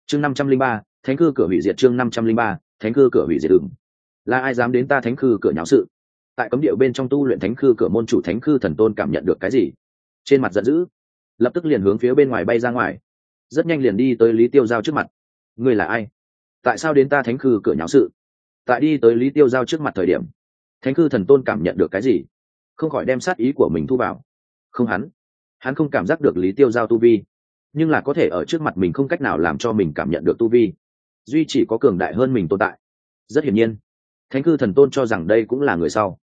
chương 503, thánh cư cửa hủy diệt. chương 503, thánh cư cửa hủy diệt. Là ai dám đến ta thánh cư cửa nháo sự? Tại cấm địa bên trong tu luyện thánh cư cửa môn chủ Thánh Cư Thần Tôn cảm nhận được cái gì, trên mặt giận dữ, lập tức liền hướng phía bên ngoài bay ra ngoài, rất nhanh liền đi tới Lý Tiêu Giao trước mặt. Ngươi là ai? Tại sao đến ta thánh cư cửa nháo sự? Tại đi tới Lý Tiêu Giao trước mặt thời điểm, Thánh Cư Thần Tôn cảm nhận được cái gì, không khỏi đem sát ý của mình thu vào. Không, hắn không cảm giác được Lý Tiêu Giao tu vi, nhưng là có thể ở trước mặt mình không cách nào làm cho mình cảm nhận được tu vi, duy chỉ có cường đại hơn mình tồn tại. Rất hiển nhiên, Thánh Cư Thần Tôn cho rằng đây cũng là người sau.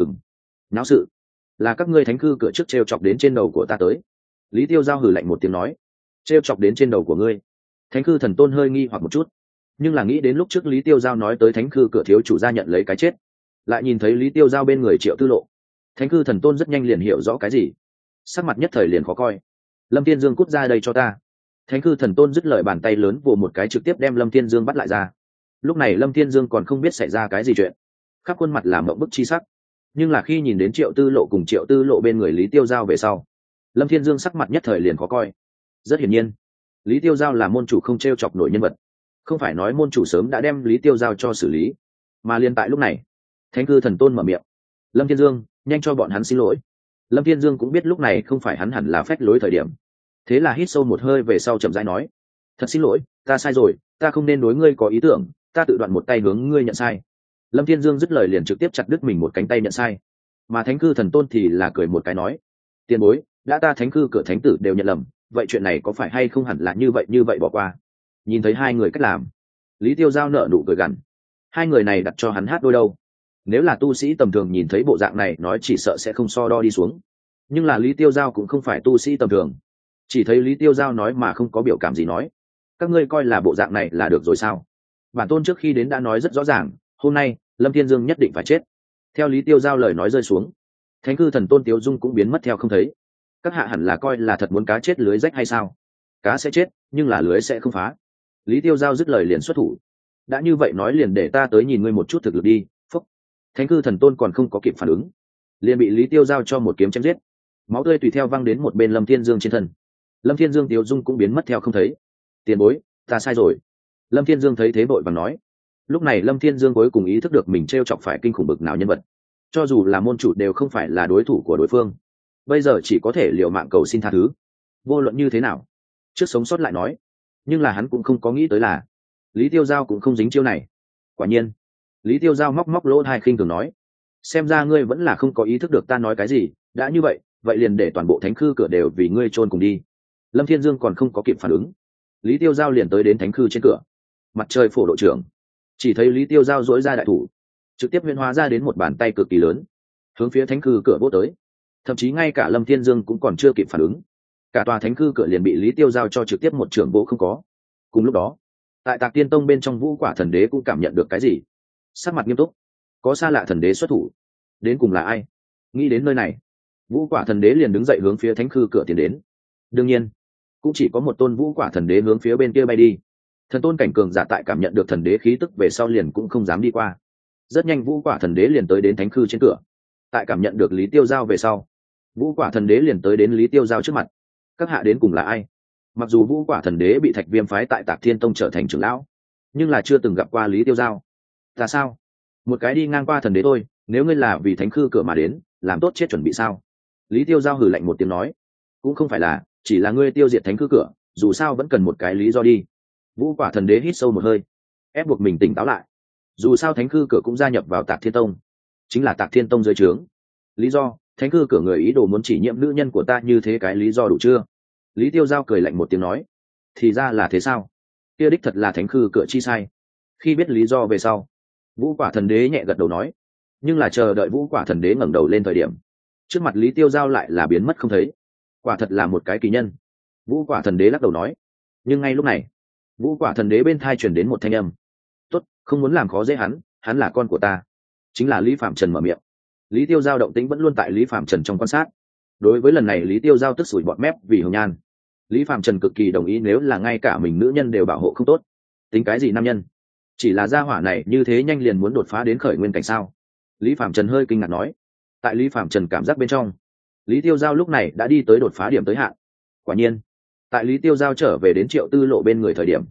Náo sự là các ngươi thánh cư cửa trước trêu chọc đến trên đầu của ta tới. Lý Tiêu Giao hừ lạnh một tiếng nói. Trêu chọc đến trên đầu của ngươi? Thánh cư Thần Tôn hơi nghi hoặc một chút, nhưng là nghĩ đến lúc trước Lý Tiêu Giao nói tới thánh cư cửa thiếu chủ ra nhận lấy cái chết, lại nhìn thấy Lý Tiêu Giao bên người Triệu Tư Lộ, Thánh cư Thần Tôn rất nhanh liền hiểu rõ cái gì, sắc mặt nhất thời liền khó coi. Lâm Thiên Dương cút ra đây cho ta. Thánh cư Thần Tôn dứt lời, bàn tay lớn vồ một cái trực tiếp đem Lâm Thiên Dương bắt lại ra. Lúc này Lâm Thiên Dương còn không biết xảy ra cái gì chuyện, khắp khuôn mặt là mộng bức chi sắc, nhưng là khi nhìn đến Triệu Tư Lộ cùng Triệu Tư Lộ bên người Lý Tiêu Giao về sau, Lâm Thiên Dương sắc mặt nhất thời liền khó coi. Rất hiển nhiên, Lý Tiêu Giao là môn chủ không t r e o chọc nổi nhân vật, không phải nói môn chủ sớm đã đem Lý Tiêu Giao cho xử lý, mà liên tại lúc này Thánh cư Thần Tôn mở miệng. Lâm Thiên Dương, nhanh cho bọn hắn xin lỗi. Lâm Thiên Dương cũng biết lúc này không phải hắn hẳn là phách lối thời điểm, thế là hít sâu một hơi về sau chậm rãi nói. Thật xin lỗi, ta sai rồi, ta không nên đối ngươi có ý tưởng, ta tự đoạn một tay hướng ngươi nhận sai. Lâm Thiên Dương dứt lời liền trực tiếp chặt đứt mình một cánh tay nhận sai, mà Thánh cư Thần Tôn thì là cười một cái nói. Tiền bối, đã ta thánh cư cửa thánh tử đều nhận lầm, vậy chuyện này có phải hay không hẳn là như vậy bỏ qua. Nhìn thấy hai người cách làm, Lý Tiêu Giao nở nụ cười gằn. Hai người này đặt cho hắn hát đôi đâu. Nếu là tu sĩ tầm thường nhìn thấy bộ dạng này nói chỉ sợ sẽ không so đo đi xuống, nhưng là Lý Tiêu Giao cũng không phải tu sĩ tầm thường, chỉ thấy Lý Tiêu Giao nói mà không có biểu cảm gì nói. Các ngươi coi là bộ dạng này là được rồi sao? Bản tôn trước khi đến đã nói rất rõ ràng, hôm nay Lâm Thiên Dương nhất định phải chết. Theo Lý Tiêu Giao lời nói rơi xuống, Thánh cư Thần Tôn Tiếu Dung cũng biến mất theo không thấy. Các hạ hẳn là coi là thật muốn cá chết lưới rách hay sao? Cá sẽ chết nhưng là lưới sẽ không phá. Lý Tiêu Giao dứt lời liền xuất thủ. Đã như vậy nói liền để ta tới nhìn ngươi một chút thực lực đi. Phúc. Thánh cư Thần Tôn còn không có kịp phản ứng, liền bị Lý Tiêu Giao cho một kiếm chém giết. Máu tươi tùy theo văng đến một bên Lâm Thiên Dương trên thân. Lâm Thiên Dương Tiếu Dung cũng biến mất theo không thấy. Tiền bối, ta sai rồi. Lâm Thiên Dương thấy thế vội vàng nói. Lúc này Lâm Thiên Dương cuối cùng ý thức được mình t r e o chọc phải kinh khủng bực nào nhân vật, cho dù là môn chủ đều không phải là đối thủ của đối phương, bây giờ chỉ có thể liều mạng cầu xin tha thứ. Vô luận như thế nào, trước sống sót lại nói. Nhưng là hắn cũng không có nghĩ tới là Lý Tiêu Giao cũng không dính chiêu này. Quả nhiên, Lý Tiêu Giao móc lỗ tai khinh thường nói. Xem ra ngươi vẫn là không có ý thức được ta nói cái gì. Đã như vậy, vậy liền để toàn bộ thánh cư cửa đều vì ngươi chôn cùng đi. Lâm Thiên Dương còn không có kịp phản ứng, Lý Tiêu Giao liền tới đến thánh cư trên cửa. Mặt trời phổ độ trưởng, chỉ thấy Lý Tiêu Giao dỗi ra đại thủ, trực tiếp huyễn hóa ra đến một bàn tay cực kỳ lớn, hướng phía thánh cư cửa vỗ tới. Thậm chí ngay cả Lâm Thiên Dương cũng còn chưa kịp phản ứng, cả tòa thánh cư cửa liền bị Lý Tiêu Giao cho trực tiếp một trưởng vỗ không có. Cùng lúc đó, tại Tạc Tiên Tông bên trong Vũ Quả Thần Đế cũng cảm nhận được cái gì, sắc mặt nghiêm túc. Có xa lạ thần đế xuất thủ, đến cùng là ai? Nghĩ đến nơi này, Vũ Quả Thần Đế liền đứng dậy hướng phía thánh cư cửa tiến đến. Đương nhiên, cũng chỉ có một tôn Vũ Quả Thần Đế hướng phía bên kia bay đi. Thần tôn cảnh cường giả tại cảm nhận được thần đế khí tức về sau liền cũng không dám đi qua. Rất nhanh Vũ Quả Thần Đế liền tới đến thánh cư trên cửa. Tại cảm nhận được Lý Tiêu Giao về sau, Vũ Quả Thần Đế liền tới đến Lý Tiêu Giao trước mặt. Các hạ đến cùng là ai? Mặc dù Vũ Quả Thần Đế bị Thạch Viêm phái tại Tạc Thiên Tông trở thành trưởng lão, nhưng là chưa từng gặp qua Lý Tiêu Giao. Ta sao? Một cái đi ngang qua thần đế thôi, nếu ngươi là vì thánh cư cửa mà đến, làm tốt chết chuẩn bị sao? Lý Tiêu Giao hừ lạnh một tiếng nói. Cũng không phải là, chỉ là ngươi tiêu diệt thánh cư cửa, dù sao vẫn cần một cái lý do đi. Vũ Quả Thần Đế hít sâu một hơi, ép buộc mình tỉnh táo lại. Dù sao thánh cư cửa cũng gia nhập vào Tạc Thiên Tông, chính là Tạc Thiên Tông dưới trướng. Lý do, thánh cư cửa người ý đồ muốn chỉ nhiệm nữ nhân của ta, như thế cái lý do đủ chưa? Lý Tiêu Giao cười lạnh một tiếng nói. Thì ra là thế sao? Kia đích thật là thánh cư cửa chi sai. Khi biết lý do về sau, Vũ Quả Thần Đế nhẹ gật đầu nói. Nhưng là chờ đợi Vũ Quả Thần Đế ngẩng đầu lên thời điểm, trước mặt Lý Tiêu Giao lại là biến mất không thấy. Quả thật là một cái kỳ nhân. Vũ Quả Thần Đế lắc đầu nói. Nhưng ngay lúc này, Vũ Quả Thần Đế bên thai truyền đến một thanh âm. Tốt, không muốn làm khó dễ hắn là con của ta. Chính là Lý Phạm Trần mở miệng. Lý Tiêu Giao động tĩnh vẫn luôn tại Lý Phạm Trần trong quan sát. Đối với lần này Lý Tiêu Giao tức sủi bọt mép vì hồng nhan, Lý Phạm Trần cực kỳ đồng ý, nếu là ngay cả mình nữ nhân đều bảo hộ không tốt, tính cái gì nam nhân? Chỉ là gia hỏa này như thế nhanh liền muốn đột phá đến khởi nguyên cảnh sao? Lý Phạm Trần hơi kinh ngạc nói. Tại Lý Phạm Trần cảm giác bên trong, Lý Tiêu Giao lúc này đã đi tới đột phá điểm tới hạn. Quả nhiên, tại Lý Tiêu Giao trở về đến Triệu Tư Lộ bên người thời điểm,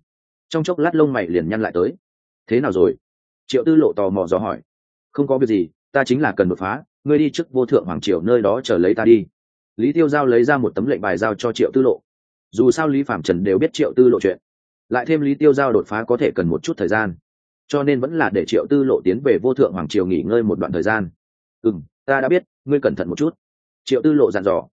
trong chốc lát lông mày liền nhăn lại tới. Thế nào rồi? Triệu Tư Lộ tò mò dò hỏi. Không có việc gì, ta chính là cần đột phá, ngươi đi trước vô thượng hoàng triều nơi đó chờ lấy ta đi. Lý Tiêu Giao lấy ra một tấm lệnh bài giao cho Triệu Tư Lộ. Dù sao Lý Phạm Trần đều biết Triệu Tư Lộ chuyện, lại thêm Lý Tiêu Giao đột phá có thể cần một chút thời gian, cho nên vẫn là để Triệu Tư Lộ tiến về vô thượng hoàng triều nghỉ ngơi một đoạn thời gian. Ta đã biết, ngươi cẩn thận một chút. Triệu Tư Lộ dặn dò.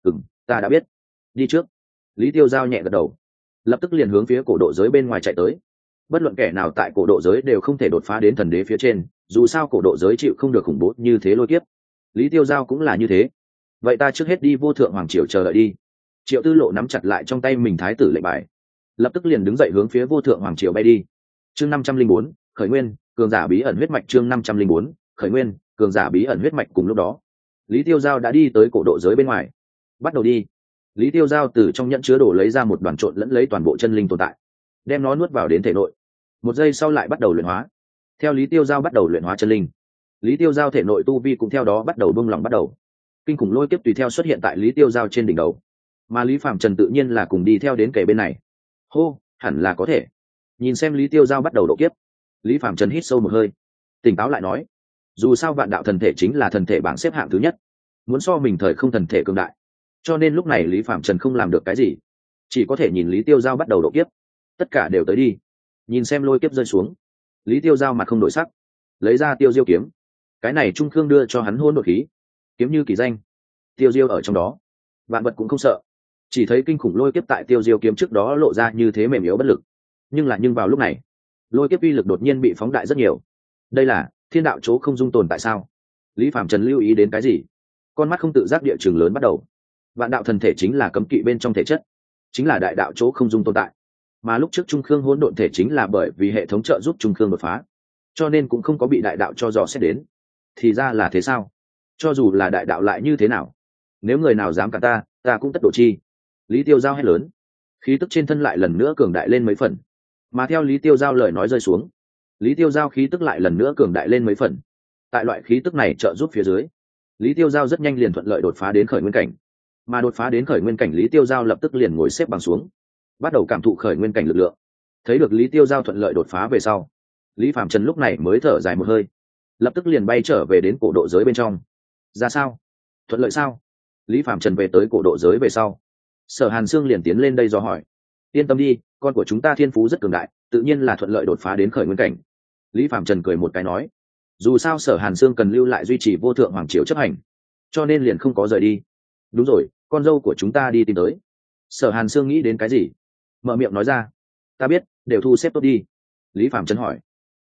Ta đã biết. Đi trước. Lý Tiêu Giao nhẹ gật đầu, lập tức liền hướng phía cổ độ giới bên ngoài chạy tới. Bất luận kẻ nào tại cổ độ giới đều không thể đột phá đến thần đế phía trên, dù sao cổ độ giới chịu không được khủng bố như thế lôi kiếp. Lý Tiêu Giao cũng là như thế. Vậy ta trước hết đi vô thượng hoàng triều chờ đợi đi. Triệu Tư Lộ nắm chặt lại trong tay mình thái tử lệnh bài, lập tức liền đứng dậy hướng phía vô thượng hoàng triều bay đi. Chương 504, khởi nguyên, cường giả bí ẩn huyết mạch. Chương 504, khởi nguyên, cường giả bí ẩn huyết mạch. Cùng lúc đó, Lý Tiêu Giao đã đi tới cổ độ giới bên ngoài. Bắt đầu đi. Lý Tiêu Giao từ trong nhẫn chứa đồ lấy ra một đoàn trộn lẫn lấy toàn bộ chân linh tồn tại, đem nó nuốt vào đến thể nội. Một giây sau lại bắt đầu luyện hóa. Theo Lý Tiêu Giao bắt đầu luyện hóa chân linh, Lý Tiêu Giao thể nội tu vi cũng theo đó bắt đầu buông lỏng bắt đầu. Kinh khủng lôi kiếp tùy theo xuất hiện tại Lý Tiêu Giao trên đỉnh đầu, mà Lý Phạm Trần tự nhiên là cùng đi theo đến kề bên này. Hô, hẳn là có thể. Nhìn xem Lý Tiêu Giao bắt đầu độ kiếp, Lý Phạm Trần hít sâu một hơi, tỉnh táo lại nói: dù sao vạn đạo thần thể chính là thần thể bảng xếp hạng thứ nhất, muốn so mình thời không thần thể cường đại, cho nên lúc này Lý Phạm Trần không làm được cái gì, chỉ có thể nhìn Lý Tiêu Giao bắt đầu độ kiếp. Tất cả đều tới đi. Nhìn xem lôi kiếp rơi xuống, Lý Tiêu Giao mặt không đổi sắc, lấy ra tiêu diêu kiếm. Cái này Trung Khương đưa cho hắn hôn đột khí, kiếm như kỳ danh, tiêu diêu ở trong đó, vạn vật cũng không sợ. Chỉ thấy kinh khủng lôi kiếp tại tiêu diêu kiếm trước đó lộ ra như thế mềm yếu bất lực, nhưng vào lúc này, lôi kiếp uy lực đột nhiên bị phóng đại rất nhiều. Đây là thiên đạo chỗ không dung tồn tại sao? Lý Phạm Trần lưu ý đến cái gì? Con mắt không tự giác địa trường lớn bắt đầu. Vạn đạo thần thể chính là cấm kỵ bên trong thể chất, chính là đại đạo chỗ không dung tồn tại, mà lúc trước Trung Khương hỗn độn thể chính là bởi vì hệ thống trợ giúp Trung Khương đột phá, cho nên cũng không có bị đại đạo cho dò xét đến. Thì ra là thế sao? Cho dù là đại đạo lại như thế nào, nếu người nào dám cản ta cũng tất độ chi. Lý Tiêu Giao hét lớn, khí tức trên thân lại lần nữa cường đại lên mấy phần. Mà theo Lý Tiêu Giao lời nói rơi xuống, Lý Tiêu Giao khí tức lại lần nữa cường đại lên mấy phần. Tại loại khí tức này trợ giúp phía dưới, Lý Tiêu Giao rất nhanh liền thuận lợi đột phá đến khởi nguyên cảnh. Mà đột phá đến khởi nguyên cảnh, Lý Tiêu Giao lập tức liền ngồi xếp bằng xuống, bắt đầu cảm thụ khởi nguyên cảnh lực lượng. Thấy được Lý Tiêu Giao thuận lợi đột phá về sau, Lý Phạm Trần lúc này mới thở dài một hơi, lập tức liền bay trở về đến cổ độ giới bên trong. Ra sao? Thuận lợi sao? Lý Phạm Trần về tới cổ độ giới về sau, Sở Hàn Sương liền tiến lên đây do hỏi. Yên tâm đi, con của chúng ta thiên phú rất cường đại, tự nhiên là thuận lợi đột phá đến khởi nguyên cảnh. Lý Phạm Trần cười một cái nói, dù sao Sở Hàn Sương cần lưu lại duy trì vô thượng hoàng triều chấp hành, cho nên liền không có rời đi. Đúng rồi, con dâu của chúng ta đi tìm tới. Sở Hàn Sương nghĩ đến cái gì, mở miệng nói ra. Ta biết, đều thu xếp tốt đi. Lý Phạm Trần hỏi.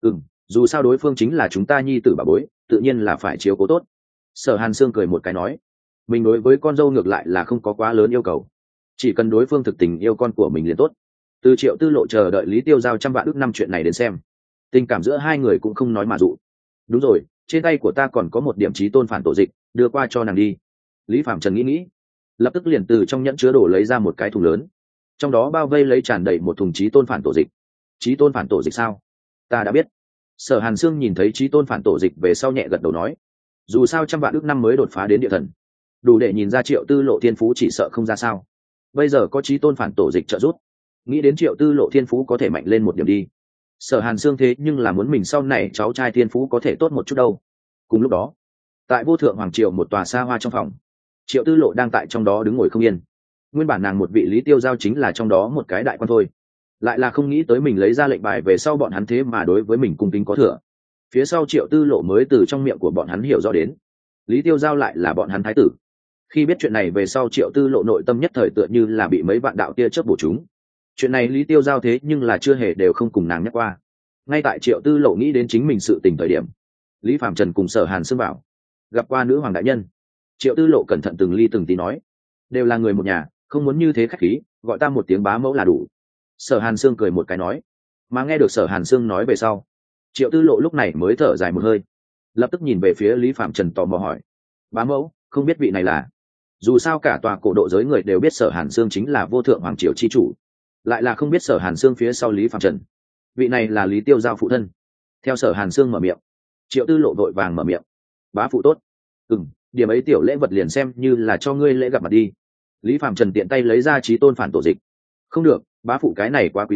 Dù sao đối phương chính là chúng ta nhi tử bà bối, tự nhiên là phải chiếu cố tốt. Sở Hàn Sương cười một cái nói, mình đối với con dâu ngược lại là không có quá lớn yêu cầu, chỉ cần đối phương thực tình yêu con của mình liền tốt. Từ Triệu Tư Lộ chờ đợi Lý Tiêu Giao 100 vạn ức năm chuyện này đến xem, tình cảm giữa hai người cũng không nói mà dụ. Đúng rồi, trên tay của ta còn có một điểm chí tôn phản tổ dịch, đưa qua cho nàng đi. Lý Phạm Trần nghĩ, lập tức liền từ trong nhẫn chứa đồ lấy ra một cái thùng lớn, trong đó bao vây lấy tràn đầy một thùng chí tôn phản tổ dịch. Chí tôn phản tổ dịch sao? Ta đã biết. Sở Hàn Sương nhìn thấy chí tôn phản tổ dịch về sau nhẹ gật đầu nói, dù sao 100 vạn ức năm mới đột phá đến địa thần, đủ để nhìn ra Triệu Tư Lộ thiên phú chỉ sợ không ra sao. Bây giờ có chí tôn phản tổ dịch trợ giúp, nghĩ đến Triệu Tư Lộ thiên phú có thể mạnh lên một điểm đi. Sở Hàn Sương thế nhưng là muốn mình sau này cháu trai thiên phú có thể tốt một chút đâu. Cùng lúc đó, tại vô thượng hoàng triều một tòa xa hoa trong phòng, Triệu Tư Lộ đang tại trong đó đứng ngồi không yên. Nguyên bản nàng một vị Lý Tiêu Giao chính là trong đó một cái đại quan thôi, lại là không nghĩ tới mình lấy ra lệnh bài về sau bọn hắn thế mà đối với mình cung kính có thừa. Phía sau Triệu Tư Lộ mới từ trong miệng của bọn hắn hiểu rõ đến, Lý Tiêu Giao lại là bọn hắn thái tử. Khi biết chuyện này về sau, Triệu Tư Lộ nội tâm nhất thời tựa như là bị mấy vạn đạo tia chớp bổ chúng. Chuyện này Lý Tiêu Giao thế nhưng là chưa hề đều không cùng nàng nhắc qua. Ngay tại Triệu Tư Lộ nghĩ đến chính mình sự tình thời điểm, Lý Phạm Trần cùng Sở Hàn Sương bảo gặp qua nữ hoàng đại nhân. Triệu Tư Lộ cẩn thận từng ly từng tí nói, đều là người một nhà, không muốn như thế khách khí, gọi ta một tiếng bá mẫu là đủ. Sở Hàn Sương cười một cái nói. Mà nghe được Sở Hàn Sương nói về sau, Triệu Tư Lộ lúc này mới thở dài một hơi, lập tức nhìn về phía Lý Phạm Trần tò mò hỏi, bá mẫu, không biết vị này là? Dù sao cả tòa cổ độ giới người đều biết Sở Hàn Sương chính là vô thượng hoàng triều chi chủ, lại là không biết Sở Hàn Sương phía sau Lý Phạm Trần, vị này là Lý Tiêu Giao phụ thân. Theo Sở Hàn Sương mở miệng, Triệu Tư Lộ vội vàng mở miệng, bá phụ tốt. Điểm ấy tiểu lễ vật liền xem như là cho ngươi lễ gặp mặt đi. Lý Phạm Trần tiện tay lấy ra chí tôn phản tổ dịch. Không được, bá phụ cái này quá quý giá,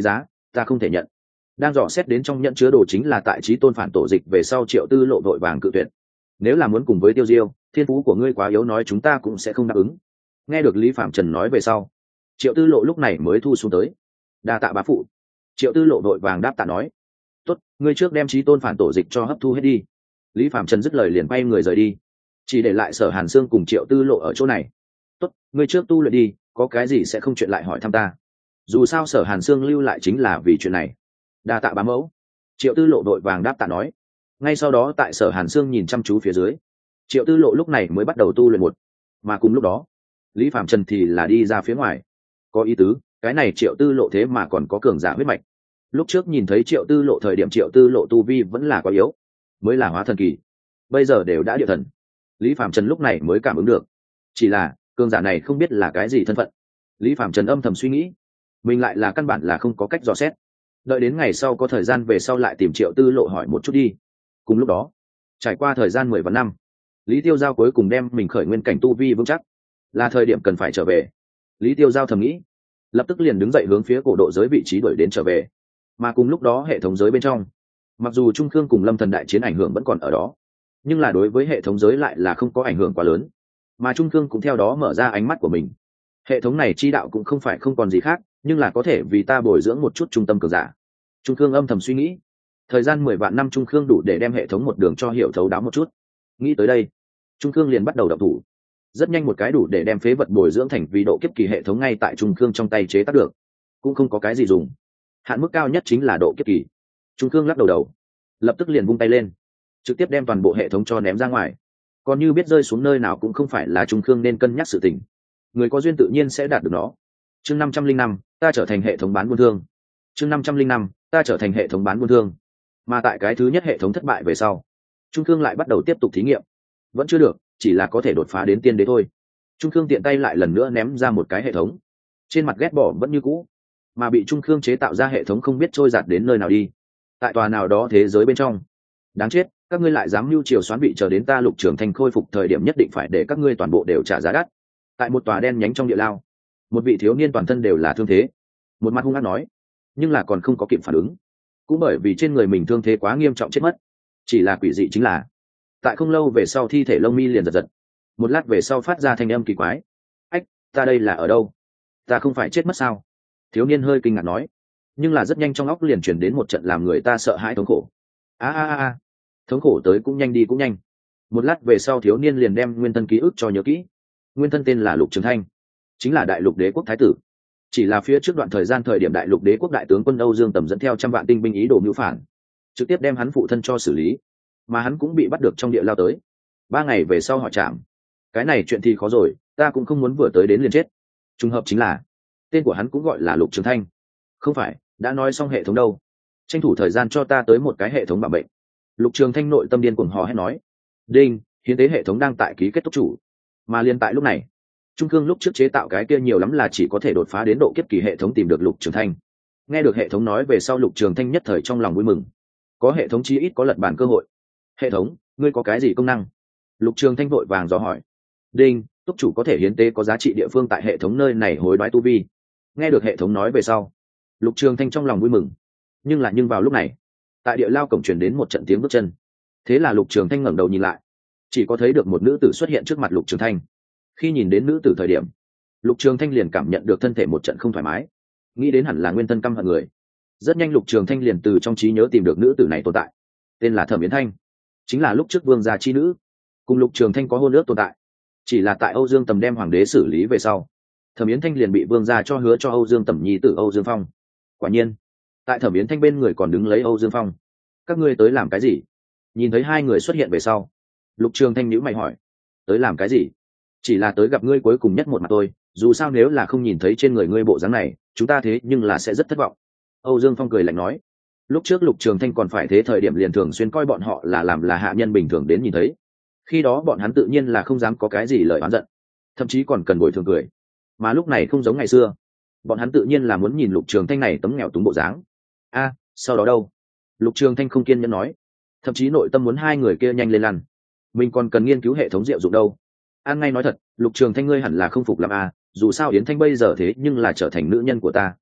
ta không thể nhận. Đang dò xét đến trong nhận chứa đồ chính là tại Chí Tôn phản tổ dịch về sau, Triệu Tư Lộ vội vàng cự tuyệt. Nếu là muốn cùng với Tiêu Diêu, thiên phú của ngươi quá yếu, nói chúng ta cũng sẽ không đáp ứng. Nghe được Lý Phạm Trần nói về sau, Triệu Tư Lộ lúc này mới thu xuống tới. Đa tạ bá phụ. Triệu Tư Lộ vội vàng đáp tạ nói. Tốt, ngươi trước đem Chí Tôn phản tổ dịch cho hấp thu hết đi. Lý Phạm Trần dứt lời liền bay người rời đi, chỉ để lại Sở Hàn Sương cùng Triệu Tư Lộ ở chỗ này. Tốt, ngươi trước tu luyện đi, có cái gì sẽ không chuyện lại hỏi thăm ta. Dù sao Sở Hàn Sương lưu lại chính là vì chuyện này. Đa tạ bá mẫu. Triệu Tư Lộ đội vàng đáp tạ nói. Ngay sau đó tại Sở Hàn Sương nhìn chăm chú phía dưới, Triệu Tư Lộ lúc này mới bắt đầu tu luyện một. Mà cùng lúc đó, Lý Phạm Trần thì là đi ra phía ngoài. Có ý tứ, cái này Triệu Tư Lộ thế mà còn có cường giả huyết mạch. Lúc trước nhìn thấy Triệu Tư Lộ thời điểm Triệu Tư Lộ tu vi vẫn là quá yếu, mới là hóa thần kỳ. Bây giờ đều đã địa thần. Lý Phạm Trần lúc này mới cảm ứng được. Chỉ là cường giả này không biết là cái gì thân phận. Lý Phạm Trần âm thầm suy nghĩ, mình lại là căn bản là không có cách dò xét. Đợi đến ngày sau có thời gian về sau lại tìm Triệu Tư Lộ hỏi một chút đi. Cùng lúc đó, trải qua thời gian 10 vạn năm, Lý Tiêu Giao cuối cùng đem mình khởi nguyên cảnh tu vi vững chắc, là thời điểm cần phải trở về. Lý Tiêu Giao thầm nghĩ, lập tức liền đứng dậy hướng phía cổ độ giới vị trí đuổi đến trở về. Mà cùng lúc đó hệ thống giới bên trong, mặc dù Trung Khương cùng Lâm Thần đại chiến ảnh hưởng vẫn còn ở đó, nhưng là đối với hệ thống giới lại là không có ảnh hưởng quá lớn. Mà Trung Khương cũng theo đó mở ra ánh mắt của mình. Hệ thống này chi đạo cũng không phải không còn gì khác, nhưng là có thể vì ta bồi dưỡng một chút trung tâm cường giả. Trung Khương âm thầm suy nghĩ, thời gian 10 vạn năm Trung Khương đủ để đem hệ thống một đường cho hiểu thấu đáo một chút. Nghĩ tới đây, Trung Khương liền bắt đầu động thủ. Rất nhanh một cái đủ để đem phế vật bồi dưỡng thành vì độ kiếp kỳ hệ thống ngay tại Trung Khương trong tay chế tác được, cũng không có cái gì dùng. Hạn mức cao nhất chính là độ kiếp kỳ. Trung Khương lắc đầu, lập tức liền vung tay lên, trực tiếp đem toàn bộ hệ thống cho ném ra ngoài. Còn như biết rơi xuống nơi nào cũng không phải là Trung Khương nên cân nhắc sự tình. Người có duyên tự nhiên sẽ đạt được nó. Chương 505, ta trở thành hệ thống bán buôn thương. Chương 505, ta trở thành hệ thống bán buôn thương. Mà tại cái thứ nhất hệ thống thất bại về sau, Trung Khương lại bắt đầu tiếp tục thí nghiệm. Vẫn chưa được, chỉ là có thể đột phá đến tiên đế thôi. Trung Khương tiện tay lại lần nữa ném ra một cái hệ thống. Trên mặt ghét bỏ vẫn như cũ, mà bị Trung Khương chế tạo ra hệ thống không biết trôi giạt đến nơi nào đi. Tại tòa nào đó thế giới bên trong. Đáng chết, các ngươi lại dám mưu triều xoán vị, chờ đến ta Lục Trường Thanh khôi phục thời điểm nhất định phải để các ngươi toàn bộ đều trả giá đắt. Tại một tòa đen nhánh trong địa lao, một vị thiếu niên toàn thân đều là thương thế, một mặt hung ác nói, nhưng là còn không có kịp phản ứng, cũng bởi vì trên người mình thương thế quá nghiêm trọng chết mất. Chỉ là quỷ dị chính là, tại không lâu về sau thi thể lông mi liền giật giật, một lát về sau phát ra thanh âm kỳ quái. Ách, ta đây là ở đâu? Ta không phải chết mất sao? Thiếu niên hơi kinh ngạc nói, nhưng là rất nhanh trong óc liền chuyển đến một trận làm người ta sợ hãi thống khổ. A, thống khổ tới cũng nhanh đi cũng nhanh. Một lát về sau thiếu niên liền đem nguyên thân ký ức cho nhớ kỹ. Nguyên thân tên là Lục Trường Thanh, chính là Đại Lục Đế quốc thái tử. Chỉ là phía trước đoạn thời gian thời điểm Đại Lục Đế quốc đại tướng quân Âu Dương Tầm dẫn theo 100 vạn tinh binh ý đồ mưu phản, trực tiếp đem hắn phụ thân cho xử lý, mà hắn cũng bị bắt được trong địa lao tới. 3 ngày về sau họ chạm. Cái này chuyện thì khó rồi, ta cũng không muốn vừa tới đến liền chết. Trùng hợp chính là tên của hắn cũng gọi là Lục Trường Thanh. Không phải, đã nói xong hệ thống đâu, tranh thủ thời gian cho ta tới một cái hệ thống bảo bệnh. Lục Trường Thanh nội tâm điên cuồng hò hét nói. Đinh, hiến tế hệ thống đang tại ký kết thúc chủ. Mà liên tại lúc này, Trung Cương lúc trước chế tạo cái kia nhiều lắm là chỉ có thể đột phá đến độ kiếp kỳ hệ thống tìm được Lục Trường Thanh. Nghe được hệ thống nói về sau, Lục Trường Thanh nhất thời trong lòng vui mừng. Có hệ thống chí ít có lật bàn cơ hội. Hệ thống, ngươi có cái gì công năng? Lục Trường Thanh vội vàng dò hỏi. Đinh, túc chủ có thể hiến tế có giá trị địa phương tại hệ thống nơi này hối đoái tu vi. Nghe được hệ thống nói về sau, Lục Trường Thanh trong lòng vui mừng. Nhưng vào lúc này, tại địa lao cổng truyền đến một trận tiếng bước chân. Thế là Lục Trường Thanh ngẩng đầu nhìn lại, chỉ có thấy được một nữ tử xuất hiện trước mặt Lục Trường Thanh. Khi nhìn đến nữ tử thời điểm, Lục Trường Thanh liền cảm nhận được thân thể một trận không thoải mái, nghĩ đến hẳn là nguyên thân căm hận người. Rất nhanh Lục Trường Thanh liền từ trong trí nhớ tìm được nữ tử này tồn tại, tên là Thẩm Yến Thanh, chính là lúc trước vương gia chi nữ, cùng Lục Trường Thanh có hôn ước tồn tại. Chỉ là tại Âu Dương Tầm đem hoàng đế xử lý về sau, Thẩm Yến Thanh liền bị vương gia cho hứa cho Âu Dương Tầm nhi tử Âu Dương Phong. Quả nhiên, tại Thẩm Yến Thanh bên người còn đứng lấy Âu Dương Phong. Các ngươi tới làm cái gì? Nhìn thấy hai người xuất hiện về sau, Lục Trường Thanh nhíu mày hỏi. Tới làm cái gì? Chỉ là tới gặp ngươi cuối cùng nhất một mặt thôi, dù sao nếu là không nhìn thấy trên người ngươi bộ dáng này, chúng ta thế nhưng là sẽ rất thất vọng. Âu Dương Phong cười lạnh nói. Lúc trước Lục Trường Thanh còn phải thế thời điểm liền thường xuyên coi bọn họ là làm là hạ nhân bình thường đến nhìn thấy. Khi đó bọn hắn tự nhiên là không dám có cái gì lời oán giận, thậm chí còn cần bồi thường cười. Mà lúc này không giống ngày xưa, bọn hắn tự nhiên là muốn nhìn Lục Trường Thanh này tấm nghèo túng bộ dáng. Sau đó đâu? Lục Trường Thanh không kiên nhẫn nói, thậm chí nội tâm muốn hai người kia nhanh lên lăn. Mình còn cần nghiên cứu hệ thống diệu dụng đâu. An ngay nói thật, Lục Trường Thanh ngươi hẳn là không phục làm dù sao Yến Thanh bây giờ thế nhưng là trở thành nữ nhân của ta.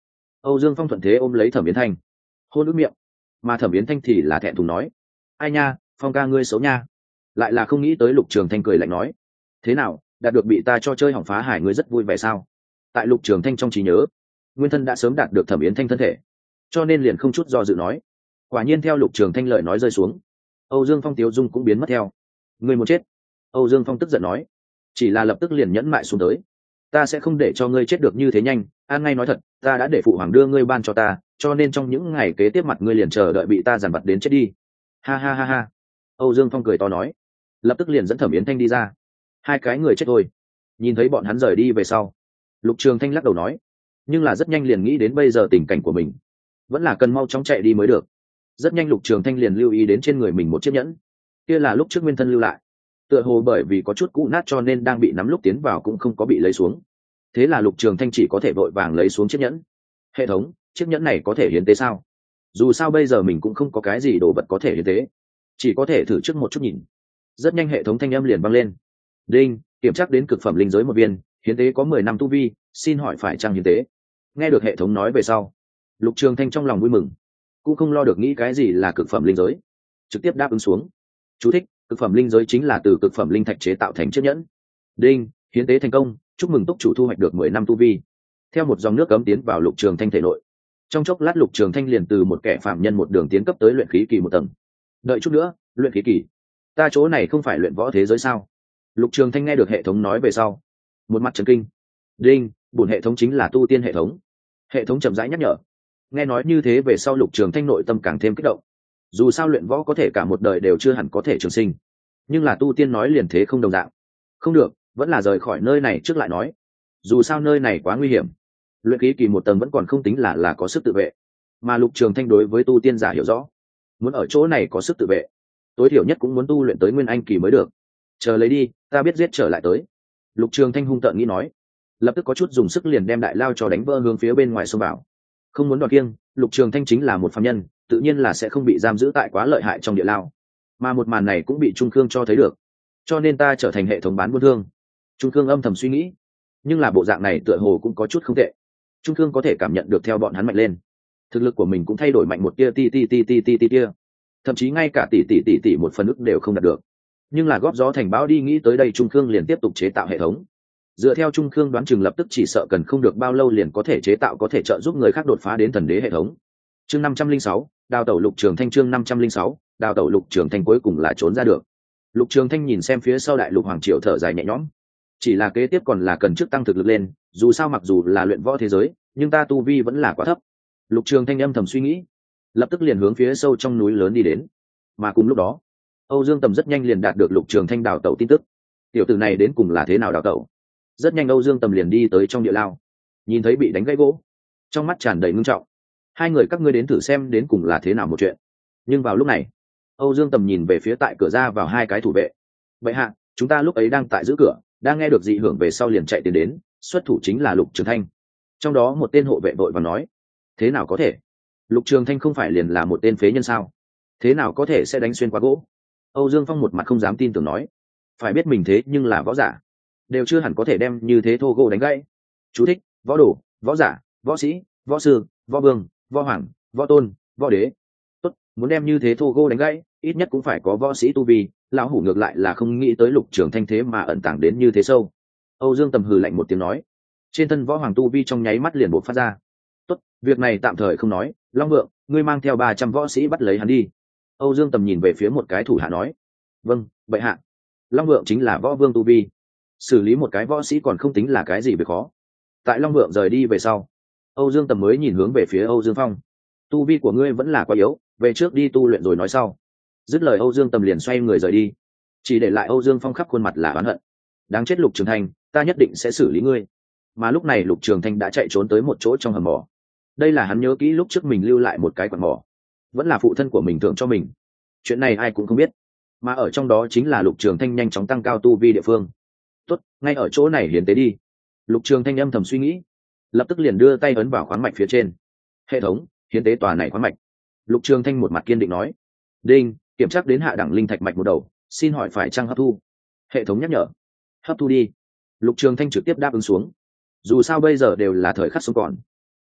Âu Dương Phong thuận thế ôm lấy Thẩm Yến Thanh, hôn ướt miệng, mà Thẩm Yến Thanh thì là thẹn thùng nói: ai nha, Phong ca ngươi xấu nha. Lại là không nghĩ tới Lục Trường Thanh cười lạnh nói: thế nào, đạt được bị ta cho chơi hỏng phá hải ngươi rất vui vẻ sao? Tại Lục Trường Thanh trong trí nhớ, nguyên thân đã sớm đạt được Thẩm Yến Thanh thân thể, cho nên liền không chút do dự nói. Quả nhiên theo Lục Trường Thanh lời nói rơi xuống, Âu Dương Phong tiếu dung cũng biến mất theo. Ngươi muốn chết? Âu Dương Phong tức giận nói, chỉ là lập tức liền nhẫn mại xuống tới. Ta sẽ không để cho ngươi chết được như thế nhanh, an ngay nói thật, ta đã để phụ hoàng đưa ngươi ban cho ta, cho nên trong những ngày kế tiếp mặt ngươi liền chờ đợi bị ta giàn vặt đến chết đi. Ha ha ha ha. Âu Dương Phong cười to nói, lập tức liền dẫn Thẩm Yến Thanh đi ra. Hai cái người chết thôi. Nhìn thấy bọn hắn rời đi về sau, Lục Trường Thanh lắc đầu nói, nhưng là rất nhanh liền nghĩ đến bây giờ tình cảnh của mình, vẫn là cần mau chóng chạy đi mới được. Rất nhanh Lục Trường Thanh liền lưu ý đến trên người mình một chiếc nhẫn, kia là lúc trước nguyên thân lưu lại, tựa hồ bởi vì có chút cũ nát cho nên đang bị nắm lúc tiến vào cũng không có bị lấy xuống. Thế là Lục Trường Thanh chỉ có thể vội vàng lấy xuống chiếc nhẫn. Hệ thống, chiếc nhẫn này có thể hiến tế sao? Dù sao bây giờ mình cũng không có cái gì đồ vật có thể hiến tế, chỉ có thể thử trước một chút nhìn. Rất nhanh hệ thống thanh âm liền vang lên. Đinh, kiểm tra đến cực phẩm linh giới một viên, hiến tế có 10 năm tu vi, xin hỏi phải chăng hiến tế? Nghe được hệ thống nói về sau, Lục Trường Thanh trong lòng vui mừng, cũng không lo được nghĩ cái gì là cực phẩm linh giới, trực tiếp đáp ứng xuống. Chú thích: cực phẩm linh giới chính là từ cực phẩm linh thạch chế tạo thành chiếc nhẫn. Đinh, hiến tế thành công, chúc mừng túc chủ thu hoạch được 10 năm tu vi. Theo một dòng nước cấm tiến vào Lục Trường Thanh thể nội, trong chốc lát Lục Trường Thanh liền từ một kẻ phạm nhân một đường tiến cấp tới luyện khí kỳ một tầng. Đợi chút nữa, luyện khí kỳ? Ta chỗ này không phải luyện võ thế giới sao? Lục Trường Thanh nghe được hệ thống nói về sau, một mặt chấn kinh. Đinh, bổn hệ thống chính là tu tiên hệ thống. Hệ thống chậm rãi nhắc nhở. Nghe nói như thế về sau Lục Trường Thanh nội tâm càng thêm kích động. Dù sao luyện võ có thể cả một đời đều chưa hẳn có thể trường sinh, nhưng là tu tiên nói liền thế không đồng dạng. Không được, vẫn là rời khỏi nơi này trước lại nói. Dù sao nơi này quá nguy hiểm. Luyện khí kỳ một tầng vẫn còn không tính là có sức tự vệ, mà Lục Trường Thanh đối với tu tiên giả hiểu rõ, muốn ở chỗ này có sức tự vệ, tối thiểu nhất cũng muốn tu luyện tới nguyên anh kỳ mới được. Chờ lấy đi, ta biết giết trở lại tới. Lục Trường Thanh hung tợn nghĩ nói, lập tức có chút dùng sức liền đem đại lao cho đánh vỡ hướng phía bên ngoài xông vào. Không muốn đoạt kiêng, Lục Trường Thanh chính là một phàm nhân, tự nhiên là sẽ không bị giam giữ tại quá lợi hại trong địa lao. Mà một màn này cũng bị Trung Khương cho thấy được, cho nên ta trở thành hệ thống bán buôn thương. Trung Khương âm thầm suy nghĩ, nhưng là bộ dạng này tựa hồ cũng có chút không tệ. Trung Khương có thể cảm nhận được theo bọn hắn mạnh lên, thực lực của mình cũng thay đổi mạnh một tia tia, thậm chí ngay cả tỷ một phần ức đều không đạt được. Nhưng là góp gió thành bão đi, nghĩ tới đây Trung Khương liền tiếp tục chế tạo hệ thống. Dựa theo Trung Khương đoán chừng lập tức chỉ sợ cần không được bao lâu liền có thể chế tạo có thể trợ giúp người khác đột phá đến thần đế hệ thống. Chương 506, đào tẩu Lục Trường Thanh. Chương 506, đào tẩu Lục Trường Thanh cuối cùng là trốn ra được. Lục Trường Thanh nhìn xem phía sau đại lục hoàng triều thở dài nhẹ nhõm. Chỉ là kế tiếp còn là cần trước tăng thực lực lên, dù sao mặc dù là luyện võ thế giới, nhưng ta tu vi vẫn là quá thấp. Lục Trường Thanh âm thầm suy nghĩ, lập tức liền hướng phía sâu trong núi lớn đi đến. Mà cùng lúc đó, Âu Dương Tầm rất nhanh liền đạt được Lục Trường Thanh đào tẩu tin tức. Tiểu tử này đến cùng là thế nào đào tẩu? Rất nhanh Âu Dương Tầm liền đi tới trong địa lao, nhìn thấy bị đánh gãy gỗ, trong mắt tràn đầy ngưng trọng. Hai người các ngươi đến thử xem đến cùng là thế nào một chuyện. Nhưng vào lúc này, Âu Dương Tầm nhìn về phía tại cửa ra vào hai cái thủ vệ. Vậy hạ, chúng ta lúc ấy đang tại giữ cửa, đang nghe được dị hưởng về sau liền chạy tiến đến, xuất thủ chính là Lục Trường Thanh. Trong đó một tên hộ vệ vội vàng nói, thế nào có thể? Lục Trường Thanh không phải liền là một tên phế nhân sao? Thế nào có thể sẽ đánh xuyên qua gỗ? Âu Dương Phong một mặt không dám tin tưởng nói, phải biết mình thế nhưng là võ giả, đều chưa hẳn có thể đem như thế thô gỗ đánh gãy. Chú thích: võ đồ, võ giả, võ sĩ, võ sư, võ vương, võ hoàng, võ tôn, võ đế. Tốt, muốn đem như thế thô gỗ đánh gãy, ít nhất cũng phải có võ sĩ tu vi. Lão hủ ngược lại là không nghĩ tới Lục Trường Thanh thế mà ẩn tàng đến như thế sâu. Âu Dương Tầm hừ lạnh một tiếng nói, trên thân võ hoàng tu vi trong nháy mắt liền bộc phát ra. Tốt, việc này tạm thời không nói, Long Vượng, ngươi mang theo 300 võ sĩ bắt lấy hắn đi. Âu Dương Tầm nhìn về phía một cái thủ hạ nói, vâng, bệ hạ. Long Vượng chính là võ vương tu vi, xử lý một cái võ sĩ còn không tính là cái gì việc khó. Tại Long Vượng rời đi về sau, Âu Dương Tầm mới nhìn hướng về phía Âu Dương Phong, tu vi của ngươi vẫn là quá yếu, về trước đi tu luyện rồi nói sau. Dứt lời Âu Dương Tầm liền xoay người rời đi, chỉ để lại Âu Dương Phong khắp khuôn mặt là oán hận. Đáng chết Lục Trường Thanh, ta nhất định sẽ xử lý ngươi. Mà lúc này Lục Trường Thanh đã chạy trốn tới một chỗ trong hầm mỏ. Đây là hắn nhớ kỹ lúc trước mình lưu lại một cái quặng mỏ, vẫn là phụ thân của mình thưởng cho mình. Chuyện này ai cũng không biết, mà ở trong đó chính là Lục Trường Thanh nhanh chóng tăng cao tu vi địa phương. Tốt, ngay ở chỗ này hiến tế đi. Lục Trường Thanh âm thầm suy nghĩ, lập tức liền đưa tay ấn vào khoáng mạch phía trên. Hệ thống, hiến tế tòa này khoáng mạch. Lục Trường Thanh một mặt kiên định nói. Đinh, kiểm tra đến hạ đẳng linh thạch mạch một đầu, xin hỏi phải chăng hấp thu? Hệ thống nhắc nhở. Hấp thu đi. Lục Trường Thanh trực tiếp đáp ứng xuống. Dù sao bây giờ đều là thời khắc sống còn,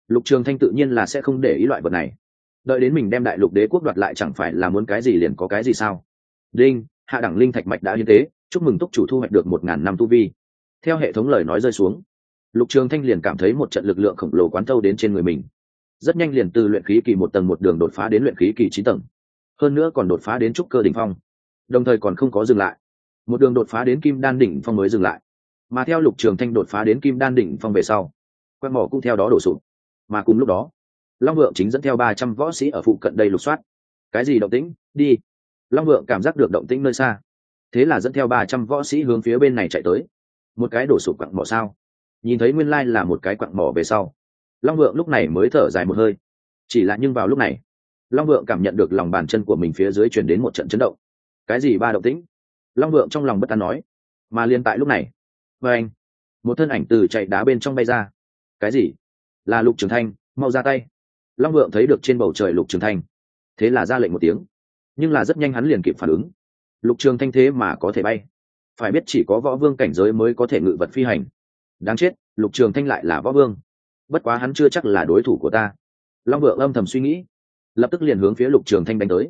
Lục Trường Thanh tự nhiên là sẽ không để ý loại vật này. Đợi đến mình đem đại lục đế quốc đoạt lại chẳng phải là muốn cái gì liền có cái gì sao? Đinh, hạ đẳng linh thạch mạch đã hiến tế, chúc mừng túc chủ thu hoạch được 1000 năm tu vi. Theo hệ thống lời nói rơi xuống, Lục Trường Thanh liền cảm thấy một trận lực lượng khổng lồ quán thâu đến trên người mình. Rất nhanh liền từ luyện khí kỳ 1 tầng một đường đột phá đến luyện khí kỳ 9 tầng. Hơn nữa còn đột phá đến trúc cơ đỉnh phong. Đồng thời còn không có dừng lại. Một đường đột phá đến kim đan đỉnh phong mới dừng lại. Mà theo Lục Trường Thanh đột phá đến kim đan đỉnh phong về sau, quét mỏ cũng theo đó đổ sụp. Mà cùng lúc đó, Long Vượng chính dẫn theo 300 võ sĩ ở phụ cận đây lục soát. Cái gì động tĩnh? Đi. Long Vượng cảm giác được động tĩnh nơi xa, thế là dẫn theo 300 võ sĩ hướng phía bên này chạy tới. Một cái đổ sụp quặng mỏ sao? Nhìn thấy nguyên lai là một cái quặng mỏ về sau, Long Vượng lúc này mới thở dài một hơi. Chỉ là nhưng vào lúc này, Long Vượng cảm nhận được lòng bàn chân của mình phía dưới truyền đến một trận chấn động. Cái gì ba động tĩnh? Long Vượng trong lòng bất an nói. Mà liền tại lúc này, anh, một thân ảnh từ chạy đá bên trong bay ra. Cái gì? Là Lục Trường Thanh, mau ra tay. Long Vượng thấy được trên bầu trời Lục Trường Thanh, thế là ra lệnh một tiếng. Nhưng là rất nhanh hắn liền kịp phản ứng. Lục Trường Thanh thế mà có thể bay, phải biết chỉ có võ vương cảnh giới mới có thể ngự vật phi hành. Đáng chết, Lục Trường Thanh lại là võ vương. Bất quá hắn chưa chắc là đối thủ của ta. Long Vượng âm thầm suy nghĩ, lập tức liền hướng phía Lục Trường Thanh đánh tới.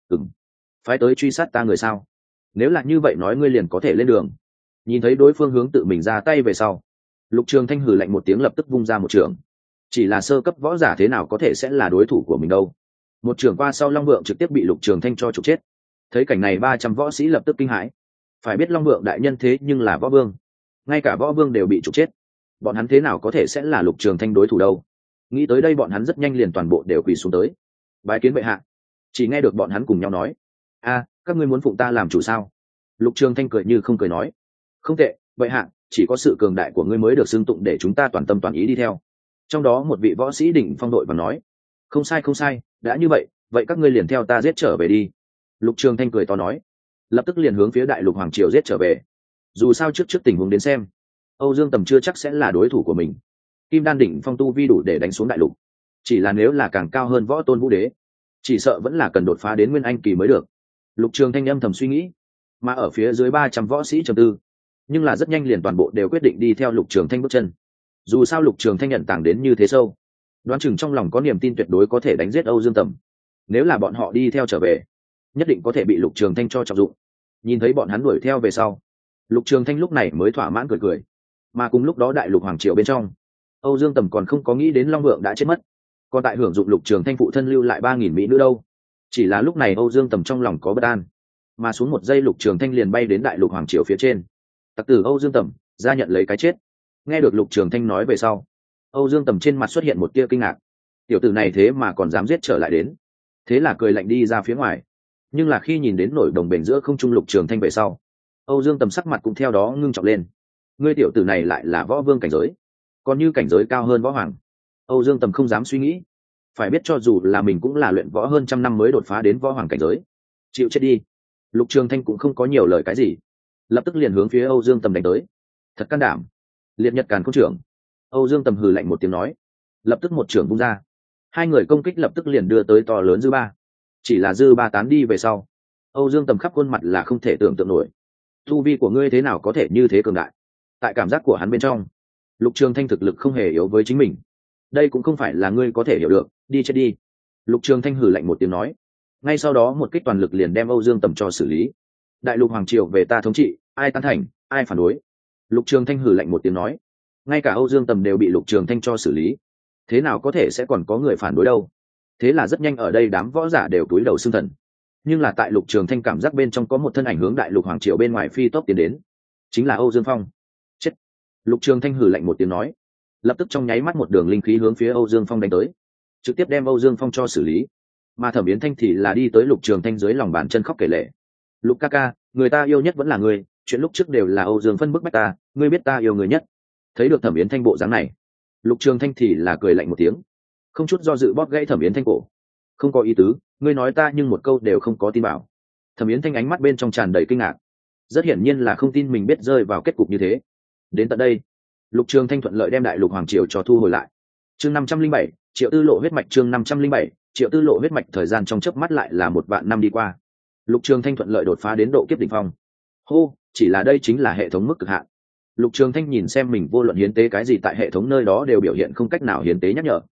Phái tới truy sát ta người sao? Nếu là như vậy nói ngươi liền có thể lên đường. Nhìn thấy đối phương hướng tự mình ra tay về sau, Lục Trường Thanh hừ lạnh một tiếng lập tức vung ra một trường. Chỉ là sơ cấp võ giả thế nào có thể sẽ là đối thủ của mình đâu. Một trường qua sau, Long Vượng trực tiếp bị Lục Trường Thanh cho trục chết. Thấy cảnh này 300 võ sĩ lập tức kinh hãi. Phải biết Long Vượng đại nhân thế nhưng là võ vương, ngay cả võ vương đều bị trục chết, bọn hắn thế nào có thể sẽ là Lục Trường Thanh đối thủ đâu. Nghĩ tới đây bọn hắn rất nhanh liền toàn bộ đều quỳ xuống tới, bái kiến bệ hạ. Chỉ nghe được bọn hắn cùng nhau nói: a, các ngươi muốn phụng ta làm chủ sao? Lục Trường Thanh cười như không cười nói: không tệ, bệ hạ, chỉ có sự cường đại của ngươi mới được xưng tụng để chúng ta toàn tâm toàn ý đi theo. Trong đó một vị võ sĩ đỉnh phong đội và nói: không sai không sai, đã như vậy, vậy các ngươi liền theo ta giết trở về đi. Lục Trường Thanh cười to nói, lập tức liền hướng phía đại lục hoàng triều giết trở về. Dù sao trước tình huống đến xem, Âu Dương Tầm chưa chắc sẽ là đối thủ của mình. Kim đan đỉnh phong tu vi đủ để đánh xuống đại lục, chỉ là nếu là càng cao hơn võ tôn vũ đế, chỉ sợ vẫn là cần đột phá đến nguyên anh kỳ mới được. Lục Trường Thanh âm thầm suy nghĩ, mà ở phía dưới 300 võ sĩ trầm tư, nhưng là rất nhanh liền toàn bộ đều quyết định đi theo Lục Trường Thanh bước chân. Dù sao Lục Trường Thanh nhận tàng đến như thế sâu, đoán chừng trong lòng có niềm tin tuyệt đối có thể đánh giết Âu Dương Tầm. Nếu là bọn họ đi theo trở về, nhất định có thể bị Lục Trường Thanh cho trọng dụng. Nhìn thấy bọn hắn đuổi theo về sau, Lục Trường Thanh lúc này mới thỏa mãn cười cười. Mà cùng lúc đó đại lục hoàng triều bên trong, Âu Dương Tầm còn không có nghĩ đến Long Vượng đã chết mất, còn tại hưởng dụng Lục Trường Thanh phụ thân lưu lại 3000 mỹ nữ đâu. Chỉ là lúc này Âu Dương Tầm trong lòng có bất an, mà xuống một giây Lục Trường Thanh liền bay đến đại lục hoàng triều phía trên. Tặc tử Âu Dương Tầm ra nhận lấy cái chết. Nghe được Lục Trường Thanh nói về sau, Âu Dương Tầm trên mặt xuất hiện một tia kinh ngạc. Tiểu tử này thế mà còn dám giết trở lại đến. Thế là cười lạnh đi ra phía ngoài. Nhưng là khi nhìn đến nổi đồng bền giữa không trung Lục Trường Thanh về sau, Âu Dương Tầm sắc mặt cũng theo đó ngưng trọng lên. Ngươi tiểu tử này lại là võ vương cảnh giới, còn như cảnh giới cao hơn võ hoàng. Âu Dương Tầm không dám suy nghĩ. Phải biết cho dù là mình cũng là luyện võ hơn trăm năm mới đột phá đến võ hoàng cảnh giới. Chịu chết đi. Lục Trường Thanh cũng không có nhiều lời cái gì, lập tức liền hướng phía Âu Dương Tầm đánh tới. Thật can đảm. Liệt Nhật Càn Khôn trưởng. Âu Dương Tầm hừ lạnh một tiếng nói, lập tức một trưởng vung ra. Hai người công kích lập tức liền đưa tới to lớn dư ba. Chỉ là dư ba tán đi về sau, Âu Dương Tầm khắp khuôn mặt là không thể tưởng tượng nổi. Tu vi của ngươi thế nào có thể như thế cường đại? Tại cảm giác của hắn bên trong, Lục Trường Thanh thực lực không hề yếu với chính mình. Đây cũng không phải là ngươi có thể hiểu được, đi chết đi. Lục Trường Thanh hừ lạnh một tiếng nói. Ngay sau đó một kích toàn lực liền đem Âu Dương Tầm cho xử lý. Đại lục hoàng triều về ta thống trị, ai tán thành, ai phản đối. Lục Trường Thanh hừ lạnh một tiếng nói. Ngay cả Âu Dương Tầm đều bị Lục Trường Thanh cho xử lý, thế nào có thể sẽ còn có người phản đối đâu. Thế là rất nhanh ở đây đám võ giả đều cúi đầu xương thần. Nhưng là tại Lục Trường Thanh cảm giác bên trong có một thân ảnh hướng đại lục hoàng triều bên ngoài phi tốc tiến đến, chính là Âu Dương Phong. Chết. Lục Trường Thanh hừ lạnh một tiếng nói, lập tức trong nháy mắt một đường linh khí hướng phía Âu Dương Phong đánh tới, trực tiếp đem Âu Dương Phong cho xử lý. Mà Thẩm Yến Thanh thì là đi tới Lục Trường Thanh dưới lòng bàn chân khóc kể lệ. Lục ca ca, người ta yêu nhất vẫn là ngươi, chuyện lúc trước đều là Âu Dương phân bức bách ta, ngươi biết ta yêu người nhất. Thấy được Thẩm Yến Thanh bộ dáng này, Lục Trường Thanh thì là cười lạnh một tiếng, không chút do dự bóp gãy Thẩm Yến Thanh cổ. Không có ý tứ, ngươi nói ta nhưng một câu đều không có tin bảo. Thẩm Yến Thanh ánh mắt bên trong tràn đầy kinh ngạc, rất hiển nhiên là không tin mình biết rơi vào kết cục như thế. Đến tận đây, Lục Trường Thanh thuận lợi đem đại lục hoàng triều cho thu hồi lại. Chương 507, Triệu Tư Lộ huyết mạch. Chương 507, Triệu Tư Lộ huyết mạch. Thời gian trong chớp mắt lại là 1 vạn năm đi qua. Lục Trường Thanh thuận lợi đột phá đến độ kiếp đỉnh phong. Hô, chỉ là đây chính là hệ thống mức cực hạn. Lục Trường Thanh nhìn xem mình vô luận hiến tế cái gì tại hệ thống nơi đó đều biểu hiện không cách nào hiến tế nhắc nhở.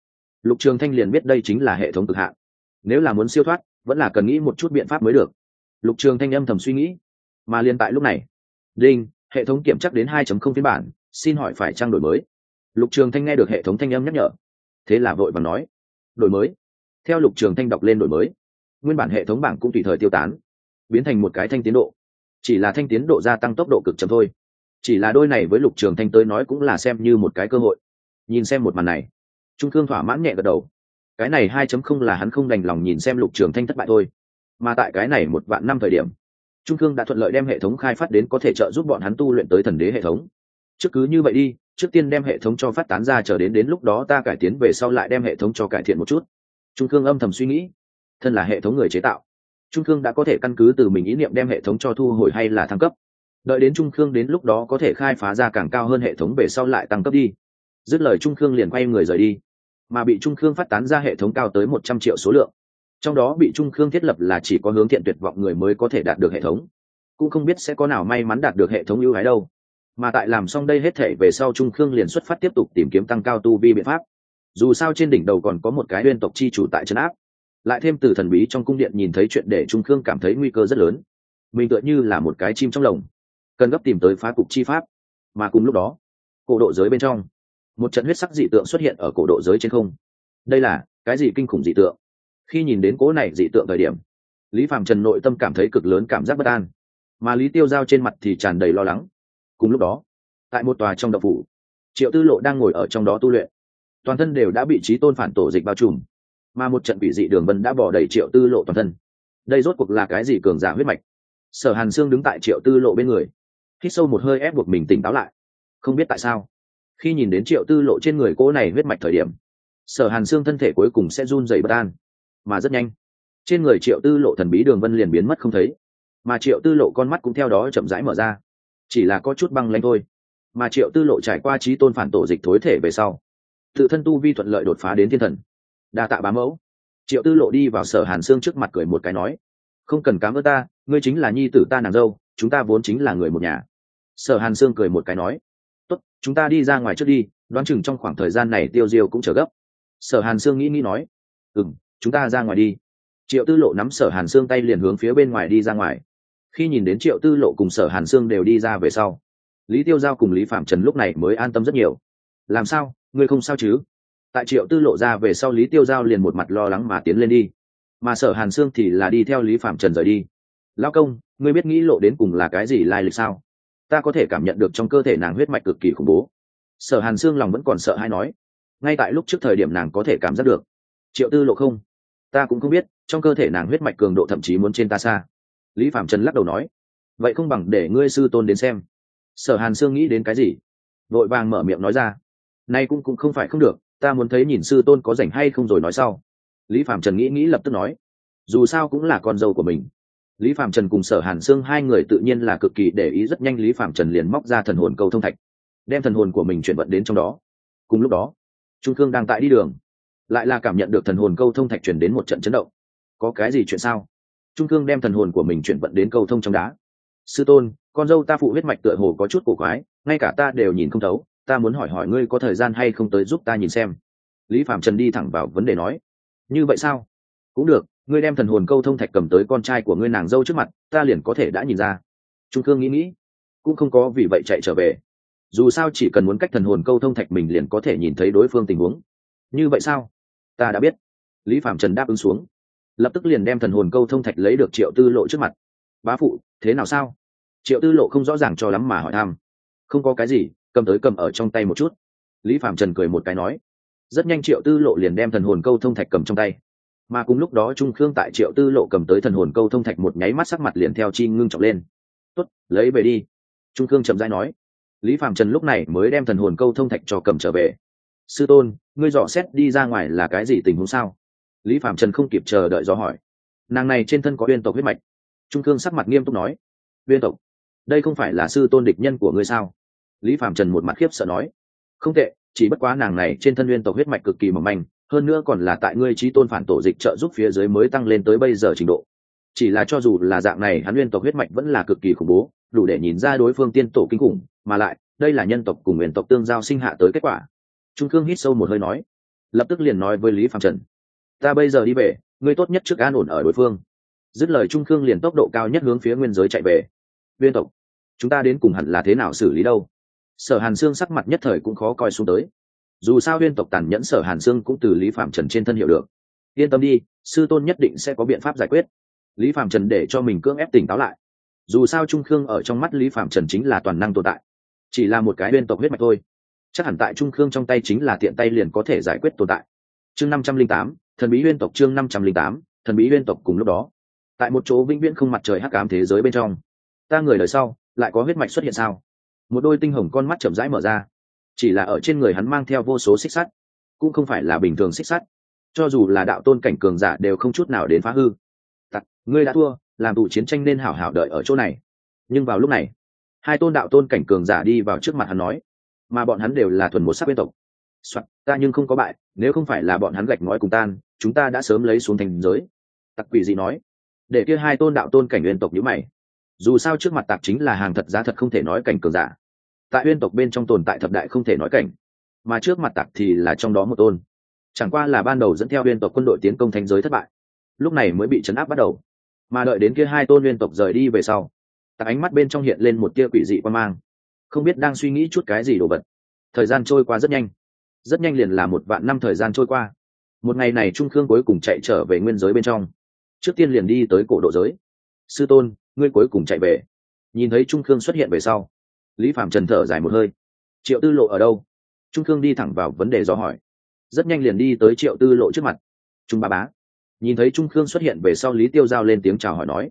Lục Trường Thanh liền biết đây chính là hệ thống cực hạn. Nếu là muốn siêu thoát, vẫn là cần nghĩ một chút biện pháp mới được. Lục Trường Thanh âm thầm suy nghĩ. Mà liền tại lúc này, đinh, hệ thống kiểm chắc đến 2.0 phiên bản, xin hỏi phải trang đổi mới. Lục Trường Thanh nghe được hệ thống thanh âm nhắc nhở, thế là vội vàng nói, đổi mới. Theo Lục Trường Thanh đọc lên đổi mới, nguyên bản hệ thống bảng cũng tùy thời tiêu tán, biến thành một cái thanh tiến độ. Chỉ là thanh tiến độ gia tăng tốc độ cực chậm thôi. Chỉ là đôi này với Lục Trường Thanh tới nói cũng là xem như một cái cơ hội. Nhìn xem một màn này, Trung Cương thỏa mãn nhẹ gật đầu. Cái này 2.0 là hắn không đành lòng nhìn xem Lục Trường Thanh thất bại thôi. Mà tại cái này 1 vạn năm thời điểm, Trung Cương đã thuận lợi đem hệ thống khai phát đến có thể trợ giúp bọn hắn tu luyện tới thần đế hệ thống. Trước cứ như vậy đi, trước tiên đem hệ thống cho phát tán ra, chờ đến lúc đó ta cải tiến về sau lại đem hệ thống cho cải thiện một chút. Trung Cương âm thầm suy nghĩ, thân là hệ thống người chế tạo, Trung Cương đã có thể căn cứ từ mình ý niệm đem hệ thống cho thu hồi hay là thăng cấp. Đợi đến Trung Cương đến lúc đó có thể khai phá ra càng cao hơn hệ thống về sau lại tăng cấp đi. Dứt lời Trung Cương liền quay người rời đi. Mà bị Trung Cương phát tán ra hệ thống cao tới 100 triệu số lượng, trong đó bị Trung Cương thiết lập là chỉ có hướng thiện tuyệt vọng người mới có thể đạt được hệ thống, cũng không biết sẽ có nào may mắn đạt được hệ thống ưu ái đâu. Mà tại làm xong đây hết thể về sau, Trung Cương liền xuất phát tiếp tục tìm kiếm tăng cao tu vi biện pháp. Dù sao trên đỉnh đầu còn có một cái uyên tộc chi chủ tại trấn áp, lại thêm từ thần bí trong cung điện nhìn thấy chuyện để Trung Cương cảm thấy nguy cơ rất lớn. Mình tựa như là một cái chim trong lồng, cần gấp tìm tới phá cục chi pháp. Mà cùng lúc đó, cổ độ giới bên trong, một trận huyết sắc dị tượng xuất hiện ở cổ độ giới trên không. Đây là cái gì kinh khủng dị tượng? Khi nhìn đến cố này dị tượng thời điểm, Lý Phàm Trần nội tâm cảm thấy cực lớn cảm giác bất an, mà Lý Tiêu Giao trên mặt thì tràn đầy lo lắng. Cùng lúc đó, tại một tòa trong động phủ, Triệu Tư Lộ đang ngồi ở trong đó tu luyện, toàn thân đều đã bị chí tôn phản tổ dịch bao trùm, mà một trận quỷ dị đường vân đã bỏ đầy Triệu Tư Lộ toàn thân. Đây rốt cuộc là cái gì cường giả huyết mạch? Sở Hàn Sương đứng tại Triệu Tư Lộ bên người, hít sâu một hơi ép buộc mình tỉnh táo lại. Không biết tại sao, khi nhìn đến Triệu Tư Lộ trên người cô này huyết mạch thời điểm, Sở Hàn Sương thân thể cuối cùng sẽ run rẩy bất an. Mà rất nhanh, trên người Triệu Tư Lộ thần bí đường vân liền biến mất không thấy, mà Triệu Tư Lộ con mắt cũng theo đó chậm rãi mở ra, chỉ là có chút băng lãnh thôi. Mà Triệu Tư Lộ trải qua chí tôn phản tổ dịch thối thể về sau, tự thân tu vi thuận lợi đột phá đến thiên thần. Đa tạ bá mẫu. Triệu Tư Lộ đi vào Sở Hàn Sương trước mặt cười một cái nói, không cần cảm ơn ta, ngươi chính là nhi tử ta nàng dâu, chúng ta vốn chính là người một nhà. Sở Hàn Sương cười một cái nói, tốt, chúng ta đi ra ngoài trước đi, đoán chừng trong khoảng thời gian này Tiêu Diêu cũng chờ gấp. Sở Hàn Sương nghĩ nói, chúng ta ra ngoài đi. Triệu Tư Lộ nắm Sở Hàn Sương tay liền hướng phía bên ngoài đi ra ngoài. Khi nhìn đến Triệu Tư Lộ cùng Sở Hàn Sương đều đi ra về sau, Lý Tiêu Giao cùng Lý Phạm Trần lúc này mới an tâm rất nhiều. Làm sao, ngươi không sao chứ? Tại Triệu Tư Lộ ra về sau, Lý Tiêu Giao liền một mặt lo lắng mà tiến lên đi, mà Sở Hàn Sương thì là đi theo Lý Phạm Trần rời đi. Lão công, ngươi biết nghĩ lộ đến cùng là cái gì lai lịch sao? Ta có thể cảm nhận được trong cơ thể nàng huyết mạch cực kỳ khủng bố. Sở Hàn Sương lòng vẫn còn sợ hãi nói, ngay tại lúc trước thời điểm nàng có thể cảm giác được. Triệu Tư Lộ không, ta cũng không biết, trong cơ thể nàng huyết mạch cường độ thậm chí muốn trên ta xa. Lý Phạm Trần lắc đầu nói, vậy không bằng để ngươi sư tôn đến xem. Sở Hàn Sương nghĩ đến cái gì, vội vàng mở miệng nói ra, nay cũng không phải không được, ta muốn thấy nhìn sư tôn có rảnh hay không rồi nói sau. Lý Phạm Trần nghĩ lập tức nói, dù sao cũng là con dâu của mình. Lý Phạm Trần cùng Sở Hàn Sương hai người tự nhiên là cực kỳ để ý, rất nhanh Lý Phạm Trần liền móc ra thần hồn câu thông thạch, đem thần hồn của mình chuyển vận đến trong đó. Cùng lúc đó, Trung Cương đang tại đi đường, lại là cảm nhận được thần hồn câu thông thạch chuyển đến một trận chấn động. Có cái gì chuyện sao? Trung Cương đem thần hồn của mình chuyển vận đến câu thông trong đá. Sư tôn, con dâu ta phụ huyết mạch tựa hồ có chút cổ quái, ngay cả ta đều nhìn không thấu, ta muốn hỏi ngươi có thời gian hay không tới giúp ta nhìn xem. Lý Phạm Trần đi thẳng vào vấn đề nói, như vậy sao? Cũng được, ngươi đem thần hồn câu thông thạch cầm tới con trai của ngươi nàng dâu trước mặt, ta liền có thể đã nhìn ra. Trung Cương nghĩ cũng không có vì vậy chạy trở về, dù sao chỉ cần muốn cách thần hồn câu thông thạch mình liền có thể nhìn thấy đối phương tình huống. Như vậy sao? Ta đã biết. Lý Phạm Trần đáp ứng xuống, lập tức liền đem thần hồn câu thông thạch lấy được Triệu Tư Lộ trước mặt. Bá phụ, thế nào sao? Triệu Tư Lộ không rõ ràng cho lắm mà hỏi thăm. Không có cái gì, cầm ở trong tay một chút. Lý Phạm Trần cười một cái nói. Rất nhanh Triệu Tư Lộ liền đem thần hồn câu thông thạch cầm trong tay, mà cùng lúc đó Trung Khương tại Triệu Tư Lộ cầm tới thần hồn câu thông thạch một nháy mắt sắc mặt liền theo chi ngưng trọng lên. Tốt, lấy về đi. Trung Khương chậm rãi nói. Lý Phạm Trần lúc này mới đem thần hồn câu thông thạch cho cầm trở về. Sư tôn, ngươi dò xét đi ra ngoài là cái gì tình huống sao? Lý Phạm Trần không kịp chờ đợi dò hỏi. Nàng này trên thân có uyên tộc huyết mạch. Trung Khương sắc mặt nghiêm túc nói. Uyên tộc? Đây không phải là sư tôn địch nhân của ngươi sao? Lý Phạm Trần một mặt khiếp sợ nói. Không tệ, chỉ bất quá nàng này trên thân uyên tộc huyết mạch cực kỳ mỏng manh, hơn nữa còn là tại ngươi chí tôn phản tổ dịch trợ giúp phía dưới mới tăng lên tới bây giờ trình độ. Chỉ là cho dù là dạng này, hắn uyên tộc huyết mạch vẫn là cực kỳ khủng bố, đủ để nhìn ra đối phương tiên tổ kinh khủng, mà lại đây là nhân tộc cùng nguyên tộc tương giao sinh hạ tới kết quả. Trung Cương hít sâu một hơi nói, lập tức liền nói với Lý Phạm Trần: ta bây giờ đi về, ngươi tốt nhất trước an ổn ở đối phương. Dứt lời Trung Khương liền tốc độ cao nhất hướng phía nguyên giới chạy về. Uyên tộc, chúng ta đến cùng hẳn là thế nào xử lý đâu? Sở Hàn Sương sắc mặt nhất thời cũng khó coi xuống tới. Dù sao Uyên tộc tàn nhẫn, Sở Hàn Sương cũng từ Lý Phạm Trần trên thân hiểu được. Yên tâm đi, sư tôn nhất định sẽ có biện pháp giải quyết. Lý Phạm Trần để cho mình cưỡng ép tỉnh táo lại. Dù sao Trung Khương ở trong mắt Lý Phạm Trần chính là toàn năng tồn tại, chỉ là một cái Uyên tộc huyết mạch thôi, chắc hẳn tại Trung Khương trong tay chính là tiện tay liền có thể giải quyết tồn tại. Chương 508, thần bí Uyên tộc. Chương 508, thần bí Uyên tộc. Cùng lúc đó, tại một chỗ vĩnh viễn không mặt trời hắc ám thế giới bên trong, ta người đời sau lại có huyết mạch xuất hiện sao? Một đôi tinh hồng con mắt chậm rãi mở ra, chỉ là ở trên người hắn mang theo vô số xích sắt, cũng không phải là bình thường xích sắt, cho dù là đạo tôn cảnh cường giả đều không chút nào đến phá hư. Tặc, ngươi đã thua, làm tù chiến tranh nên hảo hảo đợi ở chỗ này. Nhưng vào lúc này, hai tôn đạo tôn cảnh cường giả đi vào trước mặt hắn nói, mà bọn hắn đều là thuần một sắc Uyên tộc. Soạn, ta nhưng không có bại, nếu không phải là bọn hắn gạch ngói cùng tan, chúng ta đã sớm lấy xuống thành giới. Tặc quỷ gì nói, để kia hai tôn đạo tôn cảnh Uyên tộc nhíu mày. Dù sao trước mặt Tặc chính là hàng thật giá thật không thể nói cảnh cường giả, tại Uyên tộc bên trong tồn tại thập đại không thể nói cảnh, mà trước mặt Tặc thì là trong đó một tôn. Chẳng qua là ban đầu dẫn theo Uyên tộc quân đội tiến công thánh giới thất bại, lúc này mới bị trấn áp bắt đầu. Mà đợi đến kia hai tôn Uyên tộc rời đi về sau, Tặc ánh mắt bên trong hiện lên một tia quỷ dị quan mang, không biết đang suy nghĩ chút cái gì đồ vật. Thời gian trôi qua rất nhanh liền là 1.000 năm thời gian trôi qua. Một ngày này Trung Khương cuối cùng chạy trở về nguyên giới bên trong, trước tiên liền đi tới cổ độ giới. Sư tôn, ngươi cuối cùng chạy về. Nhìn thấy Trung Khương xuất hiện về sau, Lý Phạm Trần thở dài một hơi. Triệu Tư Lộ ở đâu? Trung Khương đi thẳng vào vấn đề do hỏi, rất nhanh liền đi tới Triệu Tư Lộ trước mặt. Trung bá bá. Nhìn thấy Trung Khương xuất hiện về sau, Lý Tiêu Giao lên tiếng chào hỏi nói.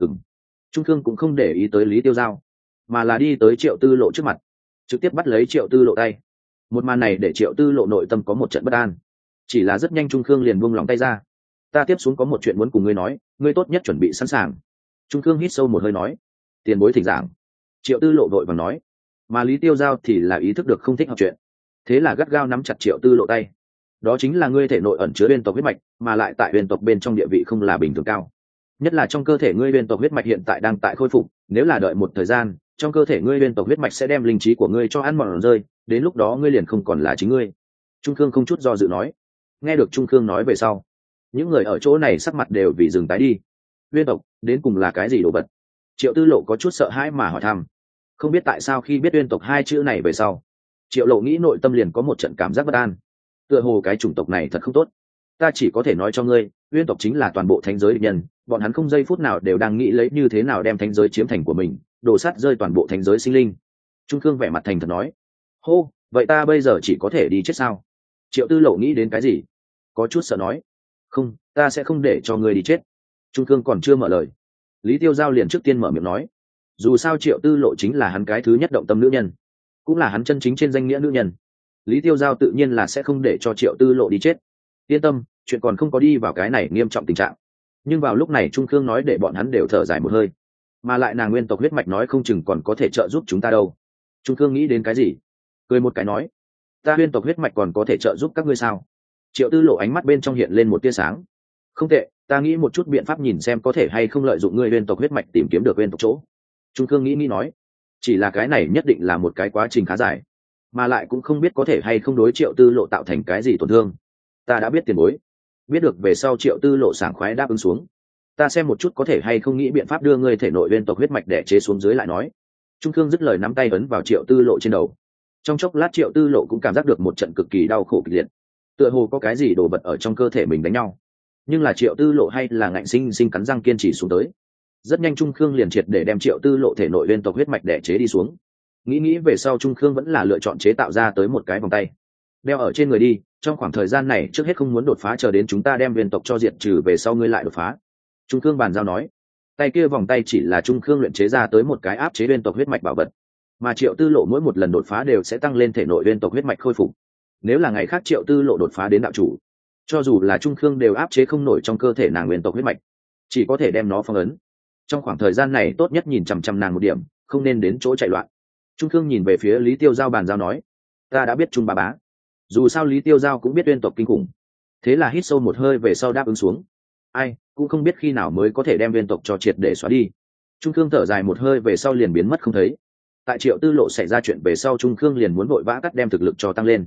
Trung Khương cũng không để ý tới Lý Tiêu Giao, mà là đi tới Triệu Tư Lộ trước mặt, trực tiếp bắt lấy Triệu Tư Lộ tay. Một màn này để Triệu Tư Lộ nội tâm có một trận bất an, chỉ là rất nhanh Trung Khương liền buông lòng tay ra. Ta tiếp xuống có một chuyện muốn cùng ngươi nói, ngươi tốt nhất chuẩn bị sẵn sàng. Trung Khương hít sâu một hơi nói. Tiền bối thỉnh giảng. Triệu Tư Lộ vội vàng nói, mà Lý Tiêu Giao thì là ý thức được không thích học chuyện, thế là gắt gao nắm chặt Triệu Tư Lộ tay. Đó chính là ngươi thể nội ẩn chứa Uyên tộc huyết mạch, mà lại tại Uyên tộc bên trong địa vị không là bình thường cao, nhất là trong cơ thể ngươi Uyên tộc huyết mạch hiện tại đang tại khôi phục, nếu là đợi một thời gian, trong cơ thể ngươi Uyên tộc huyết mạch sẽ đem linh trí của ngươi cho ăn mòn rơi, đến lúc đó ngươi liền không còn là chính ngươi. Trung Khương không chút do dự nói. Nghe được Trung Khương nói về sau, những người ở chỗ này sắc mặt đều vì dừng tái đi. Uyên tộc đến cùng là cái gì đồ vật? Triệu Tư Lộ có chút sợ hãi mà hỏi thăm. Không biết tại sao khi biết Uyên tộc hai chữ này về sau, Triệu Lộ nghĩ nội tâm liền có một trận cảm giác bất an. Tựa hồ cái chủng tộc này thật không tốt. Ta chỉ có thể nói cho ngươi, Uyên tộc chính là toàn bộ thánh giới địch nhân, bọn hắn không giây phút nào đều đang nghĩ lấy như thế nào đem thánh giới chiếm thành của mình, đổ sát rơi toàn bộ thánh giới sinh linh. Trung Khương vẻ mặt thành thật nói. Hô, vậy ta bây giờ chỉ có thể đi chết sao? Triệu Tư Lộ nghĩ đến cái gì, có chút sợ nói. Không, ta sẽ không để cho ngươi đi chết. Trung Khương còn chưa mở lời, Lý Tiêu Giao liền trước tiên mở miệng nói. Dù sao Triệu Tư Lộ chính là hắn cái thứ nhất động tâm nữ nhân, cũng là hắn chân chính trên danh nghĩa nữ nhân. Lý Tiêu Giao tự nhiên là sẽ không để cho Triệu Tư Lộ đi chết. Yên tâm, chuyện còn không có đi vào cái này nghiêm trọng tình trạng. Nhưng vào lúc này Trung Khương nói để bọn hắn đều thở dài một hơi, mà lại nàng Nguyên tộc huyết mạch nói không chừng còn có thể trợ giúp chúng ta đâu. Trung Khương nghĩ đến cái gì, cười một cái nói. Ta Nguyên tộc huyết mạch còn có thể trợ giúp các ngươi sao? Triệu Tư Lộ ánh mắt bên trong hiện lên một tia sáng. Không tệ, ta nghĩ một chút biện pháp nhìn xem có thể hay không lợi dụng ngươi Nguyên tộc huyết mạch tìm kiếm được Nguyên tộc chỗ. Trung Khương nghĩ nói. Chỉ là cái này nhất định là một cái quá trình khá dài, mà lại cũng không biết có thể hay không đối Triệu Tư Lộ tạo thành cái gì tổn thương. Ta đã biết tiền bối. Biết được về sau Triệu Tư Lộ sảng khoái đáp ứng xuống. Ta xem một chút có thể hay không nghĩ biện pháp đưa ngươi thể nội Nguyên tộc huyết mạch để chế xuống dưới lại nói. Trung Khương dứt lời nắm tay ấn vào Triệu Tư Lộ trên đầu. Trong chốc lát Triệu Tư Lộ cũng cảm giác được một trận cực kỳ đau khổ kịch liệt, tựa hồ có cái gì đồ vật ở trong cơ thể mình đánh nhau. Nhưng là Triệu Tư Lộ hay là ngạnh sinh sinh cắn răng kiên trì xuống tới. Rất nhanh Trung Khương liền triệt để đem Triệu Tư Lộ thể nội Nguyên tộc huyết mạch đẻ chế đi xuống. Nghĩ về sau Trung Khương vẫn là lựa chọn chế tạo ra tới một cái vòng tay, đeo ở trên người đi. Trong khoảng thời gian này trước hết không muốn đột phá, chờ đến chúng ta đem Nguyên tộc cho diệt trừ về sau ngươi lại đột phá. Trung Khương bàn giao nói. Tay kia vòng tay chỉ là Trung Khương luyện chế ra tới một cái áp chế Nguyên tộc huyết mạch bảo vật, mà Triệu Tư Lộ mỗi một lần đột phá đều sẽ tăng lên thể nội Nguyên tộc huyết mạch khôi phục. Nếu là ngày khác Triệu Tư Lộ đột phá đến đạo chủ, cho dù là Trung Khương đều áp chế không nổi trong cơ thể nàng Nguyên tộc huyết mạch, chỉ có thể đem nó phong ấn. Trong khoảng thời gian này tốt nhất nhìn chằm chằm nàng một điểm, không nên đến chỗ chạy loạn. Trung Khương nhìn về phía Lý Tiêu Giao bàn giao nói. Ta đã biết Trung bá bá. Dù sao Lý Tiêu Giao cũng biết Nguyên tộc kinh khủng, thế là hít sâu một hơi về sau đáp ứng xuống. Ai cũng không biết khi nào mới có thể đem Nguyên tộc cho triệt để xóa đi. Trung Khương thở dài một hơi về sau liền biến mất không thấy. Tại Triệu Tư Lộ xảy ra chuyện về sau Trung Khương liền muốn vội vã cắt đem thực lực cho tăng lên.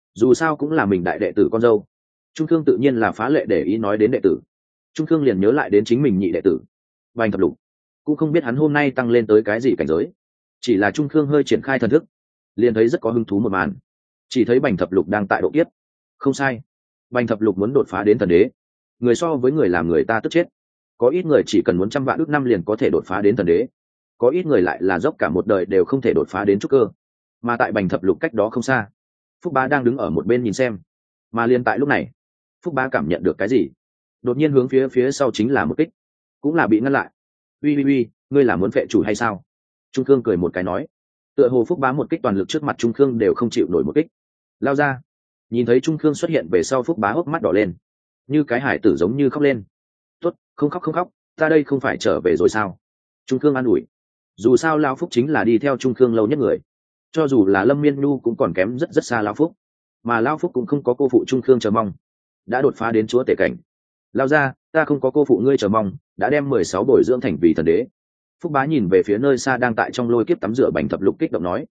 dù sao cũng là mình đại đệ tử con dâu. Trung Khương tự nhiên là phá lệ để ý nói đến đệ tử. Trung Khương liền nhớ lại đến chính mình nhị đệ tử Bành Thập Lục, cũng không biết hắn hôm nay tăng lên tới cái gì cảnh giới. Chỉ là Trung Khương hơi triển khai thần thức, liền thấy rất có hứng thú một màn. Chỉ thấy Bành Thập Lục đang tại độ kiếp. Không sai, Bành Thập Lục muốn đột phá đến thần đế. Người so với người làm người ta tức chết. Có ít người chỉ cần muốn trăm vạn ước năm liền có thể đột phá đến thần đế, có ít người lại là dốc cả một đời đều không thể đột phá đến trúc cơ. Mà tại Bành Thập Lục cách đó không xa, Phúc Bá đang đứng ở một bên nhìn xem. Mà liền tại lúc này, Phúc Bá cảm nhận được cái gì, đột nhiên hướng phía sau chính là một kích, cũng là bị ngăn lại. Uy, ngươi là muốn phệ chủ hay sao? Trung Khương cười một cái nói. Tựa hồ Phúc Bá một kích toàn lực trước mặt Trung Khương đều không chịu nổi một kích, lao ra. Nhìn thấy Trung Khương xuất hiện về sau, Phúc Bá hốc mắt đỏ lên, như cái hải tử giống như khóc lên. Tốt, không khóc, ta đây không phải trở về rồi sao? Trung Khương an ủi. Dù sao lao Phúc chính là đi theo Trung Khương lâu nhất người, cho dù là Lâm Miên Nhu cũng còn kém rất xa lao Phúc, mà lao Phúc cũng không có cô phụ Trung Khương chờ mong, đã đột phá đến chúa tể cảnh. Lao ra, ta không có cô phụ ngươi chờ mong, đã đem 16 bồi dưỡng thành vì thần đế. Phúc Bá nhìn về phía nơi xa đang tại trong lôi kiếp tắm rửa Bành Thập Lục kích động nói.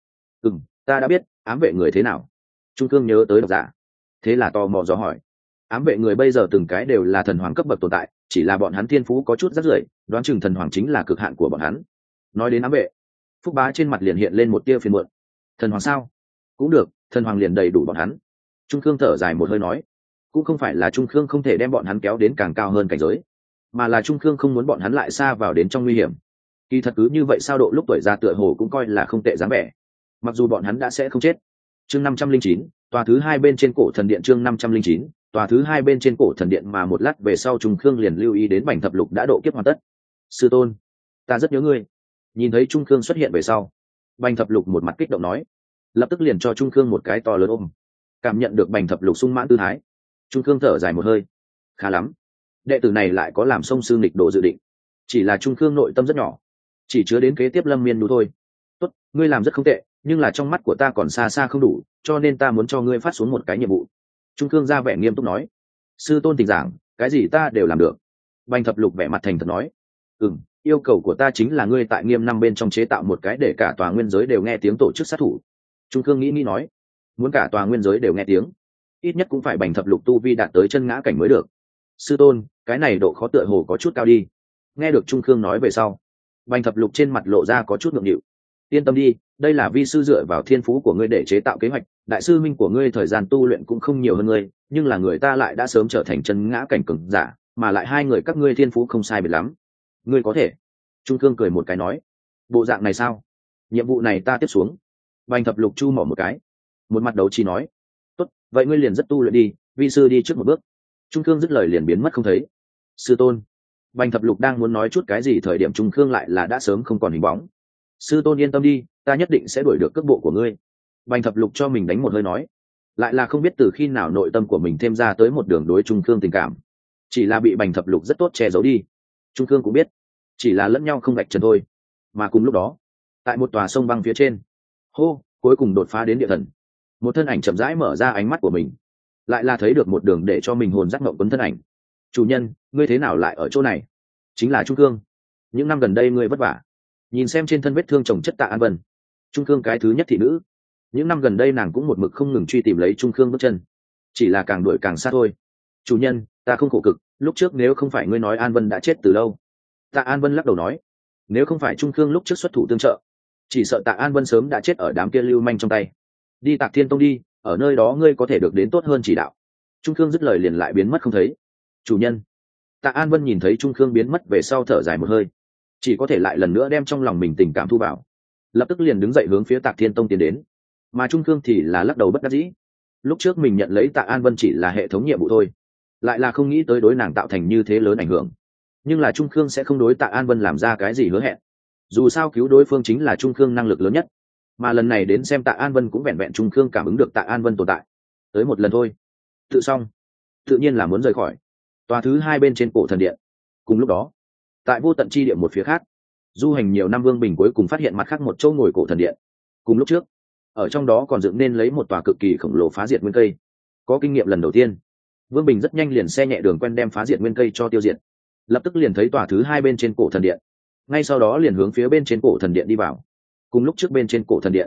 Ta đã biết, ám vệ người thế nào? Trung Khương nhớ tới độc giả, thế là tò mò dò hỏi. Ám vệ người bây giờ từng cái đều là thần hoàng cấp bậc tồn tại, chỉ là bọn hắn thiên phú có chút rất rưởi, đoán chừng thần hoàng chính là cực hạn của bọn hắn. Nói đến ám vệ, Phúc Bá trên mặt liền hiện lên một tia phiền muộn. Thần hoàng sao? Cũng được, thần hoàng liền đầy đủ bọn hắn. Trung Khương thở dài một hơi nói. Cũng không phải là Trung Khương không thể đem bọn hắn kéo đến càng cao hơn cảnh giới, mà là Trung Khương không muốn bọn hắn lại xa vào đến trong nguy hiểm. Kỳ thật cứ như vậy sao độ lúc tuổi già tựa hồ cũng coi là không tệ dáng vẻ, mặc dù bọn hắn đã sẽ không chết. Chương 509, tòa thứ hai bên trên cổ thần điện. Chương 509, tòa thứ hai bên trên cổ thần điện. Mà một lát về sau Trung Khương liền lưu ý đến Bành Thập Lục đã độ kiếp hoàn tất. Sư tôn, ta rất nhớ ngươi. Nhìn thấy Trung Khương xuất hiện về sau, Bành Thập Lục một mặt kích động nói, lập tức liền cho Trung Khương một cái to lớn ôm. Cảm nhận được Bành Thập Lục sung mãn tư thái, Trung Khương thở dài một hơi. Khá lắm, đệ tử này lại có làm sông sư nghịch độ dự định. Chỉ là Trung Khương nội tâm rất nhỏ, chỉ chứa đến kế tiếp Lâm Miên Nhu thôi. Tốt, ngươi làm rất không tệ, nhưng là trong mắt của ta còn xa xa không đủ, cho nên ta muốn cho ngươi phát xuống một cái nhiệm vụ. Trung Khương ra vẻ nghiêm túc nói. Sư tôn tình giảng, cái gì ta đều làm được. Bành Thập Lục vẻ mặt thành thật nói. Yêu cầu của ta chính là ngươi tại Nghiêm Năm bên trong chế tạo một cái để cả tòa nguyên giới đều nghe tiếng tổ chức sát thủ. Trung Khương nghĩ nói, muốn cả tòa nguyên giới đều nghe tiếng, ít nhất cũng phải Bành Thập Lục tu vi đạt tới chân ngã cảnh mới được. Sư tôn, cái này độ khó tựa hồ có chút cao đi. Nghe được Trung Khương nói về sau, Bành Thập Lục trên mặt lộ ra có chút ngượng nghịu. Yên tâm đi, đây là vi sư dựa vào thiên phú của ngươi để chế tạo kế hoạch. Đại sư minh của ngươi thời gian tu luyện cũng không nhiều hơn ngươi, nhưng là người ta lại đã sớm trở thành chân ngã cảnh cường giả, mà lại hai người các ngươi thiên phú không sai biệt lắm. Ngươi có thể. Trung Khương cười một cái nói. Bộ dạng này sao? Nhiệm vụ này ta tiếp xuống. Bành Thập Lục chu mỏ một cái, một mặt đấu trí nói. Tốt, vậy ngươi liền rất tu luyện đi, vi sư đi trước một bước. Trung Khương dứt lời liền biến mất không thấy. Sư tôn. Bành Thập Lục đang muốn nói chút cái gì thời điểm Trung Khương lại là đã sớm không còn hình bóng. Sư tôn yên tâm đi, ta nhất định sẽ đuổi được cước bộ của ngươi. Bành Thập Lục cho mình đánh một hơi nói, lại là không biết từ khi nào nội tâm của mình thêm ra tới một đường đối Trung Khương tình cảm, chỉ là bị Bành Thập Lục rất tốt che giấu đi. Trung Khương cũng biết, chỉ là lẫn nhau không vạch trần thôi. Mà cùng lúc đó, tại một tòa sông băng phía trên, cuối cùng đột phá đến địa thần. Một thân ảnh chậm rãi mở ra ánh mắt của mình, lại là thấy được một đường để cho mình hồn giác ngộng quấn thân ảnh. Chủ nhân, ngươi thế nào lại ở chỗ này? Chính là Trung Khương. Những năm gần đây ngươi vất vả. Nhìn xem trên thân vết thương chồng chất Tạ An Vân, Trung Khương cái thứ nhất thị nữ. Những năm gần đây nàng cũng một mực không ngừng truy tìm lấy Trung Khương bước chân, chỉ là càng đuổi càng xa thôi. Chủ nhân, ta không khổ cực, lúc trước nếu không phải ngươi nói An Vân đã chết từ lâu. Tạ An Vân lắc đầu nói, nếu không phải Trung Khương lúc trước xuất thủ tương trợ, chỉ sợ Tạ An Vân sớm đã chết ở đám kia lưu manh trong tay. Đi Tạc Thiên Tông đi, ở nơi đó ngươi có thể được đến tốt hơn chỉ đạo. Trung Khương dứt lời liền lại biến mất không thấy. Chủ nhân. Tạ An Vân nhìn thấy Trung Khương biến mất về sau thở dài một hơi, chỉ có thể lại lần nữa đem trong lòng mình tình cảm thu vào, lập tức liền đứng dậy hướng phía Tạc Thiên Tông tiến đến. Mà Trung Khương thì là lắc đầu bất đắc dĩ. Lúc trước mình nhận lấy Tạ An Vân chỉ là hệ thống nhiệm vụ thôi, lại là không nghĩ tới đối nàng tạo thành như thế lớn ảnh hưởng. Nhưng là Trung Khương sẽ không đối Tạ An Vân làm ra cái gì hứa hẹn, dù sao cứu đối phương chính là Trung Khương năng lực lớn nhất. Mà lần này đến xem Tạ An Vân cũng vẹn vẹn Trung Khương cảm ứng được Tạ An Vân tồn tại tới một lần thôi, tự xong tự nhiên là muốn rời khỏi tòa thứ hai bên trên cổ thần điện. Cùng lúc đó, tại vô tận chi địa một phía khác, du hành nhiều năm Vương Bình cuối cùng phát hiện mặt khác một chỗ ngồi cổ thần điện. Cùng lúc trước, ở trong đó còn dựng nên lấy một tòa cực kỳ khổng lồ phá diệt nguyên cây. Có kinh nghiệm lần đầu tiên, Vương Bình rất nhanh liền xe nhẹ đường quen đem phá diệt nguyên cây cho tiêu diệt. Lập tức liền thấy tòa thứ hai bên trên cổ thần điện, ngay sau đó liền hướng phía bên trên cổ thần điện đi vào. Cùng lúc trước bên trên cổ thần điện,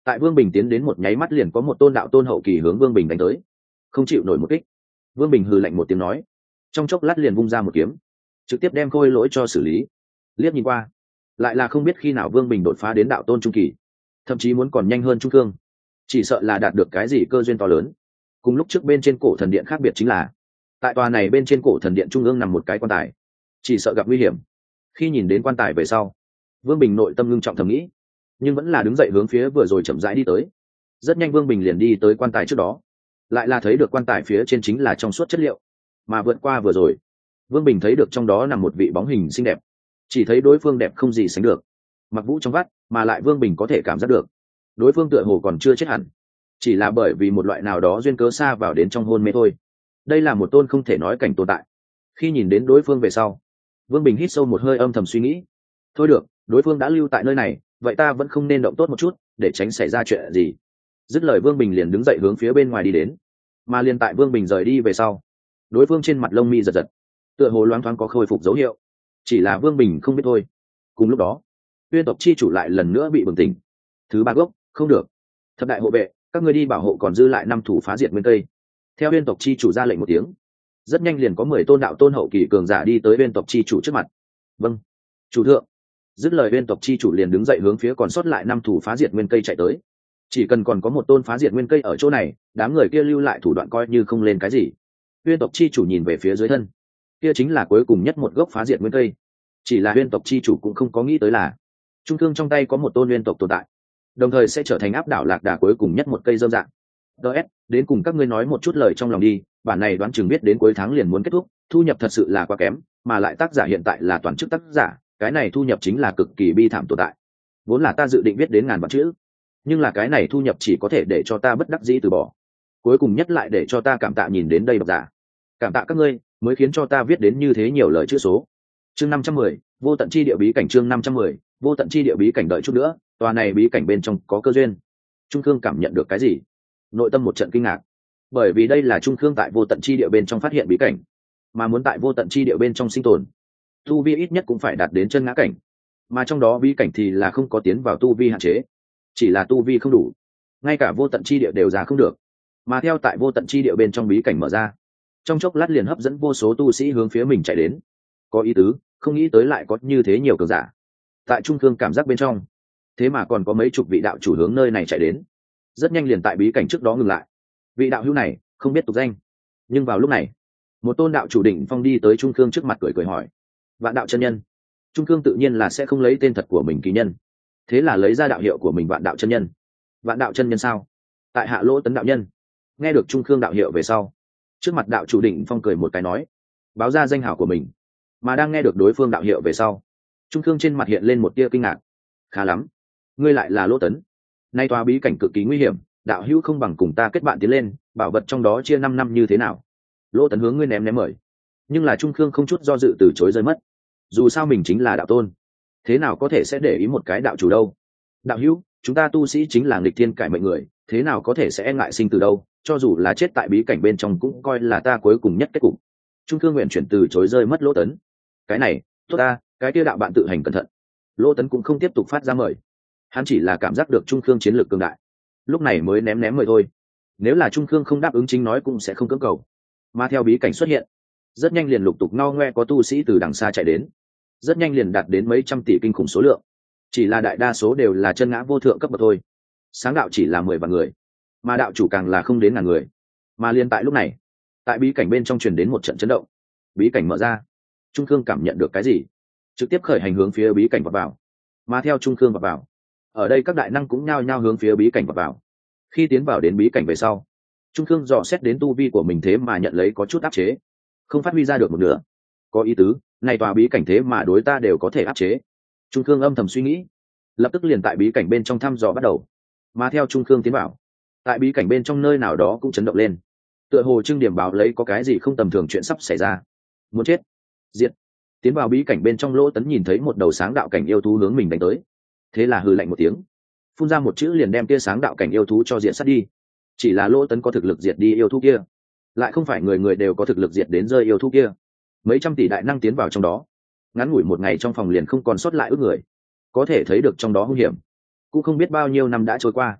tại Vương Bình tiến đến một nháy mắt liền có một tôn đạo tôn hậu kỳ hướng Vương Bình đánh tới, không chịu nổi một kích. Vương Bình hừ lạnh một tiếng nói, trong chốc lát liền vung ra một kiếm, trực tiếp đem Khôi Lỗi cho xử lý. Liếc nhìn qua, lại là không biết khi nào Vương Bình đột phá đến đạo tôn trung kỳ, thậm chí muốn còn nhanh hơn Trung Cương, chỉ sợ là đạt được cái gì cơ duyên to lớn. Cùng lúc trước bên trên cổ thần điện khác biệt chính là, tại tòa này bên trên cổ thần điện trung ương nằm một cái quan tài, chỉ sợ gặp nguy hiểm. Khi nhìn đến quan tài về sau, Vương Bình nội tâm ngưng trọng thầm nghĩ, nhưng vẫn là đứng dậy hướng phía vừa rồi chậm rãi đi tới. Rất nhanh Vương Bình liền đi tới quan tài trước đó, lại là thấy được quan tài phía trên chính là trong suốt chất liệu, mà vượt qua vừa rồi, Vương Bình thấy được trong đó nằm một vị bóng hình xinh đẹp, chỉ thấy đối phương đẹp không gì sánh được, mặc vũ trong vắt, mà lại Vương Bình có thể cảm giác được đối phương tựa hồ còn chưa chết hẳn, chỉ là bởi vì một loại nào đó duyên cớ xa vào đến trong hôn mê thôi. Đây là một tôn không thể nói cảnh tồn tại. Khi nhìn đến đối phương về sau, Vương Bình hít sâu một hơi âm thầm suy nghĩ, thôi được, đối phương đã lưu tại nơi này, vậy ta vẫn không nên động tốt một chút để tránh xảy ra chuyện gì. Dứt lời Vương Bình liền đứng dậy hướng phía bên ngoài đi đến, mà liền tại Vương Bình rời đi về sau, đối phương trên mặt lông mi giật giật, tựa hồ loáng thoáng có khôi phục dấu hiệu, chỉ là Vương Bình không biết thôi. Cùng lúc đó, Uyên tộc chi chủ lại lần nữa bị bừng tỉnh. Thứ ba gốc, không được, thập đại hộ vệ, các ngươi đi bảo hộ còn dư lại 5 thủ phá diệt nguyên cây. Theo Uyên tộc chi chủ ra lệnh một tiếng, rất nhanh liền có 10 tôn đạo tôn hậu kỳ cường giả đi tới Uyên tộc chi chủ trước mặt. Vâng, chủ thượng. Dứt lời Uyên tộc chi chủ liền đứng dậy hướng phía còn sót lại 5 thủ phá diệt nguyên cây chạy tới. Chỉ cần còn có một tôn phá diệt nguyên cây ở chỗ này, đám người kia lưu lại thủ đoạn coi như không lên cái gì. Uyên tộc chi chủ nhìn về phía dưới thân, kia chính là cuối cùng nhất một gốc phá diệt nguyên cây. Chỉ là Uyên tộc chi chủ cũng không có nghĩ tới là Trung Cương trong tay có một tôn Uyên tộc tồn tại, đồng thời sẽ trở thành áp đảo lạc đà cuối cùng nhất một cây dâm dạng. DS, đến cùng các ngươi nói một chút lời trong lòng đi, bản này đoán chừng biết đến cuối tháng liền muốn kết thúc, thu nhập thật sự là quá kém, mà lại tác giả hiện tại là toàn chức tác giả, cái này thu nhập chính là cực kỳ bi thảm tồn tại. Vốn là ta dự định viết đến 1000 vạn chữ, nhưng là cái này thu nhập chỉ có thể để cho ta bất đắc dĩ từ bỏ. Cuối cùng nhất lại để cho ta cảm tạ nhìn đến đây độc giả. Cảm tạ các ngươi, mới khiến cho ta viết đến như thế nhiều lời chữ số. Chương 510, vô tận chi địa bí cảnh. Chương 510, vô tận chi địa bí cảnh. Đợi chút nữa, tòa này bí cảnh bên trong có cơ duyên. Trung Khương cảm nhận được cái gì? Nội tâm một trận kinh ngạc, bởi vì đây là Trung Khương tại vô tận chi địa bên trong phát hiện bí cảnh, mà muốn tại vô tận chi địa bên trong sinh tồn, tu vi ít nhất cũng phải đạt đến chân ngã cảnh, mà trong đó bí cảnh thì là không có tiến vào tu vi hạn chế, chỉ là tu vi không đủ, ngay cả vô tận chi địa đều ra không được. Mà theo tại vô tận chi địa bên trong bí cảnh mở ra, trong chốc lát liền hấp dẫn vô số tu sĩ hướng phía mình chạy đến. Có ý tứ, không nghĩ tới lại có như thế nhiều cường giả. Tại Trung Khương cảm giác bên trong, thế mà còn có mấy chục vị đạo chủ hướng nơi này chạy đến. Rất nhanh liền tại bí cảnh trước đó ngừng lại. Vị đạo hữu này không biết tục danh, nhưng vào lúc này, một tôn đạo chủ đỉnh phong đi tới Trung Khương trước mặt cười cười hỏi: Vạn đạo chân nhân. Trung Khương tự nhiên là sẽ không lấy tên thật của mình kỳ nhân, thế là lấy ra đạo hiệu của mình Vạn đạo chân nhân. Vạn đạo chân nhân sao? Tại hạ Lỗ Tấn đạo nhân. Nghe được Trung Khương đạo hiệu về sau, trước mặt đạo chủ đỉnh phong cười một cái nói, báo ra danh hảo của mình. Mà đang nghe được đối phương đạo hiệu về sau, Trung Khương trên mặt hiện lên một tia kinh ngạc. Khá lắm, ngươi lại là Lỗ Tấn. Nay tòa bí cảnh cực kỳ nguy hiểm, đạo hữu không bằng cùng ta kết bạn tiến lên, bảo vật trong đó chia 5 năm như thế nào? Lỗ Tấn hướng ngươi ném mời, nhưng là Trung Khương không chút do dự từ chối rơi mất. Dù sao mình chính là đạo tôn, thế nào có thể sẽ để ý một cái đạo chủ đâu? Đạo hữu, chúng ta tu sĩ chính là nghịch thiên cải mệnh người, thế nào có thể sẽ e ngại sinh từ đâu? Cho dù là chết tại bí cảnh bên trong cũng coi là ta cuối cùng nhất kết cục. Trung Khương nguyện chuyển từ chối rơi mất Lỗ Tấn. Cái này, tốt ta, cái kia đạo bạn tự hành cẩn thận. Lỗ Tấn cũng không tiếp tục phát ra mời, hắn chỉ là cảm giác được Trung Khương chiến lược cường đại, lúc này mới ném mời thôi. Nếu là Trung Khương không đáp ứng chính nói cũng sẽ không cưỡng cầu. Mà theo bí cảnh xuất hiện, rất nhanh liền lục tục ngao ngoe có tu sĩ từ đằng xa chạy đến, rất nhanh liền đạt đến mấy trăm tỷ kinh khủng số lượng. Chỉ là đại đa số đều là chân ngã vô thượng cấp bậc thôi, sáng đạo chỉ là 10 vạn người, mà đạo chủ càng là không đến ngàn người. Mà liền tại lúc này, tại bí cảnh bên trong truyền đến một trận chấn động, bí cảnh mở ra. Trung Khương cảm nhận được cái gì, trực tiếp khởi hành hướng phía bí cảnh vào vào. Mà theo Trung Khương vào, ở đây các đại năng cũng nhao nhao hướng phía bí cảnh vào. Khi tiến vào đến bí cảnh về sau, Trung Khương dò xét đến tu vi của mình thế mà nhận lấy có chút áp chế, không phát huy ra được một nửa. Có ý tứ, này tòa bí cảnh thế mà đối ta đều có thể áp chế. Trung Khương âm thầm suy nghĩ, lập tức liền tại bí cảnh bên trong thăm dò bắt đầu. Mà theo Trung Khương tiến vào, tại bí cảnh bên trong nơi nào đó cũng chấn động lên, tựa hồ trưng điểm báo lấy có cái gì không tầm thường chuyện sắp xảy ra. Muốn chết, diệt. Tiến vào bí cảnh bên trong, Lỗ Tấn nhìn thấy một đầu sáng đạo cảnh yêu thú hướng mình đánh tới, thế là hừ lạnh một tiếng, phun ra một chữ liền đem tia sáng đạo cảnh yêu thú cho diệt sát đi. Chỉ là Lỗ Tấn có thực lực diệt đi yêu thú kia, lại không phải người người đều có thực lực diệt đến rơi yêu thú kia. Mấy trăm tỷ đại năng tiến vào trong đó, ngắn ngủi một ngày trong phòng liền không còn sót lại ước người, có thể thấy được trong đó hung hiểm. Cũng không biết bao nhiêu năm đã trôi qua,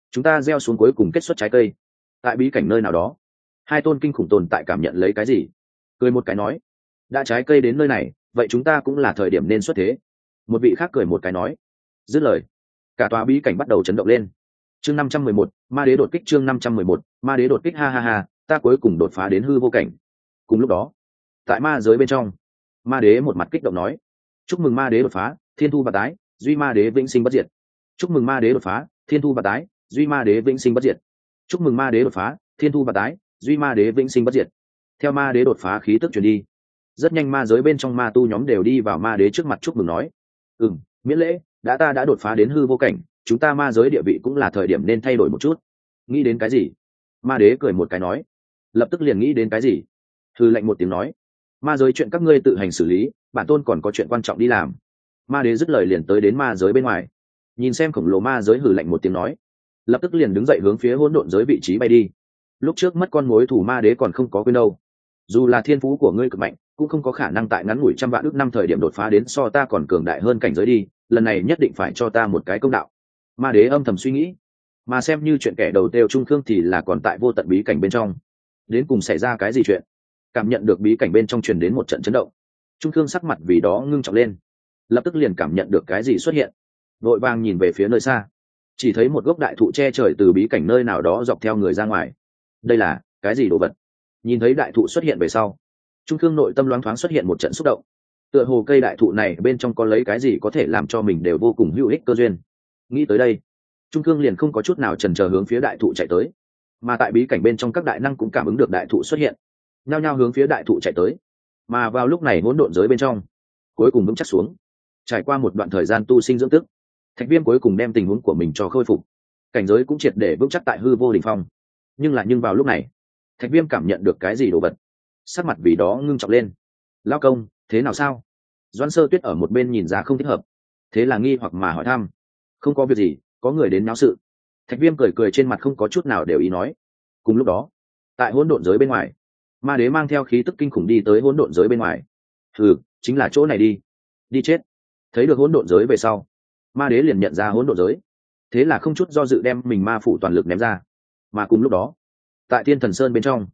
chúng ta gieo xuống cuối cùng kết xuất trái cây. Tại bí cảnh nơi nào đó, hai tôn kinh khủng tồn tại cảm nhận lấy cái gì, cười một cái nói, đã trái cây đến nơi này, vậy chúng ta cũng là thời điểm nên xuất thế. Một vị khác cười một cái nói. Dứt lời, cả tòa bí cảnh bắt đầu chấn động lên. Chương 511, ma đế đột kích. Chương 511, ma đế đột kích. Ha ha ha, ta cuối cùng đột phá đến hư vô cảnh. Cùng lúc đó, tại ma giới bên trong, ma đế một mặt kích động nói, chúc mừng ma đế đột phá, thiên thu và tái, duy ma đế vĩnh sinh bất diệt. Chúc mừng ma đế đột phá, thiên thu và tái, duy ma đế vĩnh sinh bất diệt. Chúc mừng ma đế đột phá, thiên thu và tái, duy ma đế vĩnh sinh bất diệt. Theo ma đế đột phá khí tức truyền đi, rất nhanh ma giới bên trong ma tu nhóm đều đi vào ma đế trước mặt chúc mừng nói, miễn lễ, ta đã đột phá đến hư vô cảnh, chúng ta ma giới địa vị cũng là thời điểm nên thay đổi một chút. Nghĩ đến cái gì? Ma đế cười một cái nói. Lập tức liền nghĩ đến cái gì? Hư lạnh một tiếng nói, ma giới chuyện các ngươi tự hành xử lý, bản tôn còn có chuyện quan trọng đi làm. Ma đế dứt lời liền tới đến ma giới bên ngoài, nhìn xem khổng lồ ma giới, hừ lạnh một tiếng nói, lập tức liền đứng dậy hướng phía hỗn độn giới vị trí bay đi. Lúc trước mất con mối thủ ma đế còn không có quên đâu, dù là thiên phú của ngươi cực mạnh cũng không có khả năng tại ngắn ngủi trăm vạn ước năm thời điểm đột phá đến so ta còn cường đại hơn cảnh giới đi, lần này nhất định phải cho ta một cái công đạo. Ma đế âm thầm suy nghĩ, mà xem như chuyện kẻ đầu tiêu trung khương thì là còn tại vô tận bí cảnh bên trong, đến cùng xảy ra cái gì chuyện. Cảm nhận được bí cảnh bên trong truyền đến một trận chấn động, trung khương sắc mặt vì đó ngưng trọng lên, lập tức liền cảm nhận được cái gì xuất hiện, vội vàng nhìn về phía nơi xa, chỉ thấy một gốc đại thụ che trời từ bí cảnh nơi nào đó dọc theo người ra ngoài. Đây là cái gì đồ vật? Nhìn thấy đại thụ xuất hiện về sau, trung khương nội tâm loáng thoáng xuất hiện một trận xúc động, tựa hồ cây đại thụ này bên trong có lấy cái gì có thể làm cho mình đều vô cùng hữu ích cơ duyên. Nghĩ tới đây, trung khương liền không có chút nào chần chờ hướng phía đại thụ chạy tới. Mà tại bí cảnh bên trong các đại năng cũng cảm ứng được đại thụ xuất hiện, nhao nhao hướng phía đại thụ chạy tới. Mà vào lúc này hỗn độn giới bên trong cuối cùng vững chắc xuống. Trải qua một đoạn thời gian tu sinh dưỡng tức, Thạch Viêm cuối cùng đem tình huống của mình cho khôi phục, cảnh giới cũng triệt để vững chắc tại hư vô đỉnh phong. Nhưng vào lúc này, Thạch Viêm cảm nhận được cái gì đồ vật, sắc mặt vì đó ngưng trọng lên. Lao công, thế nào sao? Doãn Sơ Tuyết ở một bên nhìn ra không thích hợp, thế là nghi hoặc mà hỏi thăm. Không có việc gì, có người đến náo sự. Thạch Viêm cười cười trên mặt không có chút nào đều ý nói. Cùng lúc đó, tại hỗn độn giới bên ngoài, ma đế mang theo khí tức kinh khủng đi tới hỗn độn giới bên ngoài. Chính là chỗ này đi. Đi chết. Thấy được hỗn độn giới về sau, ma đế liền nhận ra hỗn độn giới, thế là không chút do dự đem mình ma phủ toàn lực ném ra. Mà cùng lúc đó, tại Thiên Thần Sơn bên trong,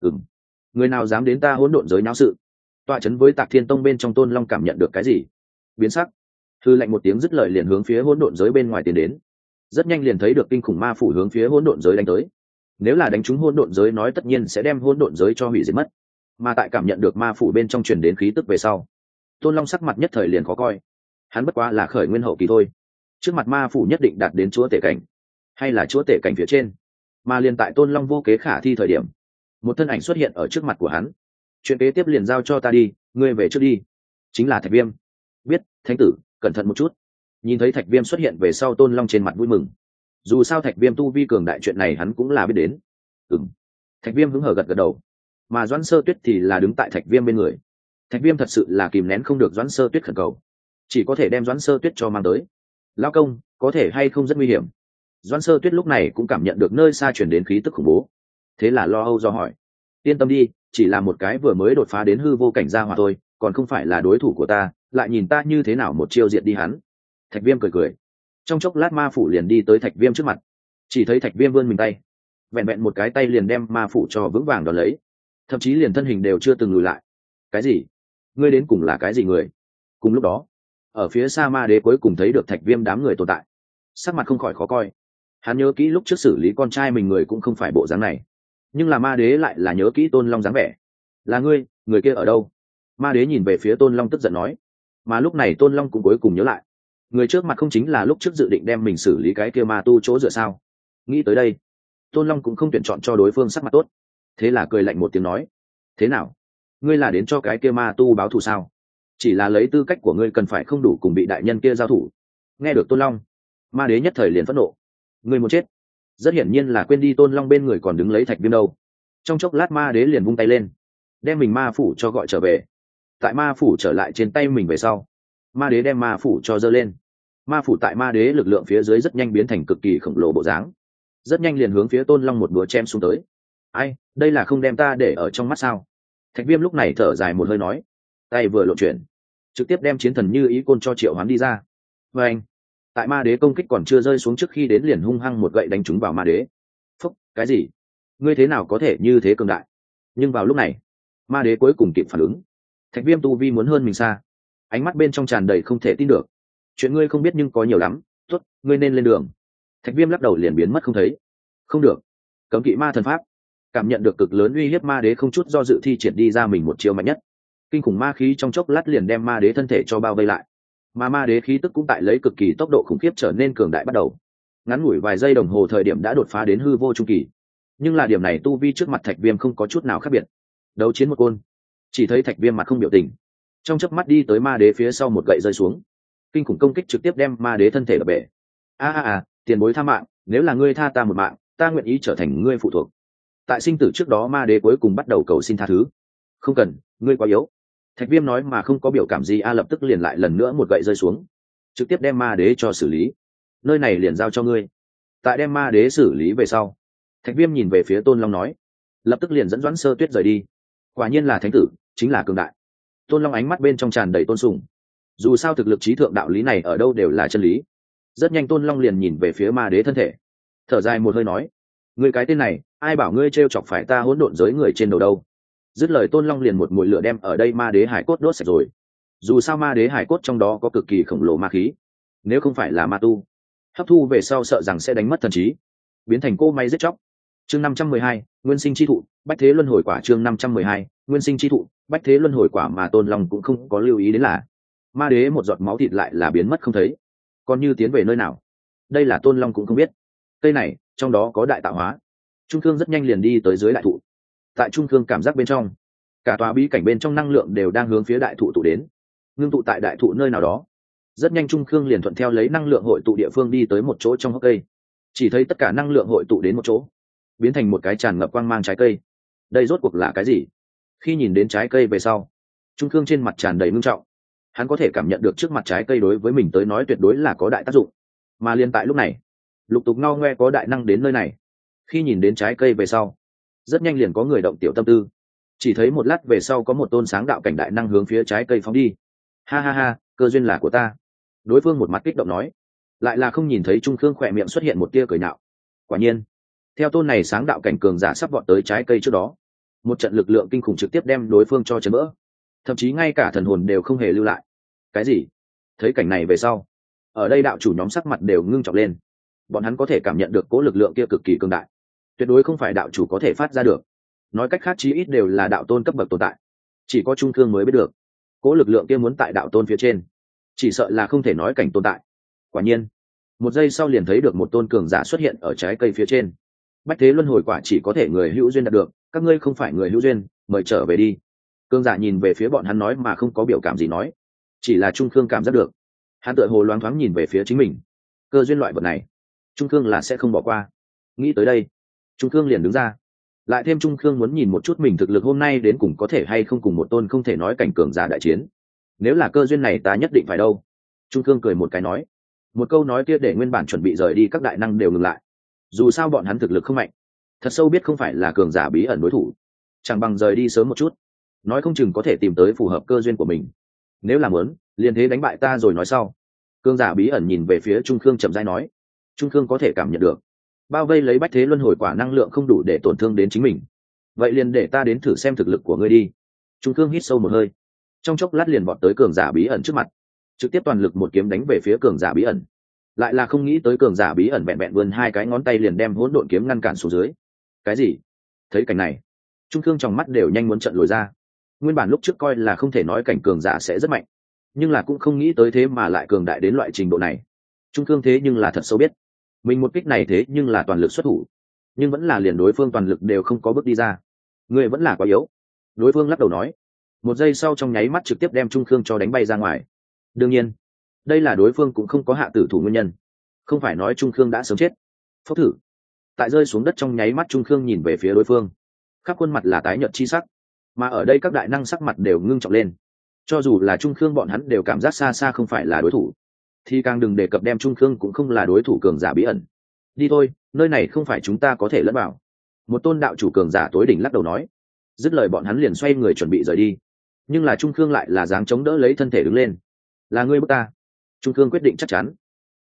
người nào dám đến ta hỗn độn giới náo sự? Tọa chấn với Tạc Thiên Tông bên trong Tôn Long cảm nhận được cái gì, biến sắc, hư lạnh một tiếng dứt lời liền hướng phía hỗn độn giới bên ngoài tiến đến. Rất nhanh liền thấy được kinh khủng ma phủ hướng phía hỗn độn giới đánh tới. Nếu là đánh trúng hỗn độn giới nói tất nhiên sẽ đem hỗn độn giới cho hủy diệt mất. Mà tại cảm nhận được ma phủ bên trong truyền đến khí tức về sau, Tôn Long sắc mặt nhất thời liền khó coi. Hắn bất quá là khởi nguyên hậu kỳ thôi, trước mặt ma phủ nhất định đạt đến chúa tể cảnh, hay là chúa tể cảnh phía trên. Mà liền tại Tôn Long vô kế khả thi thời điểm, một thân ảnh xuất hiện ở trước mặt của hắn. Chuyện kế tiếp liền giao cho ta đi, ngươi về trước đi. Chính là Thạch Viêm. Biết, thánh tử, cẩn thận một chút. Nhìn thấy Thạch Viêm xuất hiện về sau, Tôn Long trên mặt vui mừng. Dù sao Thạch Viêm tu vi cường đại chuyện này hắn cũng là biết đến. Thạch Viêm hứng hở gật gật đầu. Mà Doãn Sơ Tuyết thì là đứng tại Thạch Viêm bên người. Thạch Viêm thật sự là kìm nén không được Doãn Sơ Tuyết khẩn cầu, chỉ có thể đem Doãn Sơ Tuyết cho mang tới. Lao công, có thể hay không rất nguy hiểm. Doãn Sơ Tuyết lúc này cũng cảm nhận được nơi xa chuyển đến khí tức khủng bố, thế là lo âu do hỏi. Yên tâm đi, chỉ là một cái vừa mới đột phá đến hư vô cảnh gia hỏa thôi, còn không phải là đối thủ của ta, lại nhìn ta như thế nào một chiêu diệt đi hắn. Thạch Viêm cười cười. Trong chốc lát ma phủ liền đi tới Thạch Viêm trước mặt, chỉ thấy Thạch Viêm vươn mình tay, vẹn vẹn một cái tay liền đem ma phủ cho vững vàng đón lấy, thậm chí liền thân hình đều chưa từng lùi lại. Cái gì? Ngươi đến cùng là cái gì người? Cùng lúc đó, ở phía xa ma đế cuối cùng thấy được Thạch Viêm đám người tồn tại, sắc mặt không khỏi khó coi. Hắn nhớ kỹ lúc trước xử lý con trai mình người cũng không phải bộ dáng này, nhưng là ma đế lại là nhớ kỹ Tôn Long dáng vẻ. Là ngươi, người kia ở đâu? Ma đế nhìn về phía Tôn Long tức giận nói. Mà lúc này Tôn Long cũng cuối cùng nhớ lại, người trước mặt không chính là lúc trước dự định đem mình xử lý cái kia ma tu chỗ dựa sao? Nghĩ tới đây, Tôn Long cũng không tuyển chọn cho đối phương sắc mặt tốt, thế là cười lạnh một tiếng nói. Thế nào, ngươi là đến cho cái kia ma tu báo thù sao? Chỉ là lấy tư cách của ngươi cần phải không đủ cùng bị đại nhân kia giao thủ. Nghe được Tôn Long, ma đế nhất thời liền phẫn nộ. Ngươi muốn chết? Rất hiển nhiên là quên đi Tôn Long bên người còn đứng lấy Thạch Viêm đâu. Trong chốc lát ma đế liền vung tay lên, đem mình ma phủ cho gọi trở về. Tại ma phủ trở lại trên tay mình về sau, ma đế đem ma phủ cho giơ lên. Ma phủ tại ma đế lực lượng phía dưới rất nhanh biến thành cực kỳ khổng lồ bộ dáng, rất nhanh liền hướng phía Tôn Long một búa chém xuống tới. Ai, đây là không đem ta để ở trong mắt sao? Thạch Viêm lúc này thở dài một hơi nói, tay vừa lộ chuyển, trực tiếp đem chiến thần như ý côn cho triệu hoán đi ra. Và anh, tại ma đế công kích còn chưa rơi xuống trước khi đến liền hung hăng một gậy đánh trúng vào ma đế. Phúc, cái gì? Ngươi thế nào có thể như thế cường đại? Nhưng vào lúc này ma đế cuối cùng kịp phản ứng. Thạch Viêm tu vi muốn hơn mình xa, ánh mắt bên trong tràn đầy không thể tin được. Chuyện ngươi không biết nhưng có nhiều lắm, tốt, ngươi nên lên đường. Thạch Viêm lắc đầu liền biến mất không thấy. Không được, cấm kỵ ma thần pháp. Cảm nhận được cực lớn uy hiếp, ma đế không chút do dự thi triển đi ra mình một chiêu mạnh nhất. Kinh khủng ma khí trong chốc lát liền đem ma đế thân thể cho bao vây lại, mà ma đế khí tức cũng tại lấy cực kỳ tốc độ khủng khiếp trở nên cường đại bắt đầu. Ngắn ngủi vài giây đồng hồ thời điểm đã đột phá đến hư vô trung kỳ, nhưng là điểm này tu vi trước mặt Thạch Viêm không có chút nào khác biệt. Đấu chiến một côn, chỉ thấy Thạch Viêm mặt không biểu tình, trong chớp mắt đi tới ma đế phía sau một gậy rơi xuống, kinh khủng công kích trực tiếp đem ma đế thân thể đập bể. Tiền bối tha mạng, nếu là ngươi tha ta một mạng, ta nguyện ý trở thành ngươi phụ thuộc. Tại sinh tử trước đó ma đế cuối cùng bắt đầu cầu xin tha thứ. Không cần, ngươi quá yếu. Thạch Viêm nói mà không có biểu cảm gì, lập tức liền lại lần nữa một gậy rơi xuống, trực tiếp đem ma đế cho xử lý. Nơi này liền giao cho ngươi. Tại đem ma đế xử lý về sau, Thạch Viêm nhìn về phía Tôn Long nói, lập tức liền dẫn Doãn Sơ Tuyết rời đi. Quả nhiên là thánh tử, chính là cường đại. Tôn Long ánh mắt bên trong tràn đầy tôn sùng. Dù sao thực lực trí thượng đạo lý này ở đâu đều là chân lý. Rất nhanh Tôn Long liền nhìn về phía ma đế thân thể, thở dài một hơi nói, ngươi cái tên này, ai bảo ngươi trêu chọc phải ta hỗn độn giới người trên đầu đâu. Dứt lời Tôn Long liền một mùi lửa đem ở đây ma đế hải cốt đốt sạch rồi. Dù sao ma đế hải cốt trong đó có cực kỳ khổng lồ ma khí, nếu không phải là ma tu hấp thu về sau sợ rằng sẽ đánh mất thần trí, biến thành cô may giết chóc. Chương 512, nguyên sinh chi thụ, bách thế luân hồi quả. Chương 512, nguyên sinh chi thụ, bách thế luân hồi quả. Mà Tôn Long cũng không có lưu ý đến là ma đế một giọt máu thịt lại là biến mất không thấy, còn như tiến về nơi nào, đây là Tôn Long cũng không biết. Cây này trong đó có đại tạo hóa. Trung Thương rất nhanh liền đi tới dưới đại thụ. Tại Trung Thương cảm giác bên trong, cả tòa bí cảnh bên trong năng lượng đều đang hướng phía đại thụ tụ đến, ngưng tụ tại đại thụ nơi nào đó. Rất nhanh Trung Thương liền thuận theo lấy năng lượng hội tụ địa phương đi tới một chỗ trong hốc cây. Chỉ thấy tất cả năng lượng hội tụ đến một chỗ, biến thành một cái tràn ngập quang mang trái cây. Đây rốt cuộc là cái gì? Khi nhìn đến trái cây về sau, Trung Thương trên mặt tràn đầy ngưng trọng. Hắn có thể cảm nhận được trước mặt trái cây đối với mình tới nói tuyệt đối là có đại tác dụng. Mà liền tại lúc này, lục tục ngao ngoe có đại năng đến nơi này. Khi nhìn đến trái cây về sau, rất nhanh liền có người động tiểu tâm tư. Chỉ thấy một lát về sau có một tôn sáng đạo cảnh đại năng hướng phía trái cây phóng đi. Ha, cơ duyên là của ta. Đối phương một mặt kích động nói, lại là không nhìn thấy Trung Khương khỏe miệng xuất hiện một tia cười nhạo. Quả nhiên, theo tôn này sáng đạo cảnh cường giả sắp vọt tới trái cây trước đó, một trận lực lượng kinh khủng trực tiếp đem đối phương cho chấn vỡ, thậm chí ngay cả thần hồn đều không hề lưu lại. Cái gì? Thấy cảnh này về sau, ở đây đạo chủ nhóm sắc mặt đều ngưng trọng lên. Bọn hắn có thể cảm nhận được cố lực lượng kia cực kỳ cường đại, tuyệt đối không phải đạo chủ có thể phát ra được. Nói cách khác chí ít đều là đạo tôn cấp bậc tồn tại, chỉ có Trung Khương mới biết được cố lực lượng kia muốn tại đạo tôn phía trên, chỉ sợ là không thể nói cảnh tồn tại. Quả nhiên, một giây sau liền thấy được một tôn cường giả xuất hiện ở trái cây phía trên. Bách thế luân hồi quả chỉ có thể người hữu duyên đạt được, các ngươi không phải người hữu duyên, mời trở về đi. Cường giả nhìn về phía bọn hắn nói mà không có biểu cảm gì nói, chỉ là Trung Khương cảm giác được, hắn tựa hồ loáng thoáng nhìn về phía chính mình. Cơ duyên loại vật này, Trung Khương là sẽ không bỏ qua. Nghĩ tới đây, Trung Khương liền đứng ra. Lại thêm Trung Khương muốn nhìn một chút mình thực lực hôm nay đến cùng có thể hay không cùng một tôn không thể nói cảnh cường giả đại chiến. Nếu là cơ duyên này ta nhất định phải đâu. Trung Khương cười một cái nói. Một câu nói kia để nguyên bản chuẩn bị rời đi các đại năng đều ngừng lại. Dù sao bọn hắn thực lực không mạnh, thật sâu biết không phải là cường giả bí ẩn đối thủ, chẳng bằng rời đi sớm một chút, nói không chừng có thể tìm tới phù hợp cơ duyên của mình. Nếu là muốn, liền thế đánh bại ta rồi nói sau. Cường giả bí ẩn nhìn về phía Trung Khương chậm rãi nói. Trung Khương có thể cảm nhận được bao vây lấy bách thế luân hồi quả năng lượng không đủ để tổn thương đến chính mình. Vậy liền để ta đến thử xem thực lực của ngươi đi. Trung Khương hít sâu một hơi, trong chốc lát liền vọt tới cường giả bí ẩn trước mặt, trực tiếp toàn lực một kiếm đánh về phía cường giả bí ẩn. Lại là không nghĩ tới cường giả bí ẩn vẹn vẹn vươn hai cái ngón tay liền đem hỗn độn kiếm ngăn cản xuống dưới. Cái gì? Thấy cảnh này, Trung Khương trong mắt đều nhanh muốn trợn lồi ra. Nguyên bản lúc trước coi là không thể nói cảnh cường giả sẽ rất mạnh, nhưng là cũng không nghĩ tới thế mà lại cường đại đến loại trình độ này. Trung Khương thế nhưng là thật sâu biết, mình một kích này thế nhưng là toàn lực xuất thủ, nhưng vẫn là liền đối phương toàn lực đều không có bước đi ra. Ngươi vẫn là quá yếu. Đối phương lắc đầu nói. Một giây sau trong nháy mắt trực tiếp đem Trung Khương cho đánh bay ra ngoài. Đương nhiên, đây là đối phương cũng không có hạ tử thủ nguyên nhân, không phải nói Trung Khương đã sớm chết. Phốc thử. Tại rơi xuống đất trong nháy mắt Trung Khương nhìn về phía đối phương, khắp khuôn mặt là tái nhợt chi sắc, mà ở đây các đại năng sắc mặt đều ngưng trọng lên. Cho dù là Trung Khương bọn hắn đều cảm giác xa xa không phải là đối thủ, thì càng đừng đề cập đem Trung Khương cũng không là đối thủ cường giả bí ẩn. Đi thôi, nơi này không phải chúng ta có thể lẫn vào. Một tôn đạo chủ cường giả tối đỉnh lắc đầu nói. Dứt lời bọn hắn liền xoay người chuẩn bị rời đi, nhưng là Trung Khương lại là dáng chống đỡ lấy thân thể đứng lên. Là ngươi bức ta. Trung Khương quyết định chắc chắn.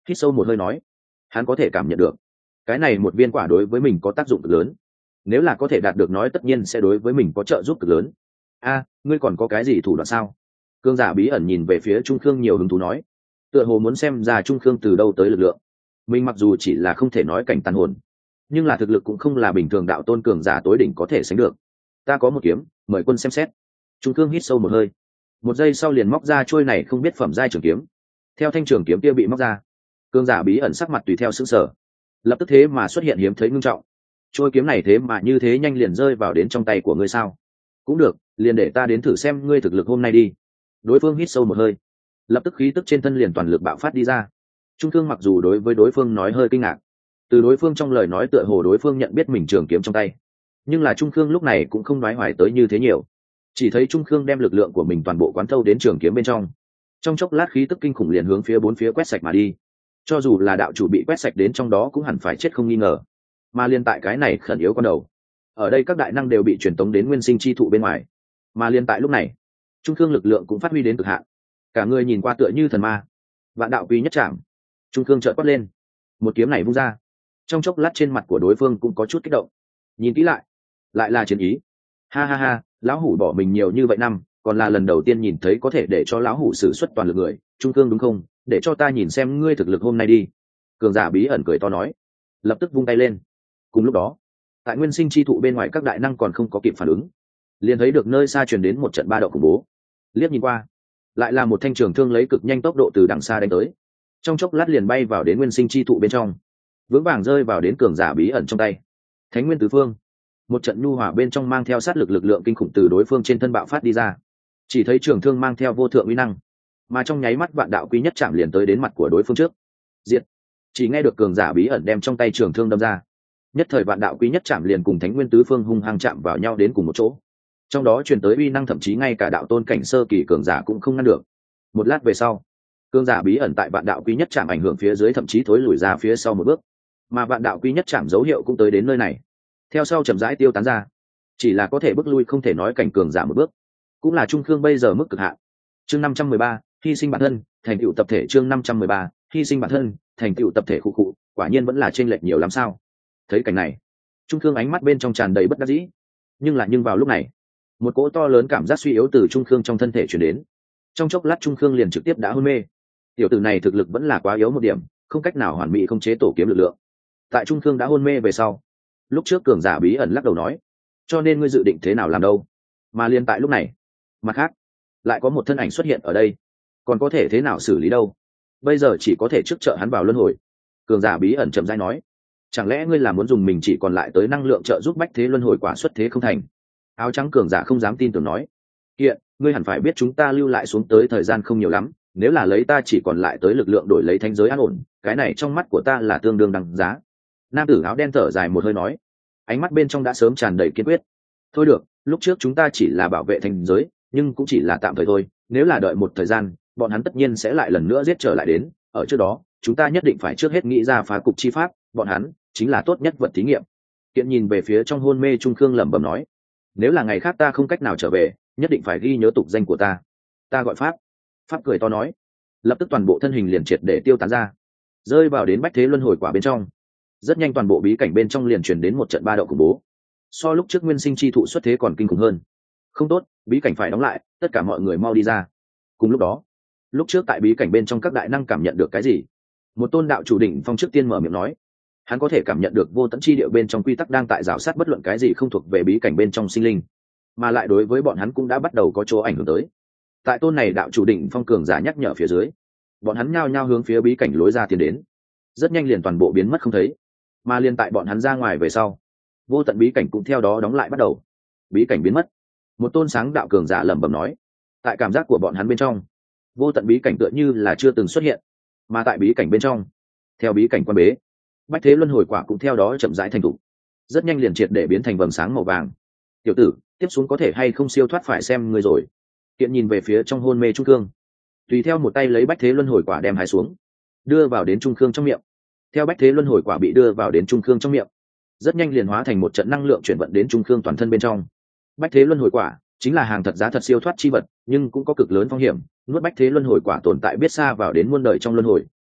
hít sâu một hơi nói. Hắn có thể cảm nhận được cái này một viên quả đối với mình có tác dụng cực lớn, nếu là có thể đạt được nói tất nhiên sẽ đối với mình có trợ giúp cực lớn. Ngươi còn có cái gì thủ đoạn sao? Cương giả bí ẩn nhìn về phía Trung Khương nhiều hứng thú nói, tựa hồ muốn xem ra Trung Khương từ đâu tới lực lượng. Mình mặc dù chỉ là không thể nói cảnh tàn hồn, nhưng là thực lực cũng không là bình thường đạo tôn cường giả tối đỉnh có thể sánh được. Ta có một kiếm, mời quân xem xét. Trung Khương hít sâu một hơi, một giây sau liền móc ra trôi này không biết phẩm giai trường kiếm. Theo thanh trường kiếm kia bị móc ra, cương giả bí ẩn sắc mặt tùy theo sững sờ, lập tức thế mà xuất hiện hiếm thấy ngưng trọng. Trôi kiếm này thế mà như thế nhanh liền rơi vào đến trong tay của ngươi sao? Cũng được, liền để ta đến thử xem ngươi thực lực hôm nay đi. Đối phương hít sâu một hơi, lập tức khí tức trên thân liền toàn lực bạo phát đi ra. Trung Thương mặc dù đối với đối phương nói hơi kinh ngạc, từ đối phương trong lời nói tựa hồ đối phương nhận biết mình trường kiếm trong tay, nhưng là Trung Khương lúc này cũng không nói hoài tới như thế nhiều, chỉ thấy Trung Khương đem lực lượng của mình toàn bộ quán thâu đến trường kiếm bên trong. Trong chốc lát khí tức kinh khủng liền hướng phía bốn phía quét sạch mà đi, cho dù là đạo chủ bị quét sạch đến trong đó cũng hẳn phải chết không nghi ngờ. Mà liên tại cái này khẩn yếu con đầu, ở đây các đại năng đều bị truyền tống đến nguyên sinh chi thụ bên ngoài, mà liên tại lúc này Trung Khương lực lượng cũng phát huy đến cực hạn, cả người nhìn qua tựa như thần ma. Vạn đạo quy nhất trảm, Trung Khương chợt quát lên, một kiếm này vung ra. Trong chốc lát trên mặt của đối phương cũng có chút kích động, nhìn kỹ lại là chiến ý. Ha ha ha, lão hủ bỏ mình nhiều như vậy năm, còn là lần đầu tiên nhìn thấy có thể để cho lão hủ sử xuất toàn lực người. Trung Khương đúng không? Để cho ta nhìn xem ngươi thực lực hôm nay đi. Cường giả bí ẩn cười to nói, lập tức vung tay lên. Cùng lúc đó, tại nguyên sinh chi thụ bên ngoài các đại năng còn không có kịp phản ứng, liền thấy được nơi xa truyền đến một trận ba động khủng bố. Liếc nhìn qua, lại là một thanh trường thương lấy cực nhanh tốc độ từ đằng xa đánh tới, trong chốc lát liền bay vào đến nguyên sinh chi thụ bên trong, vững vàng rơi vào đến cường giả bí ẩn trong tay. Thánh nguyên tứ phương, một trận nhu hòa bên trong mang theo sát lực lượng kinh khủng từ đối phương trên thân bạo phát đi ra. Chỉ thấy trường thương mang theo vô thượng uy năng, mà trong nháy mắt vạn đạo quý nhất chạm liền tới đến mặt của đối phương trước. Diệt! Chỉ nghe được cường giả bí ẩn đem trong tay trường thương đâm ra, nhất thời vạn đạo quý nhất chạm liền cùng thánh nguyên tứ phương hung hăng chạm vào nhau đến cùng một chỗ. Trong đó truyền tới uy năng thậm chí ngay cả đạo tôn cảnh sơ kỳ cường giả cũng không ngăn được. Một lát về sau, cường giả bí ẩn tại vạn đạo quý nhất chạm ảnh hưởng phía dưới thậm chí thối lùi ra phía sau một bước, mà vạn đạo quý nhất chạm dấu hiệu cũng tới đến nơi này, theo sau chậm rãi tiêu tán ra, chỉ là có thể bước lui không thể nói cảnh cường giả một bước, cũng là Trung Khương bây giờ mức cực hạn. Chương 513, hy sinh bản thân, thành tựu tập thể. Chương 513, hy sinh bản thân, thành tựu tập thể. Khụ, quả nhiên vẫn là chênh lệch nhiều lắm sao? Thấy cảnh này, Trung Khương ánh mắt bên trong tràn đầy bất đắc dĩ, nhưng vào lúc này, một cỗ to lớn cảm giác suy yếu từ Trung Khương trong thân thể truyền đến. Trong chốc lát Trung Khương liền trực tiếp đã hôn mê. Tiểu tử này thực lực vẫn là quá yếu một điểm, không cách nào hoàn mỹ khống chế tổ kiếm lực lượng. Tại Trung Khương đã hôn mê về sau, lúc trước cường giả bí ẩn lắc đầu nói, cho nên ngươi dự định thế nào làm đâu? Mà liên tại lúc này, mặt khác lại có một thân ảnh xuất hiện ở đây, còn có thể thế nào xử lý đâu? Bây giờ chỉ có thể trước trợ hắn vào luân hồi. Cường giả bí ẩn chậm rãi nói, chẳng lẽ ngươi là muốn dùng mình chỉ còn lại tới năng lượng trợ giúp bách thế luân hồi quả xuất thế không thành? Áo trắng cường giả không dám tin tưởng nói, hiện ngươi hẳn phải biết chúng ta lưu lại xuống tới thời gian không nhiều lắm, nếu là lấy ta chỉ còn lại tới lực lượng đổi lấy thánh giới an ổn, cái này trong mắt của ta là tương đương đằng giá. Nam tử áo đen thở dài một hơi nói, ánh mắt bên trong đã sớm tràn đầy kiên quyết. Thôi được, lúc trước chúng ta chỉ là bảo vệ thánh giới, nhưng cũng chỉ là tạm thời thôi, nếu là đợi một thời gian, bọn hắn tất nhiên sẽ lại lần nữa giết trở lại đến, ở trước đó chúng ta nhất định phải trước hết nghĩ ra phá cục chi pháp, bọn hắn chính là tốt nhất vật thí nghiệm. Kiện nhìn về phía trong hôn mê Trung Khương lẩm bẩm nói, nếu là ngày khác ta không cách nào trở về, nhất định phải ghi nhớ tục danh của ta. Ta gọi Pháp. Pháp cười to nói, lập tức toàn bộ thân hình liền triệt để tiêu tán ra, rơi vào đến bách thế luân hồi quả bên trong. Rất nhanh toàn bộ bí cảnh bên trong liền truyền đến một trận ba động khủng bố, so lúc trước nguyên sinh chi thụ xuất thế còn kinh khủng hơn. Không tốt, bí cảnh phải đóng lại, tất cả mọi người mau đi ra. Cùng lúc đó, lúc trước tại bí cảnh bên trong các đại năng cảm nhận được cái gì? Một tôn đạo chủ đỉnh phong trước tiên mở miệng nói, hắn có thể cảm nhận được vô tận chi địa bên trong quy tắc đang tại rào sát bất luận cái gì không thuộc về bí cảnh bên trong sinh linh, mà lại đối với bọn hắn cũng đã bắt đầu có chỗ ảnh hưởng tới. Tại tôn này đạo chủ đỉnh phong cường giả nhắc nhở phía dưới, bọn hắn nhao nhao hướng phía bí cảnh lối ra tiến đến, rất nhanh liền toàn bộ biến mất không thấy. Mà liên tại bọn hắn ra ngoài về sau, vô tận bí cảnh cũng theo đó đóng lại bắt đầu. Bí cảnh biến mất, một tôn sáng đạo cường giả lẩm bẩm nói, tại cảm giác của bọn hắn bên trong, vô tận bí cảnh tựa như là chưa từng xuất hiện. Mà tại bí cảnh bên trong, theo bí cảnh quan bế, bách thế luân hồi quả cũng theo đó chậm rãi thành thục, rất nhanh liền triệt để biến thành vầng sáng màu vàng. Tiểu tử, tiếp xuống có thể hay không siêu thoát phải xem ngươi rồi. Kiện nhìn về phía trong hôn mê Trung Khương, tùy theo một tay lấy bách thế luân hồi quả đem hái xuống, đưa vào đến Trung Khương trong miệng. Theo bách thế luân hồi quả bị đưa vào đến Trung Khương trong miệng, rất nhanh liền hóa thành một trận năng lượng chuyển vận đến Trung Khương toàn thân bên trong. Bách thế luân hồi quả chính là hàng thật giá thật siêu thoát chi vật, nhưng cũng có cực lớn phong hiểm. Nuốt bách thế luân hồi quả tồn tại biết xa vào đến muôn đời trong luân hồi,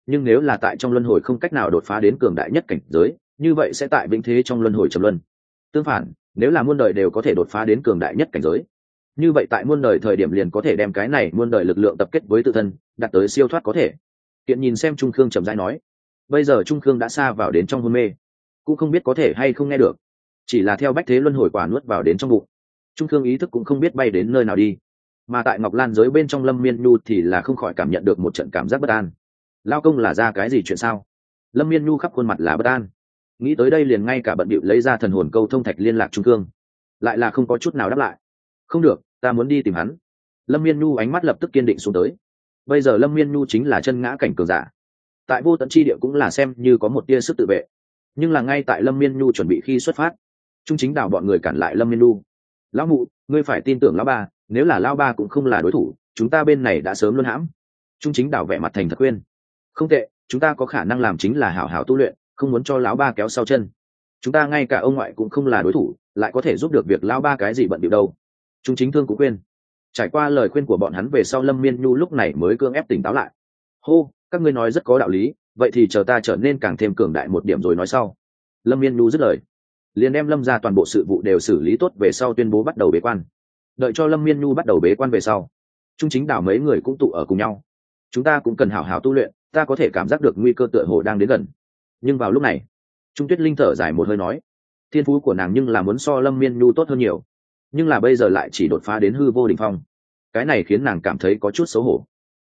nhưng nếu là tại trong luân hồi không cách nào đột phá đến cường đại nhất cảnh giới, như vậy sẽ tại vĩnh thế trong luân hồi trầm luân. Tương phản, nếu là muôn đời đều có thể đột phá đến cường đại nhất cảnh giới, như vậy tại muôn đời thời điểm liền có thể đem cái này muôn đời lực lượng tập kết với tự thân, đạt tới siêu thoát có thể. Kiện nhìn xem Trung Khương chậm rãi nói, bây giờ Trung Khương đã xa vào đến trong hôn mê, cũng không biết có thể hay không nghe được, chỉ là theo bách thế luân hồi quả nuốt vào đến trong bụng, Trung Khương ý thức cũng không biết bay đến nơi nào đi. Mà tại Ngọc Lan giới bên trong Lâm Miên Nhu thì là không khỏi cảm nhận được một trận cảm giác bất an. Lao công là ra cái gì chuyện sao? Lâm Miên Nhu khắp khuôn mặt là bất an, nghĩ tới đây liền ngay cả bận bịu lấy ra thần hồn câu thông thạch liên lạc Trung Khương, lại là không có chút nào đáp lại. Không được, ta muốn đi tìm hắn. Lâm Miên Nhu ánh mắt lập tức kiên định xuống tới. Bây giờ Lâm Miên Nhu chính là chân ngã cảnh cường giả, tại vô tận chi địa cũng là xem như có một tia sức tự vệ. Nhưng là ngay tại Lâm Miên Nhu chuẩn bị khi xuất phát, Trung Chính Đảo bọn người cản lại Lâm Miên Nhu. Lão mụ, ngươi phải tin tưởng lão ba, nếu là lão ba cũng không là đối thủ, chúng ta bên này đã sớm luân hãm. Trung Chính Đảo vẻ mặt thành thật khuyên. Không tệ, chúng ta có khả năng làm chính là hảo hảo tu luyện, không muốn cho lão ba kéo sau chân. Chúng ta ngay cả ông ngoại cũng không là đối thủ, lại có thể giúp được việc lão ba cái gì bận bịu đâu. Trung Chính Thương cũng khuyên. Trải qua lời khuyên của bọn hắn về sau, Lâm Miên Nhu lúc này mới cưỡng ép tỉnh táo lại. Hô, các ngươi nói rất có đạo lý, vậy thì chờ ta trở nên càng thêm cường đại một điểm rồi nói sau. Lâm Miên Nhu dứt lời, liền đem Lâm ra toàn bộ sự vụ đều xử lý tốt về sau tuyên bố bắt đầu bế quan. Đợi cho Lâm Miên Nhu bắt đầu bế quan về sau, Trung Chính Đảo mấy người cũng tụ ở cùng nhau. Chúng ta cũng cần hảo hảo tu luyện, ta có thể cảm giác được nguy cơ tựa hồ đang đến gần. Nhưng vào lúc này, Trung Tuyết Linh thở dài một hơi nói, thiên phú của nàng nhưng là muốn so Lâm Miên Nhu tốt hơn nhiều, nhưng là bây giờ lại chỉ đột phá đến hư vô đỉnh phong, cái này khiến nàng cảm thấy có chút xấu hổ.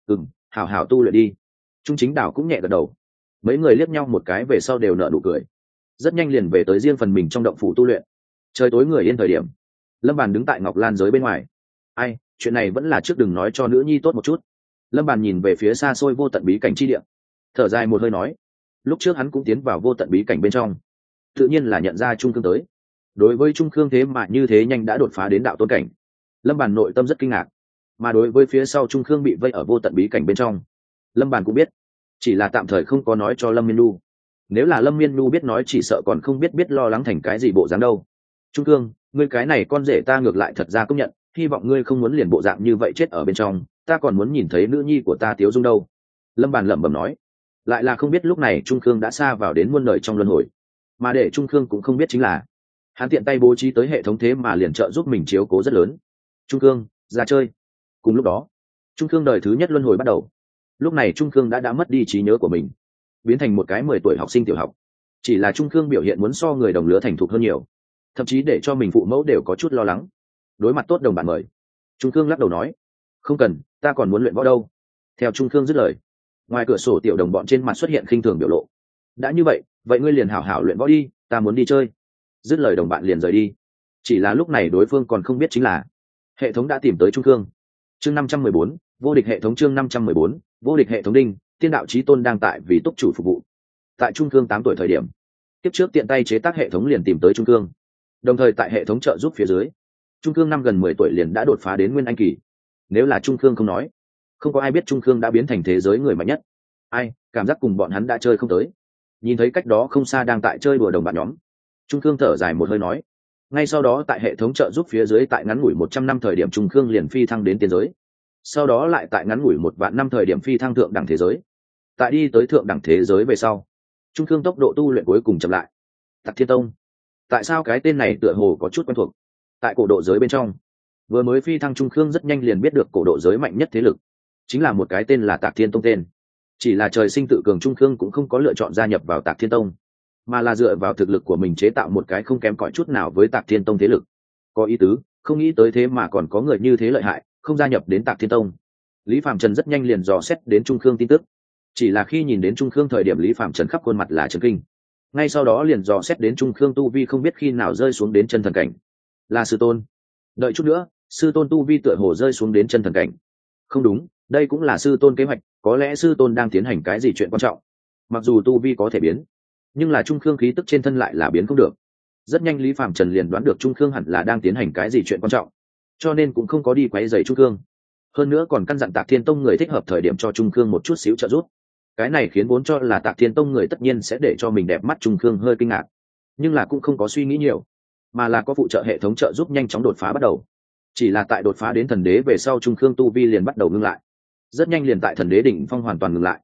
Hảo hảo tu luyện đi. Trung Chính Đảo cũng nhẹ gật đầu. Mấy người liếc nhau một cái về sau đều nở nụ cười, rất nhanh liền về tới riêng phần mình trong động phủ tu luyện. Trời tối người yên thời điểm, Lâm Bàn đứng tại Ngọc Lan giới bên ngoài. Ai, chuyện này vẫn là trước đừng nói cho nữ nhi tốt một chút. Lâm Bàn nhìn về phía xa xôi vô tận bí cảnh chi địa, thở dài một hơi nói, lúc trước hắn cũng tiến vào vô tận bí cảnh bên trong, tự nhiên là nhận ra Trung Khương tới. Đối với Trung Khương thế mà như thế nhanh đã đột phá đến đạo tôn cảnh, Lâm Bàn nội tâm rất kinh ngạc. Mà đối với phía sau Trung Khương bị vây ở vô tận bí cảnh bên trong, Lâm Bàn cũng biết, chỉ là tạm thời không có nói cho Lâm Miên Nhu. Nếu là Lâm Miên Nhu biết nói chỉ sợ còn không biết lo lắng thành cái gì bộ dáng đâu. Trung Khương, ngươi cái này con rể ta ngược lại thật ra công nhận, hy vọng ngươi không muốn liền bộ dạng như vậy chết ở bên trong, ta còn muốn nhìn thấy nữ nhi của ta Tiếu Dung đâu. Lâm Bàn lẩm bẩm nói, lại là không biết lúc này Trung Khương đã xa vào đến muôn đời trong luân hồi. Mà để Trung Khương cũng không biết chính là, hắn tiện tay bố trí tới hệ thống thế mà liền trợ giúp mình chiếu cố rất lớn. Trung Khương, ra chơi. Cùng lúc đó, Trung Khương đời thứ nhất luân hồi bắt đầu. Lúc này Trung Khương đã mất đi trí nhớ của mình, biến thành một cái 10 tuổi học sinh tiểu học. Chỉ là Trung Khương biểu hiện muốn so người đồng lứa thành thục hơn nhiều, thậm chí để cho mình phụ mẫu đều có chút lo lắng. Đối mặt tốt đồng bạn mời, Trung Khương lắc đầu nói, không cần, ta còn muốn luyện võ đâu. Theo Trung Khương dứt lời, ngoài cửa sổ tiểu đồng bọn trên mặt xuất hiện khinh thường biểu lộ. Đã như vậy, vậy ngươi liền hảo hảo luyện võ đi, ta muốn đi chơi. Dứt lời đồng bạn liền rời đi. Chỉ là lúc này đối phương còn không biết chính là, hệ thống đã tìm tới Trung Khương. Chương 514, vô địch hệ thống. Chương 514, vô địch hệ thống. Đinh, Tiên đạo chí tôn đang tại vì túc chủ phục vụ. Tại Trung Khương 8 tuổi thời điểm, tiếp trước tiện tay chế tác hệ thống liền tìm tới Trung Khương. Đồng thời tại hệ thống trợ giúp phía dưới, Trung Khương năm gần 10 tuổi liền đã đột phá đến nguyên anh kỳ. Nếu là Trung Khương không nói, không có ai biết Trung Khương đã biến thành thế giới người mạnh nhất. Ai, cảm giác cùng bọn hắn đã chơi không tới. Nhìn thấy cách đó không xa đang tại chơi đùa đồng bạn nhóm, Trung Khương thở dài một hơi nói, ngay sau đó tại hệ thống trợ giúp phía dưới, tại ngắn ngủi 100 năm thời điểm Trung Khương liền phi thăng đến tiên giới. Sau đó lại tại ngắn ngủi 1 vạn năm thời điểm phi thăng thượng đẳng thế giới. Tại đi tới thượng đẳng thế giới về sau, Trung Khương tốc độ tu luyện cuối cùng chậm lại. Tạc Thiên Tông, tại sao cái tên này tựa hồ có chút quen thuộc? Tại cổ độ giới bên trong, vừa mới phi thăng Trung Khương rất nhanh liền biết được cổ độ giới mạnh nhất thế lực chính là một cái tên là Tạc Thiên Tông tên. Chỉ là trời sinh tự cường Trung Khương cũng không có lựa chọn gia nhập vào Tạc Thiên Tông, mà là dựa vào thực lực của mình chế tạo một cái không kém cỏi chút nào với Tạc Thiên Tông thế lực. Có ý tứ, không nghĩ tới thế mà còn có người như thế lợi hại, không gia nhập đến Tạc Thiên Tông. Lý Phạm Trần rất nhanh liền dò xét đến Trung Khương tin tức. Chỉ là khi nhìn đến Trung Khương thời điểm, Lý Phạm Trần khắp khuôn mặt là chấn kinh. Ngay sau đó liền dò xét đến Trung Khương tu vi không biết khi nào rơi xuống đến chân thần cảnh. Là sư tôn. Đợi chút nữa, sư tôn tu vi tựa hồ rơi xuống đến chân thần cảnh. Không đúng, đây cũng là sư tôn kế hoạch, có lẽ sư tôn đang tiến hành cái gì chuyện quan trọng. Mặc dù tu vi có thể biến, nhưng là Trung Khương khí tức trên thân lại là biến không được. Rất nhanh Lý Phạm Trần liền đoán được Trung Khương hẳn là đang tiến hành cái gì chuyện quan trọng, cho nên cũng không có đi quấy rầy Trung Khương. Hơn nữa còn căn dặn Tạc Thiên Tông người thích hợp thời điểm cho Trung Khương một chút xíu trợ giúp. Cái này khiến vốn cho là Tạc Thiên Tông người tất nhiên sẽ để cho mình đẹp mắt Trung Khương hơi kinh ngạc, nhưng là cũng không có suy nghĩ nhiều, mà là có phụ trợ hệ thống trợ giúp nhanh chóng đột phá bắt đầu. Chỉ là tại đột phá đến thần đế về sau, Trung Khương tu vi liền bắt đầu ngưng lại, rất nhanh liền tại thần đế đỉnh phong hoàn toàn ngừng lại.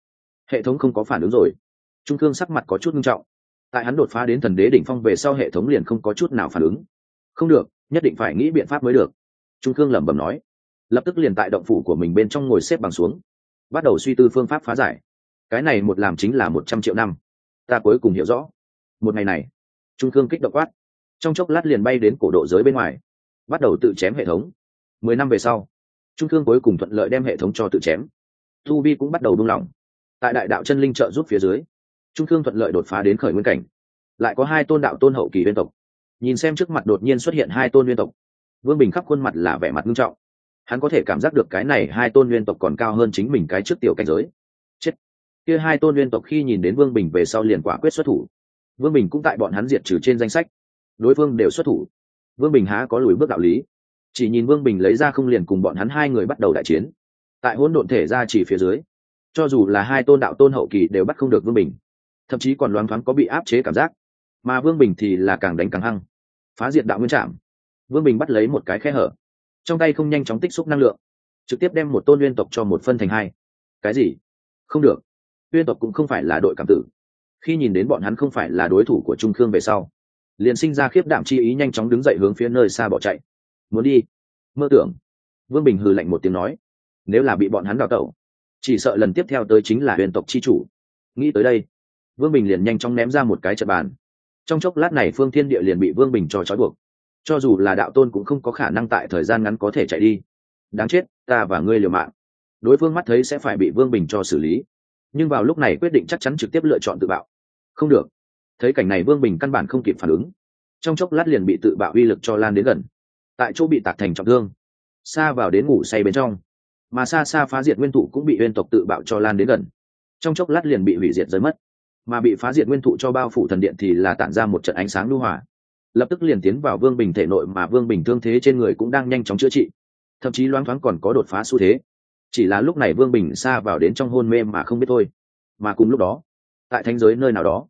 Hệ thống không có phản ứng rồi. Trung Cương sắc mặt có chút nghiêm trọng. Tại hắn đột phá đến thần đế đỉnh phong về sau, hệ thống liền không có chút nào phản ứng. Không được, nhất định phải nghĩ biện pháp mới được. Trung Cương lẩm bẩm nói, lập tức liền tại động phủ của mình bên trong ngồi xếp bằng xuống, bắt đầu suy tư phương pháp phá giải. Cái này một làm chính là 100 triệu năm. Ta cuối cùng hiểu rõ. Một ngày này, Trung Cương kích động quát, trong chốc lát liền bay đến cổ độ giới bên ngoài, bắt đầu tự chém hệ thống. 10 năm về sau, Trung Cương cuối cùng thuận lợi đem hệ thống cho tự chém. Tu vi cũng bắt đầu buông lỏng. Tại đại đạo chân linh trợ giúp phía dưới, Trung Cương thuận lợi đột phá đến khởi nguyên cảnh. Lại có 2 tôn đạo tôn hậu kỳ nguyên tộc. Nhìn xem trước mặt đột nhiên xuất hiện 2 tôn nguyên tộc, Vương Bình khắp khuôn mặt là vẻ mặt nghiêm trọng. Hắn có thể cảm giác được cái này 2 tôn nguyên tộc còn cao hơn chính mình cái trước tiểu cảnh giới. Chết. Kia 2 tôn nguyên tộc khi nhìn đến Vương Bình về sau liền quả quyết xuất thủ. Vương Bình cũng tại bọn hắn diệt trừ trên danh sách. Đối phương đều xuất thủ, Vương Bình há có lùi bước đạo lý. Chỉ nhìn Vương Bình lấy ra không liền cùng bọn hắn 2 người bắt đầu đại chiến. Tại hỗn độn thể ra chỉ phía dưới, cho dù là 2 tôn đạo tôn hậu kỳ đều bắt không được Vương Bình, thậm chí còn loáng thoáng có bị áp chế cảm giác. Mà Vương Bình thì là càng đánh càng hăng, phá diệt đạo nguyên trảm. Vương Bình bắt lấy một cái khe hở, trong tay không nhanh chóng tích xúc năng lượng, trực tiếp đem một tôn nguyên tộc cho một phân thành 2. Cái gì? Không được, nguyên tộc cũng không phải là đội cảm tử. Khi nhìn đến bọn hắn không phải là đối thủ của Trung Cương về sau, liền sinh ra khiếp đảm chi ý, nhanh chóng đứng dậy hướng phía nơi xa bỏ chạy. Muốn đi? Mơ tưởng. Vương Bình hừ lạnh một tiếng nói, nếu là bị bọn hắn đào tẩu, chỉ sợ lần tiếp theo tới chính là huyền tộc chi chủ. Nghĩ tới đây, Vương Bình liền nhanh chóng ném ra một cái trận bàn. Trong chốc lát này phương thiên địa liền bị Vương Bình cho trói buộc. Cho dù là đạo tôn cũng không có khả năng tại thời gian ngắn có thể chạy đi. Đáng chết, ta và ngươi liều mạng. Đối phương mắt thấy sẽ phải bị Vương Bình cho xử lý, nhưng vào lúc này quyết định chắc chắn trực tiếp lựa chọn tự bạo. Không được. Thấy cảnh này Vương Bình căn bản không kịp phản ứng, trong chốc lát liền bị tự bạo uy lực cho lan đến gần, tại chỗ bị tạc thành trọng thương, xa vào đến ngủ say bên trong. Mà xa xa phá diệt nguyên thụ cũng bị uyên tộc tự bạo cho lan đến gần, trong chốc lát liền bị hủy diệt rơi mất. Mà bị phá diệt nguyên thụ cho bao phủ thần điện thì là tản ra một trận ánh sáng lưu hỏa, lập tức liền tiến vào Vương Bình thể nội. Mà Vương Bình thương thế trên người cũng đang nhanh chóng chữa trị, thậm chí loáng thoáng còn có đột phá xu thế. Chỉ là lúc này Vương Bình xa vào đến trong hôn mê mà không biết thôi. Mà cùng lúc đó, tại thánh giới nơi nào đó,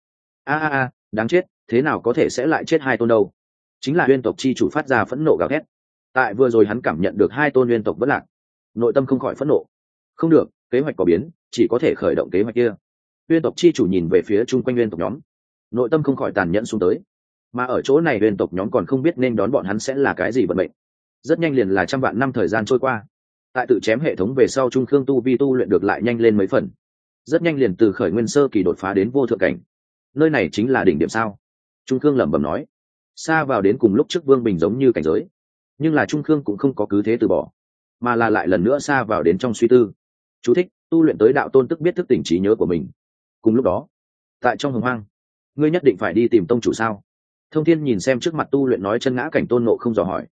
đáng chết, thế nào có thể sẽ lại chết 2 tôn đâu? Chính là uyên tộc chi chủ phát ra phẫn nộ gào thét. Tại vừa rồi hắn cảm nhận được 2 tôn uyên tộc vẫn lạc, nội tâm không khỏi phẫn nộ. Không được, kế hoạch có biến, chỉ có thể khởi động kế hoạch kia. Uyên tộc chi chủ nhìn về phía chung quanh uyên tộc nhóm, nội tâm không khỏi tàn nhẫn xuống tới. Mà ở chỗ này uyên tộc nhóm còn không biết nên đón bọn hắn sẽ là cái gì vận mệnh. Rất nhanh liền là trăm vạn năm thời gian trôi qua. Tại tự chém hệ thống về sau, Trung Khương tu vi tu luyện được lại nhanh lên mấy phần. Rất nhanh liền từ khởi nguyên sơ kỳ đột phá đến vô thượng cảnh. Nơi này chính là đỉnh điểm sao? Trung Khương lẩm bẩm nói. Xa vào đến cùng lúc trước Vương Bình giống như cảnh giới, nhưng là Trung Khương cũng không có cứ thế từ bỏ, mà là lại lần nữa xa vào đến trong suy tư. Chú thích: tu luyện tới đạo tôn tức biết thức tỉnh trí nhớ của mình. Cùng lúc đó, tại trong hồng hoang, ngươi nhất định phải đi tìm tông chủ sao? Thông Thiên nhìn xem trước mặt tu luyện nói chân ngã cảnh Tôn Ngộ không dò hỏi.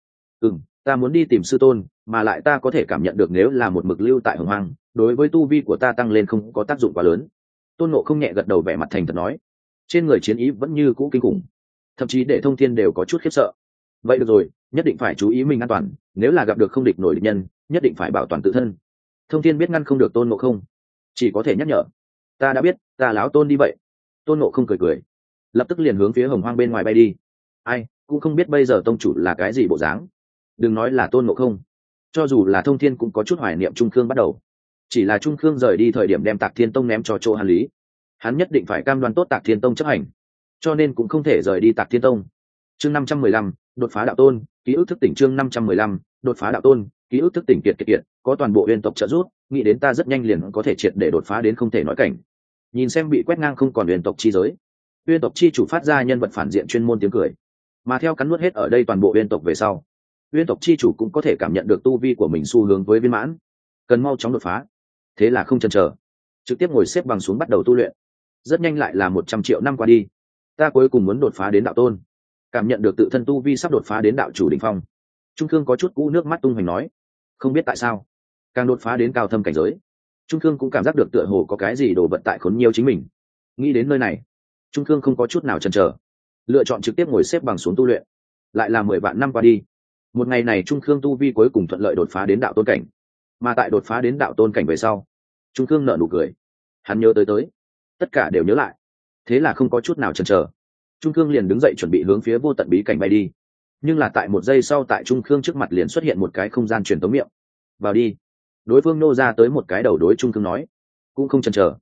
Ta muốn đi tìm sư tôn, mà lại ta có thể cảm nhận được nếu là một mực lưu tại hồng hoang, đối với tu vi của ta tăng lên không có tác dụng quá lớn. Tôn Ngộ không nhẹ gật đầu vẻ mặt thành thật nói. Trên người chiến ý vẫn như cũ kinh khủng, thậm chí để Thông Thiên đều có chút khiếp sợ. Vậy được rồi, nhất định phải chú ý mình an toàn, nếu là gặp được không địch nổi địch nhân, nhất định phải bảo toàn tự thân. Thông Thiên biết ngăn không được Tôn Ngộ không, chỉ có thể nhắc nhở. Ta đã biết, ta láo Tôn đi vậy. Tôn Ngộ không cười cười, lập tức liền hướng phía hồng hoang bên ngoài bay đi. Ai cũng không biết bây giờ tông chủ là cái gì bộ dáng. Đừng nói là Tôn Ngộ không, cho dù là Thông Thiên cũng có chút hoài niệm Trung Khương bắt đầu. Chỉ là Trung Khương rời đi thời điểm đem Tạc Thiên Tông ném cho chỗ Hàn Lý, hắn nhất định phải cam đoan tốt Tạc Thiên Tông chấp hành, cho nên cũng không thể rời đi Tạc Thiên Tông. Chương 515, đột phá đạo tôn, ký ức thức tỉnh. Chương 515, đột phá đạo tôn, ký ức thức tỉnh. Kiệt, có toàn bộ uyên tộc trợ giúp, nghĩ đến ta rất nhanh liền có thể triệt để đột phá đến không thể nói cảnh. Nhìn xem bị quét ngang không còn uyên tộc chi giới, uyên tộc chi chủ phát ra nhân vật phản diện chuyên môn tiếng cười. Mà theo cắn nuốt hết ở đây toàn bộ uyên tộc về sau, uyên tộc chi chủ cũng có thể cảm nhận được tu vi của mình xu hướng với viên mãn, cần mau chóng đột phá. Thế là không chần chờ, trực tiếp ngồi xếp bằng xuống bắt đầu tu luyện. Rất nhanh lại là 100 triệu năm qua đi, ta cuối cùng muốn đột phá đến đạo tôn. Cảm nhận được tự thân tu vi sắp đột phá đến đạo chủ đỉnh phong, Trung Khương có chút cũ nước mắt tung hoành nói. Không biết tại sao, càng đột phá đến cao thâm cảnh giới, Trung Khương cũng cảm giác được tựa hồ có cái gì đồ vật tại khốn nhiều chính mình. Nghĩ đến nơi này, Trung Khương không có chút nào chần chờ, lựa chọn trực tiếp ngồi xếp bằng xuống tu luyện. Lại là 10 vạn năm qua đi, một ngày này Trung Khương tu vi cuối cùng thuận lợi đột phá đến đạo tôn cảnh. Mà tại đột phá đến đạo tôn cảnh về sau, Trung Khương nở nụ cười. Hắn nhớ tới tất cả đều nhớ lại, thế là không có chút nào chần chờ, Trung Khương liền đứng dậy chuẩn bị hướng phía vô tận bí cảnh bay đi. Nhưng là tại một giây sau, tại Trung Khương trước mặt liền xuất hiện một cái không gian truyền tống miệng. Vào đi. Đối phương nô ra tới một cái đầu đối Trung Khương nói. Cũng không chần chờ,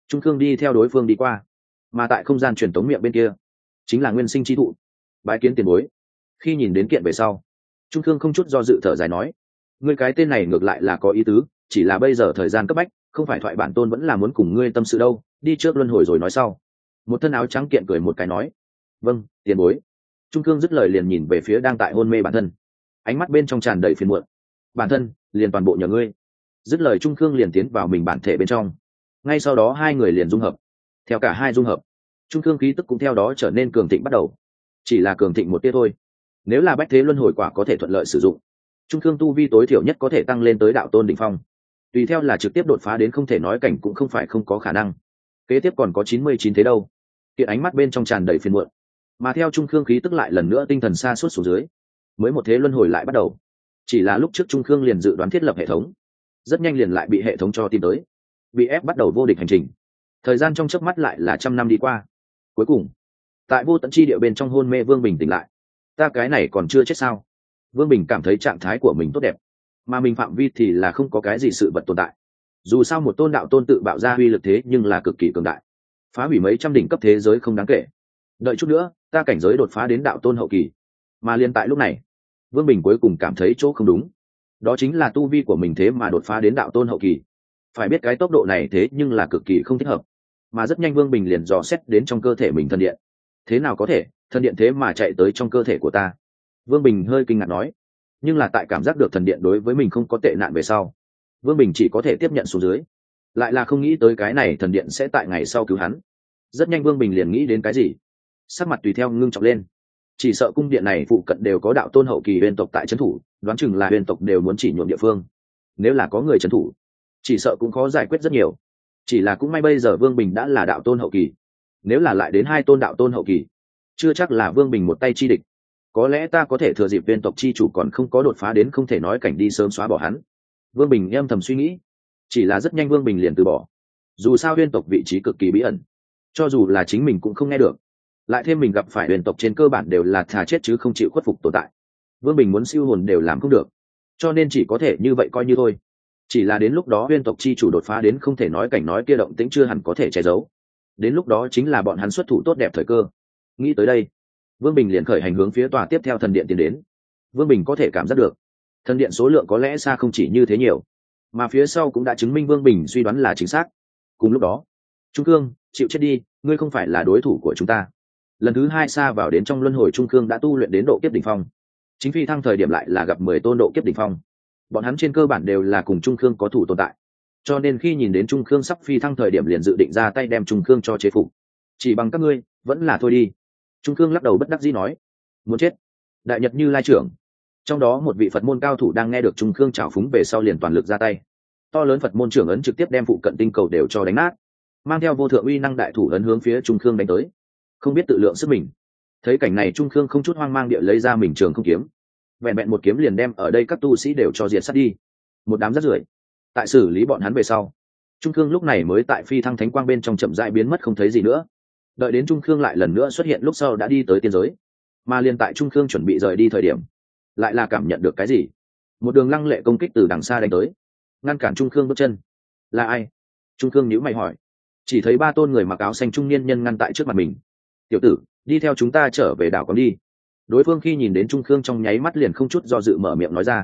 Trung Khương đi theo đối phương đi qua, mà tại không gian truyền tống miệng bên kia chính là nguyên sinh chi thụ. Bái kiến tiền bối. Khi nhìn đến kiện về sau, Trung Khương không chút do dự thở dài nói, ngươi cái tên này ngược lại là có ý tứ, chỉ là bây giờ thời gian cấp bách, không phải thoại bản tôn vẫn là muốn cùng ngươi tâm sự đâu, đi trước luân hồi rồi nói sau. Một thân áo trắng kiện cười một cái nói, vâng tiền bối. Trung Khương dứt lời liền nhìn về phía đang tại hôn mê bản thân, ánh mắt bên trong tràn đầy phiền muộn. Bản thân liền toàn bộ nhờ ngươi. Dứt lời Trung Khương liền tiến vào mình bản thể bên trong, ngay sau đó hai người liền dung hợp. Theo cả hai dung hợp, Trung Khương khí tức cũng theo đó trở nên cường thịnh bắt đầu, chỉ là cường thịnh một tia thôi. Nếu là bách thế luân hồi quả có thể thuận lợi sử dụng, Trung Khương tu vi tối thiểu nhất có thể tăng lên tới đạo tôn đỉnh phong, tùy theo là trực tiếp đột phá đến không thể nói cảnh cũng không phải không có khả năng. Kế tiếp còn có 99 thế đâu. Kiện ánh mắt bên trong tràn đầy phiền muộn, mà theo Trung Khương khí tức lại lần nữa tinh thần xa suốt xuống dưới, mới một thế luân hồi lại bắt đầu. Chỉ là lúc trước Trung Khương liền dự đoán thiết lập hệ thống, rất nhanh liền lại bị hệ thống cho tìm tới, bị ép bắt đầu vô địch hành trình. Thời gian trong chớp mắt lại là 100 năm đi qua. Cuối cùng tại vô tận chi địa bên trong hôn mê Vương Bình tỉnh lại. Ta cái này còn chưa chết sao? Vương Bình cảm thấy trạng thái của mình tốt đẹp, mà mình phạm vi thì là không có cái gì sự vật tồn tại. Dù sao một tôn đạo tôn tự bạo ra uy lực thế nhưng là cực kỳ cường đại, phá hủy mấy trăm đỉnh cấp thế giới không đáng kể. Đợi chút nữa ta cảnh giới đột phá đến đạo tôn hậu kỳ. Mà liên tại lúc này, Vương Bình cuối cùng cảm thấy chỗ không đúng, đó chính là tu vi của mình thế mà đột phá đến đạo tôn hậu kỳ. Phải biết cái tốc độ này thế nhưng là cực kỳ không thích hợp. Mà rất nhanh Vương Bình liền dò xét đến trong cơ thể mình thần điện. Thế nào có thể, thần điện thế mà chạy tới trong cơ thể của ta? Vương Bình hơi kinh ngạc nói. Nhưng là tại cảm giác được thần điện đối với mình không có tệ nạn về sau, Vương Bình chỉ có thể tiếp nhận xuống dưới. Lại là không nghĩ tới cái này thần điện sẽ tại ngày sau cứu hắn. Rất nhanh Vương Bình liền nghĩ đến cái gì, sắc mặt tùy theo ngưng trọng lên. Chỉ sợ cung điện này phụ cận đều có đạo tôn hậu kỳ huyền tộc tại trấn thủ, đoán chừng là huyền tộc đều muốn chỉ nhuộm địa phương. Nếu là có người trấn thủ, chỉ sợ cũng khó giải quyết rất nhiều. Chỉ là cũng may bây giờ Vương Bình đã là đạo tôn hậu kỳ, nếu là lại đến 2 tôn đạo tôn hậu kỳ, chưa chắc là Vương Bình một tay chi địch. Có lẽ ta có thể thừa dịp viên tộc chi chủ còn không có đột phá đến không thể nói cảnh đi sớm xóa bỏ hắn. Vương Bình âm thầm suy nghĩ. Chỉ là rất nhanh Vương Bình liền từ bỏ. Dù sao viên tộc vị trí cực kỳ bí ẩn, cho dù là chính mình cũng không nghe được. Lại thêm mình gặp phải huyền tộc trên cơ bản đều là thà chết chứ không chịu khuất phục tồn tại. Vương Bình muốn siêu hồn đều làm không được, cho nên chỉ có thể như vậy coi như thôi. Chỉ là đến lúc đó huyền tộc chi chủ đột phá đến không thể nói cảnh nói kia động tĩnh chưa hẳn có thể che giấu. Đến lúc đó chính là bọn hắn xuất thủ tốt đẹp thời cơ. Nghĩ tới đây, Vương Bình liền khởi hành hướng phía tòa tiếp theo thần điện tiến đến. Vương Bình có thể cảm giác được thần điện số lượng có lẽ xa không chỉ như thế nhiều, mà phía sau cũng đã chứng minh Vương Bình suy đoán là chính xác. Cùng lúc đó, Trung Cương, chịu chết đi, ngươi không phải là đối thủ của chúng ta. Lần thứ 2 xa vào đến trong luân hồi, Trung Cương đã tu luyện đến độ kiếp đỉnh phong. Chính phi thăng thời điểm lại là gặp 10 tôn độ kiếp đỉnh phong. Bọn hắn trên cơ bản đều là cùng Trung Cương có thủ tồn tại, cho nên khi nhìn đến Trung Cương sắp phi thăng thời điểm liền dự định ra tay đem Trung Cương cho chế phục. Chỉ bằng các ngươi vẫn là thôi đi. Trung Cương lắc đầu bất đắc dĩ nói, muốn chết. Đại Nhật Như Lai trưởng, trong đó một vị Phật môn cao thủ đang nghe được Trung Cương trào phúng về sau liền toàn lực ra tay. To lớn Phật môn trưởng ấn trực tiếp đem phụ cận tinh cầu đều cho đánh nát, mang theo vô thượng uy năng đại thủ ấn hướng phía Trung Cương đánh tới. Không biết tự lượng sức mình. Thấy cảnh này Trung Cương không chút hoang mang địa lấy ra mình trường không kiếm, vẹn vẹn một kiếm liền đem ở đây các tu sĩ đều cho diệt sát đi. Một đám rác rưởi. Tại xử lý bọn hắn về sau, Trung Cương lúc này mới tại phi thăng thánh quang bên trong chậm rãi biến mất không thấy gì nữa. Đợi đến Trung Cương lại lần nữa xuất hiện lúc sau đã đi tới tiên giới, mà liền tại Trung Cương chuẩn bị rời đi thời điểm, lại là cảm nhận được cái gì. Một đường lăng lệ công kích từ đằng xa đánh tới, ngăn cản Trung Cương bước chân. Là ai? Trung Cương nhíu mày hỏi. Chỉ thấy 3 tôn người mặc áo xanh trung niên nhân ngăn tại trước mặt mình. Tiểu tử, đi theo chúng ta trở về đảo Quáng đi. Đối phương khi nhìn đến Trung Cương trong nháy mắt liền không chút do dự mở miệng nói ra.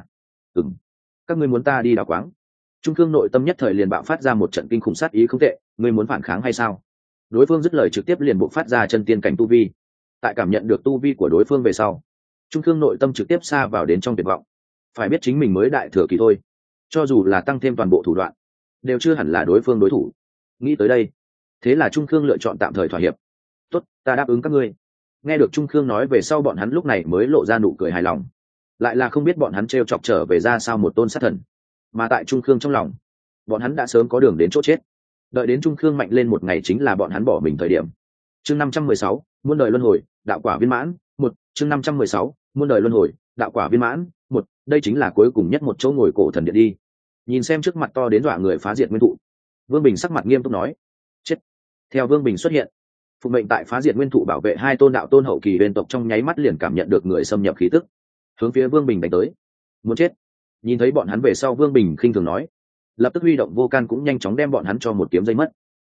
Các ngươi muốn ta đi đảo Quáng? Trung Cương nội tâm nhất thời liền bạo phát ra một trận kinh khủng sát ý không tệ. Ngươi muốn phản kháng hay sao? Đối phương dứt lời trực tiếp liền bộc phát ra chân tiên cảnh tu vi. Tại cảm nhận được tu vi của đối phương về sau, Trung Cương nội tâm trực tiếp xa vào đến trong tuyệt vọng. Phải biết chính mình mới đại thừa kỳ thôi, cho dù là tăng thêm toàn bộ thủ đoạn, đều chưa hẳn là đối phương đối thủ. Nghĩ tới đây, thế là Trung Cương lựa chọn tạm thời thỏa hiệp. Tốt, ta đáp ứng các ngươi. Nghe được Trung Cương nói về sau, bọn hắn lúc này mới lộ ra nụ cười hài lòng. Lại là không biết bọn hắn trêu chọc trở về ra sao một tôn sát thần, mà tại Trung Cương trong lòng, bọn hắn đã sớm có đường đến chỗ chết. Đợi đến Trung Cương mạnh lên một ngày chính là bọn hắn bỏ mình thời điểm. Chương 516, muôn đời luân hồi, đạo quả viên mãn. Chương 516, muôn đời luân hồi, đạo quả viên mãn. Đây chính là cuối cùng nhất một chỗ ngồi cổ thần điện đi. Nhìn xem trước mặt to đến dọa người phá diệt nguyên thụ, Vương Bình sắc mặt nghiêm túc nói, chết. Theo Vương Bình xuất hiện, phụ mệnh tại phá diệt nguyên thụ bảo vệ 2 tôn đạo tôn hậu kỳ huyền tộc trong nháy mắt liền cảm nhận được người xâm nhập khí tức, hướng phía Vương Bình đánh tới. Muốn chết. Nhìn thấy bọn hắn về sau, Vương Bình khinh thường nói, lập tức huy động vô can cũng nhanh chóng đem bọn hắn cho một kiếm dây mất.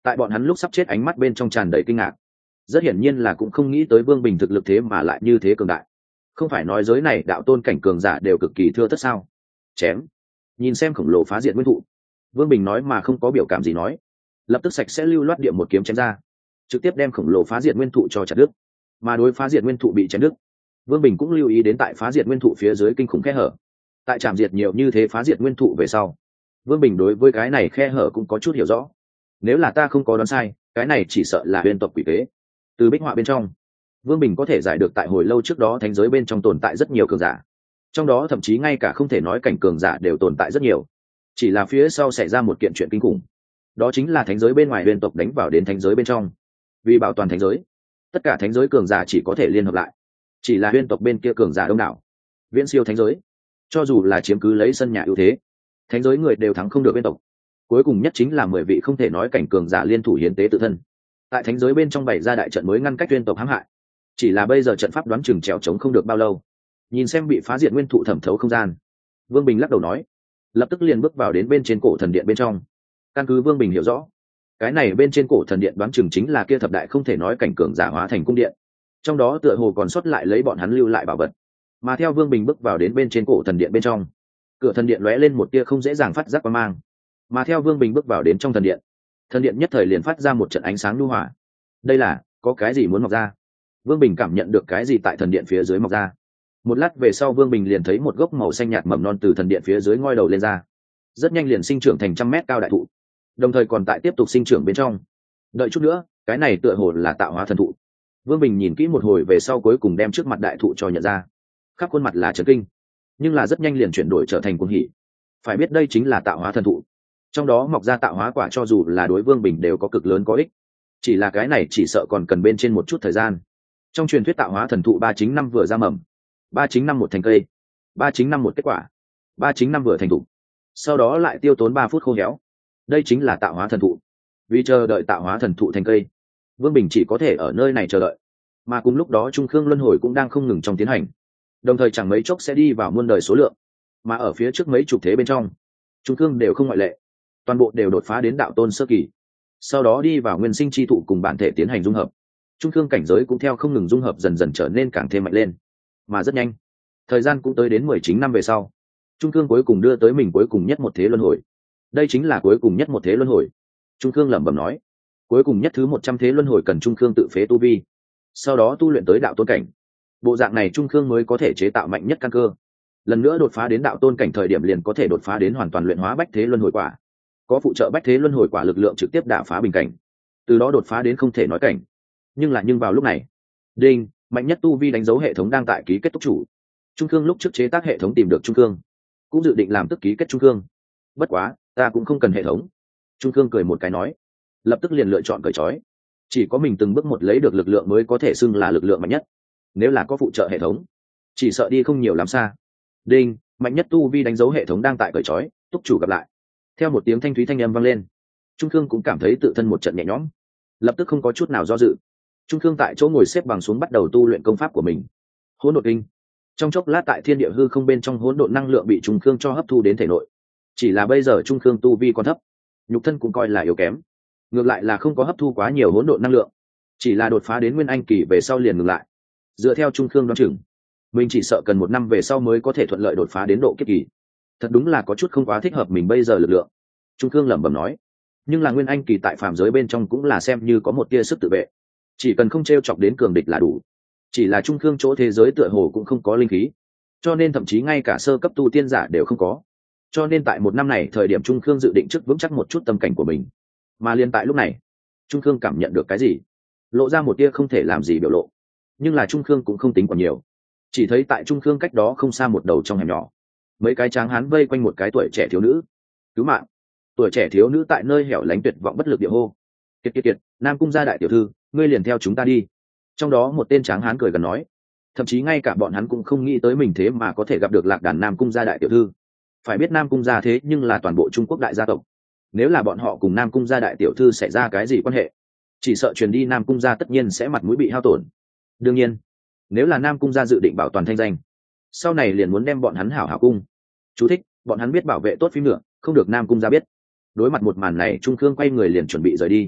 Tại bọn hắn lúc sắp chết ánh mắt bên trong tràn đầy kinh ngạc, rất hiển nhiên là cũng không nghĩ tới Vương Bình thực lực thế mà lại như thế cường đại. Không phải nói giới này đạo tôn cảnh cường giả đều cực kỳ thưa thớt sao? Chém. Nhìn xem khổng lồ phá diệt nguyên thụ, Vương Bình nói mà không có biểu cảm gì nói, lập tức sạch sẽ lưu loát điểm một kiếm chém ra, trực tiếp đem khổng lồ phá diệt nguyên thụ cho chặt đứt. Mà đối phá diệt nguyên thụ bị chém đứt, Vương Bình cũng lưu ý đến tại phá diệt nguyên thụ phía dưới kinh khủng khe hở. Tại chạm diệt nhiều như thế phá diệt nguyên thụ về sau, Vương Bình đối với cái này khe hở cũng có chút hiểu rõ. Nếu là ta không có đoán sai, cái này chỉ sợ là huyền tộc quỷ kế. Từ bích họa bên trong, Vương Bình có thể giải được tại hồi lâu trước đó thánh giới bên trong tồn tại rất nhiều cường giả, trong đó thậm chí ngay cả không thể nói cảnh cường giả đều tồn tại rất nhiều. Chỉ là phía sau xảy ra một kiện chuyện kinh khủng, đó chính là thánh giới bên ngoài huyền tộc đánh vào đến thánh giới bên trong. Vì bảo toàn thánh giới, tất cả thánh giới cường giả chỉ có thể liên hợp lại. Chỉ là huyền tộc bên kia cường giả đông đảo, viễn siêu thánh giới, cho dù là chiếm cứ lấy sân nhà ưu thế, thánh giới người đều thắng không được huyền tộc. Cuối cùng nhất chính là 10 vị không thể nói cảnh cường giả liên thủ hiến tế tự thân, tại thánh giới bên trong bày ra đại trận mới ngăn cách huyền tộc hãm hại. Chỉ là bây giờ trận pháp đoán chừng trèo trống không được bao lâu. Nhìn xem bị phá diệt nguyên thụ thẩm thấu không gian, Vương Bình lắc đầu nói, lập tức liền bước vào đến bên trên cổ thần điện bên trong. Căn cứ Vương Bình hiểu rõ, cái này bên trên cổ thần điện đoán chừng chính là kia thập đại không thể nói cảnh cường giả hóa thành cung điện, trong đó tựa hồ còn sót lại lấy bọn hắn lưu lại bảo vật. Mà theo Vương Bình bước vào đến bên trên cổ thần điện bên trong, cửa thần điện lóe lên một tia không dễ dàng phát giác qua mang. Mà theo Vương Bình bước vào đến trong thần điện nhất thời liền phát ra một trận ánh sáng nhu hòa. Đây là có cái gì muốn mọc ra? Vương Bình cảm nhận được cái gì tại thần điện phía dưới mọc ra. Một lát về sau, Vương Bình liền thấy một gốc màu xanh nhạt mầm non từ thần điện phía dưới ngoi đầu lên ra, rất nhanh liền sinh trưởng thành 100 mét cao đại thụ, đồng thời còn tại tiếp tục sinh trưởng bên trong. Đợi chút nữa, cái này tựa hồ là tạo hóa thần thụ. Vương Bình nhìn kỹ một hồi về sau, cuối cùng đem trước mặt đại thụ cho nhận ra, khắp khuôn mặt là chấn kinh, nhưng là rất nhanh liền chuyển đổi trở thành cuồng hỉ. Phải biết đây chính là tạo hóa thần thụ, trong đó mọc ra tạo hóa quả, cho dù là đối Vương Bình đều có cực lớn có ích. Chỉ là cái này chỉ sợ còn cần bên trên một chút thời gian. Trong truyền thuyết tạo hóa thần thụ 39 năm vừa ra mầm, 39 năm một thành cây, 39 năm một kết quả, 39 năm vừa thành thụ, sau đó lại tiêu tốn 3 phút khô héo. Đây chính là tạo hóa thần thụ. Vì chờ đợi tạo hóa thần thụ thành cây, Vương Bình chỉ có thể ở nơi này chờ đợi. Mà cùng lúc đó Trung Khương luân hồi cũng đang không ngừng trong tiến hành, đồng thời chẳng mấy chốc sẽ đi vào muôn đời số lượng. Mà ở phía trước mấy chục thế bên trong, Trung Khương đều không ngoại lệ, toàn bộ đều đột phá đến đạo tôn sơ kỳ, sau đó đi vào nguyên sinh chi thụ cùng bản thể tiến hành dung hợp. Trung Khương cảnh giới cũng theo không ngừng dung hợp dần dần trở nên càng thêm mạnh lên. Mà rất nhanh, thời gian cũng tới đến 19 năm về sau, Trung Khương cuối cùng đưa tới mình cuối cùng nhất một thế luân hồi. Đây chính là cuối cùng nhất một thế luân hồi. Trung Khương lẩm bẩm nói, cuối cùng nhất thứ 100 thế luân hồi cần Trung Khương tự phế tu vi, sau đó tu luyện tới đạo tôn cảnh. Bộ dạng này Trung Khương mới có thể chế tạo mạnh nhất căn cơ. Lần nữa đột phá đến đạo tôn cảnh thời điểm liền có thể đột phá đến hoàn toàn luyện hóa bách thế luân hồi quả. Có phụ trợ bách thế luân hồi quả lực lượng trực tiếp đả phá bình cảnh, từ đó đột phá đến không thể nói cảnh. Nhưng vào lúc này, đinh, mạnh nhất tu vi đánh dấu hệ thống đang tại ký kết túc chủ. Trung Khương lúc trước chế tác hệ thống tìm được Trung Khương, cũng dự định làm tức ký kết Trung Khương. Bất quá, ta cũng không cần hệ thống. Trung Khương cười một cái nói, lập tức liền lựa chọn cởi trói. Chỉ có mình từng bước một lấy được lực lượng mới có thể xưng là lực lượng mạnh nhất. Nếu là có phụ trợ hệ thống, chỉ sợ đi không nhiều lắm xa. Đinh, mạnh nhất tu vi đánh dấu hệ thống đang tại cởi trói, túc chủ gặp lại. Theo một tiếng thanh thúy thanh âm vang lên, Trung Khương cũng cảm thấy tự thân một trận nhẹ nhõm, lập tức không có chút nào do dự. Trung Khương tại chỗ ngồi xếp bằng xuống bắt đầu tu luyện công pháp của mình, Hỗn Độn Kinh. Trong chốc lát tại thiên địa hư không bên trong hỗn độn năng lượng bị Trung Khương cho hấp thu đến thể nội. Chỉ là bây giờ Trung Khương tu vi còn thấp, nhục thân cũng coi là yếu kém, ngược lại là không có hấp thu quá nhiều hỗn độn năng lượng, chỉ là đột phá đến nguyên anh kỳ về sau liền ngừng lại. Dựa theo Trung Khương đoán chừng, mình chỉ sợ cần 1 năm về sau mới có thể thuận lợi đột phá đến độ kiếp kỳ. Thật đúng là có chút không quá thích hợp mình bây giờ lực lượng. Trung Khương lẩm bẩm nói, nhưng là nguyên anh kỳ tại phàm giới bên trong cũng là xem như có một tia sức tự vệ, chỉ cần không t chọc đến cường địch là đủ. Chỉ là Trung Khương chỗ thế giới tựa hồ cũng không có linh khí, cho nên thậm chí ngay cả sơ cấp tu tiên giả đều không có. Cho nên tại 1 năm này thời điểm Trung Khương dự định trước vững chắc một chút tâm cảnh của mình. Mà liền tại lúc này, Trung Khương cảm nhận được cái gì, lộ ra một tia không thể làm gì biểu lộ. Nhưng là Trung Khương cũng không tính còn nhiều, chỉ thấy tại Trung Khương cách đó không xa một đầu trong hẻm nhỏ, mấy cái tráng hán vây quanh một cái tuổi trẻ thiếu nữ. Cứu mạng! Tuổi trẻ thiếu nữ tại nơi hẻo lánh tuyệt vọng bất lực địa hô. Kiệt, Nam Cung gia đại tiểu thư, ngươi liền theo chúng ta đi. Trong đó một tên tráng hán cười gần nói, thậm chí ngay cả bọn hắn cũng không nghĩ tới mình thế mà có thể gặp được lạc đàn Nam Cung gia đại tiểu thư. Phải biết Nam Cung gia thế nhưng là toàn bộ Trung Quốc đại gia tộc, nếu là bọn họ cùng Nam Cung gia đại tiểu thư xảy ra cái gì quan hệ, chỉ sợ truyền đi Nam Cung gia tất nhiên sẽ mặt mũi bị hao tổn. Đương nhiên, nếu là Nam Cung gia dự định bảo toàn thanh danh, sau này liền muốn đem bọn hắn hảo hảo cung. Chú thích, bọn hắn biết bảo vệ tốt phím nữa, không được Nam Cung gia biết. Đối mặt một màn này, Trung Khương quay người liền chuẩn bị rời đi.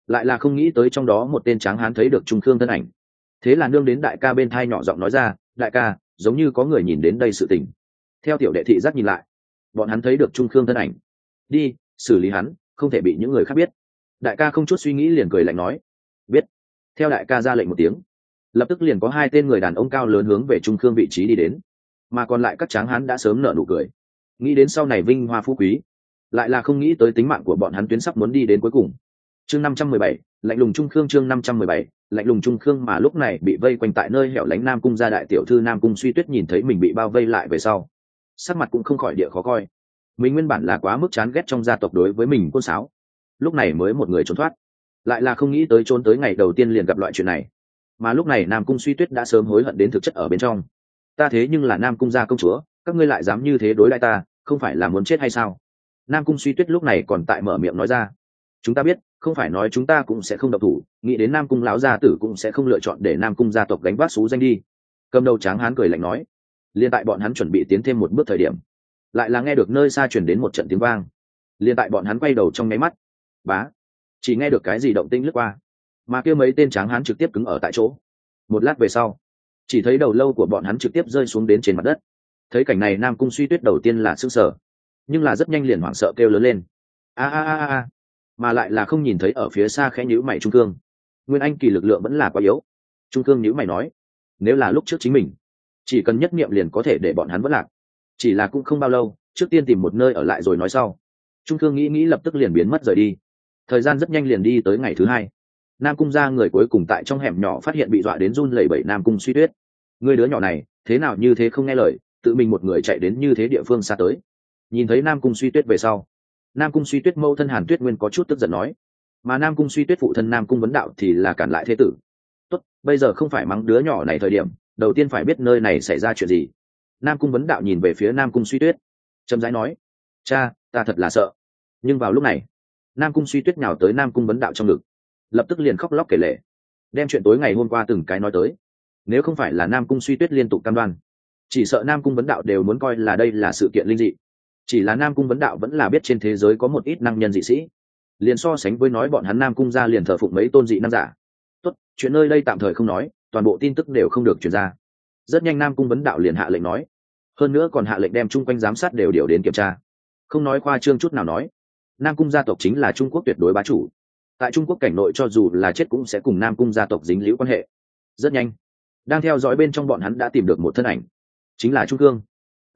lại là không nghĩ tới trong đó một tên tráng hán thấy được trung khương thân ảnh, thế là nương đến đại ca bên thai nhỏ giọng nói ra, đại ca, giống như có người nhìn đến đây sự tình. Theo tiểu đệ thị giác nhìn lại, bọn hắn thấy được trung khương thân ảnh. Đi xử lý hắn, không thể bị những người khác biết. Đại ca không chút suy nghĩ liền cười lạnh nói, biết. Theo đại ca ra lệnh một tiếng, lập tức liền có hai tên người đàn ông cao lớn hướng về trung khương vị trí đi đến, mà còn lại các tráng hán đã sớm nở nụ cười, nghĩ đến sau này vinh hoa phú quý, lại là không nghĩ tới tính mạng của bọn hắn tuyến sắp muốn đi đến cuối cùng. Chương 517, lạnh lùng trung khương. Chương 517, lạnh lùng trung khương. Mà lúc này bị vây quanh tại nơi hẻo lánh Nam Cung gia đại tiểu thư Nam Cung Suy Tuyết nhìn thấy mình bị bao vây lại về sau, sắc mặt cũng không khỏi địa khó coi. Mình nguyên bản là quá mức chán ghét trong gia tộc đối với mình côn sáo, lúc này mới một người trốn thoát, lại là không nghĩ tới trốn tới ngày đầu tiên liền gặp loại chuyện này. Mà lúc này Nam Cung Suy Tuyết đã sớm hối hận đến thực chất ở bên trong. Ta thế nhưng là Nam Cung gia công chúa, các ngươi lại dám như thế đối đãi ta, không phải là muốn chết hay sao? Nam Cung Suy Tuyết lúc này còn tại mở miệng nói ra, chúng ta biết, không phải nói chúng ta cũng sẽ không động thủ, nghĩ đến Nam Cung lão gia tử cũng sẽ không lựa chọn để Nam Cung gia tộc gánh vác xú danh đi. Cầm đầu tráng hán cười lạnh nói. Liên tại bọn hắn chuẩn bị tiến thêm một bước thời điểm, lại là nghe được nơi xa truyền đến một trận tiếng vang. Liên tại bọn hắn quay đầu trong nháy mắt, bá, chỉ nghe được cái gì động tĩnh lướt qua, mà kia mấy tên tráng hán trực tiếp cứng ở tại chỗ. Một lát về sau, chỉ thấy đầu lâu của bọn hắn trực tiếp rơi xuống đến trên mặt đất. Thấy cảnh này Nam Cung Suy Tuyết đầu tiên là sững sờ, nhưng là rất nhanh liền hoảng sợ kêu lớn lên, a a a a, mà lại là không nhìn thấy ở phía xa khẽ nhíu mày trung cương. Nguyên anh kỳ lực lượng vẫn là quá yếu. Trung cương nhíu mày nói, nếu là lúc trước chính mình chỉ cần nhất niệm liền có thể để bọn hắn vỡ lạc, chỉ là cũng không bao lâu, trước tiên tìm một nơi ở lại rồi nói sau. Trung cương nghĩ nghĩ lập tức liền biến mất rời đi. Thời gian rất nhanh liền đi tới ngày thứ hai. Nam Cung gia người cuối cùng tại trong hẻm nhỏ phát hiện bị dọa đến run lẩy bẩy Nam Cung Suy Tuyết. Người đứa nhỏ này thế nào như thế không nghe lời, tự mình một người chạy đến như thế địa phương xa tới. Nhìn thấy Nam Cung Suy Tuyết về sau, Nam Cung Suy Tuyết mẫu thân Hàn Tuyết Nguyên có chút tức giận nói, mà Nam Cung Suy Tuyết phụ thân Nam Cung Vấn Đạo thì là cản lại thế tử. Tốt, bây giờ không phải mắng đứa nhỏ này thời điểm, đầu tiên phải biết nơi này xảy ra chuyện gì. Nam Cung Vấn Đạo nhìn về phía Nam Cung Suy Tuyết, chậm rãi nói, cha, ta thật là sợ. Nhưng vào lúc này, Nam Cung Suy Tuyết nhào tới Nam Cung Vấn Đạo trong ngực, lập tức liền khóc lóc kể lể, đem chuyện tối ngày hôm qua từng cái nói tới. Nếu không phải là Nam Cung Suy Tuyết liên tục cam đoan, chỉ sợ Nam Cung Vấn Đạo đều muốn coi là đây là sự kiện linh dị. Chỉ là Nam Cung Vấn Đạo vẫn là biết trên thế giới có một ít năng nhân dị sĩ, liền so sánh với nói bọn hắn Nam Cung gia liền thờ phụng mấy tôn dị năng giả. Tốt, chuyện nơi đây tạm thời không nói, toàn bộ tin tức đều không được truyền ra. Rất nhanh Nam Cung Vấn Đạo liền hạ lệnh nói, hơn nữa còn hạ lệnh đem chung quanh giám sát đều điều đến kiểm tra. Không nói khoa trương chút nào nói, Nam Cung gia tộc chính là Trung Quốc tuyệt đối bá chủ. Tại Trung Quốc cảnh nội cho dù là chết cũng sẽ cùng Nam Cung gia tộc dính liễu quan hệ. Rất nhanh, đang theo dõi bên trong bọn hắn đã tìm được một thân ảnh, chính là Trung Cương.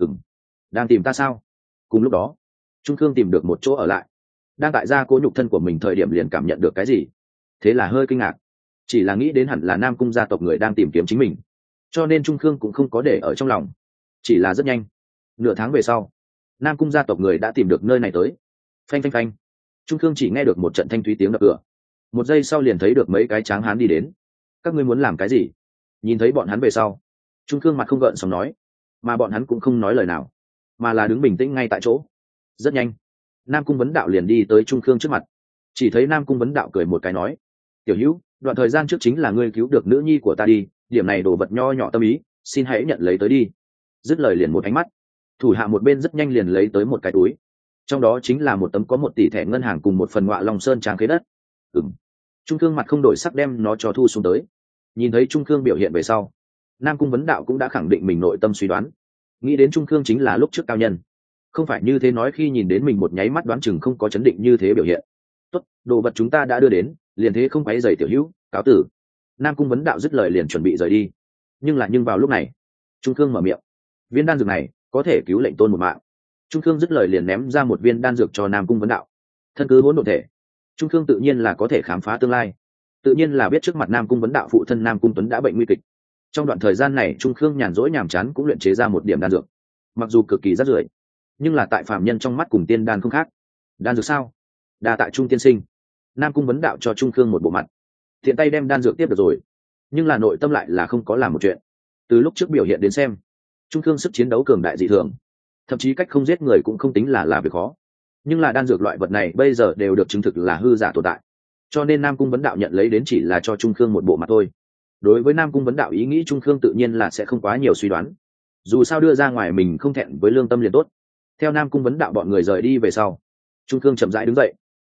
Đang tìm ta sao? Cùng lúc đó, Trung Cương tìm được một chỗ ở lại, đang tại gia cố nhục thân của mình thời điểm liền cảm nhận được cái gì, thế là hơi kinh ngạc, chỉ là nghĩ đến hẳn là Nam Cung gia tộc người đang tìm kiếm chính mình, cho nên Trung Cương cũng không có để ở trong lòng. Chỉ là rất nhanh, nửa tháng về sau, Nam Cung gia tộc người đã tìm được nơi này tới. Phanh phanh phanh, Trung Cương chỉ nghe được một trận thanh thúy tiếng đập cửa, một giây sau liền thấy được mấy cái tráng hán đi đến. Các ngươi muốn làm cái gì? Nhìn thấy bọn hắn về sau, Trung Cương mặt không gợn sóng nói, mà bọn hắn cũng không nói lời nào, mà là đứng bình tĩnh ngay tại chỗ. Rất nhanh, Nam Cung Vấn Đạo liền đi tới Trung Cương trước mặt, chỉ thấy Nam Cung Vấn Đạo cười một cái nói, tiểu hữu, đoạn thời gian trước chính là ngươi cứu được nữ nhi của ta đi, điểm này đồ vật nho nhỏ tâm ý, xin hãy nhận lấy tới đi. Dứt lời liền một ánh mắt, thủ hạ một bên rất nhanh liền lấy tới một cái túi, trong đó chính là một tấm có 1 tỷ thẻ ngân hàng cùng một phần ngọa Long Sơn trang khế đất. Trung Cương mặt không đổi sắc đem nó cho thu xuống tới. Nhìn thấy Trung Cương biểu hiện về sau, Nam Cung Vấn Đạo cũng đã khẳng định mình nội tâm suy đoán, nghĩ đến Trung Cương chính là lúc trước cao nhân, không phải như thế nói khi nhìn đến mình một nháy mắt đoán chừng không có chấn định như thế biểu hiện. Tốt, đồ vật chúng ta đã đưa đến, liền thế không quấy rầy tiểu hữu, cáo tử. Nam Cung Vấn Đạo dứt lời liền chuẩn bị rời đi, nhưng vào lúc này, Trung Cương mở miệng, viên đan dược này có thể cứu lệnh tôn một mạng. Trung Cương dứt lời liền ném ra một viên đan dược cho Nam Cung Vấn Đạo. Thân cứ hỗn độn thể, Trung Cương tự nhiên là có thể khám phá tương lai, tự nhiên là biết trước mặt Nam Cung Vấn Đạo phụ thân Nam Cung Tuấn đã bệnh nguy kịch. Trong đoạn thời gian này Trung Cương nhàn rỗi nhàm chán cũng luyện chế ra một điểm đan dược, mặc dù cực kỳ rác rưởi, nhưng là tại phạm nhân trong mắt cùng tiên đan không khác. Đan dược sao? Đa tại Trung tiên sinh. Nam Cung Vấn Đạo cho Trung Cương một bộ mặt, thiện tay đem đan dược tiếp được rồi, nhưng là nội tâm lại là không có làm một chuyện. Từ lúc trước biểu hiện đến xem, Trung Cương sức chiến đấu cường đại dị thường, thậm chí cách không giết người cũng không tính là việc khó. Nhưng là đan dược loại vật này bây giờ đều được chứng thực là hư giả tồn tại, cho nên Nam Cung Vấn Đạo nhận lấy đến chỉ là cho Trung Cương một bộ mặt thôi. Đối với Nam Cung Vấn Đạo ý nghĩ Trung Cương tự nhiên là sẽ không quá nhiều suy đoán, dù sao đưa ra ngoài mình không thẹn với lương tâm liền tốt. Theo Nam Cung Vấn Đạo bọn người rời đi về sau, Trung Cương chậm rãi đứng dậy,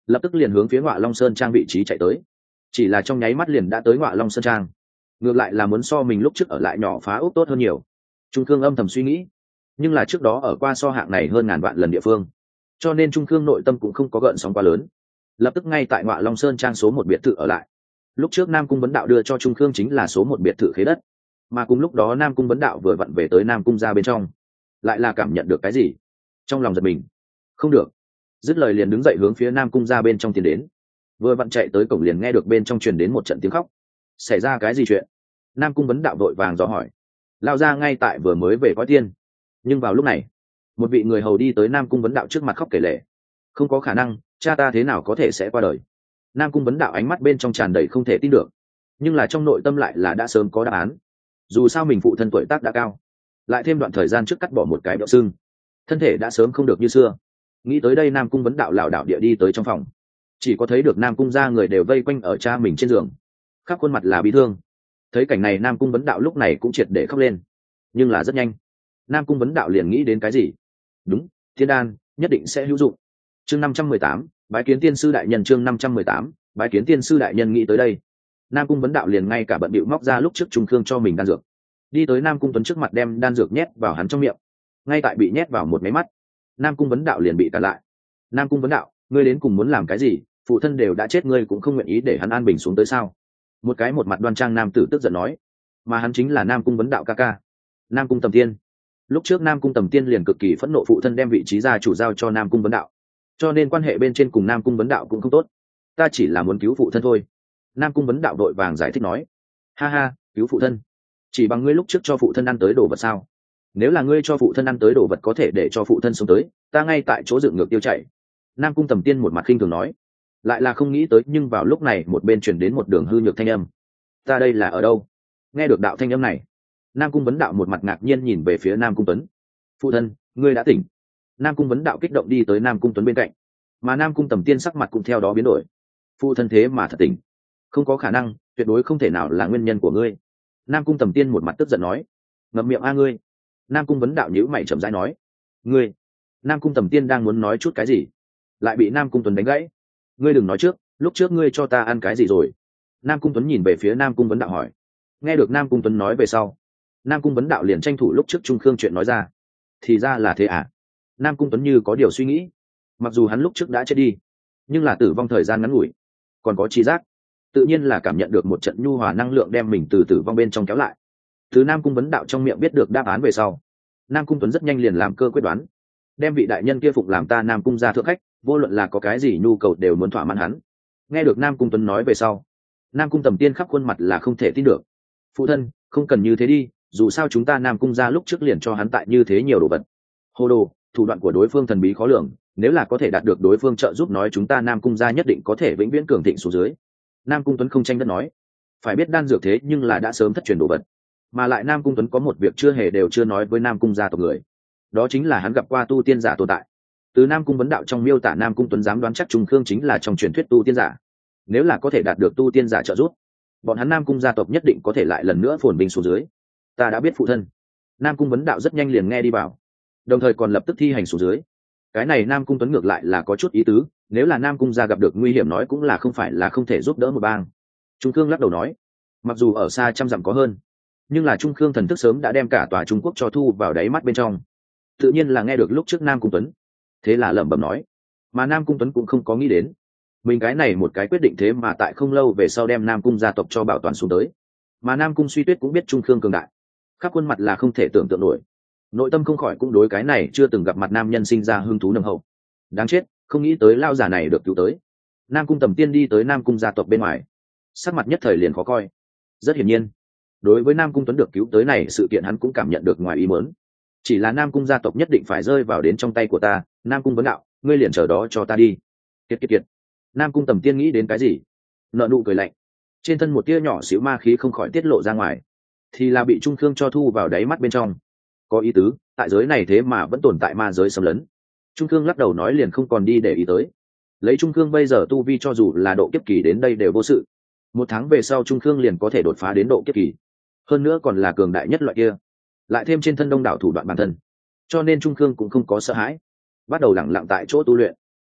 lập tức liền hướng phía Ngọa Long Sơn Trang vị trí chạy tới. Chỉ là trong nháy mắt liền đã tới Ngọa Long Sơn Trang, ngược lại là muốn so mình lúc trước ở lại nhỏ phá ốc tốt hơn nhiều. Trung Cương âm thầm suy nghĩ, nhưng là trước đó ở qua so hạng này hơn ngàn vạn lần địa phương, cho nên Trung Cương nội tâm cũng không có gợn sóng quá lớn. Lập tức ngay tại Ngọa Long Sơn Trang số 1 biệt thự ở lại. Lúc trước Nam Cung Vấn Đạo đưa cho Trung Cương chính là số 1 biệt thự khế đất, mà cùng lúc đó Nam Cung Vấn Đạo vừa vặn về tới Nam Cung ra bên trong, lại là cảm nhận được cái gì, trong lòng giật mình. Không được, dứt lời liền đứng dậy hướng phía Nam Cung ra bên trong tiến đến. Vừa vặn chạy tới cổng liền nghe được bên trong truyền đến một trận tiếng khóc. Xảy ra cái gì chuyện? Nam Cung Vấn Đạo vội vàng dò hỏi. Lao ra ngay tại vừa mới về cõi tiên. Nhưng vào lúc này, một vị người hầu đi tới Nam Cung Vấn Đạo trước mặt khóc kể lể. Không có khả năng, cha ta thế nào có thể sẽ qua đời? Nam Cung Vấn Đạo ánh mắt bên trong tràn đầy không thể tin được, nhưng là trong nội tâm lại là đã sớm có đáp án. Dù sao mình phụ thân tuổi tác đã cao, lại thêm đoạn thời gian trước cắt bỏ một cái béo xương, thân thể đã sớm không được như xưa. Nghĩ tới đây, Nam Cung Vấn Đạo lảo đảo địa đi tới trong phòng, chỉ có thấy được Nam Cung gia người đều vây quanh ở cha mình trên giường, khắp khuôn mặt là bi thương. Thấy cảnh này, Nam Cung Vấn Đạo lúc này cũng triệt để khóc lên. Nhưng là rất nhanh, Nam Cung Vấn Đạo liền nghĩ đến cái gì. Đúng, thiên đan nhất định sẽ hữu dụng. Chương 518, bái kiến tiên sư đại nhân. Chương 518, bái kiến tiên sư đại nhân. Nghĩ tới đây, Nam Cung Vấn Đạo liền ngay cả bận bịu móc ra lúc trước Trung Khương cho mình đan dược, đi tới Nam Cung Tuấn trước mặt đem đan dược nhét vào hắn trong miệng. Ngay tại bị nhét vào một máy mắt, Nam Cung Vấn Đạo liền bị cản lại. Nam Cung Vấn Đạo, ngươi đến cùng muốn làm cái gì? Phụ thân đều đã chết, ngươi cũng không nguyện ý để hắn an bình xuống tới sao? Một cái một mặt đoan trang nam tử tức giận nói. Mà hắn chính là Nam Cung Vấn Đạo ca ca, Nam Cung Tầm Tiên. Lúc trước Nam Cung Tầm Tiên liền cực kỳ phẫn nộ phụ thân đem vị trí gia chủ giao cho Nam Cung Vấn Đạo, cho nên quan hệ bên trên cùng Nam Cung Vấn Đạo cũng không tốt. Ta chỉ là muốn cứu phụ thân thôi. Nam Cung Vấn Đạo đội vàng giải thích nói. Ha ha, cứu phụ thân? Chỉ bằng ngươi lúc trước cho phụ thân ăn tới đồ vật sao? Nếu là ngươi cho phụ thân ăn tới đồ vật có thể để cho phụ thân sống tới, ta ngay tại chỗ dựng ngược tiêu chảy. Nam Cung Tầm Tiên một mặt khinh thường nói. Lại là không nghĩ tới, nhưng vào lúc này một bên truyền đến một đường hư nhược thanh âm. Ta đây là ở đâu? Nghe được đạo thanh âm này, Nam Cung Vấn Đạo một mặt ngạc nhiên nhìn về phía Nam Cung Tuấn. Phụ thân, ngươi đã tỉnh. Nam Cung Vấn Đạo kích động đi tới Nam Cung Tuấn bên cạnh, mà Nam Cung Tầm Tiên sắc mặt cũng theo đó biến đổi. Phụ thân thế mà thật tỉnh? Không có khả năng, tuyệt đối không thể nào là nguyên nhân của ngươi. Nam Cung Tầm Tiên một mặt tức giận nói. Ngậm miệng a ngươi. Nam Cung Vấn Đạo nhíu mày chậm rãi nói. Ngươi. Nam Cung Tầm Tiên đang muốn nói chút cái gì, lại bị Nam Cung Tuấn đánh gãy. Ngươi đừng nói trước, lúc trước ngươi cho ta ăn cái gì rồi? Nam Cung Tuấn nhìn về phía Nam Cung Vấn Đạo hỏi. Nghe được Nam Cung Tuấn nói về sau, Nam Cung Vấn Đạo liền tranh thủ lúc trước Trung Khương chuyện nói ra. Thì ra là thế à? Nam Cung Tuấn như có điều suy nghĩ. Mặc dù hắn lúc trước đã chết đi, nhưng là tử vong thời gian ngắn ngủi, còn có trí giác, tự nhiên là cảm nhận được một trận nhu hòa năng lượng đem mình từ tử vong bên trong kéo lại. Từ Nam Cung Vấn Đạo trong miệng biết được đáp án về sau, Nam Cung Tuấn rất nhanh liền làm cơ quyết đoán, đem vị đại nhân kia phụng làm ta Nam Cung gia thượng khách, vô luận là có cái gì nhu cầu đều muốn thỏa mãn hắn. Nghe được Nam Cung Tuấn nói về sau, Nam Cung Tầm Tiên khắp khuôn mặt là không thể tin được. Phụ thân, không cần như thế đi, dù sao chúng ta Nam Cung gia lúc trước liền cho hắn tại như thế nhiều đồ vật. Hồ đồ, thủ đoạn của đối phương thần bí khó lường, nếu là có thể đạt được đối phương trợ giúp, nói chúng ta Nam Cung gia nhất định có thể vĩnh viễn cường thịnh xuống dưới. Nam Cung Tuấn không tranh đất nói. Phải biết đan dược thế nhưng là đã sớm thất truyền đồ vật, mà lại Nam Cung Tuấn có một việc chưa hề đều chưa nói với Nam Cung gia tộc người, đó chính là hắn gặp qua tu tiên giả tồn tại. Từ Nam Cung Vấn Đạo trong miêu tả, Nam Cung Tuấn dám đoán chắc Trung Khương chính là trong truyền thuyết tu tiên giả. Nếu là có thể đạt được tu tiên giả trợ giúp, bọn hắn Nam Cung gia tộc nhất định có thể lại lần nữa phồn vinh xuống dưới. Ta đã biết phụ thân. Nam Cung Vấn Đạo rất nhanh liền nghe đi vào, đồng thời còn lập tức thi hành xuống dưới. Cái này Nam Cung Tuấn ngược lại là có chút ý tứ, nếu là Nam Cung gia gặp được nguy hiểm nói cũng là không phải là không thể giúp đỡ một bang. Trung Khương lắc đầu nói, mặc dù ở xa trăm dặm có hơn, nhưng là Trung Khương thần thức sớm đã đem cả tòa Trung Quốc cho thu vào đáy mắt bên trong, tự nhiên là nghe được lúc trước Nam Cung Tuấn, thế là lẩm bẩm nói. Mà Nam Cung Tuấn cũng không có nghĩ đến, mình cái này một cái quyết định thế mà tại không lâu về sau đem Nam Cung gia tộc cho bảo toàn xuống tới. Mà Nam Cung Suy Tuyết cũng biết Trung Khương cường đại, khắp khuôn mặt là không thể tưởng tượng nổi, nội tâm không khỏi cũng đối cái này chưa từng gặp mặt nam nhân sinh ra hứng thú nồng hậu. Đáng chết, không nghĩ tới lao giả này được cứu tới. Nam Cung Tầm Tiên đi tới Nam Cung gia tộc bên ngoài, sắc mặt nhất thời liền khó coi. Rất hiển nhiên, đối với Nam Cung Tuấn được cứu tới này sự kiện hắn cũng cảm nhận được ngoài ý muốn. Chỉ là Nam Cung gia tộc nhất định phải rơi vào đến trong tay của ta. Nam Cung Vấn Đạo, ngươi liền chờ đó cho ta đi. Kiệt. Nam Cung Tầm Tiên nghĩ đến cái gì, nợ nụ cười lạnh, trên thân một tia nhỏ xíu ma khí không khỏi tiết lộ ra ngoài, thì là bị Trung Khương cho thu vào đáy mắt bên trong. Có ý tứ, tại giới này thế mà vẫn tồn tại ma giới xâm lấn. Trung Khương lắc đầu nói, liền không còn đi để ý tới. Lấy Trung Khương bây giờ tu vi, cho dù là độ kiếp kỳ đến đây đều vô sự. 1 tháng về sau Trung Khương liền có thể đột phá đến độ kiếp kỳ, hơn nữa còn là cường đại nhất loại kia, lại thêm trên thân đông đảo thủ đoạn bản thân, cho nên Trung Khương cũng không có sợ hãi, bắt đầu lẳng lặng tại chỗ tu luyện.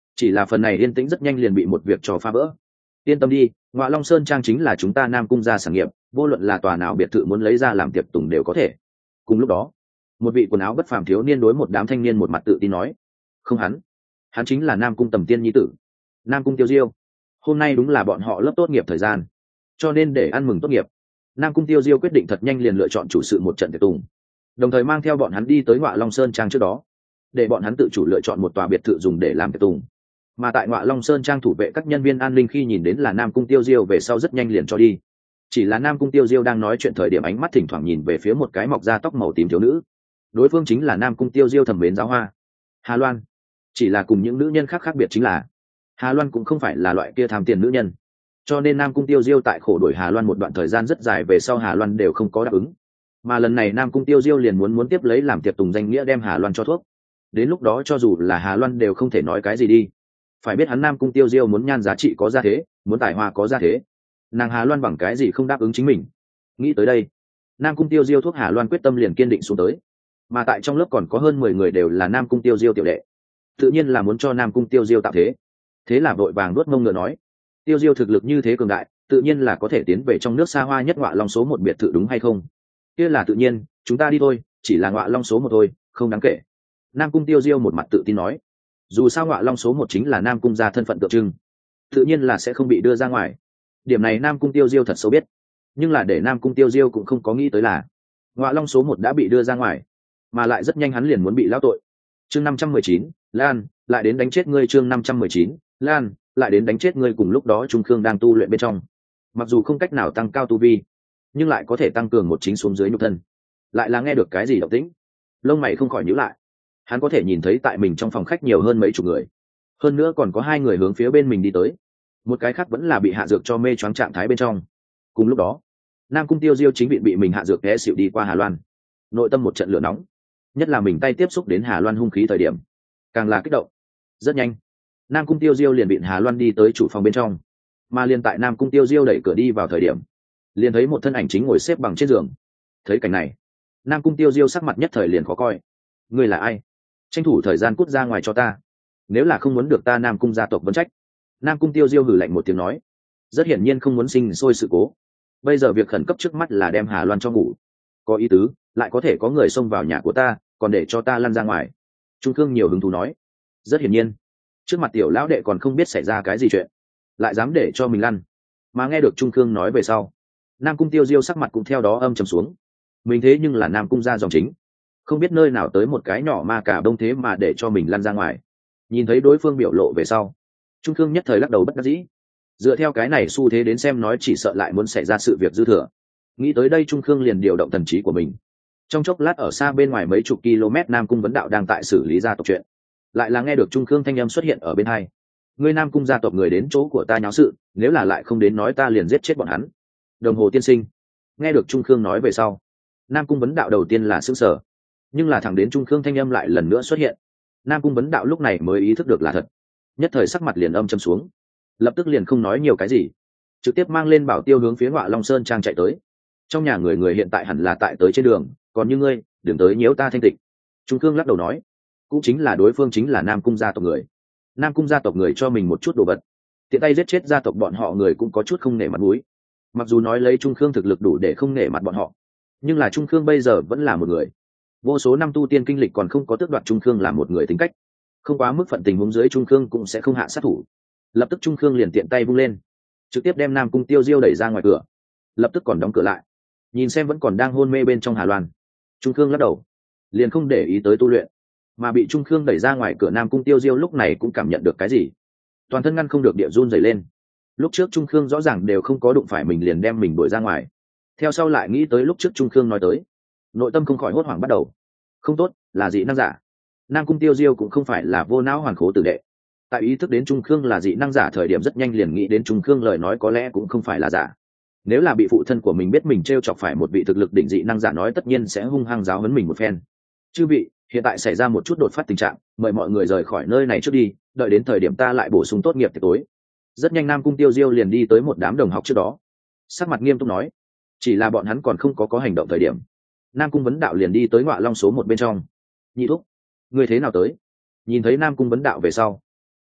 chỉ là phần này yên tĩnh rất nhanh liền bị một việc cho phá vỡ. Yên tâm đi, Ngọa Long Sơn Trang chính là chúng ta Nam Cung gia sản nghiệp, vô luận là tòa nào biệt thự muốn lấy ra làm tiệc tùng đều có thể. Cùng lúc đó, một vị quần áo bất phàm thiếu niên đối một đám thanh niên một mặt tự tin nói: không, hắn chính là Nam Cung Tầm Tiên nhi tử, Nam Cung Tiêu Diêu. Hôm nay đúng là bọn họ lớp tốt nghiệp thời gian, cho nên để ăn mừng tốt nghiệp, Nam Cung Tiêu Diêu quyết định thật nhanh liền lựa chọn chủ sự một trận tiệc tùng, đồng thời mang theo bọn hắn đi tới Ngọa Long Sơn Trang trước đó, để bọn hắn tự chủ lựa chọn một tòa biệt thự dùng để làm tiệc tùng. Mà tại Ngọa Long Sơn Trang thủ vệ các nhân viên an ninh khi nhìn đến là Nam Cung Tiêu Diêu về sau rất nhanh liền cho đi. Chỉ là Nam Cung Tiêu Diêu đang nói chuyện thời điểm ánh mắt thỉnh thoảng nhìn về phía một cái mọc da tóc màu tím thiếu nữ, đối phương chính là Nam Cung Tiêu Diêu thẩm mến giáo hoa Hà Loan. Chỉ là cùng những nữ nhân khác khác biệt chính là Hà Loan cũng không phải là loại kia tham tiền nữ nhân, cho nên Nam Cung Tiêu Diêu tại khổ đuổi Hà Loan một đoạn thời gian rất dài về sau Hà Loan đều không có đáp ứng, mà lần này Nam Cung Tiêu Diêu liền muốn tiếp lấy làm tiệc tùng danh nghĩa đem Hà Loan cho thuốc. Đến lúc đó cho dù là Hà Loan đều không thể nói cái gì đi. Phải biết hắn Nam Cung Tiêu Diêu muốn nhan giá trị có gia thế, muốn tài hoa có gia thế, nàng Hà Loan bằng cái gì không đáp ứng chính mình. Nghĩ tới đây, Nam Cung Tiêu Diêu thuốc Hà Loan quyết tâm liền kiên định xuống tới. Mà tại trong lớp còn có hơn 10 người đều là Nam Cung Tiêu Diêu tiểu đệ, tự nhiên là muốn cho Nam Cung Tiêu Diêu tạo thế. Thế là vội vàng đuốt mông ngựa nói: Tiêu Diêu thực lực như thế cường đại, tự nhiên là có thể tiến về trong nước xa hoa nhất Ngọa Long số 1 biệt thự đúng hay không? Kia là tự nhiên, chúng ta đi thôi, chỉ là Ngọa Long số 1 thôi, không đáng kể. Nam Cung Tiêu Diêu một mặt tự tin nói. Dù sao Ngọa Long số 1 chính là Nam Cung gia thân phận tượng trưng, tự nhiên là sẽ không bị đưa ra ngoài. Điểm này Nam Cung Tiêu Diêu thật sâu biết, nhưng là để Nam Cung Tiêu Diêu cũng không có nghĩ tới là Ngọa Long số 1 đã bị đưa ra ngoài, mà lại rất nhanh hắn liền muốn bị lão tội. Chương 519, Lan, lại đến đánh chết ngươi. Chương 519, Lan, lại đến đánh chết ngươi. Cùng lúc đó Trung Khương đang tu luyện bên trong, mặc dù không cách nào tăng cao tu vi, nhưng lại có thể tăng cường một chính xuống dưới nhục thân. Lại là nghe được cái gì động tĩnh, lông mày không khỏi nhíu lại. Hắn có thể nhìn thấy tại mình trong phòng khách nhiều hơn mấy chục người, hơn nữa còn có 2 người hướng phía bên mình đi tới, một cái khác vẫn là bị hạ dược cho mê choáng trạng thái bên trong. Cùng lúc đó, Nam Cung Tiêu Diêu chính bị mình hạ dược té xỉu đi qua Hà Loan, nội tâm một trận lửa nóng, nhất là mình tay tiếp xúc đến Hà Loan hung khí thời điểm, càng là kích động. Rất nhanh, Nam Cung Tiêu Diêu liền bị Hà Loan đi tới chủ phòng bên trong, mà liền tại Nam Cung Tiêu Diêu đẩy cửa đi vào thời điểm, liền thấy một thân ảnh chính ngồi xếp bằng trên giường. Thấy cảnh này, Nam Cung Tiêu Diêu sắc mặt nhất thời liền khó coi. Ngươi là ai? Tranh thủ thời gian cút ra ngoài cho ta, nếu là không muốn được ta Nam Cung gia tộc vấn trách. Nam Cung Tiêu Diêu hừ lạnh một tiếng nói, rất hiển nhiên không muốn sinh sôi sự cố. Bây giờ việc khẩn cấp trước mắt là đem Hà Loan cho ngủ. Có ý tứ, lại có thể có người xông vào nhà của ta, còn để cho ta lăn ra ngoài. Trung Khương nhiều hứng thú nói, rất hiển nhiên, trước mặt tiểu lão đệ còn không biết xảy ra cái gì chuyện, lại dám để cho mình lăn. Mà nghe được Trung Khương nói về sau, Nam Cung Tiêu Diêu sắc mặt cũng theo đó âm trầm xuống. Mình thế nhưng là Nam Cung gia dòng chính, không biết nơi nào tới một cái nhỏ ma cả đông thế mà để cho mình lăn ra ngoài. Nhìn thấy đối phương biểu lộ về sau, Trung Khương nhất thời lắc đầu bất đắc dĩ. Dựa theo cái này xu thế đến xem, nói chỉ sợ lại muốn xảy ra sự việc dư thừa. Nghĩ tới đây, Trung Khương liền điều động thần trí của mình. Trong chốc lát ở xa bên ngoài mấy chục km, Nam Cung Vấn Đạo đang tại xử lý gia tộc chuyện, lại là nghe được Trung Khương thanh âm xuất hiện ở bên hai. Ngươi Nam Cung gia tộc người đến chỗ của ta nháo sự, nếu là lại không đến nói ta liền giết chết bọn hắn. Đồng hồ tiên sinh. Nghe được Trung Khương nói về sau, Nam Cung Vấn Đạo đầu tiên là sững sờ, nhưng là thẳng đến Trung Khương thanh âm lại lần nữa xuất hiện, Nam Cung Vấn Đạo lúc này mới ý thức được là thật, nhất thời sắc mặt liền âm trầm xuống, lập tức liền không nói nhiều cái gì, trực tiếp mang lên bảo tiêu hướng phía Ngọa Long Sơn Trang chạy tới. Trong nhà người hiện tại hẳn là tại tới trên đường, còn như ngươi đừng tới nhiễu ta thanh tịnh. Trung Khương lắc đầu nói, cũng chính là đối phương chính là Nam Cung gia tộc người. Nam Cung gia tộc người cho mình một chút đồ vật, tiện tay giết chết gia tộc bọn họ người cũng có chút không nể mặt mũi. Mặc dù nói lấy Trung Khương thực lực đủ để không nể mặt bọn họ, nhưng là Trung Khương bây giờ vẫn là một người, vô số năm tu tiên kinh lịch còn không có tước đoạt Trung Khương là một người tính cách. Không quá mức phận tình huống dưới, Trung Khương cũng sẽ không hạ sát thủ. Lập tức Trung Khương liền tiện tay vung lên, trực tiếp đem Nam Cung Tiêu Diêu đẩy ra ngoài cửa, lập tức còn đóng cửa lại. Nhìn xem vẫn còn đang hôn mê bên trong Hà Loan, Trung Khương lắc đầu, liền không để ý tới tu luyện. Mà bị Trung Khương đẩy ra ngoài cửa Nam Cung Tiêu Diêu lúc này cũng cảm nhận được cái gì, toàn thân ngăn không được địa run rẩy lên. Lúc trước Trung Khương rõ ràng đều không có đụng phải mình liền đem mình đuổi ra ngoài, theo sau lại nghĩ tới lúc trước Trung Khương nói tới, nội tâm không khỏi hốt hoảng bắt đầu. Không tốt, là dị năng giả. Nam Cung Tiêu Diêu cũng không phải là vô não hoàn khố tử đệ, tại ý thức đến Trung Khương là dị năng giả thời điểm rất nhanh liền nghĩ đến Trung Khương lời nói có lẽ cũng không phải là giả. Nếu là bị phụ thân của mình biết mình trêu chọc phải một vị thực lực đỉnh dị năng giả nói tất nhiên sẽ hung hăng giáo huấn mình một phen. Chư vị, hiện tại xảy ra một chút đột phát tình trạng, mời mọi người rời khỏi nơi này trước đi, đợi đến thời điểm ta lại bổ sung tốt nghiệp tiệc tối. Rất nhanh Nam Cung Tiêu Diêu liền đi tới một đám đồng học trước đó, sắc mặt nghiêm túc nói. Chỉ là bọn hắn còn không có hành động thời điểm, Nam Cung Vấn Đạo liền đi tới Ngọa Long số 1 bên trong. Nhị thúc, người thế nào tới? Nhìn thấy Nam Cung Vấn Đạo về sau,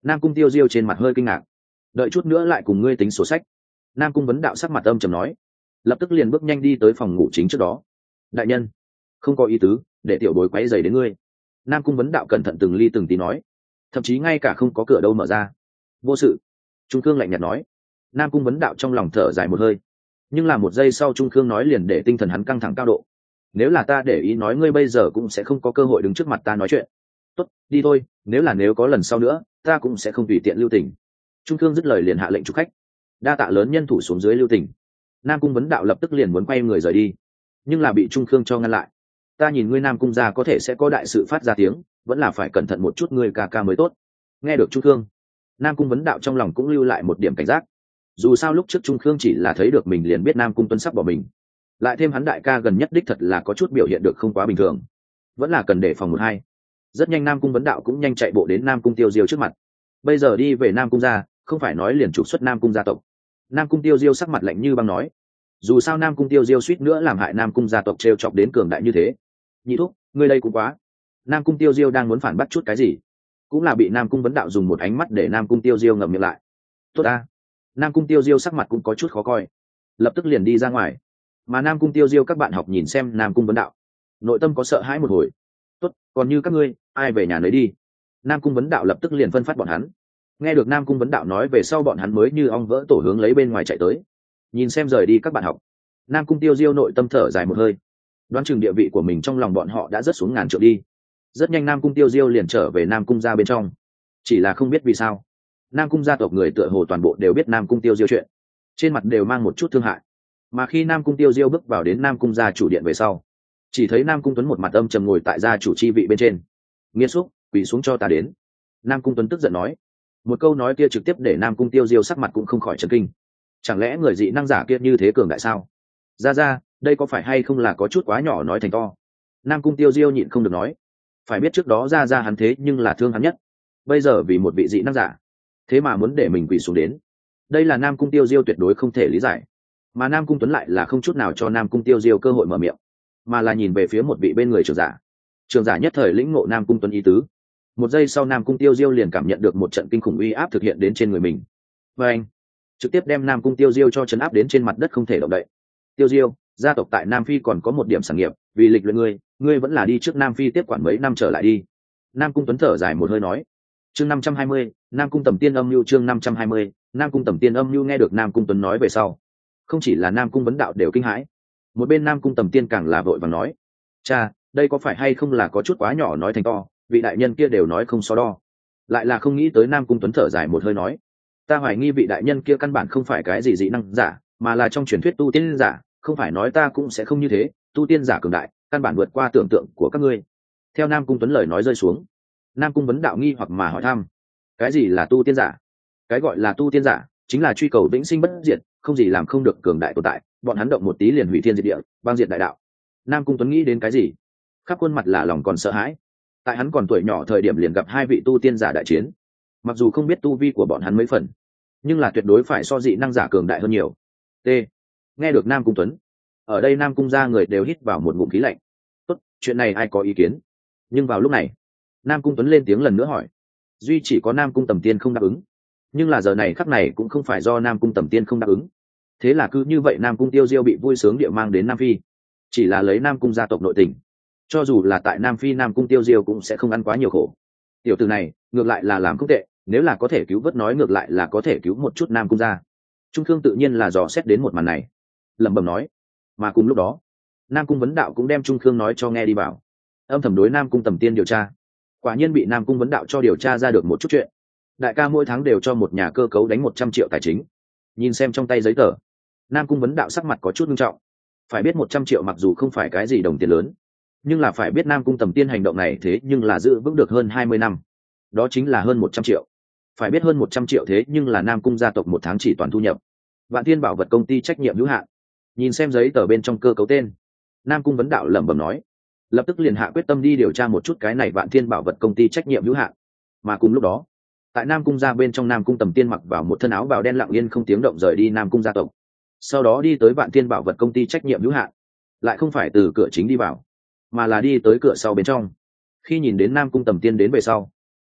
Nam cung tiêu diêu trên mặt hơi kinh ngạc. Đợi chút nữa lại cùng ngươi tính sổ sách. Nam cung vấn đạo sắc mặt âm trầm nói, lập tức liền bước nhanh đi tới phòng ngủ chính trước đó. Đại nhân, không có ý tứ, để tiểu bối quấy rầy đến ngươi. Nam cung vấn đạo cẩn thận từng ly từng tí nói, thậm chí ngay cả không có cửa đâu mở ra. Vô sự. Trung Khương lạnh nhạt nói. Nam cung vấn đạo trong lòng thở dài một hơi, nhưng là một giây sau Trung Khương nói liền để tinh thần hắn căng thẳng cao độ. Nếu là ta để ý nói ngươi bây giờ cũng sẽ không có cơ hội đứng trước mặt ta nói chuyện. Tốt, đi thôi, nếu có lần sau nữa ta cũng sẽ không tùy tiện lưu tình. Trung Khương dứt lời liền hạ lệnh chúc khách, đa tạ lớn nhân thủ xuống dưới lưu tình. Nam cung vấn đạo lập tức liền muốn quay người rời đi, nhưng là bị Trung Khương cho ngăn lại. Ta nhìn ngươi Nam cung gia có thể sẽ có đại sự phát ra tiếng, vẫn là phải cẩn thận một chút, ngươi ca ca mới tốt. Nghe được Trung Khương, Nam cung vấn đạo trong lòng cũng lưu lại một điểm cảnh giác. Dù sao lúc trước Trung Khương chỉ là thấy được mình liền biết Nam cung Tuấn sắp bỏ mình, lại thêm hắn đại ca gần nhất đích thật là có chút biểu hiện được không quá bình thường, vẫn là cần đề phòng một hai. Rất nhanh Nam cung vấn đạo cũng nhanh chạy bộ đến Nam cung tiêu diêu trước mặt. Bây giờ đi về Nam cung gia, không phải nói liền trục xuất Nam cung gia tộc. Nam cung tiêu diêu sắc mặt lạnh như băng nói, dù sao Nam cung tiêu diêu suýt nữa làm hại Nam cung gia tộc trêu chọc đến cường đại như thế. Nhị thúc, ngươi đây cũng quá. Nam cung tiêu diêu đang muốn phản bác chút cái gì, cũng là bị Nam cung vấn đạo dùng một ánh mắt để Nam cung tiêu diêu ngậm miệng lại. Tốt a. Nam cung tiêu diêu sắc mặt cũng có chút khó coi, lập tức liền đi ra ngoài. Mà Nam cung tiêu diêu các bạn học nhìn xem Nam cung vấn đạo, nội tâm có sợ hãi một hồi. Tốt, còn như các ngươi, ai về nhà nấy đi. Nam cung vấn đạo lập tức liền phân phát bọn hắn. Nghe được Nam cung vấn đạo nói về sau, bọn hắn mới như ong vỡ tổ hướng lấy bên ngoài chạy tới. Nhìn xem rời đi các bạn học, Nam cung tiêu diêu nội tâm thở dài một hơi, đoán chừng địa vị của mình trong lòng bọn họ đã rất xuống ngàn trượng đi. Rất nhanh Nam cung tiêu diêu liền trở về Nam cung gia bên trong. Chỉ là không biết vì sao Nam cung gia tộc người tựa hồ toàn bộ đều biết Nam cung tiêu diêu chuyện, trên mặt đều mang một chút thương hại. Mà khi Nam cung tiêu diêu bước vào đến Nam cung gia chủ điện về sau, chỉ thấy Nam cung Tuấn một mặt âm trầm ngồi tại gia chủ chi vị bên trên. Nghiêm xúc, quỳ xuống cho ta đến. Nam cung Tuấn tức giận nói. Một câu nói kia trực tiếp để Nam cung tiêu diêu sắc mặt cũng không khỏi chấn kinh. Chẳng lẽ người dị năng giả kia như thế cường đại sao? Ra đây có phải hay không là có chút quá nhỏ nói thành to? Nam cung tiêu diêu nhịn không được nói. Phải biết trước đó ra hắn thế nhưng là thương hắn nhất, bây giờ vì một vị dị năng giả thế mà muốn để mình quỳ xuống đến, đây là Nam cung tiêu diêu tuyệt đối không thể lý giải. Mà Nam cung Tuấn lại là không chút nào cho Nam cung tiêu diêu cơ hội mở miệng, mà là nhìn về phía một vị bên người trưởng giả nhất thời lĩnh ngộ Nam cung Tuấn ý tứ. Một giây sau Nam cung tiêu diêu liền cảm nhận được một trận kinh khủng uy áp thực hiện đến trên người mình, và anh trực tiếp đem Nam cung tiêu diêu cho chấn áp đến trên mặt đất không thể động đậy. Tiêu diêu, gia tộc tại Nam Phi còn có một điểm sản nghiệp, vì lịch luyện ngươi vẫn là đi trước Nam Phi tiếp quản mấy năm trở lại đi. Nam cung Tuấn thở dài một hơi nói. Chương 520, Nam cung Tầm Tiên âm lưu. Chương 520, Nam cung Tầm Tiên âm lưu. Nghe được Nam cung Tuấn nói về sau, không chỉ là Nam cung vấn đạo đều kinh hãi, một bên Nam cung Tầm Tiên càng là vội vàng nói, cha, đây có phải hay không là có chút quá nhỏ nói thành to, vị đại nhân kia đều nói không so đo. Lại là không nghĩ tới Nam cung Tuấn thở dài một hơi nói, ta hoài nghi vị đại nhân kia căn bản không phải cái gì dị năng giả, mà là trong truyền thuyết tu tiên giả, không phải nói ta cũng sẽ không như thế, tu tiên giả cường đại căn bản vượt qua tưởng tượng của các ngươi. Theo Nam cung Tuấn lời nói rơi xuống, Nam cung vấn đạo nghi hoặc mà hỏi thăm, cái gì là tu tiên giả? Cái gọi là tu tiên giả chính là truy cầu vĩnh sinh bất diệt, không gì làm không được cường đại tồn tại, bọn hắn động một tí liền hủy thiên diệt địa, băng diệt đại đạo. Nam cung Tuấn nghĩ đến cái gì, khắp khuôn mặt là lòng còn sợ hãi. Tại hắn còn tuổi nhỏ thời điểm liền gặp hai vị tu tiên giả đại chiến, mặc dù không biết tu vi của bọn hắn mấy phần, nhưng là tuyệt đối phải so dị năng giả cường đại hơn nhiều. T. Nghe được Nam cung Tuấn, ở đây Nam cung gia người đều hít vào một ngụm khí lạnh. Tốt, chuyện này ai có ý kiến? Nhưng vào lúc này Nam cung Tuấn lên tiếng lần nữa hỏi. Duy chỉ có Nam cung Tầm Tiên không đáp ứng, nhưng là giờ này khắc này cũng không phải do Nam cung Tầm Tiên không đáp ứng. Thế là cứ như vậy Nam cung tiêu diêu bị vui sướng địa mang đến Nam Phi, chỉ là lấy Nam cung gia tộc nội tình, cho dù là tại Nam Phi Nam cung tiêu diêu cũng sẽ không ăn quá nhiều khổ. Tiểu tử này ngược lại là làm không tệ, nếu là có thể cứu vớt nói ngược lại là có thể cứu một chút Nam cung gia. Trung Thương tự nhiên là dò xét đến một màn này, lẩm bẩm nói. Mà cùng lúc đó Nam cung vấn đạo cũng đem Trung Khương nói cho nghe đi vào, âm thầm đối Nam cung Tầm Tiên điều tra. Quả nhiên bị Nam cung vấn đạo cho điều tra ra được một chút chuyện. Đại ca mỗi tháng đều cho một nhà cơ cấu đánh 100 triệu tài chính. Nhìn xem trong tay giấy tờ, Nam cung vấn đạo sắc mặt có chút nghiêm trọng. Phải biết 100 triệu mặc dù không phải cái gì đồng tiền lớn, nhưng là phải biết Nam cung Tầm Tiên hành động này thế nhưng là giữ vững được hơn 20 năm, đó chính là hơn 100 triệu. Phải biết hơn 100 triệu thế nhưng là Nam cung gia tộc một tháng chỉ toàn thu nhập. Vạn Thiên Bảo Vật công ty trách nhiệm hữu hạn. Nhìn xem giấy tờ bên trong cơ cấu tên, Nam cung vấn đạo lẩm bẩm nói, lập tức liền hạ quyết tâm đi điều tra một chút cái này Vạn Thiên Bảo Vật công ty trách nhiệm hữu hạn. Mà cùng lúc đó tại Nam cung gia bên trong, Nam cung Tầm Tiên mặc vào một thân áo bào đen lặng yên không tiếng động rời đi Nam cung gia tộc, sau đó đi tới Vạn Thiên Bảo Vật công ty trách nhiệm hữu hạn. Lại không phải từ cửa chính đi vào, mà là đi tới cửa sau bên trong. Khi nhìn đến Nam cung Tầm Tiên đến về sau,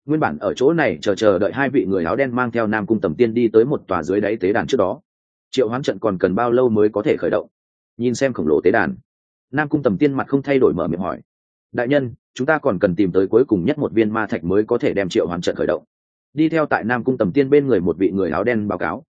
nguyên bản ở chỗ này chờ đợi hai vị người áo đen mang theo Nam Cung Tầm Tiên đi tới một tòa dưới đáy tế đàn trước đó. Triệu hoán trận còn cần bao lâu mới có thể khởi động? Nhìn xem khổng lồ tế đàn, Nam Cung Tầm Tiên mặt không thay đổi mở miệng hỏi. Đại nhân, chúng ta còn cần tìm tới cuối cùng nhất một viên ma thạch mới có thể đem triệu hoán trận khởi động. Đi theo tại Nam Cung Tầm Tiên bên người một vị người áo đen báo cáo.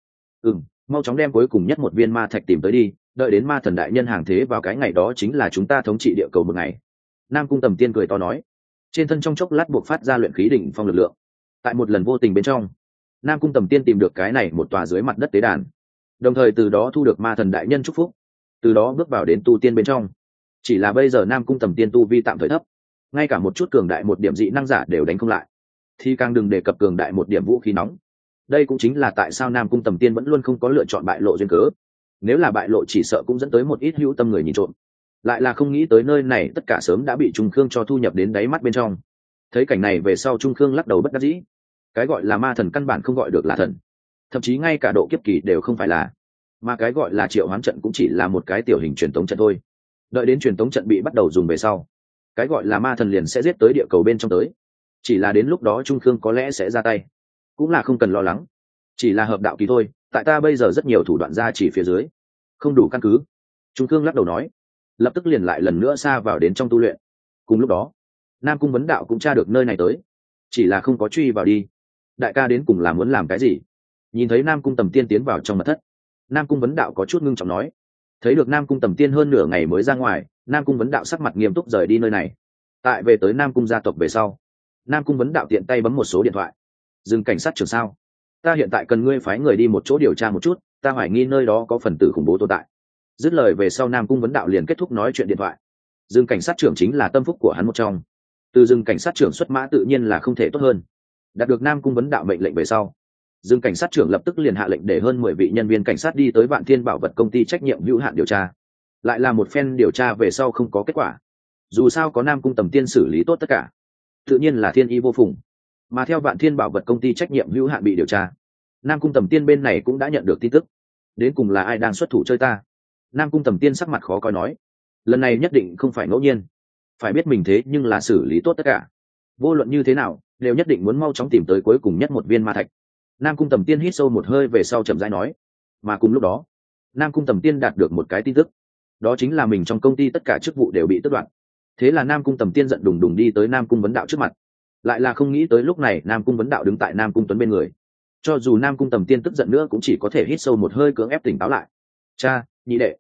Mau chóng đem cuối cùng nhất một viên ma thạch tìm tới đi, đợi đến ma thần đại nhân hàng thế vào cái ngày đó chính là chúng ta thống trị địa cầu một ngày. Nam Cung Tầm Tiên cười to nói. Trên thân trong chốc lát buộc phát ra luyện khí đỉnh phong lực lượng. Tại một lần vô tình bên trong, Nam Cung Tầm Tiên tìm được cái này một tòa dưới mặt đất tế đàn, đồng thời từ đó thu được ma thần đại nhân chúc phúc, từ đó bước vào đến tu tiên bên trong. Chỉ là bây giờ Nam Cung Tầm Tiên tu vi tạm thời thấp, ngay cả một chút cường đại một điểm dị năng giả đều đánh không lại, thì càng đừng đề cập cường đại một điểm vũ khí nóng. Đây cũng chính là tại sao Nam Cung Tầm Tiên vẫn luôn không có lựa chọn bại lộ duyên cớ. Nếu là bại lộ chỉ sợ cũng dẫn tới một ít hữu tâm người nhìn trộm, lại là không nghĩ tới nơi này tất cả sớm đã bị Trung Khương cho thu nhập đến đáy mắt bên trong. Thấy cảnh này về sau, Trung Khương lắc đầu bất đắc dĩ. Cái gọi là ma thần căn bản không gọi được là thần, thậm chí ngay cả độ kiếp kỳ đều không phải là, mà cái gọi là triệu hoán trận cũng chỉ là một cái tiểu hình truyền tống trận thôi. Đợi đến truyền tống trận bị bắt đầu dùng về sau, cái gọi là ma thần liền sẽ giết tới địa cầu bên trong tới. Chỉ là đến lúc đó Trung Khương có lẽ sẽ ra tay, cũng là không cần lo lắng, chỉ là hợp đạo kỳ thôi. Tại ta bây giờ rất nhiều thủ đoạn ra chỉ phía dưới, không đủ căn cứ. Trung Khương lắc đầu nói, lập tức liền lại lần nữa xa vào đến trong tu luyện. Cùng lúc đó, Nam Cung Vấn Đạo cũng tra được nơi này tới, chỉ là không có truy vào đi. Đại ca đến cùng là muốn làm cái gì? Nhìn thấy Nam Cung Tầm Tiên tiến vào trong mật thất, Nam Cung Vấn Đạo có chút ngưng trọng nói. Thấy được Nam Cung Tầm Tiên hơn nửa ngày mới ra ngoài, Nam Cung Vấn Đạo sắc mặt nghiêm túc rời đi nơi này. Tại về tới Nam Cung gia tộc về sau, Nam Cung Vấn Đạo tiện tay bấm một số điện thoại. Dừng cảnh sát trưởng sao? Ta hiện tại cần ngươi phái người đi một chỗ điều tra một chút, ta hoài nghi nơi đó có phần tử khủng bố tồn tại. Dứt lời về sau, Nam Cung Vấn Đạo liền kết thúc nói chuyện điện thoại. Dương cảnh sát trưởng chính là tâm phúc của hắn một trong, từ Dương cảnh sát trưởng xuất mã tự nhiên là không thể tốt hơn. Đạt được Nam Cung Vấn Đạo mệnh lệnh về sau, Dương cảnh sát trưởng lập tức liền hạ lệnh để hơn 10 vị nhân viên cảnh sát đi tới Vạn Thiên Bảo Vật công ty trách nhiệm hữu hạn điều tra. Lại là một phen điều tra về sau không có kết quả. Dù sao có Nam Cung Tầm Tiên xử lý tốt tất cả, tự nhiên là thiên ý vô phùng. Mà theo Vạn Thiên Bảo Vật công ty trách nhiệm hữu hạn bị điều tra, Nam Cung Tầm Tiên bên này cũng đã nhận được tin tức. Đến cùng là ai đang xuất thủ chơi ta? Nam Cung Tầm Tiên sắc mặt khó coi nói, lần này nhất định không phải ngẫu nhiên, phải biết mình thế nhưng là xử lý tốt tất cả, vô luận như thế nào đều nhất định muốn mau chóng tìm tới cuối cùng nhất một viên ma thạch. Nam Cung Tầm Tiên hít sâu một hơi về sau chậm rãi nói. Mà cùng lúc đó, Nam Cung Tầm Tiên đạt được một cái tin tức, đó chính là mình trong công ty tất cả chức vụ đều bị tước đoạt. Thế là Nam Cung Tầm Tiên giận đùng đùng đi tới Nam Cung Vấn Đạo trước mặt, lại là không nghĩ tới lúc này Nam Cung Vấn Đạo đứng tại Nam Cung Tuấn bên người. Cho dù Nam Cung Tầm Tiên tức giận nữa cũng chỉ có thể hít sâu một hơi cưỡng ép tỉnh táo lại. Cha, nhị đệ.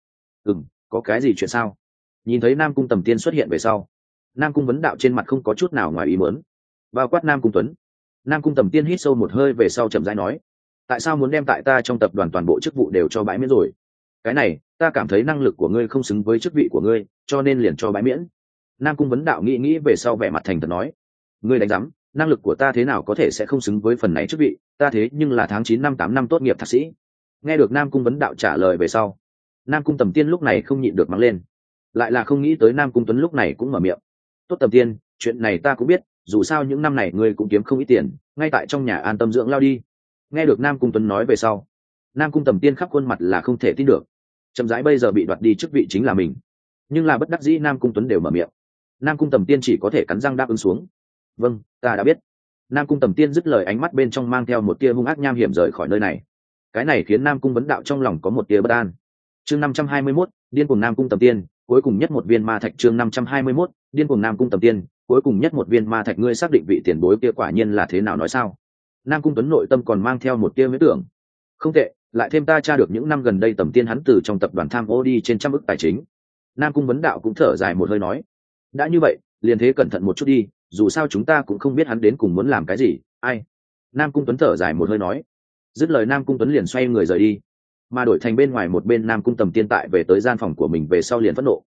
Có cái gì chuyện sao? Nhìn thấy Nam Cung Tầm Tiên xuất hiện về sau, Nam Cung Vấn Đạo trên mặt không có chút nào ngoài ý muốn. Bao quát Nam Cung Tuấn, Nam Cung Tầm Tiên hít sâu một hơi về sau chậm rãi nói, tại sao muốn đem tại ta trong tập đoàn toàn bộ chức vụ đều cho bãi miễn rồi? Cái này, ta cảm thấy năng lực của ngươi không xứng với chức vị của ngươi, cho nên liền cho bãi miễn. Nam Cung Vấn Đạo nghĩ về sau vẻ mặt thành thật nói, ngươi đánh rắm, năng lực của ta thế nào có thể sẽ không xứng với phần này chức vị, ta thế nhưng là tháng 9 năm 8 năm tốt nghiệp thạc sĩ. Nghe được Nam Cung Vấn Đạo trả lời về sau, Nam Cung Tầm Tiên lúc này không nhịn được mắng lên, lại là không nghĩ tới Nam Cung Tuấn lúc này cũng mở miệng. Tốt Tầm Tiên, chuyện này ta cũng biết, dù sao những năm này ngươi cũng kiếm không ít tiền, ngay tại trong nhà an tâm dưỡng lao đi. Nghe được Nam Cung Tuấn nói về sau, Nam Cung Tầm Tiên khắp khuôn mặt là không thể tin được, chậm rãi bây giờ bị đoạt đi chức vị chính là mình, nhưng là bất đắc dĩ Nam Cung Tuấn đều mở miệng, Nam Cung Tầm Tiên chỉ có thể cắn răng đáp ứng xuống. Vâng, ta đã biết. Nam Cung Tầm Tiên dứt lời, ánh mắt bên trong mang theo một tia hung ác nham hiểm rời khỏi nơi này. Cái này khiến Nam Cung Vấn Đạo trong lòng có một tia bất an. Chương 521, điên cuồng Nam Cung Tầm Tiên, cuối cùng nhất một viên ma thạch. Chương 521, điên cuồng Nam Cung Tầm Tiên, cuối cùng nhất một viên ma thạch. Ngươi xác định vị tiền bối kia quả nhiên là thế nào nói sao? Nam Cung Tuấn nội tâm còn mang theo một tia huyễn tưởng. Không tệ, lại thêm ta tra được những năm gần đây Tầm Tiên hắn từ trong tập đoàn tham ô đi trên trăm ức tài chính. Nam Cung Vấn Đạo cũng thở dài một hơi nói, đã như vậy, liền thế cẩn thận một chút đi, dù sao chúng ta cũng không biết hắn đến cùng muốn làm cái gì. Ai? Nam Cung Tuấn thở dài một hơi nói. Dứt lời Nam Cung Tuấn liền xoay người rời đi, mà đổi thành bên ngoài một bên Nam Cung Tầm Tiên tại về tới gian phòng của mình về sau liền phẫn nộ.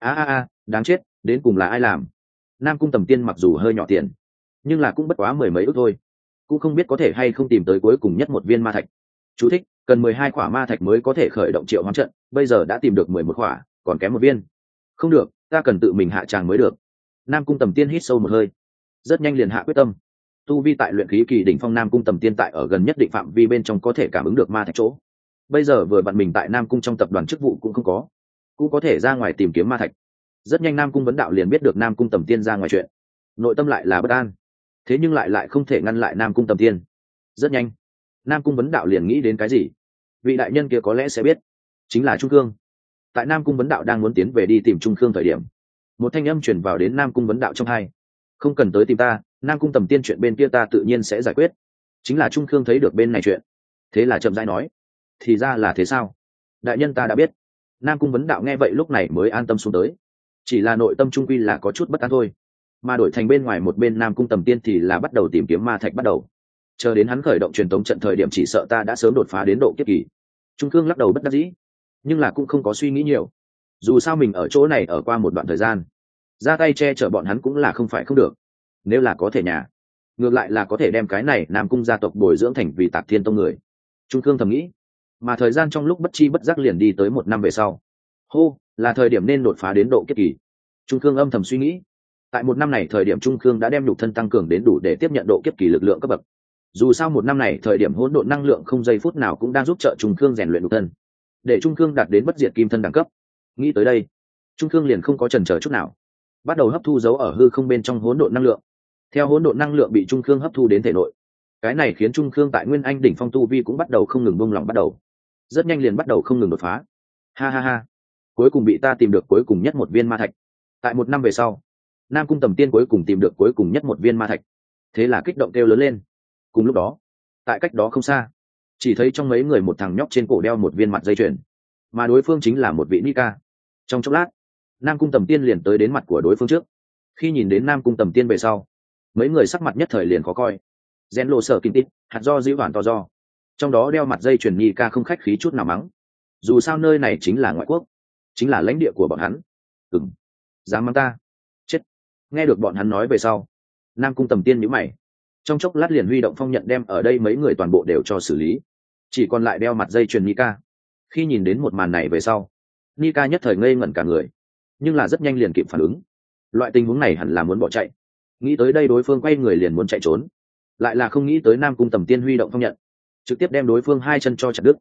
Đáng chết, đến cùng là ai làm? Nam Cung Tầm Tiên mặc dù hơi nhỏ tiền, nhưng là cũng bất quá 10 mấy ức thôi, cũng không biết có thể hay không tìm tới cuối cùng nhất một viên ma thạch. Chú thích: cần 12 khỏa ma thạch mới có thể khởi động triệu hoán trận, bây giờ đã tìm được 11 khỏa, còn kém một viên. Không được, ta cần tự mình hạ tràng mới được. Nam Cung Tầm Tiên hít sâu một hơi, rất nhanh liền hạ quyết tâm. Tu vi tại luyện khí kỳ đỉnh phong, Nam Cung Tầm Tiên tại ở gần nhất định phạm vi bên trong có thể cảm ứng được ma thạch chỗ. Bây giờ vừa vặn mình tại Nam Cung trong tập đoàn chức vụ cũng không có, cũng có thể ra ngoài tìm kiếm ma thạch. Rất nhanh Nam Cung Vấn Đạo liền biết được Nam Cung Tầm Tiên ra ngoài chuyện, nội tâm lại là bất an. thế nhưng lại không thể ngăn lại Nam Cung Tầm Tiên. Rất nhanh, Nam Cung Vấn Đạo liền nghĩ đến cái gì. Vị đại nhân kia có lẽ sẽ biết, chính là Trung Khương. Tại Nam Cung Vấn Đạo đang muốn tiến về đi tìm Trung Khương thời điểm, một thanh âm truyền vào đến Nam Cung Vấn Đạo trong tai. Không cần tới tìm ta, Nam Cung Tầm Tiên chuyện bên kia ta tự nhiên sẽ giải quyết. Chính là Trung Khương thấy được bên này chuyện, thế là chậm rãi nói, thì ra là thế sao? Đại nhân ta đã biết. Nam Cung Vấn Đạo nghe vậy lúc này mới an tâm xuống tới. Chỉ là nội tâm trung quy là có chút bất an thôi. Mà đổi thành bên ngoài một bên Nam Cung Tầm Tiên thì là bắt đầu tìm kiếm ma thạch bắt đầu. Chờ đến hắn khởi động truyền tống trận thời điểm chỉ sợ ta đã sớm đột phá đến độ kiếp kỳ. Trung Khương lắc đầu bất đắc dĩ, nhưng là cũng không có suy nghĩ nhiều. Dù sao mình ở chỗ này ở qua một đoạn thời gian, ra tay che chở bọn hắn cũng là không phải không được. Nếu là có thể nhà, ngược lại là có thể đem cái này Nam Cung gia tộc bồi dưỡng thành vì Tạc Thiên Tông người. Trung Khương thầm nghĩ. Mà thời gian trong lúc bất chi bất giác liền đi tới 1 năm về sau. Hô, là thời điểm nên đột phá đến độ kiếp kỳ. Trung Khương âm thầm suy nghĩ. Tại 1 năm này thời điểm Trung Khương đã đem nhục thân tăng cường đến đủ để tiếp nhận độ kiếp kỳ lực lượng cấp bậc. Dù sao 1 năm này thời điểm hỗn độn năng lượng không giây phút nào cũng đang giúp trợ Trung Khương rèn luyện nhục thân, để Trung Khương đạt đến bất diệt kim thân đẳng cấp. Nghĩ tới đây, Trung Khương liền không có chần chờ chút nào, bắt đầu hấp thu dấu ở hư không bên trong hỗn độn năng lượng. Theo hỗn độn năng lượng bị Trung Khương hấp thu đến thể nội, cái này khiến Trung Khương tại Nguyên Anh đỉnh phong tu vi cũng bắt đầu không ngừng buông lỏng, bắt đầu rất nhanh liền bắt đầu không ngừng đột phá. Ha ha ha, cuối cùng bị ta tìm được cuối cùng nhất một viên ma thạch. Tại 1 năm về sau, Nam Cung Tầm Tiên cuối cùng tìm được cuối cùng nhất một viên ma thạch, thế là kích động kêu lớn lên. Cùng lúc đó, tại cách đó không xa, chỉ thấy trong mấy người một thằng nhóc trên cổ đeo một viên mặt dây chuyền, mà đối phương chính là một vị Nika. Trong chốc lát, Nam Cung Tầm Tiên liền tới đến mặt của đối phương trước. Khi nhìn đến Nam Cung Tầm Tiên về sau, mấy người sắc mặt nhất thời liền khó coi. Gen lộ sở kinh tít, hạt do dữ bản to do, trong đó đeo mặt dây chuyền Nika không khách khí chút nào mắng. Dù sao nơi này chính là ngoại quốc, chính là lãnh địa của bọn hắn. Dám mắng ta, chết. Nghe được bọn hắn nói về sau, Nam Cung Tầm Tiên nhíu mày, trong chốc lát liền huy động phong nhận đem ở đây mấy người toàn bộ đều cho xử lý, chỉ còn lại đeo mặt dây chuyền Nika. Khi nhìn đến một màn này về sau, Nika nhất thời ngây ngẩn cả người, nhưng là rất nhanh liền kịp phản ứng. Loại tình huống này hẳn là muốn bỏ chạy. Nghĩ tới đây đối phương quay người liền muốn chạy trốn, lại là không nghĩ tới Nam Cung Tầm Tiên huy động phong nhận, trực tiếp đem đối phương 2 chân cho chặt đứt.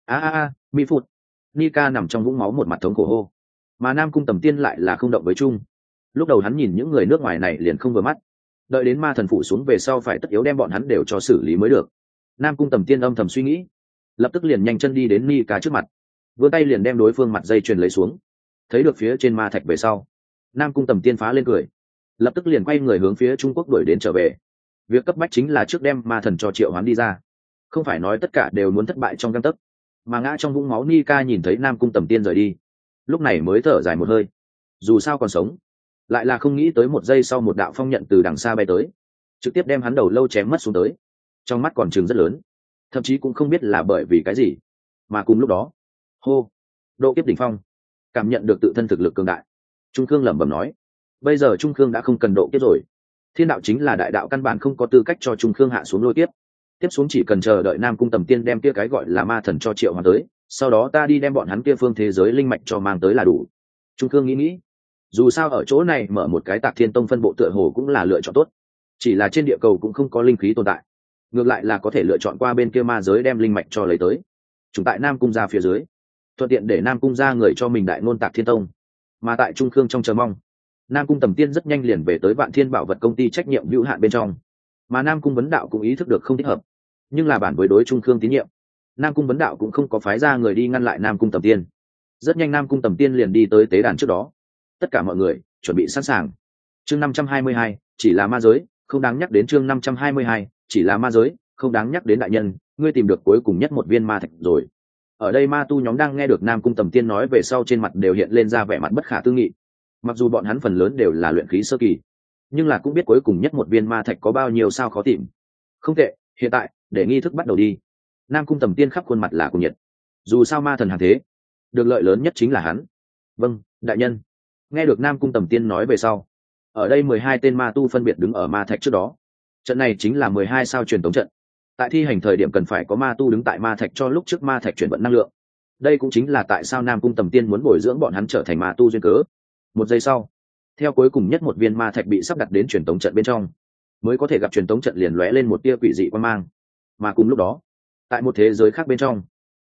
Mi phụt. Nika nằm trong vũng máu một mặt thống khổ hô, mà Nam Cung Tầm Tiên lại là không động với chung. Lúc đầu hắn nhìn những người nước ngoài này liền không vừa mắt, đợi đến ma thần phủ xuống về sau phải tất yếu đem bọn hắn đều cho xử lý mới được. Nam Cung Tầm Tiên âm thầm suy nghĩ, lập tức liền nhanh chân đi đến Nika trước mặt, vươn tay liền đem đối phương mặt dây chuyền lấy xuống. Thấy được phía trên ma thạch về sau, Nam Cung Tầm Tiên phá lên cười, lập tức liền quay người hướng phía Trung Quốc đuổi đến trở về. Việc cấp bách chính là trước đem ma thần cho triệu hoán đi ra, không phải nói tất cả đều muốn thất bại trong gang tấc. Mà ngã trong vũng máu Nika nhìn thấy Nam Cung Tầm Tiên rời đi, lúc này mới thở dài một hơi. Dù sao còn sống, lại là không nghĩ tới 1 giây sau một đạo phong nhận từ đằng xa bay tới, trực tiếp đem hắn đầu lâu chém mất xuống tới. Trong mắt còn trừng rất lớn, thậm chí cũng không biết là bởi vì cái gì. Mà cùng lúc đó, hô, độ kiếp đỉnh phong, cảm nhận được tự thân thực lực cường đại, Trung Khương lẩm bẩm nói, bây giờ Trung Khương đã không cần độ kiếp rồi. Thiên đạo chính là đại đạo, căn bản không có tư cách cho Trung Khương hạ xuống lôi kiếp. Tiếp xuống chỉ cần chờ đợi Nam Cung Tầm Tiên đem kia cái gọi là ma thần cho triệu hoàn tới, sau đó ta đi đem bọn hắn kia phương thế giới linh mạch cho mang tới là đủ. Trung Khương nghĩ, dù sao ở chỗ này mở một cái Tạc Thiên Tông phân bộ tựa hồ cũng là lựa chọn tốt. Chỉ là trên địa cầu cũng không có linh khí tồn tại, ngược lại là có thể lựa chọn qua bên kia ma giới đem linh mạch cho lấy tới, chúng tại Nam Cung gia phía dưới, thuận tiện để Nam Cung gia người cho mình đại ngôn Tạc Thiên Tông. Mà tại Trung Khương trong chờ mong, Nam Cung Tầm Tiên rất nhanh liền về tới Vạn Thiên Bảo Vật công ty trách nhiệm hữu hạn bên trong. Mà Nam Cung Vấn Đạo cũng ý thức được không thích hợp, nhưng là bản với đối Trung Khương tín nhiệm, Nam Cung Vấn Đạo cũng không có phái ra người đi ngăn lại Nam Cung Tầm Tiên. Rất nhanh Nam Cung Tầm Tiên liền đi tới tế đàn trước đó. Tất cả mọi người chuẩn bị sẵn sàng. Chương 522, chỉ là ma giới, không đáng nhắc đến. Chương 522, chỉ là ma giới, không đáng nhắc đến. Đại nhân, ngươi tìm được cuối cùng nhất một viên ma thạch rồi. Ở đây ma tu nhóm đang nghe được Nam Cung Tầm Tiên nói về sau trên mặt đều hiện lên ra vẻ mặt bất khả tư nghị. Mặc dù bọn hắn phần lớn đều là luyện khí sơ kỳ, nhưng là cũng biết cuối cùng nhất một viên ma thạch có bao nhiêu sao khó tìm. Không tệ, hiện tại để nghi thức bắt đầu đi. Nam Cung Tầm Tiên khắp khuôn mặt là cuồng nhiệt. Dù sao ma thần hàng thế, được lợi lớn nhất chính là hắn. Vâng, đại nhân. Nghe được Nam Cung Tầm Tiên nói về sau, ở đây 12 tên ma tu phân biệt đứng ở ma thạch trước đó. Trận này chính là 12 sao truyền tống trận. Tại thi hành thời điểm cần phải có ma tu đứng tại ma thạch cho lúc trước ma thạch chuyển vận năng lượng. Đây cũng chính là tại sao Nam Cung Tầm Tiên muốn bồi dưỡng bọn hắn trở thành ma tu duyên cớ. 1 giây sau, theo cuối cùng nhất một viên ma thạch bị sắp đặt đến truyền tống trận bên trong, mới có thể gặp truyền tống trận liền lóe lên một tia quỷ dị quang mang. Mà cùng lúc đó, tại một thế giới khác bên trong,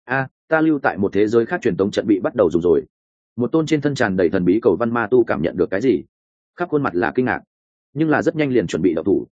ta lưu tại một thế giới khác truyền tống trận bị bắt đầu dùng rồi. Một tôn trên thân tràn đầy thần bí cầu văn ma tu cảm nhận được cái gì, khắp khuôn mặt là kinh ngạc, nhưng là rất nhanh liền chuẩn bị động thủ.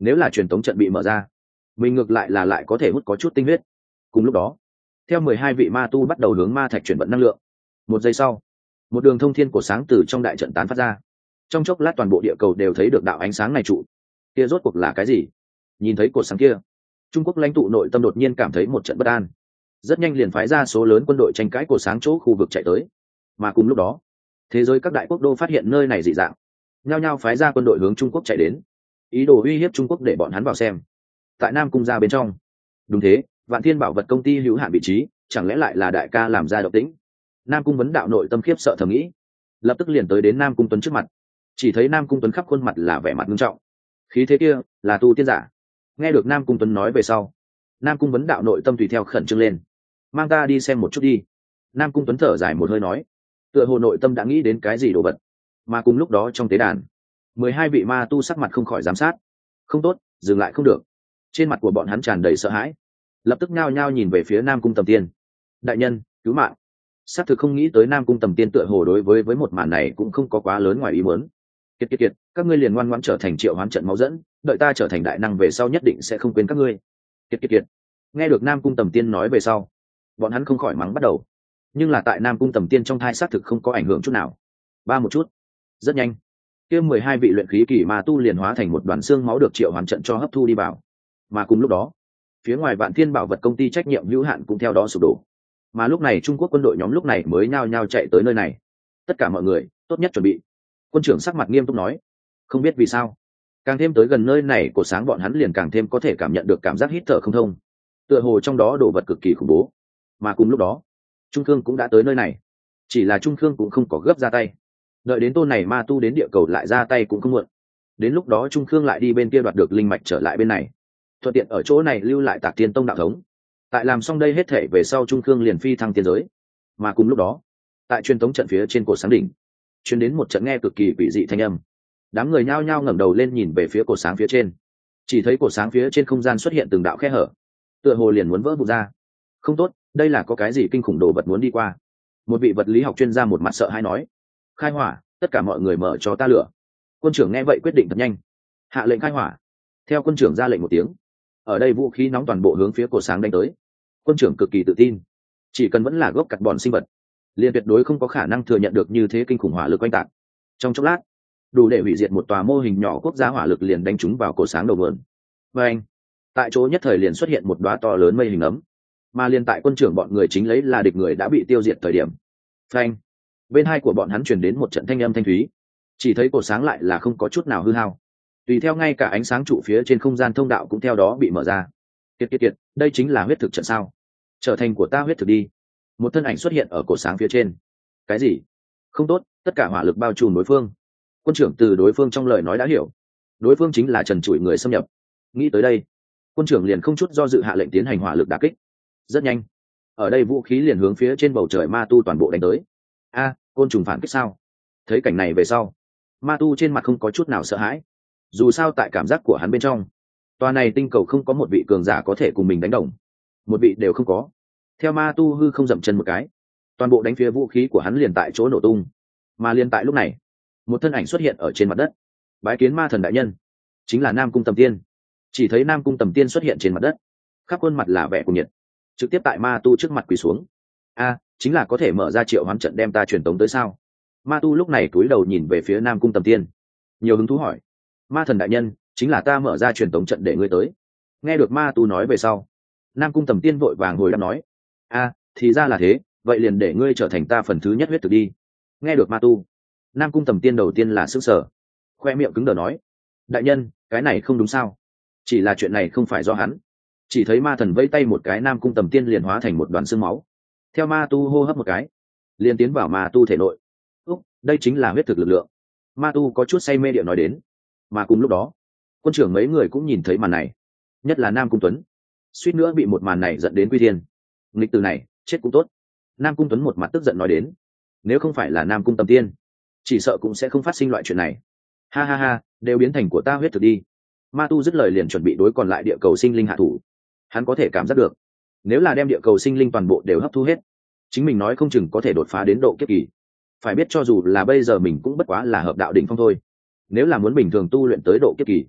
nếu là truyền tống trận bị mở ra, mình ngược lại là lại có thể hút có chút tinh huyết. Cùng lúc đó, theo 12 vị ma tu bắt đầu hướng ma thạch chuyển vận năng lượng. Một giây sau, một đường thông thiên của sáng từ trong đại trận tán phát ra. Trong chốc lát toàn bộ địa cầu đều thấy được đạo ánh sáng này trụ. Kia rốt cuộc là cái gì? Nhìn thấy cột sáng kia, Trung Quốc lãnh tụ nội tâm đột nhiên cảm thấy một trận bất an. Rất nhanh liền phái ra số lớn quân đội tranh cãi cột sáng chỗ khu vực chạy tới. Mà cùng lúc đó, thế giới các đại quốc đô phát hiện nơi này dị dạng, nhao nhao phái ra quân đội hướng Trung Quốc chạy đến, ý đồ uy hiếp Trung Quốc để bọn hắn vào xem. Tại Nam Cung gia bên trong, đúng thế, Vạn Thiên Bảo Vật công ty hữu hạn vị trí, chẳng lẽ lại là đại ca làm ra động tĩnh? Nam Cung vấn đạo nội tâm khiếp sợ thầm nghĩ, lập tức liền tới đến Nam Cung Tuấn trước mặt. Chỉ thấy Nam Cung Tuấn khắp khuôn mặt là vẻ mặt nghiêm trọng, khí thế kia là tu tiên giả. Nghe được Nam Cung Tuấn nói về sau, Nam Cung vấn đạo nội tâm tùy theo khẩn trương lên. Mang ta đi xem một chút đi. Nam Cung Tuấn thở dài một hơi nói, tựa hồ nội tâm đã nghĩ đến cái gì đồ vật. Mà cùng lúc đó trong tế đàn, 12 vị ma tu sắc mặt không khỏi giám sát. Không tốt, dừng lại không được. Trên mặt của bọn hắn tràn đầy sợ hãi, lập tức nhao nhao nhìn về phía Nam Cung Tầm Tiên. Đại nhân, cứu mạng. Xác thực không nghĩ tới Nam Cung Tầm Tiên tựa hồ đối với một màn này cũng không có quá lớn ngoài ý muốn. Kiệt, các ngươi liền ngoan ngoãn trở thành triệu hoán trận máu dẫn, đợi ta trở thành đại năng về sau nhất định sẽ không quên các ngươi. Kiệt. Nghe được Nam Cung Tầm Tiên nói về sau, bọn hắn không khỏi mắng bắt đầu. Nhưng là tại Nam Cung Tầm Tiên trong thai xác thực không có ảnh hưởng chút nào. Ba một chút. Rất nhanh, kia 12 vị luyện khí kỳ ma tu liền hóa thành một đoàn xương máu được triệu hoán trận cho hấp thu đi vào. Mà cùng lúc đó, phía ngoài Vạn Thiên Bảo Vật công ty trách nhiệm hữu hạn cũng theo đó sụp đổ. Mà lúc này Trung Quốc quân đội nhóm lúc này mới nhao nhao chạy tới nơi này. Tất cả mọi người, tốt nhất chuẩn bị. Quân trưởng sắc mặt nghiêm túc nói, không biết vì sao, càng thêm tới gần nơi này của sáng bọn hắn liền càng thêm có thể cảm nhận được cảm giác hít thở không thông, tựa hồ trong đó đồ vật cực kỳ khủng bố. Mà cùng lúc đó, Trung Khương cũng đã tới nơi này, chỉ là Trung Khương cũng không có gấp ra tay, đợi đến tôn này ma tu đến địa cầu lại ra tay cũng không muộn. Đến lúc đó Trung Khương lại đi bên kia đoạt được linh mạch trở lại bên này, thuận tiện ở chỗ này lưu lại Tạc Tiên Tông đạo thống. Tại làm xong đây hết thể về sau, Trung Khương liền phi thăng tiên giới. Mà cùng lúc đó, tại truyền tống trận phía trên cột sáng đỉnh, truyền đến một trận nghe cực kỳ quỷ dị thanh âm. Đám người nhao nhao ngẩng đầu lên nhìn về phía cột sáng phía trên, chỉ thấy cột sáng phía trên không gian xuất hiện từng đạo khe hở, tựa hồ liền muốn vỡ vụn ra. Không tốt, đây là có cái gì kinh khủng đồ vật muốn đi qua. Một vị vật lý học chuyên gia một mặt sợ hãi nói, khai hỏa, tất cả mọi người mở cho ta lửa. Quân trưởng nghe vậy quyết định thật nhanh, hạ lệnh khai hỏa. Theo quân trưởng ra lệnh một tiếng, ở đây vũ khí nóng toàn bộ hướng phía cột sáng đánh tới. Quân trưởng cực kỳ tự tin, chỉ cần vẫn là gốc carbon sinh vật, liền tuyệt đối không có khả năng thừa nhận được như thế kinh khủng hỏa lực oanh tạc. Trong chốc lát, đủ để hủy diệt một tòa mô hình nhỏ quốc gia hỏa lực liền đánh trúng vào cột sáng đầu vườn. Và anh, tại chỗ nhất thời liền xuất hiện một đóa to lớn mây hình ấm, mà liền tại quân trưởng bọn người chính lấy là địch người đã bị tiêu diệt thời điểm, phanh, bên hai của bọn hắn truyền đến một trận thanh âm thanh thúy, chỉ thấy cột sáng lại là không có chút nào hư hao, tùy theo ngay cả ánh sáng trụ phía trên không gian thông đạo cũng theo đó bị mở ra. Kiệt, đây chính là huyết thực trận sao? Trở thành của ta huyết thực đi. Một thân ảnh xuất hiện ở cột sáng phía trên. Cái gì? Không tốt, tất cả hỏa lực bao trùm đối phương. Quân trưởng từ đối phương trong lời nói đã hiểu, đối phương chính là trần trụi người xâm nhập. Nghĩ tới đây, quân trưởng liền không chút do dự hạ lệnh tiến hành hỏa lực đả kích. Rất nhanh, ở đây vũ khí liền hướng phía trên bầu trời ma tu toàn bộ đánh tới. Côn trùng phản kích sao? Thấy cảnh này về sau, ma tu trên mặt không có chút nào sợ hãi. Dù sao tại cảm giác của hắn bên trong, tòa này tinh cầu không có một vị cường giả có thể cùng mình đánh đồng, một vị đều không có. Theo ma tu hư không dậm chân một cái, toàn bộ đánh phía vũ khí của hắn liền tại chỗ nổ tung. Mà liền tại lúc này, một thân ảnh xuất hiện ở trên mặt đất. Bái kiến ma thần đại nhân. Chính là Nam Cung Tầm Tiên. Chỉ thấy Nam Cung Tầm Tiên xuất hiện trên mặt đất, khắp khuôn mặt là vẻ cuồng nhiệt, trực tiếp tại ma tu trước mặt quỳ xuống. Chính là có thể mở ra triệu hoán trận đem ta truyền tống tới sao? Ma tu lúc này cúi đầu nhìn về phía Nam Cung Tầm Tiên, nhiều hứng thú hỏi, ma thần đại nhân, chính là ta mở ra truyền tống trận để ngươi tới. Nghe được ma tu nói về sau, Nam Cung Tầm Tiên vội vàng hồi đáp nói, thì ra là thế, vậy liền để ngươi trở thành ta phần thứ nhất huyết thực đi. Nghe được ma tu, Nam Cung Tầm Tiên đầu tiên là sững sờ, khoe miệng cứng đờ nói, đại nhân, cái này không đúng sao? Chỉ là chuyện này không phải do hắn. Chỉ thấy ma thần vẫy tay một cái, Nam Cung Tầm Tiên liền hóa thành một đoàn xương máu, theo ma tu hô hấp một cái, liền tiến vào ma tu thể nội. Đây chính là huyết thực lực lượng. Ma tu có chút say mê điệu nói đến. Mà cùng lúc đó, quân trưởng mấy người cũng nhìn thấy màn này, nhất là Nam Cung Tuấn, suýt nữa bị một màn này dẫn đến quy thiên. Nghịch từ này chết cũng tốt. Nam Cung Tuấn một mặt tức giận nói đến, nếu không phải là Nam Cung Tầm Tiên, chỉ sợ cũng sẽ không phát sinh loại chuyện này. Ha, đều biến thành của ta huyết thực đi. Ma tu dứt lời liền chuẩn bị đối còn lại địa cầu sinh linh hạ thủ. Hắn có thể cảm giác được, nếu là đem địa cầu sinh linh toàn bộ đều hấp thu hết, chính mình nói không chừng có thể đột phá đến độ kiếp kỳ. Phải biết cho dù là bây giờ mình cũng bất quá là hợp đạo đỉnh phong thôi, nếu là muốn bình thường tu luyện tới độ kiếp kỳ,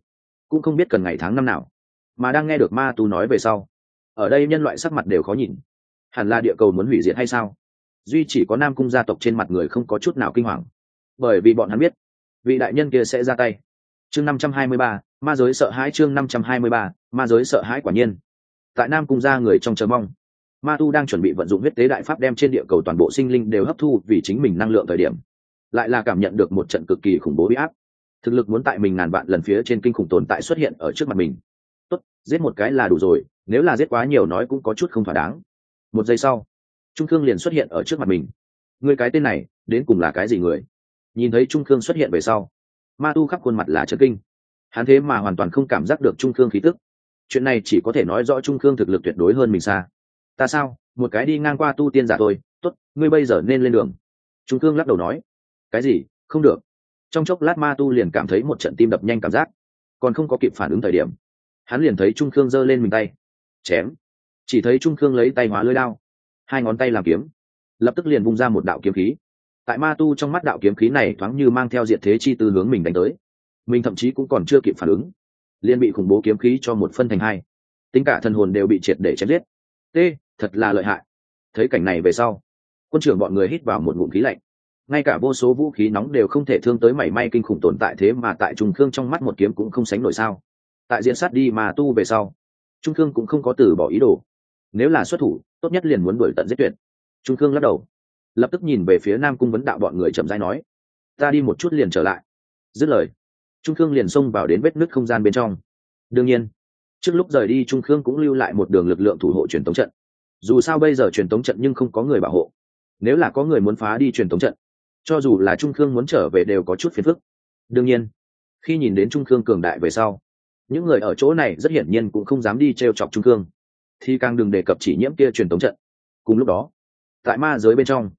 cũng không biết cần ngày tháng năm nào. Mà đang nghe được ma tu nói về sau, ở đây nhân loại sắc mặt đều khó nhìn. Hẳn là địa cầu muốn hủy diệt hay sao? Duy chỉ có Nam Cung gia tộc trên mặt người không có chút nào kinh hoàng, bởi vì bọn hắn biết vị đại nhân kia sẽ ra tay. Chương 523, ma giới sợ hãi. Chương 523, ma giới sợ hãi. Quả nhiên, tại Nam Cung gia người trong chờ mong, ma tu đang chuẩn bị vận dụng huyết tế đại pháp đem trên địa cầu toàn bộ sinh linh đều hấp thu vì chính mình năng lượng thời điểm, lại là cảm nhận được một trận cực kỳ khủng bố uy áp. Thực lực muốn tại mình ngàn vạn lần phía trên kinh khủng tồn tại xuất hiện ở trước mặt mình. Tốt, giết một cái là đủ rồi, nếu là giết quá nhiều nói cũng có chút không thỏa đáng. Một giây sau, Trung Khương liền xuất hiện ở trước mặt mình. Người cái tên này đến cùng là cái gì người? Nhìn thấy Trung Khương xuất hiện về sau, ma tu khắp khuôn mặt là chấn kinh. Hắn thế mà hoàn toàn không cảm giác được Trung Khương khí tức. Chuyện này chỉ có thể nói rõ Trung Khương thực lực tuyệt đối hơn mình xa. Ta sao, một cái đi ngang qua tu tiên giả thôi. Tốt, ngươi bây giờ nên lên đường. Trung Khương lắc đầu nói. Cái gì? Không được. Trong chốc lát ma tu liền cảm thấy một trận tim đập nhanh cảm giác, còn không có kịp phản ứng thời điểm, hắn liền thấy Trung Khương giơ lên mình tay chém. Chỉ thấy Trung Khương lấy tay hóa lưỡi đao, hai ngón tay làm kiếm, lập tức liền vung ra một đạo kiếm khí. Tại ma tu trong mắt đạo kiếm khí này thoáng như mang theo diệt thế chi tư hướng mình đánh tới. Mình thậm chí cũng còn chưa kịp phản ứng, liền bị khủng bố kiếm khí cho một phân thành hai, tính cả thần hồn đều bị triệt để chém giết. Thật là lợi hại. Thấy cảnh này về sau, quân trưởng bọn người hít vào một ngụm khí lạnh. Ngay cả vô số vũ khí nóng đều không thể thương tới mảy may kinh khủng tồn tại, thế mà tại Trung Khương trong mắt một kiếm cũng không sánh nổi sao? Tại diễn sát đi mà tu về sau, Trung Khương cũng không có từ bỏ ý đồ. Nếu là xuất thủ, tốt nhất liền muốn đuổi tận giết tuyệt. Trung Khương lắc đầu, lập tức nhìn về phía Nam Cung vấn đạo bọn người chậm rãi nói: "Ta đi một chút liền trở lại." Dứt lời, Trung Khương liền xông vào đến vết nứt không gian bên trong. Đương nhiên, trước lúc rời đi Trung Khương cũng lưu lại một đường lực lượng thủ hộ truyền tống trận. Dù sao bây giờ truyền tống trận nhưng không có người bảo hộ, nếu là có người muốn phá đi truyền tống trận, cho dù là Trung Khương muốn trở về đều có chút phiền phức. Đương nhiên, khi nhìn đến Trung Khương cường đại về sau, những người ở chỗ này rất hiển nhiên cũng không dám đi trêu chọc Trung Khương, thì càng đừng đề cập chỉ nhiễm kia truyền tống trận. Cùng lúc đó, tại ma giới bên trong,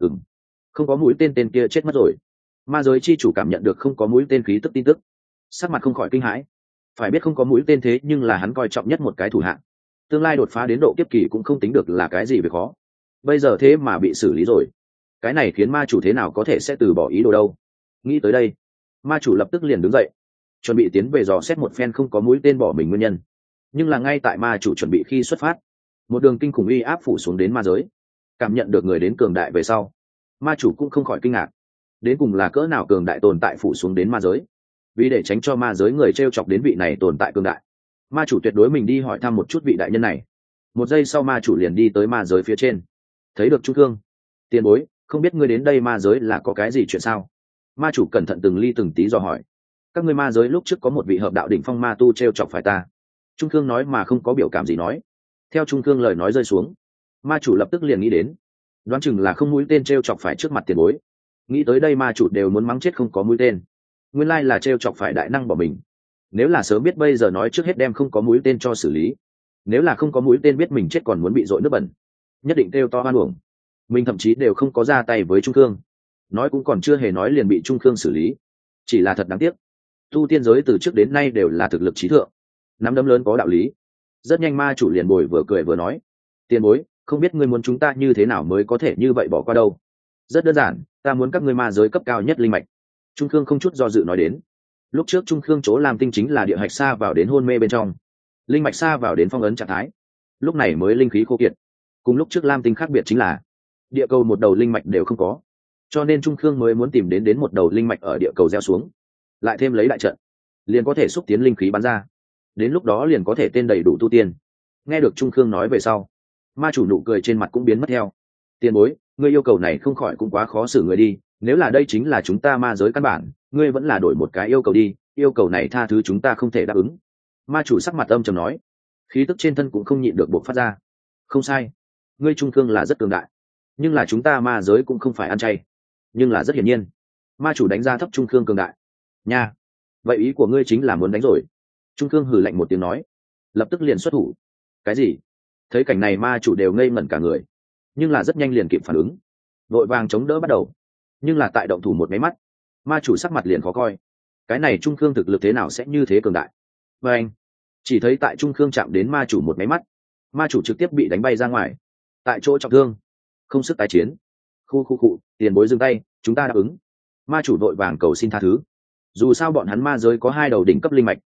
không có mũi tên kia chết mất rồi. Ma giới chi chủ cảm nhận được không có mũi tên khí tức tin tức, sắc mặt không khỏi kinh hãi. Phải biết không có mũi tên thế nhưng là hắn coi trọng nhất một cái thủ hạng, tương lai đột phá đến độ kiếp kỳ cũng không tính được là cái gì việc khó. Bây giờ thế mà bị xử lý rồi, cái này khiến ma chủ thế nào có thể sẽ từ bỏ ý đồ đâu. Nghĩ tới đây, ma chủ lập tức liền đứng dậy, chuẩn bị tiến về dò xét một phen không có mũi tên bỏ mình nguyên nhân. Nhưng là ngay tại ma chủ chuẩn bị khi xuất phát, một đường kinh khủng uy áp phủ xuống đến ma giới. Cảm nhận được người đến cường đại về sau, ma chủ cũng không khỏi kinh ngạc. Đến cùng là cỡ nào cường đại tồn tại phủ xuống đến ma giới? Vì để tránh cho ma giới người t r e o chọc đến vị này tồn tại cường đại, ma chủ tuyệt đối mình đi hỏi thăm một chút vị đại nhân này. Một giây sau ma chủ liền đi tới ma giới phía trên, thấy được Trung Khương. Tiền bối, không biết ngươi đến đây ma giới là có cái gì chuyện sao? Ma chủ cẩn thận từng ly từng tí dò hỏi. Các ngươi ma giới lúc trước có một vị hợp đạo đỉnh phong ma tu t r e o chọc phải ta. Trung Khương nói mà không có biểu cảm gì nói. Theo Trung Khương lời nói rơi xuống, ma chủ lập tức liền nghĩ đến, đoán chừng là không mũi tên t r e o chọc phải trước mặt tiền bối. Nghĩ tới đây ma chủ đều muốn mắng chết không có mũi tên. Nguyên lai là t r e o chọc phải đại năng bỏ mình. Nếu là sớm biết bây giờ nói trước hết đem không có mũi tên cho xử lý. Nếu là không có mũi tên biết mình chết còn muốn bị dội nước bẩn, nhất định kêu to oan uổng. Mình thậm chí đều không có ra tay với Trung Khương, nói cũng còn chưa hề nói liền bị Trung Khương xử lý. Chỉ là thật đáng tiếc, tu tiên giới từ trước đến nay đều là thực lực trí thượng, nắm đấm lớn có đạo lý. Rất nhanh ma chủ liền bồi vừa cười vừa nói: tiền bối, không biết ngươi muốn chúng ta như thế nào mới có thể như vậy bỏ qua đâu? Rất đơn giản, ta muốn các ngươi ma giới cấp cao nhất linh mạch. Trung Khương không chút do dự nói đến. Lúc trước Trung Khương chỗ làm tinh chính là địa hạch xa vào đến hôn mê bên trong, linh mạch xa vào đến phong ấn trạng thái, lúc này mới linh khí khô kiệt. Cùng lúc trước lam tinh khác biệt chính là địa cầu một đầu linh mạch đều không có, cho nên Trung Khương mới muốn tìm đến một đầu linh mạch ở địa cầu gieo xuống, lại thêm lấy đại trận, liền có thể xúc tiến linh khí bắn ra, đến lúc đó liền có thể tên đầy đủ tu tiên. Nghe được Trung Khương nói về sau, ma chủ nụ cười trên mặt cũng biến mất theo. Tiền bối, ngươi yêu cầu này không khỏi cũng quá khó xử người đi, nếu là đây chính là chúng ta ma giới căn bản, ngươi vẫn là đổi một cái yêu cầu đi, yêu cầu này tha thứ chúng ta không thể đáp ứng. Ma chủ sắc mặt âm trầm nói, khí tức trên thân cũng không nhịn được bộc phát ra. Không sai, ngươi Trung Khương là rất cường đại, nhưng là chúng ta ma giới cũng không phải ăn chay. Nhưng là rất hiển nhiên, ma chủ đánh giá thấp Trung Khương cường đại nha. Vậy ý của ngươi chính là muốn đánh rồi? Trung Khương hừ lạnh một tiếng nói, lập tức liền xuất thủ. Cái gì? Thấy cảnh này ma chủ đều ngây ngẩn cả người, nhưng là rất nhanh liền kịp phản ứng, vội vàng chống đỡ bắt đầu. Nhưng là tại động thủ một máy mắt, ma chủ sắc mặt liền khó coi. Cái này Trung Khương thực lực thế nào sẽ như thế cường đại? Và anh chỉ thấy tại Trung Khương chạm đến ma chủ một máy mắt, ma chủ trực tiếp bị đánh bay ra ngoài, tại chỗ trọng thương, không sức tái chiến. Khu, tiền bối dừng tay, chúng ta đáp ứng. Ma chủ đội vàng cầu xin tha thứ, dù sao bọn hắn ma giới có hai đầu đỉnh cấp linh mạch,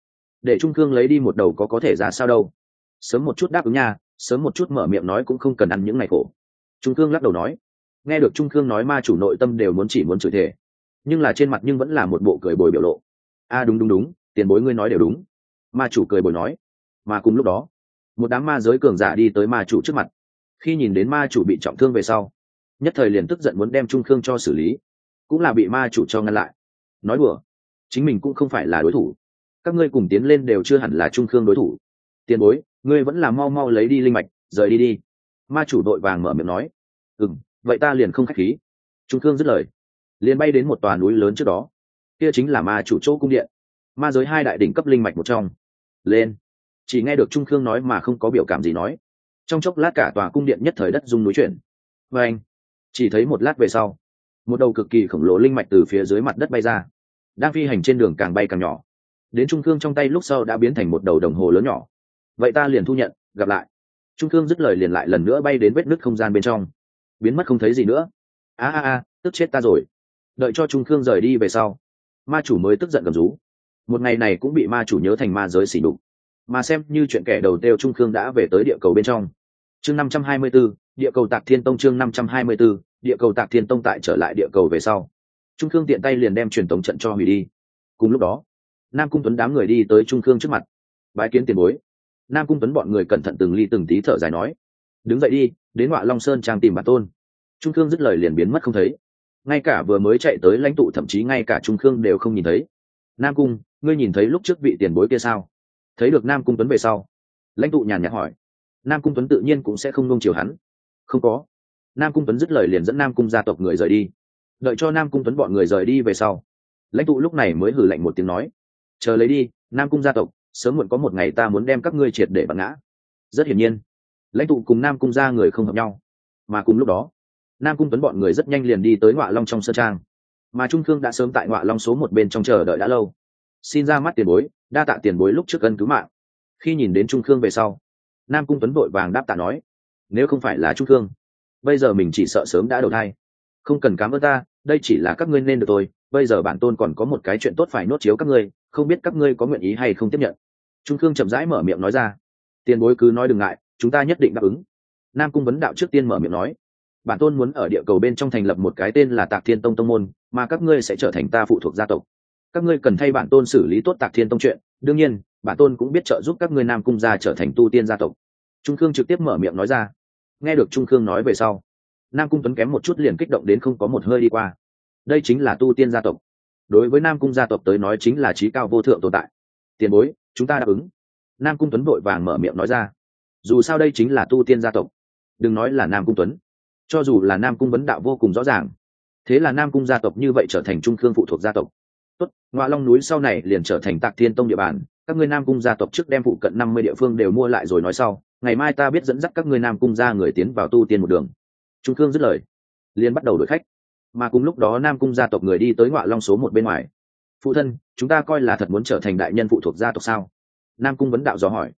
để Trung Khương lấy đi một đầu có thể ra sao đâu. Sớm một chút đáp ứng nha, sớm một chút mở miệng nói cũng không cần ăn những ngày khổ. Trung Khương lắc đầu nói. Nghe được Trung Khương nói, ma chủ nội tâm đều muốn chửi thề, nhưng là trên mặt nhưng vẫn là một bộ cười bồi biểu lộ. Đúng, tiền bối ngươi nói đều đúng. Ma chủ cười bồi nói. Mà cùng lúc đó, một đám ma giới cường giả đi tới ma chủ trước mặt. Khi nhìn đến ma chủ bị trọng thương về sau, nhất thời liền tức giận muốn đem Trung Khương cho xử lý, cũng là bị ma chủ cho ngăn lại. Nói đùa, chính mình cũng không phải là đối thủ, các ngươi cùng tiến lên đều chưa hẳn là Trung Khương đối thủ. Tiền bối, ngươi vẫn là mau mau lấy đi linh mạch, rời đi đi. Ma chủ đội vàng mở miệng nói. Vậy ta liền không khách khí. Trung Khương dứt lời, liền bay đến một tòa núi lớn trước đó, kia chính là ma chủ chỗ cung điện, ma giới 2 đại đỉnh cấp linh mạch một trong. Lên. Chỉ nghe được Trung Khương nói mà không có biểu cảm gì nói. Trong chốc lát cả tòa cung điện nhất thời đất rung núi chuyển. Và anh, chỉ thấy một lát về sau, một đầu cực kỳ khổng lồ linh mạch từ phía dưới mặt đất bay ra, đang phi hành trên đường càng bay càng nhỏ, đến Trung Khương trong tay lúc sau đã biến thành một đầu đồng hồ lớn nhỏ. Vậy ta liền thu nhận, gặp lại. Trung Khương dứt lời liền lại lần nữa bay đến vết nứt không gian bên trong, biến mất không thấy gì nữa. Tức chết ta rồi. Đợi cho Trung Khương rời đi về sau, ma chủ mới tức giận gầm rú. Một ngày này cũng bị ma chủ nhớ thành ma giới xỉ đục, mà xem như chuyện kẻ đầu tiêu Trung Khương đã về tới địa cầu bên trong. Chương 524, địa cầu Tạc Thiên Tông. Chương 524, địa cầu Tạc Thiên Tông. Tại trở lại địa cầu về sau, Trung Khương tiện tay liền đem truyền tống trận cho hủy đi. Cùng lúc đó, Nam Cung Tuấn đám người đi tới Trung Khương trước mặt. Bái kiến tiền bối. Nam Cung Tuấn bọn người cẩn thận từng ly từng tí thở dài nói. Đứng dậy đi, đến Ngọa Long Sơn trang tìm bản tôn. Trung Khương dứt lời liền biến mất không thấy, ngay cả vừa mới chạy tới lãnh tụ thậm chí ngay cả Trung Khương đều không nhìn thấy. Nam Cung, ngươi nhìn thấy lúc trước vị tiền bối kia sao? Thấy được Nam Cung Tuấn về sau, lãnh tụ nhàn nhạt hỏi. Nam Cung Tuấn tự nhiên cũng sẽ không nung chiều hắn. Không có. Nam Cung Tuấn dứt lời liền dẫn Nam Cung gia tộc người rời đi. Đợi cho Nam Cung Tuấn bọn người rời đi về sau, lãnh tụ lúc này mới hừ lạnh một tiếng nói. Chờ lấy đi, Nam Cung gia tộc, sớm muộn có một ngày ta muốn đem các ngươi triệt để vặn ngã. Rất hiển nhiên, lãnh tụ cùng Nam Cung gia người không hợp nhau, mà cùng lúc đó, Nam Cung Tuấn bọn người rất nhanh liền đi tới Ngọa Long trong sơn trang, mà Trung Khương đã sớm tại Ngọa Long số 1 bên trong chờ đợi đã lâu. Xin ra mắt tiền bối, đa tạ tiền bối lúc trước ân cứu mạng. Khi nhìn đến Trung Khương về sau, Nam Cung Tuấn vội vàng đáp tạ nói. Nếu không phải là Trung Khương, bây giờ mình chỉ sợ sớm đã đầu thai. Không cần cảm ơn ta, đây chỉ là các ngươi nên được tôi. Bây giờ bản tôn còn có một cái chuyện tốt phải nốt chiếu các ngươi, không biết các ngươi có nguyện ý hay không tiếp nhận. Trung Khương chậm rãi mở miệng nói ra. Tiền bối cứ nói đừng ngại, chúng ta nhất định đáp ứng. Nam Cung Vấn đạo trước tiên mở miệng nói. Bản tôn muốn ở địa cầu bên trong thành lập một cái tên là Tạc Thiên Tông tông môn, mà các ngươi sẽ trở thành ta phụ thuộc gia tộc. Các ngươi cần thay bản tôn xử lý tốt Tạc Thiên Tông chuyện, đương nhiên bản tôn cũng biết trợ giúp các ngươi Nam Cung gia trở thành tu tiên gia tộc. Trung Khương trực tiếp mở miệng nói ra. Nghe được Trung Khương nói về sau, Nam Cung Tuấn kém một chút liền kích động đến không có một hơi đi qua. Đây chính là tu tiên gia tộc, đối với Nam Cung gia tộc tới nói chính là chí cao vô thượng tồn tại. Tiền bối, chúng ta đáp ứng. Nam Cung Tuấn vội vàng mở miệng nói ra. Dù sao đây chính là tu tiên gia tộc, đừng nói là Nam Cung Tuấn, cho dù là Nam Cung Vấn đạo vô cùng rõ ràng. Thế là Nam Cung gia tộc như vậy trở thành Trung Khương phụ thuộc gia tộc. Tốt, Ngọa Long núi sau này liền trở thành Tạc Thiên Tông địa bàn, các ngươi Nam Cung gia tộc trước đem phụ cận 50 địa phương đều mua lại rồi nói sau, ngày mai ta biết dẫn dắt các ngươi Nam Cung gia người tiến vào tu tiên một đường. Trung Khương dứt lời, liền bắt đầu đuổi khách, mà cùng lúc đó Nam Cung gia tộc người đi tới Ngọa Long số 1 bên ngoài. Phụ thân, chúng ta coi là thật muốn trở thành đại nhân phụ thuộc gia tộc sao? Nam Cung Vấn đạo dò hỏi.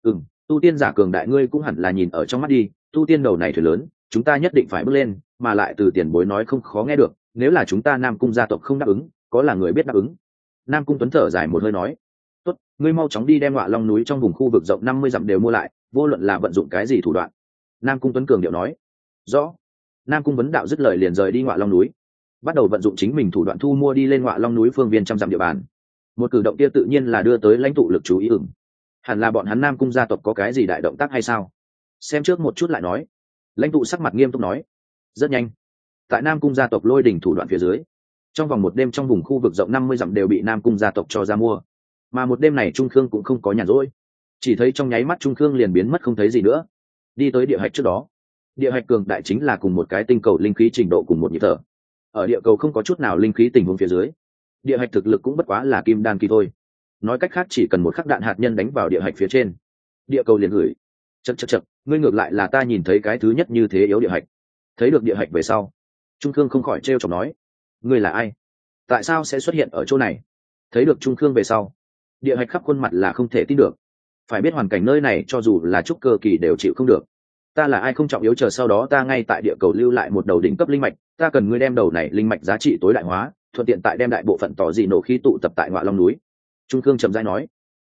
Tu tiên giả cường đại ngươi cũng hẳn là nhìn ở trong mắt đi, tu tiên đầu này thuyền lớn, chúng ta nhất định phải bước lên, mà lại từ tiền bối nói không khó nghe được, nếu là chúng ta Nam Cung gia tộc không đáp ứng, có là người biết đáp ứng. Nam Cung Tuấn thở dài một hơi nói. Tốt, ngươi mau chóng đi đem Ngọa Long núi trong vùng khu vực rộng 50 dặm đều mua lại, vô luận là vận dụng cái gì thủ đoạn. Nam Cung Tuấn cường điệu nói. Rõ. Nam Cung Vấn đạo dứt lời liền rời đi Ngọa Long núi, bắt đầu vận dụng chính mình thủ đoạn thu mua đi lên Ngọa Long núi phương viên trăm dặm địa bàn. Một cử động kia tự nhiên là đưa tới lãnh tụ lực chú ý ửng. Hẳn là bọn hắn Nam Cung gia tộc có cái gì đại động tác hay sao? Xem trước một chút lại nói. Lãnh tụ sắc mặt nghiêm túc nói. Rất nhanh, tại Nam Cung gia tộc lôi đỉnh thủ đoạn phía dưới, trong vòng một đêm trong vùng khu vực rộng 50 dặm đều bị Nam Cung gia tộc cho ra mua. Mà một đêm này Trung Khương cũng không có nhàn rỗi, chỉ thấy trong nháy mắt Trung Khương liền biến mất không thấy gì nữa. Đi tới địa hạch trước đó, địa hạch cường đại chính là cùng một cái tinh cầu linh khí trình độ cùng một nhịp thở. Ở địa cầu không có chút nào linh khí tình huống phía dưới, địa hạch thực lực cũng bất quá là kim đan kỳ thôi. Nói cách khác chỉ cần một khắc đạn hạt nhân đánh vào địa hạch phía trên, địa cầu liền gửi. Chậc, ngươi ngược lại là ta nhìn thấy cái thứ nhất như thế yếu địa hạch. Thấy được địa hạch về sau, Trung Khương không khỏi trêu chọc nói. Ngươi là ai? Tại sao sẽ xuất hiện ở chỗ này? Thấy được Trung Khương về sau, địa hạch khắp khuôn mặt là không thể tin được. Phải biết hoàn cảnh nơi này cho dù là trúc cơ kỳ đều chịu không được. Ta là ai không trọng yếu, chờ sau đó ta ngay tại địa cầu lưu lại một đầu đỉnh cấp linh mạch, ta cần ngươi đem đầu này linh mạch giá trị tối đại hóa, thuận tiện tại đem đại bộ phận tỏ dị nổ khí tụ tập tại Ngọa Long núi. Trung Khương chậm rãi nói.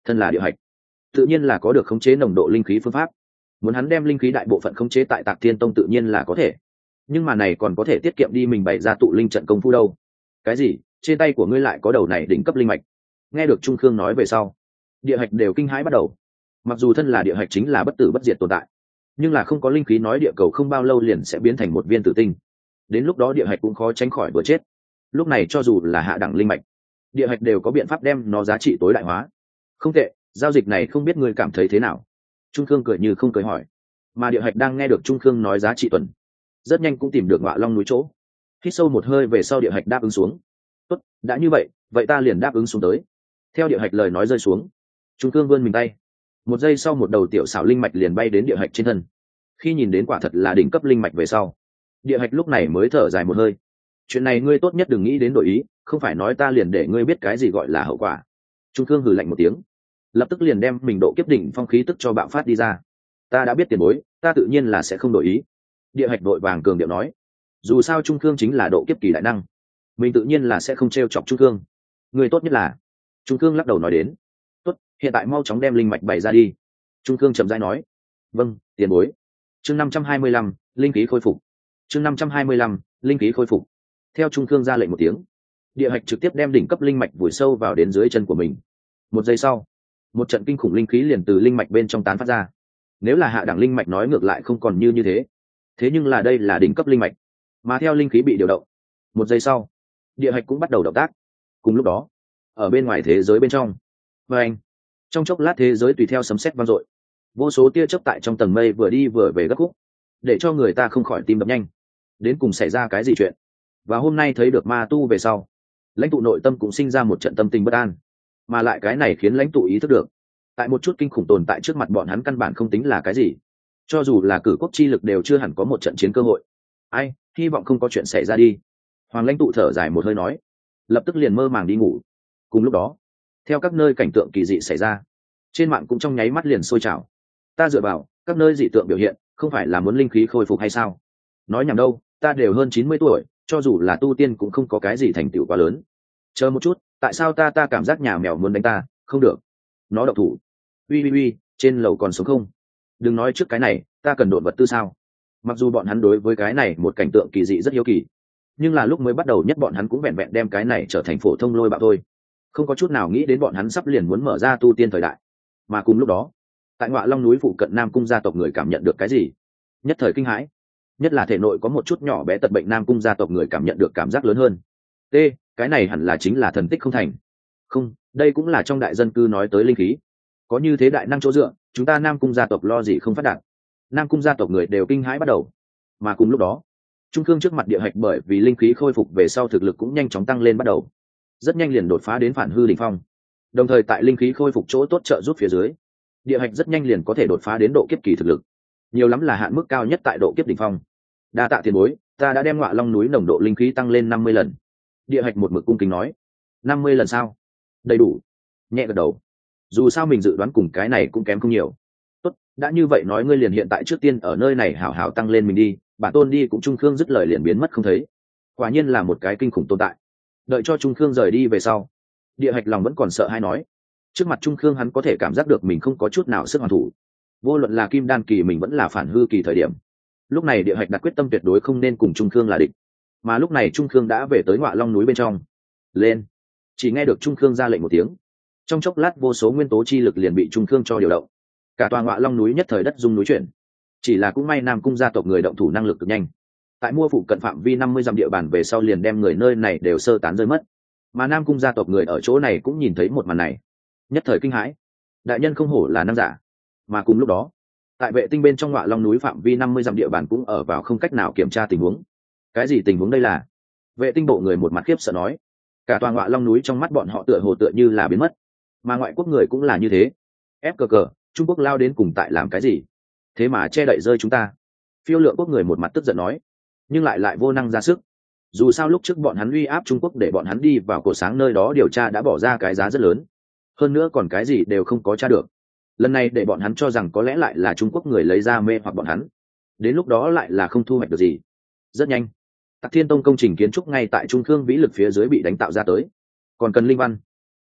thân là địa hạch tự nhiên là có được khống chế nồng độ linh khí phương pháp, muốn hắn đem linh khí đại bộ phận khống chế tại Tạc Thiên Tông tự nhiên là có thể, nhưng mà này còn có thể tiết kiệm đi mình bày ra tụ linh trận công phu đâu. Cái gì? Trên tay của ngươi lại có đầu này đỉnh cấp linh mạch? Nghe được Trung Khương nói về sau, địa hạch đều kinh hãi bắt đầu. Mặc dù thân là địa hạch chính là bất tử bất diệt tồn tại, nhưng là không có linh khí nói địa cầu không bao lâu liền sẽ biến thành một viên tử tinh, đến lúc đó địa hạch cũng khó tránh khỏi vừa chết. Lúc này cho dù là hạ đẳng linh mạch, địa hạch đều có biện pháp đem nó giá trị tối đại hóa. Không tệ, giao dịch này không biết ngươi cảm thấy thế nào? Trung Khương cười như không cười hỏi. Mà địa hạch đang nghe được Trung Khương nói giá trị tuần, rất nhanh cũng tìm được Ngọa Long núi chỗ. Hít sâu một hơi về sau, địa hạch đáp ứng xuống. Tốt, đã như vậy, vậy ta liền đáp ứng xuống tới. Theo địa hạch lời nói rơi xuống, Trung Khương vươn mình tay, một giây sau một đầu tiểu xảo linh mạch liền bay đến địa hạch trên thân. Khi nhìn đến quả thật là đỉnh cấp linh mạch về sau, địa hạch lúc này mới thở dài một hơi. Chuyện này ngươi tốt nhất đừng nghĩ đến đổi ý, không phải nói ta liền để ngươi biết cái gì gọi là hậu quả. Trung Khương hừ lạnh một tiếng, lập tức liền đem mình độ kiếp đỉnh phong khí tức cho bạo phát đi ra. Ta đã biết tiền bối, ta tự nhiên là sẽ không đổi ý. Địa hạch đội vàng cường điệu nói, dù sao Trung Khương chính là độ kiếp kỳ đại năng, mình tự nhiên là sẽ không trêu chọc Trung Khương. Người tốt nhất là, Trung Khương lắc đầu nói đến, tốt, hiện tại mau chóng đem linh mạch bày ra đi. Trung Khương chậm rãi nói, vâng, tiền bối. Chương 525, linh khí khôi phục. Chương 525, linh khí khôi phục. Theo Trung Khương ra lệnh một tiếng, địa hạch trực tiếp đem đỉnh cấp linh mạch vùi sâu vào đến dưới chân của mình. Một giây sau, một trận kinh khủng linh khí liền từ linh mạch bên trong tán phát ra. Nếu là hạ đẳng linh mạch nói ngược lại không còn như thế, thế nhưng là đây là đỉnh cấp linh mạch, mà theo linh khí bị điều động, một giây sau, địa hạch cũng bắt đầu động tác. Cùng lúc đó, ở bên ngoài thế giới bên trong, và anh, trong chốc lát thế giới tùy theo sấm sét vang dội, vô số tia chớp tại trong tầng mây vừa đi vừa về gấp khúc, để cho người ta không khỏi tim đập nhanh. Đến cùng xảy ra cái gì chuyện? Và hôm nay thấy được ma tu về sau, lãnh tụ nội tâm cũng sinh ra một trận tâm tình bất an, mà lại cái này khiến lãnh tụ ý thức được, tại một chút kinh khủng tồn tại trước mặt bọn hắn căn bản không tính là cái gì, cho dù là cử quốc chi lực đều chưa hẳn có một trận chiến cơ hội. Ai, hy vọng không có chuyện xảy ra đi. Hoàng lãnh tụ thở dài một hơi nói, lập tức liền mơ màng đi ngủ. Cùng lúc đó, theo các nơi cảnh tượng kỳ dị xảy ra, trên mạng cũng trong nháy mắt liền sôi trào. Ta dựa vào các nơi dị tượng biểu hiện, không phải là muốn linh khí khôi phục hay sao? Nói nhảm đâu, ta đều hơn 90 tuổi, cho dù là tu tiên cũng không có cái gì thành tựu quá lớn. Chờ một chút, tại sao ta cảm giác nhà mèo muốn đánh ta? Không được, nó độc thủ. Uy, trên lầu còn sống không? Đừng nói trước cái này, ta cần độn vật tư sao? Mặc dù bọn hắn đối với cái này một cảnh tượng kỳ dị rất hiếu kỳ, nhưng là lúc mới bắt đầu nhất bọn hắn cũng vẹn vẹn đem cái này trở thành phổ thông lôi bạo thôi, không có chút nào nghĩ đến bọn hắn sắp liền muốn mở ra tu tiên thời đại. Mà cùng lúc đó, tại Ngọa Long núi phụ cận Nam Cung gia tộc người cảm nhận được cái gì, nhất thời kinh hãi. Nhất là thể nội có một chút nhỏ bé tật bệnh, Nam Cung gia tộc người cảm nhận được cảm giác lớn hơn. Cái này hẳn là chính là thần tích không thành? Không, đây cũng là trong đại dân cư nói tới linh khí. Có như thế đại năng chỗ dựa, chúng ta Nam Cung gia tộc lo gì không phát đạt. Nam Cung gia tộc người đều kinh hãi bắt đầu. Mà cùng lúc đó, Trung Khương trước mặt địa hạch bởi vì linh khí khôi phục về sau thực lực cũng nhanh chóng tăng lên bắt đầu, rất nhanh liền đột phá đến phản hư đỉnh phong. Đồng thời tại linh khí khôi phục chỗ tốt trợ giúp phía dưới, địa hạch rất nhanh liền có thể đột phá đến độ kiếp kỳ thực lực, nhiều lắm là hạn mức cao nhất tại độ kiếp đỉnh phong. Đa tạ tiền bối, ta đã đem Ngọa Long núi nồng độ linh khí tăng lên 50 lần. Địa hạch một mực cung kính nói. 50 lần sao? Đầy đủ. Nhẹ gật đầu. Dù sao mình dự đoán cùng cái này cũng kém không nhiều. Tốt, đã như vậy nói ngươi liền hiện tại trước tiên ở nơi này hảo hảo tăng lên mình đi, bản tôn đi cũng. Trung Khương dứt lời liền biến mất không thấy. Quả nhiên là một cái kinh khủng tồn tại. Đợi cho Trung Khương rời đi về sau, địa hạch lòng vẫn còn sợ hay nói. Trước mặt Trung Khương hắn có thể cảm giác được mình không có chút nào sức hoàn thủ. Vô luận là kim đan kỳ mình vẫn là phản hư kỳ thời điểm, lúc này địa hạch đặt quyết tâm tuyệt đối không nên cùng Trung Khương là địch. Mà lúc này Trung Khương đã về tới Ngọa Long núi bên trong. Lên! Chỉ nghe được Trung Khương ra lệnh một tiếng, trong chốc lát vô số nguyên tố chi lực liền bị Trung Khương cho điều động, cả tòa Ngọa Long núi nhất thời đất rung núi chuyển. Chỉ là cũng may Nam Cung gia tộc người động thủ năng lực cực nhanh, tại mua phụ cận phạm vi 50 dặm địa bàn về sau liền đem người nơi này đều sơ tán rơi mất. Mà Nam Cung gia tộc người ở chỗ này cũng nhìn thấy một màn này, nhất thời kinh hãi. Đại nhân không hổ là năng giả. Mà cùng lúc đó, tại vệ tinh bên trong Ngọa Long núi phạm vi 50 dặm địa bàn cũng ở vào không cách nào kiểm tra tình huống. Cái gì tình huống đây là? Vệ tinh bộ người một mặt khiếp sợ nói. Cả tòa Ngọa Long núi trong mắt bọn họ tựa hồ tựa như là biến mất. Mà ngoại quốc người cũng là như thế. Ép cờ, Trung Quốc lao đến cùng tại làm cái gì? Thế mà che đậy rơi chúng ta. Phiêu Lượng quốc người một mặt tức giận nói, nhưng lại vô năng ra sức. Dù sao lúc trước bọn hắn uy áp Trung Quốc để bọn hắn đi vào cổ sáng nơi đó điều tra đã bỏ ra cái giá rất lớn, hơn nữa còn cái gì đều không có tra được. Lần này để bọn hắn cho rằng có lẽ lại là Trung Quốc người lấy ra mê hoặc bọn hắn, đến lúc đó lại là không thu hoạch được gì. Rất nhanh, Tạc Thiên Tông công trình kiến trúc ngay tại Trung Khương vĩ lực phía dưới bị đánh tạo ra tới. Còn cần linh văn.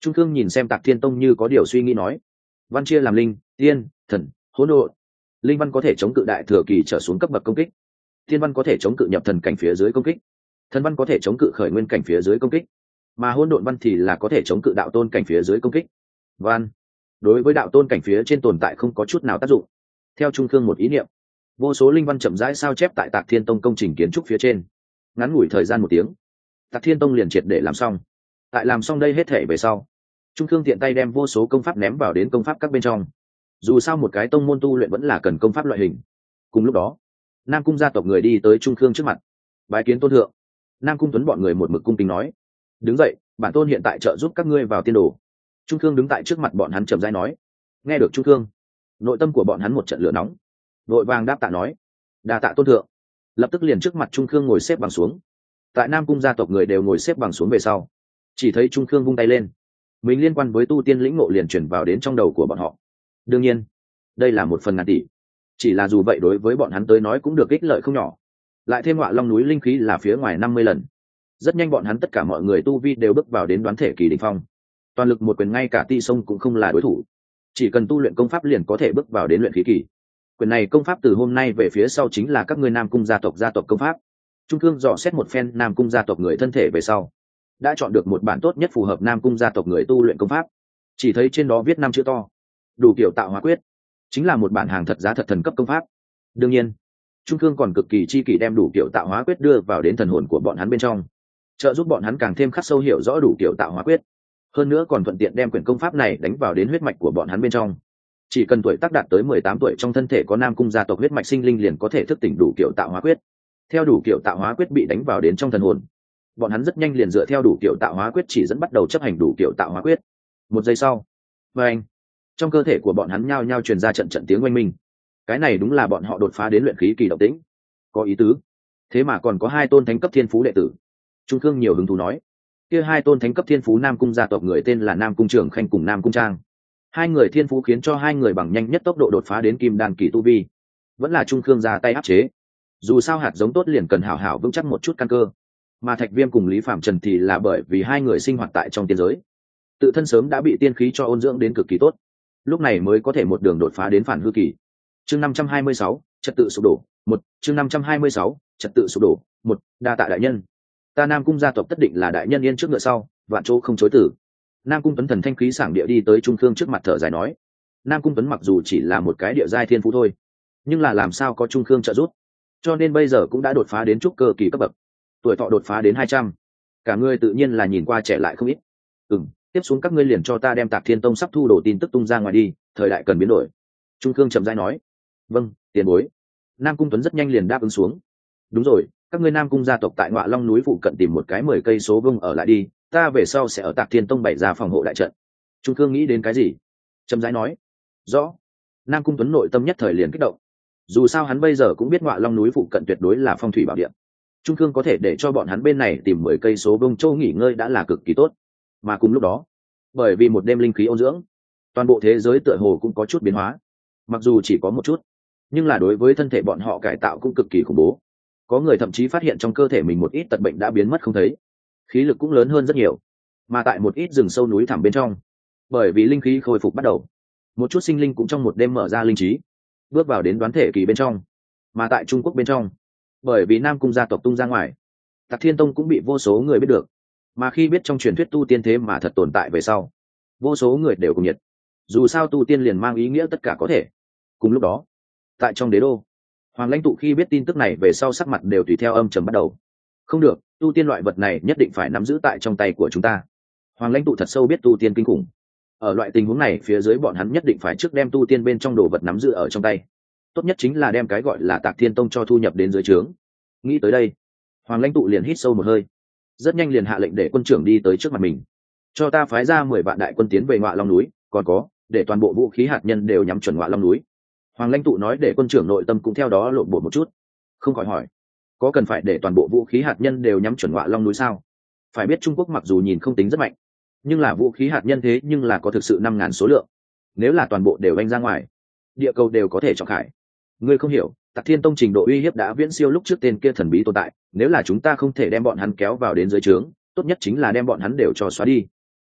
Trung Cương nhìn xem Tạc Thiên Tông như có điều suy nghĩ nói, văn chia làm linh, tiên, thần, hỗn độn. Linh văn có thể chống cự đại thừa kỳ trở xuống cấp bậc công kích, tiên văn có thể chống cự nhập thần cảnh phía dưới công kích, thần văn có thể chống cự khởi nguyên cảnh phía dưới công kích, mà hỗn độn văn thì là có thể chống cự đạo tôn cảnh phía dưới công kích. Văn đối với đạo tôn cảnh phía trên tồn tại không có chút nào tác dụng. Theo Trung Cương một ý niệm, vô số linh văn chậm rãi sao chép tại Tạc Thiên Tông công trình kiến trúc phía trên. Ngắn ngủi thời gian 1 tiếng, Tạc Thiên Tông liền triệt để làm xong. Tại làm xong đây hết thể về sau, Trung Cương tiện tay đem vô số công pháp ném vào đến công pháp các bên trong. Dù sao một cái tông môn tu luyện vẫn là cần công pháp loại hình. Cùng lúc đó, Nam Cung gia tộc người đi tới Trung Cương trước mặt, bái kiến tôn thượng. Nam Cung Tuấn bọn người một mực cung kính nói, đứng dậy, bản tôn hiện tại trợ giúp các ngươi vào tiên đồ. Trung Cương đứng tại trước mặt bọn hắn chậm rãi nói. Nghe được Trung Cương, nội tâm của bọn hắn một trận lửa nóng, vội vàng đáp tạ nói, đa tạ tôn thượng. Lập tức liền trước mặt Trung Cương ngồi xếp bằng xuống. Tại Nam Cung gia tộc người đều ngồi xếp bằng xuống về sau, chỉ thấy Trung Cương vung tay lên, mình liên quan với tu tiên lĩnh ngộ liền chuyển vào đến trong đầu của bọn họ. Đương nhiên, đây là một phần ngàn tỷ, chỉ là dù vậy đối với bọn hắn tới nói cũng được ích lợi không nhỏ. Lại thêm Ngọa Long núi linh khí là phía ngoài 50 lần, rất nhanh bọn hắn tất cả mọi người tu vi đều bước vào đến đoán thể kỳ đỉnh phong. Toàn lực một quyền ngay cả Ti Sông cũng không là đối thủ, chỉ cần tu luyện công pháp liền có thể bước vào đến luyện khí kỳ. Quyền này công pháp từ hôm nay về phía sau chính là các ngươi Nam Cung gia tộc công pháp. Trung Cương dò xét một phen Nam Cung gia tộc người thân thể về sau, đã chọn được một bản tốt nhất phù hợp Nam Cung gia tộc người tu luyện công pháp. Chỉ thấy trên đó viết 5 chữ to, Đủ Kiểu Tạo Hóa Quyết, chính là một bản hàng thật giá thật thần cấp công pháp. Đương nhiên, Trung Cương còn cực kỳ chi kỷ đem Đủ Kiểu Tạo Hóa Quyết đưa vào đến thần hồn của bọn hắn bên trong, trợ giúp bọn hắn càng thêm khắc sâu hiểu rõ Đủ Kiểu Tạo Hóa Quyết. Hơn nữa còn thuận tiện đem quyển công pháp này đánh vào đến huyết mạch của bọn hắn bên trong. Chỉ cần tuổi tác đạt tới 18 tuổi trong thân thể có Nam Cung gia tộc huyết mạch sinh linh liền có thể thức tỉnh Đủ Kiểu Tạo Hóa Quyết. Theo Đủ Kiểu Tạo Hóa Quyết bị đánh vào đến trong thần hồn, bọn hắn rất nhanh liền dựa theo Đủ Kiểu Tạo Hóa Quyết chỉ dẫn bắt đầu chấp hành Đủ Kiểu Tạo Hóa Quyết. 1 giây sau, anh, trong cơ thể của bọn hắn nhao nhao truyền ra trận trận tiếng oanh minh. Cái này đúng là bọn họ đột phá đến luyện khí kỳ động tĩnh. Có ý tứ. Thế mà còn có 2 tôn thánh cấp thiên phú đệ tử. Trung Cương nhiều hứng thú nói, kia 2 tôn thánh cấp thiên phú Nam Cung gia tộc người tên là Nam Cung Trường Khanh cùng Nam Cung Trang. 2 người thiên phú khiến cho 2 người bằng nhanh nhất tốc độ đột phá đến kim đan kỳ tu vi. Vẫn là Trung Cương ra tay áp chế. Dù sao hạt giống tốt liền cần hảo hảo vững chắc một chút căn cơ. Mà Thạch Viêm cùng Lý Phạm Trần thì là bởi vì 2 người sinh hoạt tại trong tiên giới, tự thân sớm đã bị tiên khí cho ôn dưỡng đến cực kỳ tốt, lúc này mới có thể một đường đột phá đến phản hư kỳ. Chương 526, trật tự sụp đổ, 1, chương 526, trật tự sụp đổ, 1, đa tạ đại nhân. Ta Nam Cung gia tộc tất định là đại nhân yên trước ngựa sau, vạn chỗ không chối từ. Nam Cung Tuấn thần thanh khí sảng địa đi tới Trung Cương trước mặt thở dài nói. Nam Cung Tuấn mặc dù chỉ là một cái địa giai thiên phú thôi, nhưng là làm sao có Trung Cương trợ giúp, cho nên bây giờ cũng đã đột phá đến trúc cơ kỳ cấp bậc, tuổi thọ đột phá đến 200. Cả người tự nhiên là nhìn qua trẻ lại không ít. Tiếp xuống các ngươi liền cho ta đem Tạc Thiên Tông sắp thu đồ tin tức tung ra ngoài đi, thời đại cần biến đổi. Trung Cương chậm rãi nói. Vâng, tiền bối. Nam Cung Tuấn rất nhanh liền đáp ứng xuống. Đúng rồi, các ngươi Nam Cung gia tộc tại Ngọa Long núi phụ cận tìm một cái 10 cây số vuông ở lại đi, ta về sau sẽ ở Tạc Thiên Tông bày ra phòng hộ đại trận. Trung Cương nghĩ đến cái gì, chậm rãi nói. Rõ. Nam Cung Tuấn nội tâm nhất thời liền kích động. Dù sao hắn bây giờ cũng biết Ngọa Long núi phụ cận tuyệt đối là phong thủy bảo địa. Trung Cương có thể để cho bọn hắn bên này tìm 10 cây số vuông châu nghỉ ngơi đã là cực kỳ tốt. Mà cùng lúc đó, bởi vì một đêm linh khí ôn dưỡng, toàn bộ thế giới tựa hồ cũng có chút biến hóa. Mặc dù chỉ có một chút, nhưng là đối với thân thể bọn họ cải tạo cũng cực kỳ khủng bố. Có người thậm chí phát hiện trong cơ thể mình một ít tật bệnh đã biến mất không thấy, khí lực cũng lớn hơn rất nhiều. Mà tại một ít rừng sâu núi thẳm bên trong, bởi vì linh khí khôi phục bắt đầu, một chút sinh linh cũng trong một đêm mở ra linh trí, bước vào đến đoán thể kỳ bên trong. Mà tại Trung Quốc bên trong, bởi vì Nam Cung gia tộc tung ra ngoài, Tạc Thiên Tông cũng bị vô số người biết được. Mà khi biết trong truyền thuyết tu tiên thế mà thật tồn tại về sau, vô số người đều cùng nhiệt. Dù sao tu tiên liền mang ý nghĩa tất cả có thể. Cùng lúc đó, tại trong đế đô, Hoàng Lãnh Tụ khi biết tin tức này về sau sắc mặt đều tùy theo âm trầm bắt đầu. Không được, tu tiên loại vật này nhất định phải nắm giữ tại trong tay của chúng ta. Hoàng Lãnh Tụ thật sâu biết tu tiên kinh khủng. Ở loại tình huống này phía dưới bọn hắn nhất định phải trước đem tu tiên bên trong đồ vật nắm giữ ở trong tay. Tốt nhất chính là đem cái gọi là Tạc Thiên Tông cho thu nhập đến dưới trướng. Nghĩ tới đây, Hoàng Lãnh Tụ liền hít sâu một hơi, rất nhanh liền hạ lệnh để quân trưởng đi tới trước mặt mình, cho ta phái ra 10 vạn đại quân tiến về Ngọa Long núi, còn có để toàn bộ vũ khí hạt nhân đều nhắm chuẩn Ngọa Long núi. Hoàng Lãnh Tụ nói để quân trưởng nội tâm cũng theo đó lộn bột một chút, không khỏi hỏi, có cần phải để toàn bộ vũ khí hạt nhân đều nhắm chuẩn Ngọa Long núi sao? Phải biết Trung Quốc mặc dù nhìn không tính rất mạnh, nhưng là vũ khí hạt nhân thế nhưng là có thực sự 5.000 số lượng, nếu là toàn bộ đều vanh ra ngoài, địa cầu đều có thể trọng khải. Ngươi không hiểu, Tạc Thiên Tông trình độ uy hiếp đã viễn siêu lúc trước tên kia thần bí tồn tại, nếu là chúng ta không thể đem bọn hắn kéo vào đến dưới trướng, tốt nhất chính là đem bọn hắn đều cho xóa đi.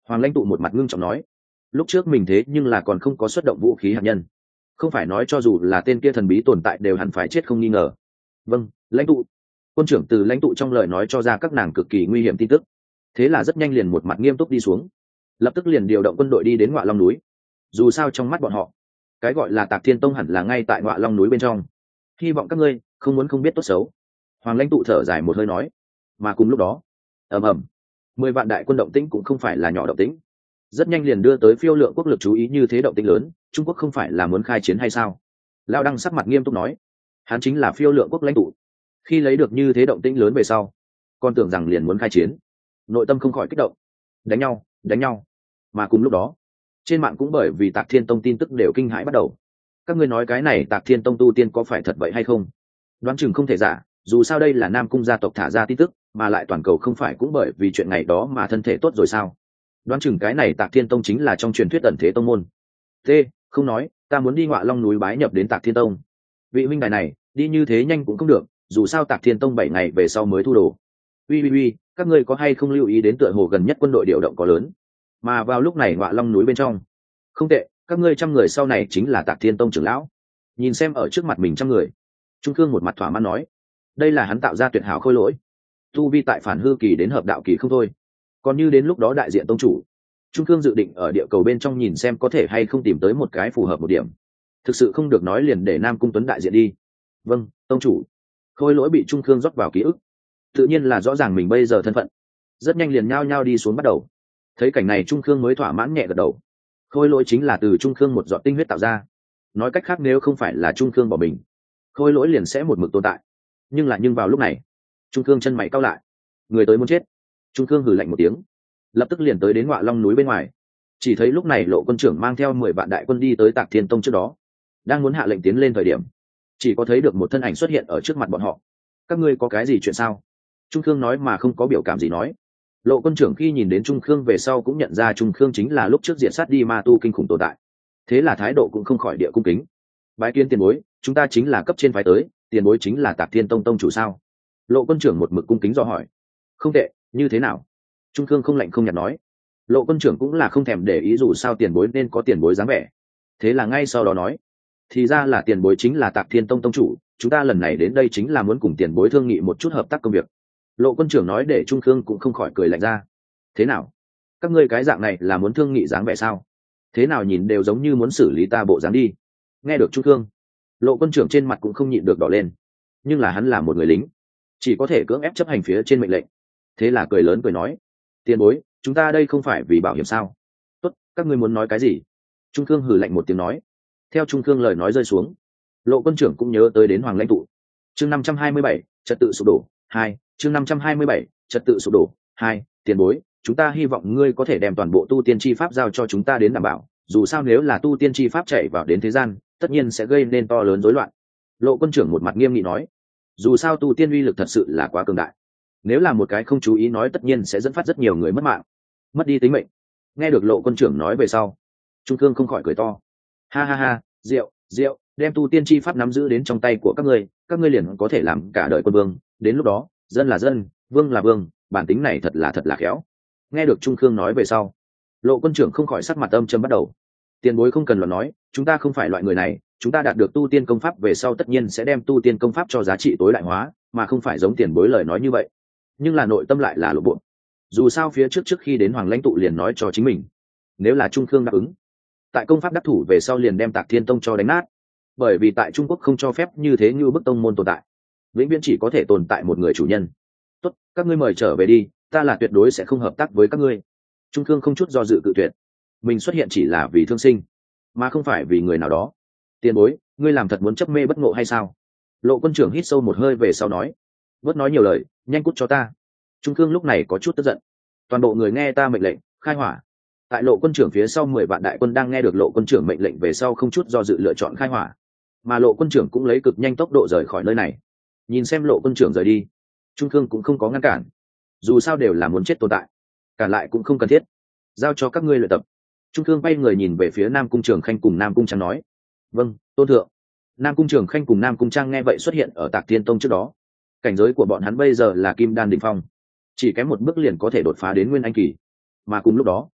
Hoàng lãnh tụ một mặt ngưng trọng nói, lúc trước mình thế nhưng là còn không có xuất động vũ khí hạt nhân, không phải nói cho dù là tên kia thần bí tồn tại đều hẳn phải chết không nghi ngờ. Vâng, lãnh tụ. Quân trưởng từ lãnh tụ trong lời nói cho ra các nàng cực kỳ nguy hiểm tin tức, thế là rất nhanh liền một mặt nghiêm túc đi xuống, lập tức liền điều động quân đội đi đến Ngọa Long núi. Dù sao trong mắt bọn họ, cái gọi là Tạc Thiên Tông hẳn là ngay tại Ngọa Long núi bên trong, hy vọng các ngươi không muốn không biết tốt xấu. Hoàng lãnh tụ thở dài một hơi nói. Mà cùng lúc đó, ầm ầm, 10 vạn đại quân động tĩnh cũng không phải là nhỏ động tĩnh, rất nhanh liền đưa tới Phiêu Lượng quốc lực chú ý. Như thế động tĩnh lớn, Trung Quốc không phải là muốn khai chiến hay sao? Lão Đăng sắc mặt nghiêm túc nói, hắn chính là Phiêu Lượng quốc lãnh tụ, khi lấy được như thế động tĩnh lớn về sau, còn tưởng rằng liền muốn khai chiến, nội tâm không khỏi kích động. Đánh nhau, đánh nhau. Mà cùng lúc đó, trên mạng cũng bởi vì Tạc Thiên Tông tin tức đều kinh hãi bắt đầu. Các ngươi nói cái này Tạc Thiên Tông tu tiên có phải thật vậy hay không? Đoán chừng không thể giả, dù sao đây là Nam Cung gia tộc thả ra tin tức, mà lại toàn cầu không phải cũng bởi vì chuyện ngày đó mà thân thể tốt rồi sao? Đoán chừng cái này Tạc Thiên Tông chính là trong truyền thuyết ẩn thế tông môn. Không nói, ta muốn đi Ngọa Long núi bái nhập đến Tạc Thiên Tông. Vị huynh đài này, đi như thế nhanh cũng không được, dù sao Tạc Thiên Tông 7 ngày về sau mới thu đồ. Uy, các ngươi có hay không lưu ý đến tựa hồ gần nhất quân đội điều động có lớn, mà vào lúc này Ngọa Long núi bên trong, không tệ, các ngươi 100 người sau này chính là Tạc Thiên Tông trưởng lão. Nhìn xem ở trước mặt mình 100 người, Trung Cương một mặt thỏa mãn nói, đây là hắn tạo ra tuyệt hảo khôi lỗi, tu vi tại phản hư kỳ đến hợp đạo kỳ không thôi. Còn như đến lúc đó đại diện tông chủ, Trung Cương dự định ở địa cầu bên trong nhìn xem có thể hay không tìm tới một cái phù hợp một điểm, thực sự không được nói liền để Nam Cung Tuấn đại diện đi. Vâng, tông chủ. Khôi lỗi bị Trung Cương rót vào ký ức, tự nhiên là rõ ràng mình bây giờ thân phận, rất nhanh liền nhao nhao đi xuống bắt đầu. Thấy cảnh này Trung Cương mới thỏa mãn nhẹ gật đầu. Khôi lỗi chính là từ Trung Cương một giọt tinh huyết tạo ra, nói cách khác nếu không phải là Trung Cương bỏ mình, khôi lỗi liền sẽ một mực tồn tại. Nhưng vào lúc này, Trung Cương chân mày cau lại, người tới muốn chết. Trung Cương hừ lạnh một tiếng, lập tức liền tới đến Ngọa Long núi bên ngoài. Chỉ thấy lúc này Lộ quân trưởng mang theo 10 vạn đại quân đi tới Tạc Thiên Tông trước đó, đang muốn hạ lệnh tiến lên thời điểm, chỉ có thấy được một thân ảnh xuất hiện ở trước mặt bọn họ. Các ngươi có cái gì chuyện sao? Trung Cương nói mà không có biểu cảm gì nói. Lộ quân trưởng khi nhìn đến Trung Cương về sau cũng nhận ra Trung Cương chính là lúc trước diệt sát đi ma tu kinh khủng tồn tại, thế là thái độ cũng không khỏi địa cung kính. Bái kiến tiền bối, chúng ta chính là cấp trên phái tới, tiền bối chính là Tạc Thiên Tông tông chủ sao? Lộ quân trưởng một mực cung kính do hỏi. Không tệ, như thế nào? Trung Cương không lạnh không nhạt nói. Lộ quân trưởng cũng là không thèm để ý, dù sao tiền bối nên có tiền bối dáng vẻ. Thế là ngay sau đó nói, thì ra là tiền bối chính là Tạc Thiên Tông tông chủ, chúng ta lần này đến đây chính là muốn cùng tiền bối thương nghị một chút hợp tác công việc. Lộ quân trưởng nói để Trung Cương cũng không khỏi cười lạnh ra. Thế nào, các ngươi cái dạng này là muốn thương nghị dáng vẻ sao? Thế nào nhìn đều giống như muốn xử lý ta bộ dáng đi. Nghe được Trung Cương, Lộ quân trưởng trên mặt cũng không nhịn được đỏ lên, nhưng là hắn là một người lính, chỉ có thể cưỡng ép chấp hành phía trên mệnh lệnh. Thế là cười lớn cười nói, tiền bối, chúng ta đây không phải vì bảo hiểm sao? Tốt, các ngươi muốn nói cái gì? Trung Cương hừ lạnh một tiếng nói. Theo Trung Cương lời nói rơi xuống, Lộ quân trưởng cũng nhớ tới đến Hoàng lãnh tụ. Chương 527, trật tự sụp đổ 2. Chương 527, trật tự sụp đổ 2. Tiền bối, chúng ta hy vọng ngươi có thể đem toàn bộ tu tiên chi pháp giao cho chúng ta đến đảm bảo, dù sao nếu là tu tiên chi pháp chạy vào đến thế gian, tất nhiên sẽ gây nên to lớn rối loạn. Lộ quân trưởng một mặt nghiêm nghị nói, dù sao tu tiên uy lực thật sự là quá cường đại, nếu là một cái không chú ý nói tất nhiên sẽ dẫn phát rất nhiều người mất mạng, mất đi tính mệnh. Nghe được Lộ quân trưởng nói về sau, Trung Cương không khỏi cười to. Ha, rượu, đem tu tiên chi pháp nắm giữ đến trong tay của các ngươi liền có thể làm cả đời quân vương, đến lúc đó dân là dân, vương là vương, bản tính này thật là khéo. Nghe được Trung Cương nói về sau, Lộ quân trưởng không khỏi sắc mặt âm trầm bắt đầu. Tiền bối không cần luận nói, chúng ta không phải loại người này, chúng ta đạt được tu tiên công pháp về sau tất nhiên sẽ đem tu tiên công pháp cho giá trị tối đại hóa, mà không phải giống tiền bối lời nói như vậy. Nhưng là nội tâm lại là lộ bộ. Dù sao phía trước khi đến Hoàng lãnh tụ liền nói cho chính mình, nếu là Trung Cương đáp ứng, tại công pháp đắc thủ về sau liền đem Tạc Thiên Tông cho đánh nát, bởi vì tại Trung Quốc không cho phép như thế như bức tông môn tồn tại, vĩnh viễn chỉ có thể tồn tại một người chủ nhân. Tốt, các ngươi mời trở về đi, ta là tuyệt đối sẽ không hợp tác với các ngươi. Trung Cương không chút do dự cự tuyệt, mình xuất hiện chỉ là vì thương sinh, mà không phải vì người nào đó. Tiền bối, ngươi làm thật muốn chấp mê bất ngộ hay sao? Lộ quân trưởng hít sâu một hơi về sau nói, bớt nói nhiều lời, nhanh cút cho ta. Trung Cương lúc này có chút tức giận. Toàn bộ người nghe ta mệnh lệnh, khai hỏa. Tại Lộ quân trưởng phía sau 10 vạn đại quân đang nghe được Lộ quân trưởng mệnh lệnh về sau không chút do dự lựa chọn khai hỏa, mà Lộ quân trưởng cũng lấy cực nhanh tốc độ rời khỏi nơi này. Nhìn xem Lộ quân trưởng rời đi, Trung Cương cũng không có ngăn cản, dù sao đều là muốn chết tồn tại, cản lại cũng không cần thiết, giao cho các ngươi luyện tập. Trung Cương bay người nhìn về phía Nam Cung Trường Khanh cùng Nam Cung Trang nói, vâng, tôn thượng. Nam Cung Trường Khanh cùng Nam Cung Trang nghe vậy xuất hiện ở Tạc Thiên Tông trước đó. Cảnh giới của bọn hắn bây giờ là Kim Đan đỉnh phong, chỉ kém một bước liền có thể đột phá đến Nguyên Anh kỳ. Mà cùng lúc đó,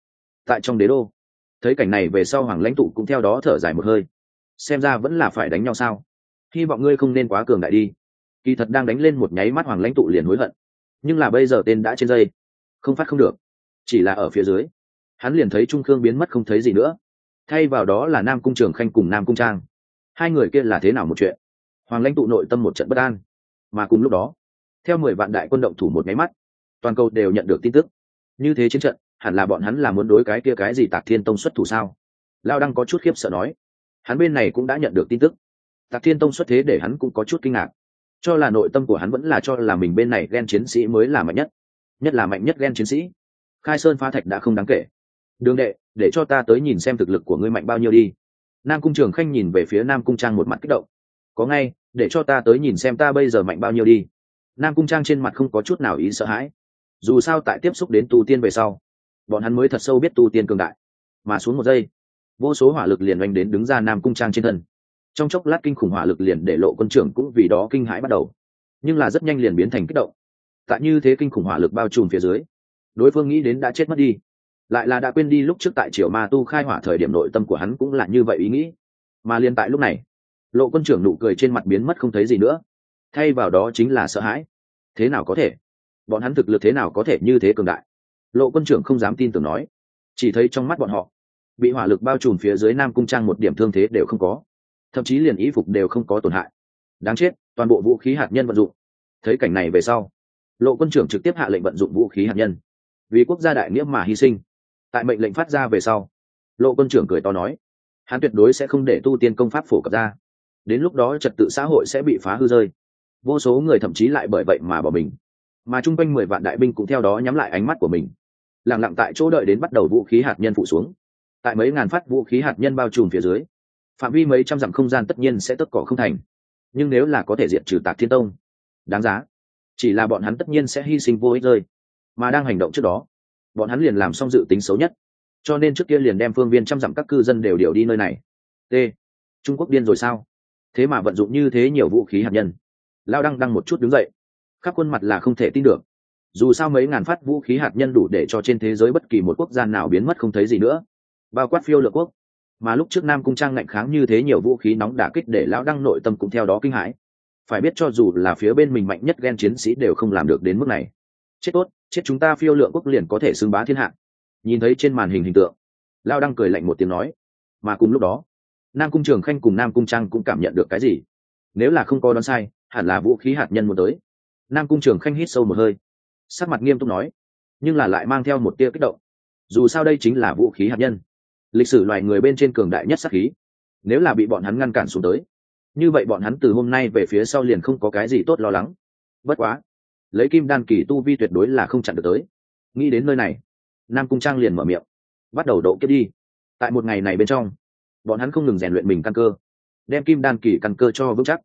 tại trong đế đô. Thấy cảnh này về sau Hoàng lãnh tụ cũng theo đó thở dài một hơi, xem ra vẫn là phải đánh nhau sao. Hy vọng ngươi không nên quá cường đại đi. Kỳ thật đang đánh lên một nháy mắt Hoàng lãnh tụ liền hối hận, nhưng là bây giờ tên đã trên dây, không phát không được. Chỉ là ở phía dưới hắn liền thấy Trung Khương biến mất không thấy gì nữa, thay vào đó là Nam Cung Trường Khanh cùng Nam Cung Trang. Hai người kia là thế nào một chuyện? Hoàng lãnh tụ nội tâm một trận bất an. Mà cùng lúc đó, theo 10 vạn đại quân động thủ một máy mắt, toàn cầu đều nhận được tin tức. Như thế chiến trận, hẳn là bọn hắn là muốn đối cái kia cái gì Tạc Thiên Tông xuất thủ sao? Lao Đăng có chút khiếp sợ nói. Hắn bên này cũng đã nhận được tin tức. Tạc Thiên Tông xuất thế để hắn cũng có chút kinh ngạc. Cho là nội tâm của hắn vẫn là cho là mình bên này Gen chiến sĩ mới là mạnh nhất. Nhất là mạnh nhất Gen chiến sĩ. Khai Sơn phá thạch đã không đáng kể. Đường đệ, để cho ta tới nhìn xem thực lực của ngươi mạnh bao nhiêu đi. Nam Cung Trường Khanh nhìn về phía Nam Cung Trang một mặt kích động. Có ngay, để cho ta tới nhìn xem ta bây giờ mạnh bao nhiêu đi. Nam Cung Trang trên mặt không có chút nào ý sợ hãi. Dù sao tại tiếp xúc đến tu tiên về sau, bọn hắn mới thật sâu biết tu tiên cường đại. Mà xuống một giây, vô số hỏa lực liền oanh đến đứng ra Nam Cung Trang trên thân. Trong chốc lát kinh khủng hỏa lực liền để Lộ Quân trưởng cũng vì đó kinh hãi bắt đầu, nhưng là rất nhanh liền biến thành kích động. Tại như thế kinh khủng hỏa lực bao trùm phía dưới, đối phương nghĩ đến đã chết mất đi, lại là đã quên đi lúc trước tại Triều Ma Tu khai hỏa thời điểm nội tâm của hắn cũng là như vậy ý nghĩ. Mà liền tại lúc này, Lộ Quân trưởng nụ cười trên mặt biến mất không thấy gì nữa, thay vào đó chính là sợ hãi. Thế nào có thể? Bọn hắn thực lực thế nào có thể như thế cường đại? Lộ Quân trưởng không dám tin tưởng nói. Chỉ thấy trong mắt bọn họ, bị hỏa lực bao trùm phía dưới Nam Cung Trang một điểm thương thế đều không có, thậm chí liền y phục đều không có tổn hại. Đáng chết, toàn bộ vũ khí hạt nhân vận dụng. Thấy cảnh này về sau, Lộ Quân trưởng trực tiếp hạ lệnh vận dụng vũ khí hạt nhân, vì quốc gia đại nghĩa mà hy sinh. Tại mệnh lệnh phát ra về sau, Lộ Quân trưởng cười to nói, hắn tuyệt đối sẽ không để tu tiên công pháp phổ cập ra, đến lúc đó trật tự xã hội sẽ bị phá hư rơi, vô số người thậm chí lại bởi vậy mà bỏ mình. Mà chung quanh 10 vạn đại binh cũng theo đó nhắm lại ánh mắt của mình, lặng lặng tại chỗ đợi đến bắt đầu vũ khí hạt nhân phụ xuống. Tại mấy ngàn phát vũ khí hạt nhân bao trùm phía dưới, phạm vi mấy trăm dặm không gian tất nhiên sẽ tất cỏ không thành. Nhưng nếu là có thể diệt trừ Tạc Thiên Tông, đáng giá. Chỉ là bọn hắn tất nhiên sẽ hy sinh vô ích rơi. Mà đang hành động trước đó, bọn hắn liền làm xong dự tính xấu nhất, cho nên trước kia liền đem phương viên trăm dặm các cư dân đều điều đi nơi này. T. Trung Quốc điên rồi sao? Thế mà vận dụng như thế nhiều vũ khí hạt nhân. Lao Đăng một chút đứng dậy, khắp khuôn mặt là không thể tin được. Dù sao mấy ngàn phát vũ khí hạt nhân đủ để cho trên thế giới bất kỳ một quốc gia nào biến mất không thấy gì nữa, bao quát Phiêu Lượng Quốc. Mà lúc trước Nam Cung Trang ngạnh kháng như thế nhiều vũ khí nóng đả kích để Lão Đăng nội tâm cũng theo đó kinh hãi. Phải biết cho dù là phía bên mình mạnh nhất Gen chiến sĩ đều không làm được đến mức này. Chết tốt, chết chúng ta Phiêu Lượng Quốc liền có thể xưng bá thiên hạ. Nhìn thấy trên màn hình tượng, Lão Đăng cười lạnh một tiếng nói. Mà cùng lúc đó, Nam Cung Trường Khanh cùng Nam Cung Trang cũng cảm nhận được cái gì. Nếu là không có đoán sai, hẳn là vũ khí hạt nhân muốn tới. Nam Cung Trường Khanh hít sâu một hơi, sắc mặt nghiêm túc nói, nhưng là lại mang theo một tia kích động. Dù sao đây chính là vũ khí hạt nhân, lịch sử loài người bên trên cường đại nhất sát khí. Nếu là bị bọn hắn ngăn cản xuống tới, như vậy bọn hắn từ hôm nay về phía sau liền không có cái gì tốt lo lắng. Bất quá, lấy kim đan kỳ tu vi tuyệt đối là không chặn được tới. Nghĩ đến nơi này, Nam Cung Trang liền mở miệng, bắt đầu độ kiếp đi. Tại một ngày này bên trong, bọn hắn không ngừng rèn luyện mình căn cơ, đem kim đan kỳ căn cơ cho vững chắc.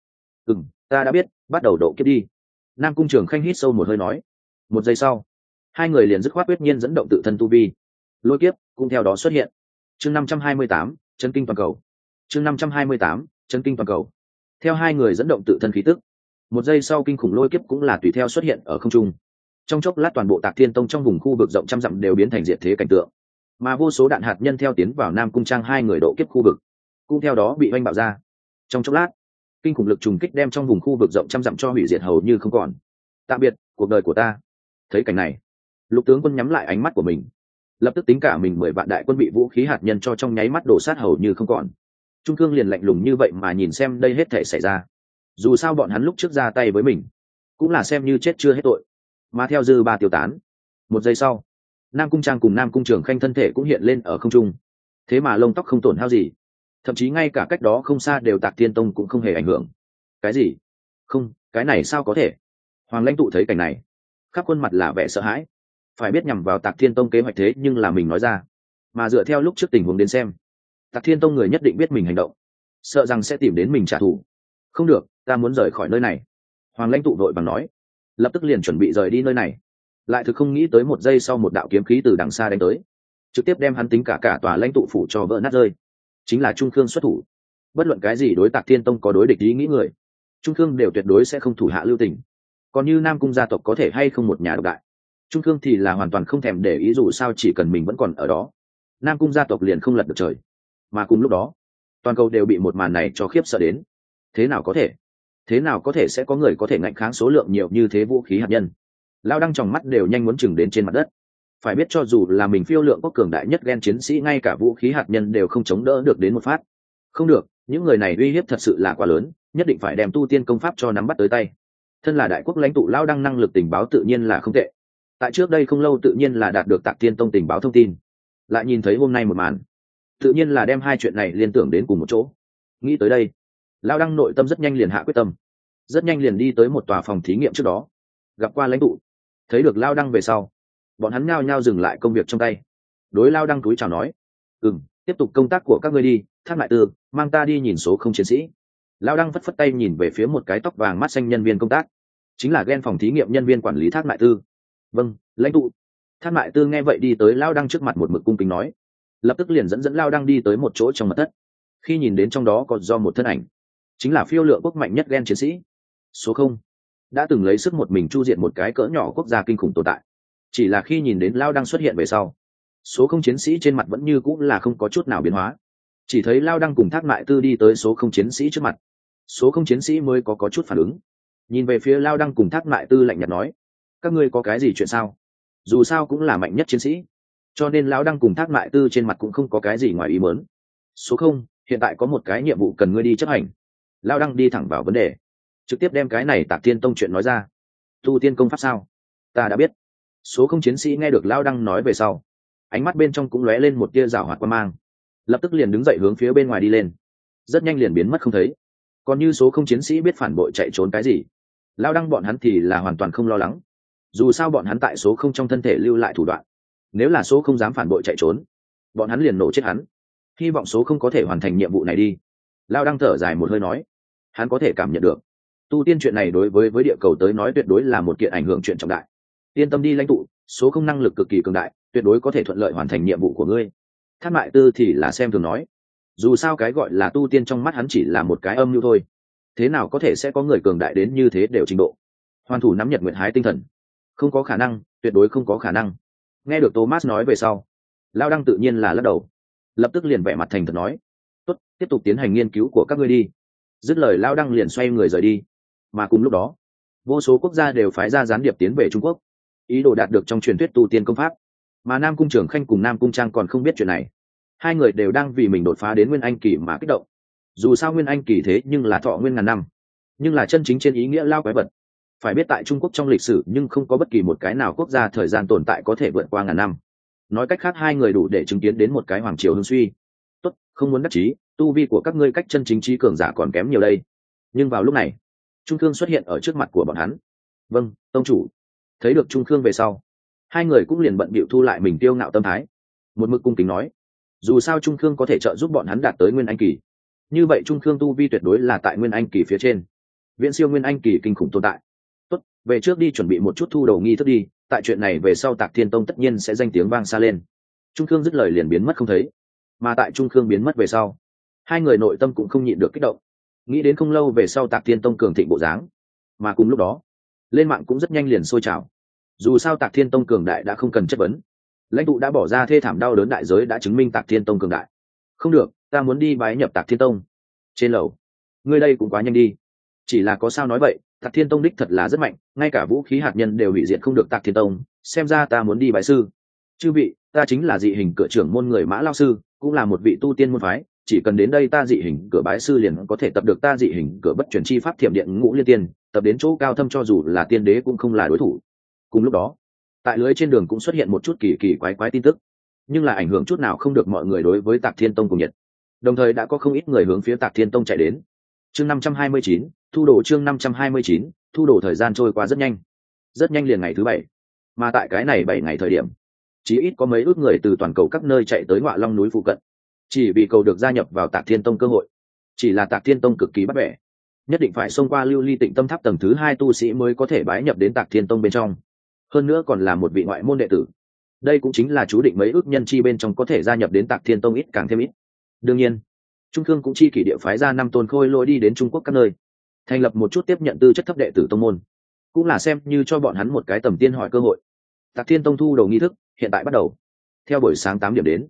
Ta đã biết, bắt đầu độ kiếp đi. Nam Cung Trường Khanh hít sâu một hơi nói. Một giây sau, hai người liền dứt khoát quyết nhiên dẫn động tự thân tu vi, lôi kiếp cũng theo đó xuất hiện. Chương 528, chấn kinh toàn cầu. Chương 528, chấn kinh toàn cầu. Theo hai người dẫn động tự thân khí tức, một giây sau kinh khủng lôi kiếp cũng là tùy theo xuất hiện ở không trung. Trong chốc lát toàn bộ Tạc Thiên Tông trong vùng khu vực rộng trăm dặm đều biến thành diệt thế cảnh tượng, mà vô số đạn hạt nhân theo tiến vào Nam Cung Trang hai người độ kiếp khu vực, cũng theo đó bị oanh bạo ra. Trong chốc lát, kinh khủng lực trùng kích đem trong vùng khu vực rộng trăm dặm cho hủy diệt hầu như không còn. Tạm biệt cuộc đời của ta. Thấy cảnh này, Lục tướng quân nhắm lại ánh mắt của mình, lập tức tính cả mình 10 vạn đại quân bị vũ khí hạt nhân cho trong nháy mắt đổ sát hầu như không còn. Trung Cương liền lạnh lùng như vậy mà nhìn xem đây hết thể xảy ra. Dù sao bọn hắn lúc trước ra tay với mình, cũng là xem như chết chưa hết tội. Mà theo dư ba tiêu tán, một giây sau, Nam Cung Trang cùng Nam Cung Trường Khanh thân thể cũng hiện lên ở không trung. Thế mà lông tóc không tổn hao gì, thậm chí ngay cả cách đó không xa đều Tạc Thiên Tông cũng không hề ảnh hưởng. Cái gì? Không, cái này sao có thể? Hoàng lãnh tụ thấy cảnh này, khắp khuôn mặt là vẻ sợ hãi. Phải biết nhằm vào Tạc Thiên Tông kế hoạch thế nhưng là mình nói ra, mà dựa theo lúc trước tình huống đến xem, Tạc Thiên Tông người nhất định biết mình hành động, sợ rằng sẽ tìm đến mình trả thù. Không được, ta muốn rời khỏi nơi này. Hoàng lãnh tụ vội vàng nói, lập tức liền chuẩn bị rời đi nơi này, lại thực không nghĩ tới một giây sau một đạo kiếm khí từ đằng xa đánh tới, trực tiếp đem hắn tính cả tòa lãnh tụ phủ cho vỡ nát rơi. Chính là Trung Khương xuất thủ. Bất luận cái gì đối Tạc Thiên Tông có đối địch ý nghĩ người, Trung Khương đều tuyệt đối sẽ không thủ hạ lưu tình. Còn như Nam Cung gia tộc có thể hay không một nhà độc đại, Trung Khương thì là hoàn toàn không thèm để ý, dù sao chỉ cần mình vẫn còn ở đó, Nam Cung gia tộc liền không lật được trời. Mà cùng lúc đó, toàn cầu đều bị một màn này cho khiếp sợ đến. Thế nào có thể? Thế nào có thể sẽ có người có thể ngạnh kháng số lượng nhiều như thế vũ khí hạt nhân? Lao Đăng tròng mắt đều nhanh muốn chừng đến trên mặt đất. Phải biết cho dù là mình phiêu lượng quốc cường đại nhất gen chiến sĩ, ngay cả vũ khí hạt nhân đều không chống đỡ được đến một phát. Không được, những người này uy hiếp thật sự là quá lớn, nhất định phải đem tu tiên công pháp cho nắm bắt tới tay. Thân là đại quốc lãnh tụ, Lao Đăng năng lực tình báo tự nhiên là không tệ. Tại trước đây không lâu tự nhiên là đạt được Tạc Thiên Tông tình báo thông tin, lại nhìn thấy hôm nay một màn, tự nhiên là đem hai chuyện này liên tưởng đến cùng một chỗ. Nghĩ tới đây, Lao Đăng nội tâm rất nhanh liền hạ quyết tâm, rất nhanh liền đi tới một tòa phòng thí nghiệm trước đó, gặp qua lãnh tụ. Thấy được Lao Đăng về sau, bọn hắn nhao nhao dừng lại công việc trong tay, đối Lao Đăng túi chào nói: tiếp tục công tác của các ngươi đi. Thác Mại Tư, mang ta đi nhìn số không chiến sĩ. Lao Đăng phất phất tay nhìn về phía một cái tóc vàng mắt xanh nhân viên công tác, chính là Gen phòng thí nghiệm nhân viên quản lý Thác Mại Tư. Vâng, lãnh tụ. Thác Mại Tư nghe vậy đi tới Lao Đăng trước mặt một mực cung kính nói, lập tức liền dẫn Lao Đăng đi tới một chỗ trong mật thất. Khi nhìn đến trong đó có do một thân ảnh, chính là phiêu lượng quốc mạnh nhất Gen chiến sĩ số không, đã từng lấy sức một mình chu diệt một cái cỡ nhỏ quốc gia kinh khủng tồn tại. Chỉ là khi nhìn đến Lao Đăng xuất hiện về sau, số không chiến sĩ trên mặt vẫn như cũng là không có chút nào biến hóa. Chỉ thấy Lao Đăng cùng Thác Mại Tư đi tới số không chiến sĩ trước mặt, số không chiến sĩ mới có chút phản ứng, nhìn về phía Lao Đăng cùng Thác Mại Tư lạnh nhạt nói: các ngươi có cái gì chuyện sao? Dù sao cũng là mạnh nhất chiến sĩ, cho nên Lao Đăng cùng Thác Mại Tư trên mặt cũng không có cái gì ngoài ý muốn. Số không, hiện tại có một cái nhiệm vụ cần ngươi đi chấp hành. Lao Đăng đi thẳng vào vấn đề, trực tiếp đem cái này Tạc Thiên Tông chuyện nói ra. Tu tiên công pháp sao? Ta đã biết. Số không chiến sĩ nghe được Lao Đăng nói về sau, ánh mắt bên trong cũng lóe lên một tia rào hoạt quan mang, lập tức liền đứng dậy hướng phía bên ngoài đi lên, rất nhanh liền biến mất không thấy. Còn như số không chiến sĩ biết phản bội chạy trốn cái gì, Lao Đăng bọn hắn thì là hoàn toàn không lo lắng. Dù sao bọn hắn tại số không trong thân thể lưu lại thủ đoạn, nếu là số không dám phản bội chạy trốn, bọn hắn liền nổ chết hắn. Hy vọng số không có thể hoàn thành nhiệm vụ này đi. Lao Đăng thở dài một hơi nói, hắn có thể cảm nhận được tu tiên chuyện này đối với địa cầu tới nói tuyệt đối là một kiện ảnh hưởng chuyện trọng đại. Yên tâm đi lãnh tụ, số không năng lực cực kỳ cường đại, tuyệt đối có thể thuận lợi hoàn thành nhiệm vụ của ngươi. Thác Mại Tư thì là xem thường nói, dù sao cái gọi là tu tiên trong mắt hắn chỉ là một cái âm mưu thôi, thế nào có thể sẽ có người cường đại đến như thế đều trình độ. Hoàn thủ nắm nhật nguyện hái tinh thần, không có khả năng, tuyệt đối không có khả năng. Nghe được Thomas nói về sau, Lao Đăng tự nhiên là lắc đầu, lập tức liền vẻ mặt thành thật nói, tốt, tiếp tục tiến hành nghiên cứu của các ngươi đi. Dứt lời Lao Đăng liền xoay người rời đi. Mà cùng lúc đó, vô số quốc gia đều phái ra gián điệp tiến về Trung Quốc, ý đồ đạt được trong truyền thuyết tu tiên công pháp. Mà Nam Cung Trường Khanh cùng Nam Cung Trang còn không biết chuyện này, hai người đều đang vì mình đột phá đến Nguyên Anh kỳ mà kích động. Dù sao Nguyên Anh kỳ thế nhưng là thọ nguyên ngàn năm, nhưng là chân chính trên ý nghĩa lao quái vật. Phải biết tại Trung Quốc trong lịch sử nhưng không có bất kỳ một cái nào quốc gia thời gian tồn tại có thể vượt qua ngàn năm. Nói cách khác, hai người đủ để chứng kiến đến một cái hoàng triều hưng suy. Tốt, không muốn đắc chí, tu vi của các ngươi cách chân chính trí cường giả còn kém nhiều đây. Nhưng vào lúc này, Trung Khương xuất hiện ở trước mặt của bọn hắn. Vâng, tông chủ. Thấy được Trung Khương về sau, hai người cũng liền bận bịu thu lại mình tiêu ngạo tâm thái, một mực cung kính nói, dù sao Trung Khương có thể trợ giúp bọn hắn đạt tới Nguyên Anh kỳ, như vậy Trung Khương tu vi tuyệt đối là tại Nguyên Anh kỳ phía trên, viễn siêu Nguyên Anh kỳ kinh khủng tồn tại. Tốt, về trước đi chuẩn bị một chút thu đầu nghi thức đi, tại chuyện này về sau Tạc Thiên Tông tất nhiên sẽ danh tiếng vang xa lên. Trung Khương dứt lời liền biến mất không thấy. Mà tại Trung Khương biến mất về sau, hai người nội tâm cũng không nhịn được kích động, nghĩ đến không lâu về sau Tạc Thiên Tông cường thịnh bộ dáng. Mà cùng lúc đó, lên mạng cũng rất nhanh liền sôi trào. Dù sao Tạc Thiên Tông cường đại đã không cần chất vấn, lãnh tụ đã bỏ ra thê thảm đau đớn đại giới đã chứng minh Tạc Thiên Tông cường đại. Không được, ta muốn đi bái nhập Tạc Thiên Tông. Trên lầu, ngươi đây cũng quá nhanh đi. Chỉ là có sao nói vậy, Tạc Thiên Tông đích thật là rất mạnh, ngay cả vũ khí hạt nhân đều hủy diệt không được Tạc Thiên Tông, xem ra ta muốn đi bái sư. Chư vị, ta chính là dị hình cửa trưởng môn người Mã Lao sư, cũng là một vị tu tiên môn phái, chỉ cần đến đây ta dị hình cửa bái sư liền có thể tập được ta dị hình cửa bất truyền chi pháp Thiểm Điện Ngũ Liên Tiên, tập đến chỗ cao thâm cho dù là tiên đế cũng không là đối thủ. Cùng lúc đó, tại lưới trên đường cũng xuất hiện một chút kỳ kỳ quái quái tin tức, nhưng là ảnh hưởng chút nào không được mọi người đối với Tạc Thiên Tông cùng nhiệt. Đồng thời đã có không ít người hướng phía Tạc Thiên Tông chạy đến. Chương 529, thu đồ chương 529, thu đồ. Thời gian trôi qua rất nhanh liền ngày thứ 7. Mà tại cái này 7 ngày thời điểm, chỉ ít có mấy ước người từ toàn cầu các nơi chạy tới Ngọa Long núi phụ cận, chỉ vì cầu được gia nhập vào Tạc Thiên Tông cơ hội. Chỉ là Tạc Thiên Tông cực kỳ bắt bẻ, nhất định phải xông qua Lưu Ly Tịnh Tâm Tháp tầng thứ 2 tu sĩ mới có thể bái nhập đến Tạc Thiên Tông bên trong. Hơn nữa còn là một vị ngoại môn đệ tử. Đây cũng chính là chú định mấy ước nhân chi bên trong có thể gia nhập đến Tạc Thiên Tông ít càng thêm ít. Đương nhiên, Trung Khương cũng chi kỷ địa phái ra 5 tôn khôi lỗi đi đến Trung Quốc các nơi, thành lập một chút tiếp nhận tư chất thấp đệ tử tông môn, cũng là xem như cho bọn hắn một cái tầm tiên hỏi cơ hội. Tạc Thiên Tông thu đầu nghi thức hiện tại bắt đầu. Theo buổi sáng 8 điểm đến,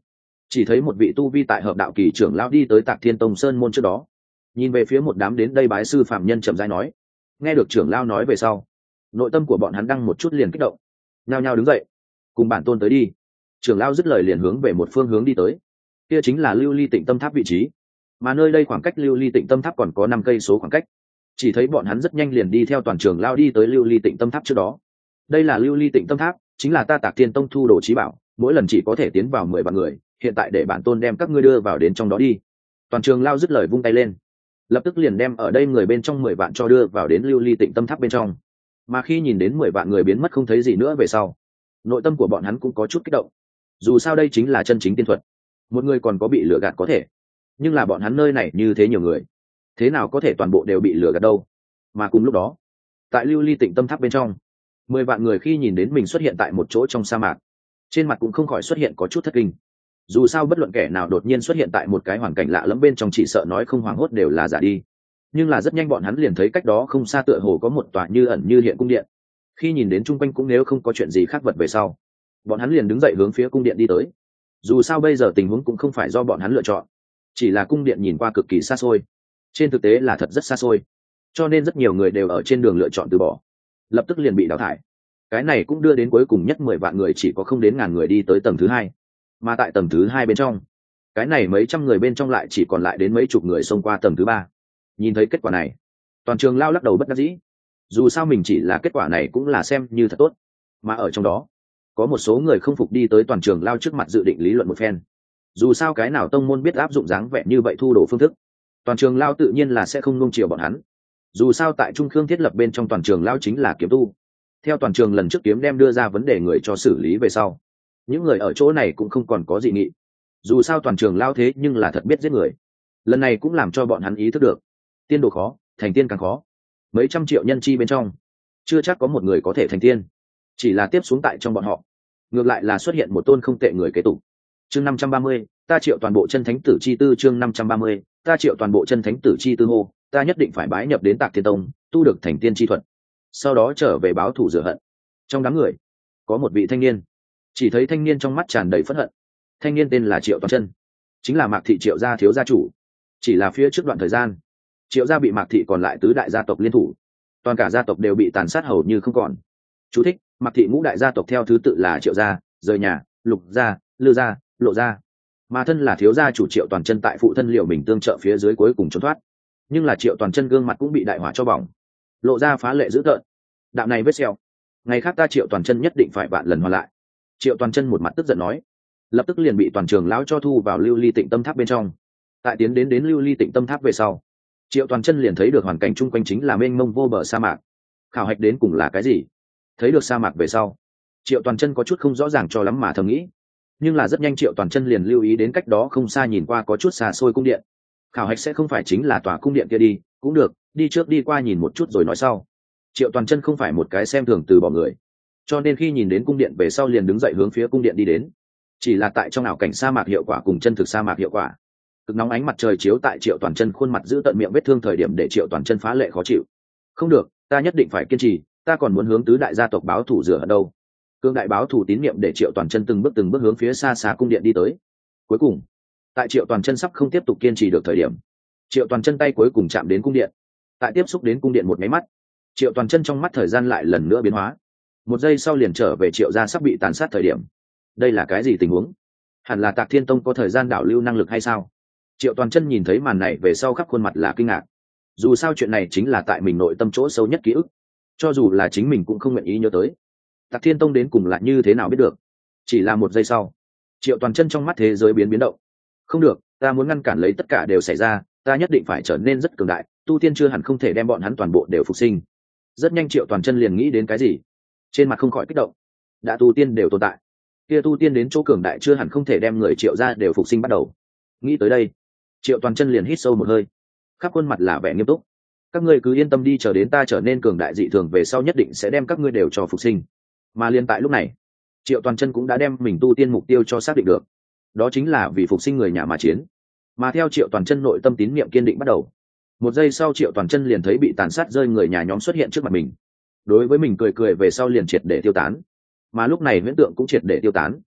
chỉ thấy một vị tu vi tại hợp đạo kỳ trưởng lão đi tới Tạc Thiên Tông sơn môn trước đó, nhìn về phía một đám đến đây bái sư phạm nhân, chậm rãi nói. Nghe được trưởng lão nói về sau, nội tâm của bọn hắn đăng một chút liền kích động, nhao nhao đứng dậy, cùng bản tôn tới đi. Trưởng lão dứt lời liền hướng về một phương hướng đi tới, kia chính là Lưu Ly Tịnh Tâm Tháp vị trí, mà nơi đây khoảng cách Lưu Ly Tịnh Tâm Tháp còn có 5 cây số khoảng cách. Chỉ thấy bọn hắn rất nhanh liền đi theo toàn trường lao đi tới Lưu Ly Tịnh Tâm Tháp trước đó. Đây là Lưu Ly Tịnh Tâm Tháp, chính là ta Tạc Thiên Tông thu đồ chí bảo, mỗi lần chỉ có thể tiến vào 10 vạn người, hiện tại để bản tôn đem các ngươi đưa vào đến trong đó đi. Toàn trường lao dứt lời vung tay lên, lập tức liền đem ở đây người bên trong 10 vạn cho đưa vào đến Lưu Ly Tịnh Tâm Tháp bên trong. Mà khi nhìn đến 10 vạn người biến mất không thấy gì nữa về sau, nội tâm của bọn hắn cũng có chút kích động. Dù sao đây chính là chân chính tiên thuật, một người còn có bị lừa gạt có thể, nhưng là bọn hắn nơi này như thế nhiều người, thế nào có thể toàn bộ đều bị lừa gạt đâu. Mà cùng lúc đó, tại Lưu Ly Tịnh Tâm Tháp bên trong, 10 vạn người khi nhìn đến mình xuất hiện tại một chỗ trong sa mạc, trên mặt cũng không khỏi xuất hiện có chút thất kinh. Dù sao bất luận kẻ nào đột nhiên xuất hiện tại một cái hoàn cảnh lạ lẫm bên trong, chỉ sợ nói không hoảng hốt đều là giả đi. Nhưng là rất nhanh bọn hắn liền thấy cách đó không xa tựa hồ có một tòa như ẩn như hiện cung điện. Khi nhìn đến chung quanh cũng nếu không có chuyện gì khác vật về sau, bọn hắn liền đứng dậy hướng phía cung điện đi tới. Dù sao bây giờ tình huống cũng không phải do bọn hắn lựa chọn, chỉ là cung điện nhìn qua cực kỳ xa xôi, trên thực tế là thật rất xa xôi, cho nên rất nhiều người đều ở trên đường lựa chọn từ bỏ, lập tức liền bị đào thải. Cái này cũng đưa đến cuối cùng nhất 10 vạn người chỉ có không đến ngàn người đi tới tầng thứ 2. Mà tại tầng thứ 2 bên trong, cái này mấy trăm người bên trong lại chỉ còn lại đến mấy chục người xông qua tầng thứ 3. Nhìn thấy kết quả này, toàn trường lao lắc đầu bất đắc dĩ. Dù sao mình chỉ là kết quả này cũng là xem như thật tốt. Mà ở trong đó, có một số người không phục đi tới toàn trường lao trước mặt dự định lý luận một phen. Dù sao cái nào tông môn biết áp dụng dáng vẻ như vậy thu đồ phương thức, toàn trường lao tự nhiên là sẽ không nuông chiều bọn hắn. Dù sao tại Trung Khương thiết lập bên trong toàn trường lao chính là kiếm tu. Theo toàn trường lần trước kiếm đem đưa ra vấn đề người cho xử lý về sau, những người ở chỗ này cũng không còn có dị nghị. Dù sao toàn trường lao thế nhưng là thật biết giết người. Lần này cũng làm cho bọn hắn ý thức được, tiên đồ khó, thành tiên càng khó. Mấy trăm triệu nhân chi bên trong, chưa chắc có một người có thể thành tiên. Chỉ là tiếp xuống tại trong bọn họ, ngược lại là xuất hiện một tôn không tệ người kế tục. Chương 530, ta triệu toàn bộ chân thánh tử chi tư. Chương 530, ta triệu toàn bộ chân thánh tử chi tư hô, ta nhất định phải bái nhập đến Tạc Thiên Tông, tu được thành tiên chi thuật, sau đó trở về báo thù rửa hận. Trong đám người, có một vị thanh niên, chỉ thấy thanh niên trong mắt tràn đầy phẫn hận. Thanh niên tên là Triệu Toàn Chân, chính là Mạc Thị Triệu gia thiếu gia chủ. Chỉ là phía trước đoạn thời gian, Triệu gia bị Mạc Thị còn lại tứ đại gia tộc liên thủ, toàn cả gia tộc đều bị tàn sát hầu như không còn. Chú thích: Mạc Thị ngũ đại gia tộc theo thứ tự là Triệu gia, Rời Nhà, Lục gia, Lư gia, Lộ gia. Mà thân là thiếu gia chủ Triệu Toàn Chân tại phụ thân Liệu mình tương trợ phía dưới cuối cùng trốn thoát. Nhưng là Triệu Toàn Chân gương mặt cũng bị đại hỏa cho bỏng, lộ ra phá lệ dữ tợn. Đạo này vết sẹo, ngày khác ta Triệu Toàn Chân nhất định phải vạn lần hoàn lại. Triệu Toàn Chân một mặt tức giận nói, lập tức liền bị toàn trường lão cho thu vào Lưu Ly Tịnh Tâm Tháp bên trong. Tại tiến đến Lưu Ly Tịnh Tâm Tháp về sau, Triệu Toàn Chân liền thấy được hoàn cảnh chung quanh chính là mênh mông vô bờ sa mạc. Khảo hạch đến cùng là cái gì? Thấy được sa mạc về sau, Triệu Toàn Chân có chút không rõ ràng cho lắm mà thầm nghĩ. Nhưng là rất nhanh Triệu Toàn Chân liền lưu ý đến cách đó không xa nhìn qua có chút xa xôi cung điện. Khảo hạch sẽ không phải chính là tòa cung điện kia đi, cũng được, đi trước đi qua nhìn một chút rồi nói sau. Triệu Toàn Chân không phải một cái xem thường từ bỏ người, cho nên khi nhìn đến cung điện về sau liền đứng dậy hướng phía cung điện đi đến. Chỉ là tại trong ảo cảnh sa mạc hiệu quả cùng chân thực sa mạc hiệu quả, cực nóng ánh mặt trời chiếu tại Triệu Toàn Chân khuôn mặt giữ tận miệng vết thương thời điểm để Triệu Toàn Chân phá lệ khó chịu. Không được, ta nhất định phải kiên trì, ta còn muốn hướng tứ đại gia tộc báo thù rửa hận đâu. Cương đại báo thù tín niệm để Triệu Toàn Chân từng bước hướng phía xa xa cung điện đi tới. Cuối cùng, tại Triệu Toàn Chân sắp không tiếp tục kiên trì được thời điểm, Triệu Toàn Chân tay cuối cùng chạm đến cung điện. Tại tiếp xúc đến cung điện một máy mắt, Triệu Toàn Chân trong mắt thời gian lại lần nữa biến hóa. Một giây sau liền trở về Triệu gia sắp bị tàn sát thời điểm. Đây là cái gì tình huống? Hẳn là Tạc Thiên Tông có thời gian đảo lưu năng lực hay sao? Triệu Toàn Chân nhìn thấy màn này về sau khắp khuôn mặt là kinh ngạc. Dù sao chuyện này chính là tại mình nội tâm chỗ sâu nhất ký ức, cho dù là chính mình cũng không nguyện ý nhớ tới. Tạc Thiên Tông đến cùng là như thế nào biết được? Chỉ là một giây sau, Triệu Toàn Chân trong mắt thế giới biến động. Không được, ta muốn ngăn cản lấy tất cả đều xảy ra, ta nhất định phải trở nên rất cường đại, tu tiên chưa hẳn không thể đem bọn hắn toàn bộ đều phục sinh. Rất nhanh Triệu Toàn Chân liền nghĩ đến cái gì, trên mặt không khỏi kích động. Đã tu tiên đều tồn tại, kia tu tiên đến chỗ cường đại chưa hẳn không thể đem người Triệu gia đều phục sinh bắt đầu. Nghĩ tới đây, Triệu Toàn Chân liền hít sâu một hơi, khắp khuôn mặt là vẻ nghiêm túc. Các ngươi cứ yên tâm đi, chờ đến ta trở nên cường đại dị thường về sau nhất định sẽ đem các ngươi đều cho phục sinh. Mà liên tại lúc này, Triệu Toàn Chân cũng đã đem mình tu tiên mục tiêu cho xác định được, đó chính là vì phục sinh người nhà mà chiến. Mà theo Triệu Toàn Chân nội tâm tín niệm kiên định bắt đầu, một giây sau Triệu Toàn Chân liền thấy bị tàn sát rơi người nhà nhóm xuất hiện trước mặt mình. Đối với mình cười cười về sau liền triệt để tiêu tán. Mà lúc này huyễn tượng cũng triệt để tiêu tán.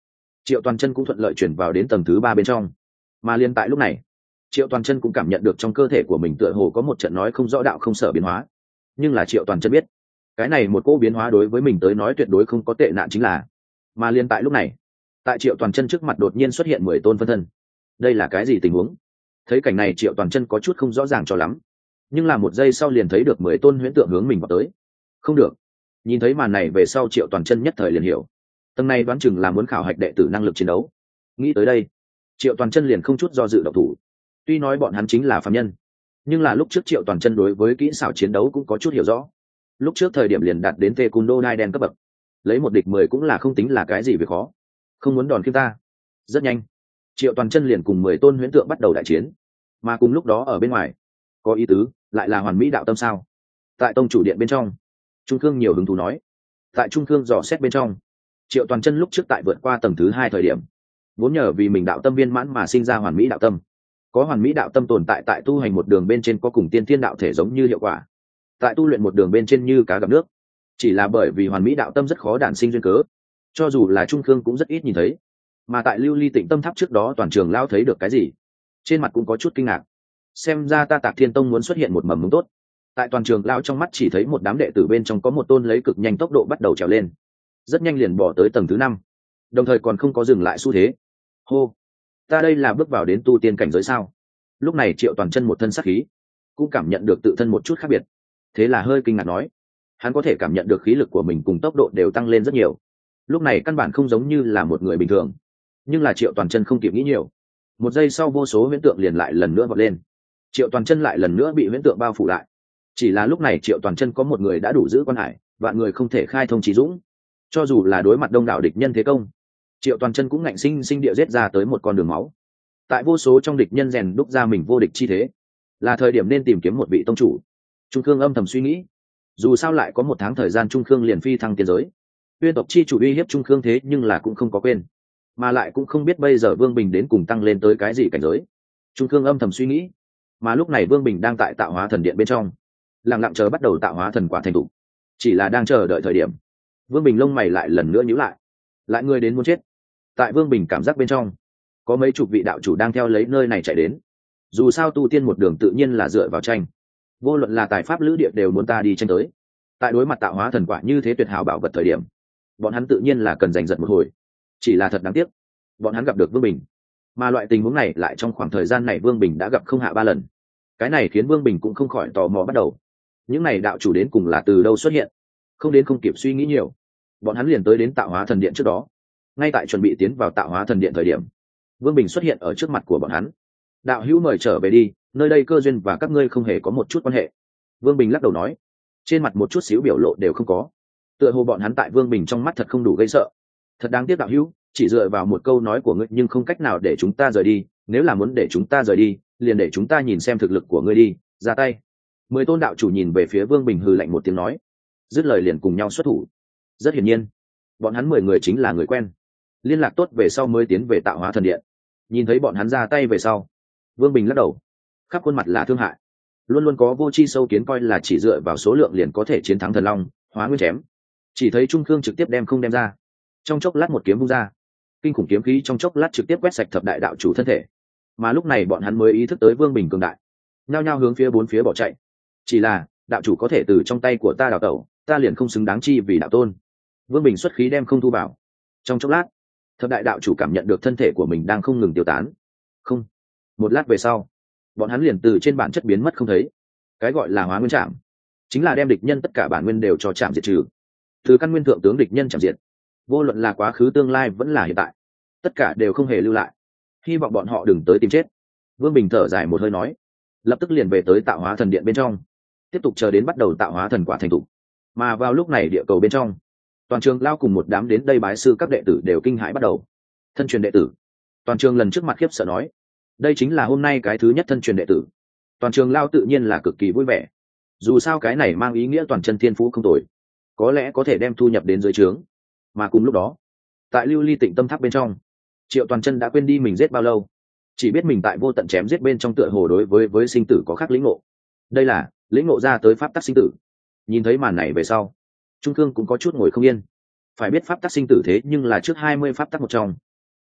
Triệu Toàn Chân cũng thuận lợi chuyển vào đến tầng thứ 3 bên trong. Mà liên tại lúc này, Triệu Toàn Chân cũng cảm nhận được trong cơ thể của mình tựa hồ có một trận nói không rõ đạo không sở biến hóa. Nhưng là Triệu Toàn Chân biết, cái này một cỗ biến hóa đối với mình tới nói tuyệt đối không có tệ nạn chính là. Mà liên tại lúc này, tại Triệu Toàn Chân trước mặt đột nhiên xuất hiện 10 tôn phân thân. Đây là cái gì tình huống? Thấy cảnh này Triệu Toàn Chân có chút không rõ ràng cho lắm, nhưng là một giây sau liền thấy được 10 tôn huyễn tượng hướng mình vào tới. Không được. Nhìn thấy màn này về sau Triệu Toàn Chân nhất thời liền hiểu, tầng này đoán chừng là muốn khảo hạch đệ tử năng lực chiến đấu. Nghĩ tới đây, Triệu Toàn Chân liền không chút do dự động thủ. Tuy nói bọn hắn chính là phàm nhân, nhưng là lúc trước Triệu Toàn Chân đối với kỹ xảo chiến đấu cũng có chút hiểu rõ. Lúc trước thời điểm liền đạt đến Taekwondo đai đen cấp bậc, lấy một địch 10 cũng là không tính là cái gì việc khó. Không muốn đòn khiêm ta. Rất nhanh, Triệu Toàn Chân liền cùng 10 tôn huyễn tượng bắt đầu đại chiến. Mà cùng lúc đó ở bên ngoài, có ý tứ, lại là hoàn mỹ đạo tâm sao? Tại tông chủ điện bên trong, Trung Khương nhiều hứng thú nói. Tại Trung Khương dò xét bên trong, Triệu Toàn Chân lúc trước tại vượt qua tầng thứ 2 thời điểm, vốn nhờ vì mình đạo tâm viên mãn mà sinh ra hoàn mỹ đạo tâm. Có hoàn mỹ đạo tâm tồn tại tại tu hành một đường bên trên có cùng tiên thiên đạo thể giống như hiệu quả. Tại tu luyện một đường bên trên như cá gặp nước. Chỉ là bởi vì hoàn mỹ đạo tâm rất khó đản sinh duyên cớ, cho dù là Trung Khương cũng rất ít nhìn thấy. Mà tại Lưu Ly Tịnh Tâm Tháp trước đó toàn trường lao thấy được cái gì, trên mặt cũng có chút kinh ngạc. Xem ra ta Tạc Thiên Tông muốn xuất hiện một mầm mống tốt. Tại toàn trường lao trong mắt chỉ thấy một đám đệ tử bên trong có một tôn lấy cực nhanh tốc độ bắt đầu trèo lên, rất nhanh liền bỏ tới tầng thứ 5, đồng thời còn không có dừng lại xu thế. Hô, ta đây là bước vào đến tu tiên cảnh giới sao? Lúc này Triệu Toàn Chân một thân sát khí, cũng cảm nhận được tự thân một chút khác biệt, thế là hơi kinh ngạc nói, hắn có thể cảm nhận được khí lực của mình cùng tốc độ đều tăng lên rất nhiều. Lúc này căn bản không giống như là một người bình thường. Nhưng là Triệu Toàn Chân không kịp nghĩ nhiều, một giây sau vô số huyễn tượng liền lại lần nữa vọt lên. Triệu Toàn Chân lại lần nữa bị huyễn tượng bao phủ lại. Chỉ là lúc này Triệu Toàn Chân có một người đã đủ giữ quan hải, vạn người không thể khai thông trí dũng. Cho dù là đối mặt đông đảo địch nhân thế công, Triệu Toàn Chân cũng ngạnh sinh sinh địa giết ra tới một con đường máu. Tại vô số trong địch nhân rèn đúc ra mình vô địch chi thế, là thời điểm nên tìm kiếm một vị tông chủ. Trung Khương âm thầm suy nghĩ, dù sao lại có 1 tháng thời gian Trung Khương liền phi thăng tiên giới. Uyên tộc chi chủ uy hiếp Trung Khương thế nhưng là cũng không có quên, mà lại cũng không biết bây giờ Vương Bình đến cùng tăng lên tới cái gì cảnh giới. Trung Khương âm thầm suy nghĩ, mà lúc này Vương Bình đang tại tạo hóa thần điện bên trong, lặng lặng chờ bắt đầu tạo hóa thần quả thành tụ. Chỉ là đang chờ đợi thời điểm, Vương Bình lông mày lại lần nữa nhíu lại người đến muốn chết. Tại Vương Bình cảm giác bên trong, có mấy chục vị đạo chủ đang theo lấy nơi này chạy đến. Dù sao tu tiên một đường tự nhiên là dựa vào tranh, vô luận là tài pháp lữ địa đều muốn ta đi tranh tới. Tại đối mặt tạo hóa thần quả như thế tuyệt hảo bảo vật thời điểm, bọn hắn tự nhiên là cần giành giật một hồi. Chỉ là thật đáng tiếc, bọn hắn gặp được Vương Bình, mà loại tình huống này lại trong khoảng thời gian này Vương Bình đã gặp không hạ 3 lần. Cái này khiến Vương Bình cũng không khỏi tò mò bắt đầu, những này đạo chủ đến cùng là từ đâu xuất hiện. Không đến không kịp suy nghĩ nhiều, bọn hắn liền tới đến tạo hóa thần điện trước đó. Ngay tại chuẩn bị tiến vào tạo hóa thần điện thời điểm, Vương Bình xuất hiện ở trước mặt của bọn hắn. Đạo hữu mời trở về đi, nơi đây cơ duyên và các ngươi không hề có một chút quan hệ. Vương Bình lắc đầu nói, trên mặt một chút xíu biểu lộ đều không có. Tựa hồ bọn hắn tại Vương Bình trong mắt thật không đủ gây sợ. Thật đáng tiếc đạo hữu, chỉ dựa vào một câu nói của ngươi nhưng không cách nào để chúng ta rời đi. Nếu là muốn để chúng ta rời đi, liền để chúng ta nhìn xem thực lực của ngươi đi, ra tay. 10 tôn đạo chủ nhìn về phía Vương Bình hừ lạnh một tiếng nói, dứt lời liền cùng nhau xuất thủ. Rất hiển nhiên, bọn hắn 10 người chính là người quen, liên lạc tốt về sau mới tiến về tạo hóa thần điện. Nhìn thấy bọn hắn ra tay về sau, Vương Bình lắc đầu, khắp khuôn mặt là thương hại. Luôn luôn có vô tri sâu kiến coi là chỉ dựa vào số lượng liền có thể chiến thắng thần long hóa nguyên chém. Chỉ thấy Trung Khương trực tiếp đem không đem ra, trong chốc lát một kiếm vung ra, kinh khủng kiếm khí trong chốc lát trực tiếp quét sạch thập đại đạo chủ thân thể. Mà lúc này bọn hắn mới ý thức tới Vương Bình cường đại, nhao nhao hướng phía 4 phía bỏ chạy. Chỉ là đạo chủ có thể từ trong tay của ta đào tẩu, ta liền không xứng đáng chi vì đạo tôn. Vương Bình xuất khí đem không thu vào. Trong chốc lát, thập đại đạo chủ cảm nhận được thân thể của mình đang không ngừng tiêu tán. Không, một lát về sau, bọn hắn liền từ trên bản chất biến mất không thấy. Cái gọi là hóa nguyên trảm, chính là đem địch nhân tất cả bản nguyên đều cho chạm diệt trừ. Từ căn nguyên thượng tướng địch nhân chạm diệt, vô luận là quá khứ tương lai vẫn là hiện tại, tất cả đều không hề lưu lại. Hy vọng bọn họ đừng tới tìm chết. Vương Bình thở dài một hơi nói, lập tức liền về tới tạo hóa thần điện bên trong, tiếp tục chờ đến bắt đầu tạo hóa thần quả thành tụ. Mà vào lúc này địa cầu bên trong, toàn trường lao cùng một đám đến đây bái sư các đệ tử đều kinh hãi bắt đầu. Thân truyền đệ tử, toàn trường lần trước mặt khiếp sợ nói, đây chính là hôm nay cái thứ nhất thân truyền đệ tử. Toàn trường lao tự nhiên là cực kỳ vui vẻ, dù sao cái này mang ý nghĩa toàn chân thiên phú không tồi, có lẽ có thể đem thu nhập đến dưới trướng. Mà cùng lúc đó, tại Lưu Ly Tịnh Tâm Tháp bên trong, Triệu Toàn Chân đã quên đi mình giết bao lâu, chỉ biết mình tại vô tận chém giết bên trong tựa hồ đối với sinh tử có khác lĩnh ngộ. Đây là lĩnh ngộ ra tới pháp tắc sinh tử. Nhìn thấy màn này về sau, Trung Cương cũng có chút ngồi không yên. Phải biết pháp tắc sinh tử thế nhưng là trước 20 pháp tắc một trong,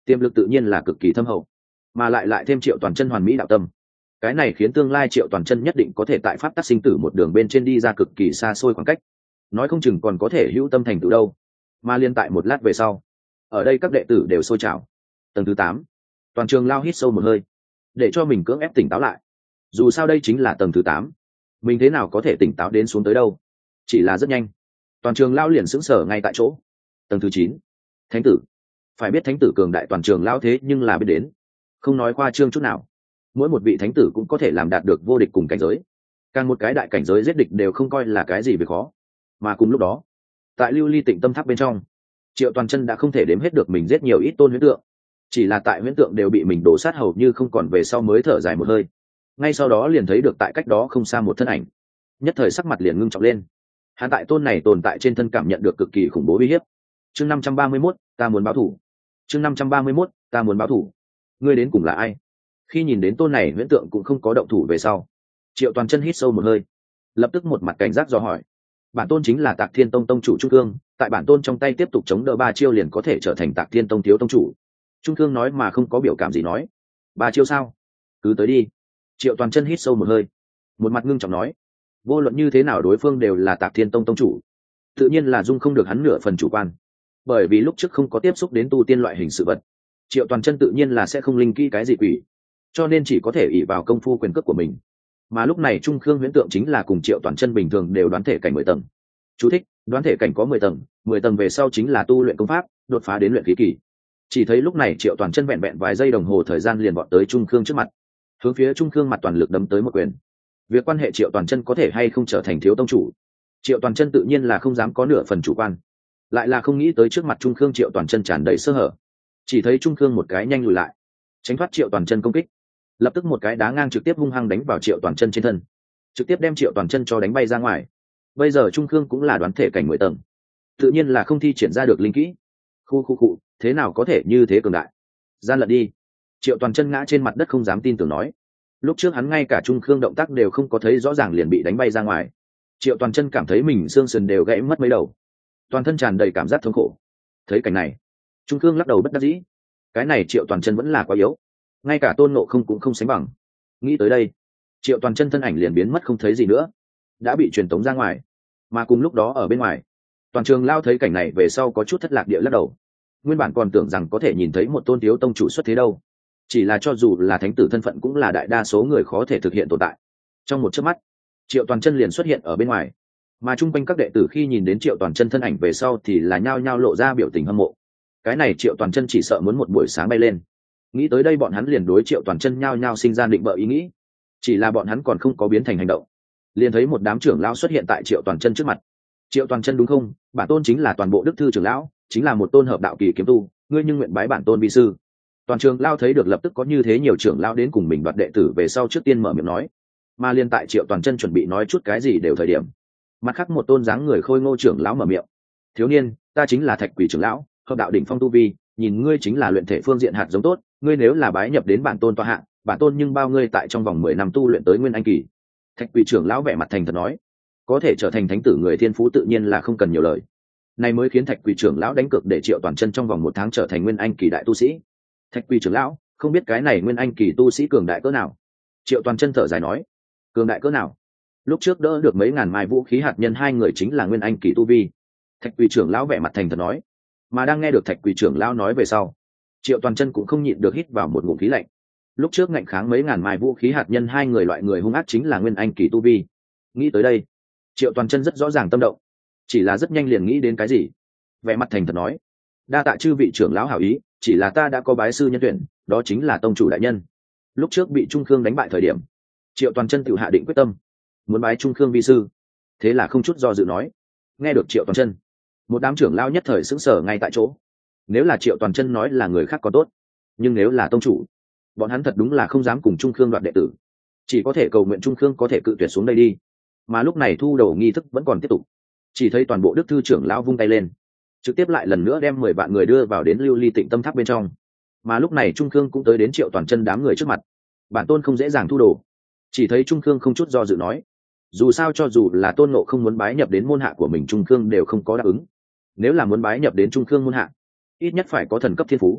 tiềm lực tự nhiên là cực kỳ thâm hậu, mà lại thêm Triệu Toàn Chân hoàn mỹ đạo tâm, cái này khiến tương lai Triệu Toàn Chân nhất định có thể tại pháp tắc sinh tử một đường bên trên đi ra cực kỳ xa xôi khoảng cách, nói không chừng còn có thể hữu tâm thành tựu đâu. Mà liên tại một lát về sau, ở đây các đệ tử đều sôi trào. Tầng thứ 8, toàn trường lao hít sâu một hơi để cho mình cưỡng ép tỉnh táo lại. Dù sao đây chính là tầng thứ 8, mình thế nào có thể tỉnh táo đến xuống tới đâu. Chỉ là rất nhanh, toàn trường lao liền sững sờ ngay tại chỗ. Tầng thứ 9, thánh tử. Phải biết thánh tử cường đại toàn trường lao thế nhưng là biết đến, không nói khoa trương chút nào, mỗi một vị thánh tử cũng có thể làm đạt được vô địch cùng cảnh giới, càng một cái đại cảnh giới giết địch đều không coi là cái gì về khó. Mà cùng lúc đó, tại lưu ly tịnh tâm tháp bên trong, Triệu Toàn Chân đã không thể đếm hết được mình giết nhiều ít tôn huyễn tượng, chỉ là tại huyễn tượng đều bị mình đổ sát hầu như không còn về sau mới thở dài một hơi. Ngay sau đó liền thấy được tại cách đó không xa một thân ảnh, nhất thời sắc mặt liền ngưng trọng lên. Hắn tại tôn này tồn tại trên thân cảm nhận được cực kỳ khủng bố uy hiếp. Chương 531, ta muốn báo thù. Chương 531, ta muốn báo thù. Ngươi đến cùng là ai? Khi nhìn đến tôn này huyễn tượng cũng không có động thủ về sau, Triệu Toàn Chân hít sâu một hơi, lập tức một mặt cảnh giác dò hỏi. Bản tôn chính là Tạc Thiên Tông tông chủ Trung Cương, tại bản tôn trong tay tiếp tục chống đỡ 3 chiêu liền có thể trở thành Tạc Thiên Tông thiếu tông chủ. Trung Cương nói mà không có biểu cảm gì nói. 3 chiêu sao? Cứ tới đi. Triệu Toàn Chân hít sâu một hơi, một mặt ngưng trọng nói. Vô luận như thế nào đối phương đều là Tạc Thiên Tông tông chủ, tự nhiên là dung không được hắn nửa phần chủ quan. Bởi vì lúc trước không có tiếp xúc đến tu tiên loại hình sự vật, Triệu Toàn Chân tự nhiên là sẽ không linh kỹ cái gì quỷ, cho nên chỉ có thể ỷ vào công phu quyền cước của mình. Mà lúc này Trung Khương huyễn tượng chính là cùng Triệu Toàn Chân bình thường đều đoán thể cảnh 10 tầng. Chú thích: đoán thể cảnh có 10 tầng, 10 tầng về sau chính là tu luyện công pháp, đột phá đến luyện khí kỳ. Chỉ thấy lúc này Triệu Toàn Chân vẹn vẹn vài giây đồng hồ thời gian liền vọt tới Trung Khương trước mặt, hướng phía Trung Khương mặt toàn lực đấm tới một quyền. Việc quan hệ Triệu Toàn Chân có thể hay không trở thành thiếu tông chủ, Triệu Toàn Chân tự nhiên là không dám có nửa phần chủ quan, lại là không nghĩ tới trước mặt Trung Khương Triệu Toàn Chân tràn đầy sơ hở. Chỉ thấy Trung Khương một cái nhanh lùi lại, tránh thoát Triệu Toàn Chân công kích, lập tức một cái đá ngang trực tiếp hung hăng đánh vào Triệu Toàn Chân trên thân, trực tiếp đem Triệu Toàn Chân cho đánh bay ra ngoài. Bây giờ Trung Khương cũng là đoán thể cảnh 10 tầng, tự nhiên là không thi triển ra được linh kỹ. Khu, thế nào có thể như thế cường đại? Gian lận đi. Triệu Toàn Chân ngã trên mặt đất không dám tin tưởng nói. Lúc trước hắn ngay cả Trung Khương động tác đều không có thấy rõ ràng liền bị đánh bay ra ngoài. Triệu Toàn Chân cảm thấy mình xương sườn đều gãy mất mấy đầu, toàn thân tràn đầy cảm giác thống khổ. Thấy cảnh này, Trung Khương lắc đầu bất đắc dĩ. Cái này Triệu Toàn Chân vẫn là quá yếu, ngay cả Tôn Ngộ Không cũng không sánh bằng. Nghĩ tới đây, Triệu Toàn Chân thân ảnh liền biến mất không thấy gì nữa, đã bị truyền tống ra ngoài. Mà cùng lúc đó ở bên ngoài, toàn trường lao thấy cảnh này về sau có chút thất lạc địa lắc đầu. Nguyên bản còn tưởng rằng có thể nhìn thấy một tôn thiếu tông chủ xuất thế đâu, chỉ là cho dù là thánh tử thân phận cũng là đại đa số người khó thể thực hiện tồn tại. Trong một chớp mắt, Triệu Toàn Chân liền xuất hiện ở bên ngoài, mà chung quanh các đệ tử khi nhìn đến Triệu Toàn Chân thân ảnh về sau thì là nhao nhao lộ ra biểu tình hâm mộ. Cái này Triệu Toàn Chân chỉ sợ muốn một buổi sáng bay lên. Nghĩ tới đây bọn hắn liền đối Triệu Toàn Chân nhao nhao sinh ra định bợ ý nghĩ, chỉ là bọn hắn còn không có biến thành hành động, liền thấy một đám trưởng lão xuất hiện tại Triệu Toàn Chân trước mặt. Triệu Toàn Chân đúng không? Bản tôn chính là toàn bộ Đức Thư trưởng lão, chính là một tôn hợp đạo kỳ kiếm tu, ngươi nhưng nguyện bái bản tôn vi sư. Toàn trường lao thấy được lập tức có như thế nhiều trưởng lão đến cùng mình đoạt đệ tử về sau trước tiên mở miệng nói. Mà liên tại Triệu Toàn Chân chuẩn bị nói chút cái gì đều thời điểm, mặt khác một tôn dáng người khôi ngô trưởng lão mở miệng. Thiếu niên, ta chính là Thạch Quỷ trưởng lão, hợp đạo đỉnh phong tu vi, nhìn ngươi chính là luyện thể phương diện hạt giống tốt, ngươi nếu là bái nhập đến bản tôn tọa hạ, bản tôn nhưng bao ngươi tại trong vòng 10 năm tu luyện tới nguyên anh kỳ. Thạch Quỷ trưởng lão vẻ mặt thành thật nói, có thể trở thành thánh tử người thiên phú tự nhiên là không cần nhiều lời. Này mới khiến Thạch Quỷ trưởng lão đánh cược để Triệu Toàn Chân trong vòng 1 tháng trở thành nguyên anh kỳ đại tu sĩ. Thạch Quỷ trưởng lão, không biết cái này nguyên anh kỳ tu sĩ cường đại cỡ nào? Triệu Toàn Chân thở dài nói, cường đại cỡ nào? Lúc trước đỡ được mấy ngàn mai vũ khí hạt nhân 2 người chính là nguyên anh kỳ tu vi. Thạch Quỷ trưởng lão vẻ mặt thành thật nói. Mà đang nghe được Thạch Quỷ trưởng lão nói về sau, Triệu Toàn Chân cũng không nhịn được hít vào một ngụm khí lạnh. Lúc trước ngạnh kháng mấy ngàn mai vũ khí hạt nhân 2 người loại người hung ác chính là nguyên anh kỳ tu vi. Nghĩ tới đây, Triệu Toàn Chân rất rõ ràng tâm động, chỉ là rất nhanh liền nghĩ đến cái gì, vẻ mặt thành thật nói, đa tạ chư vị trưởng lão hảo ý, chỉ là ta đã có bái sư nhân tuyển, đó chính là tông chủ đại nhân. Lúc trước bị Trung Khương đánh bại thời điểm, Triệu Toàn Chân tự hạ định quyết tâm muốn bái Trung Khương vi sư, thế là không chút do dự nói. Nghe được Triệu Toàn Chân, một đám trưởng lão nhất thời sững sờ ngay tại chỗ. Nếu là Triệu Toàn Chân nói là người khác có tốt, nhưng nếu là tông chủ, bọn hắn thật đúng là không dám cùng Trung Khương đoạt đệ tử, chỉ có thể cầu nguyện Trung Khương có thể cự tuyệt xuống đây đi. Mà lúc này thu đầu nghi thức vẫn còn tiếp tục, chỉ thấy toàn bộ Đức Thư trưởng lão vung tay lên, trực tiếp lại lần nữa đem 10 vạn người đưa vào đến lưu ly tịnh tâm tháp bên trong. Mà lúc này Trung Khương cũng tới đến Triệu Toàn Chân đám người trước mặt. Bản tôn không dễ dàng thu đồ. Chỉ thấy Trung Khương không chút do dự nói, dù sao cho dù là Tôn Ngộ không muốn bái nhập đến môn hạ của mình, Trung Khương đều không có đáp ứng. Nếu là muốn bái nhập đến Trung Khương môn hạ, ít nhất phải có thần cấp thiên phú.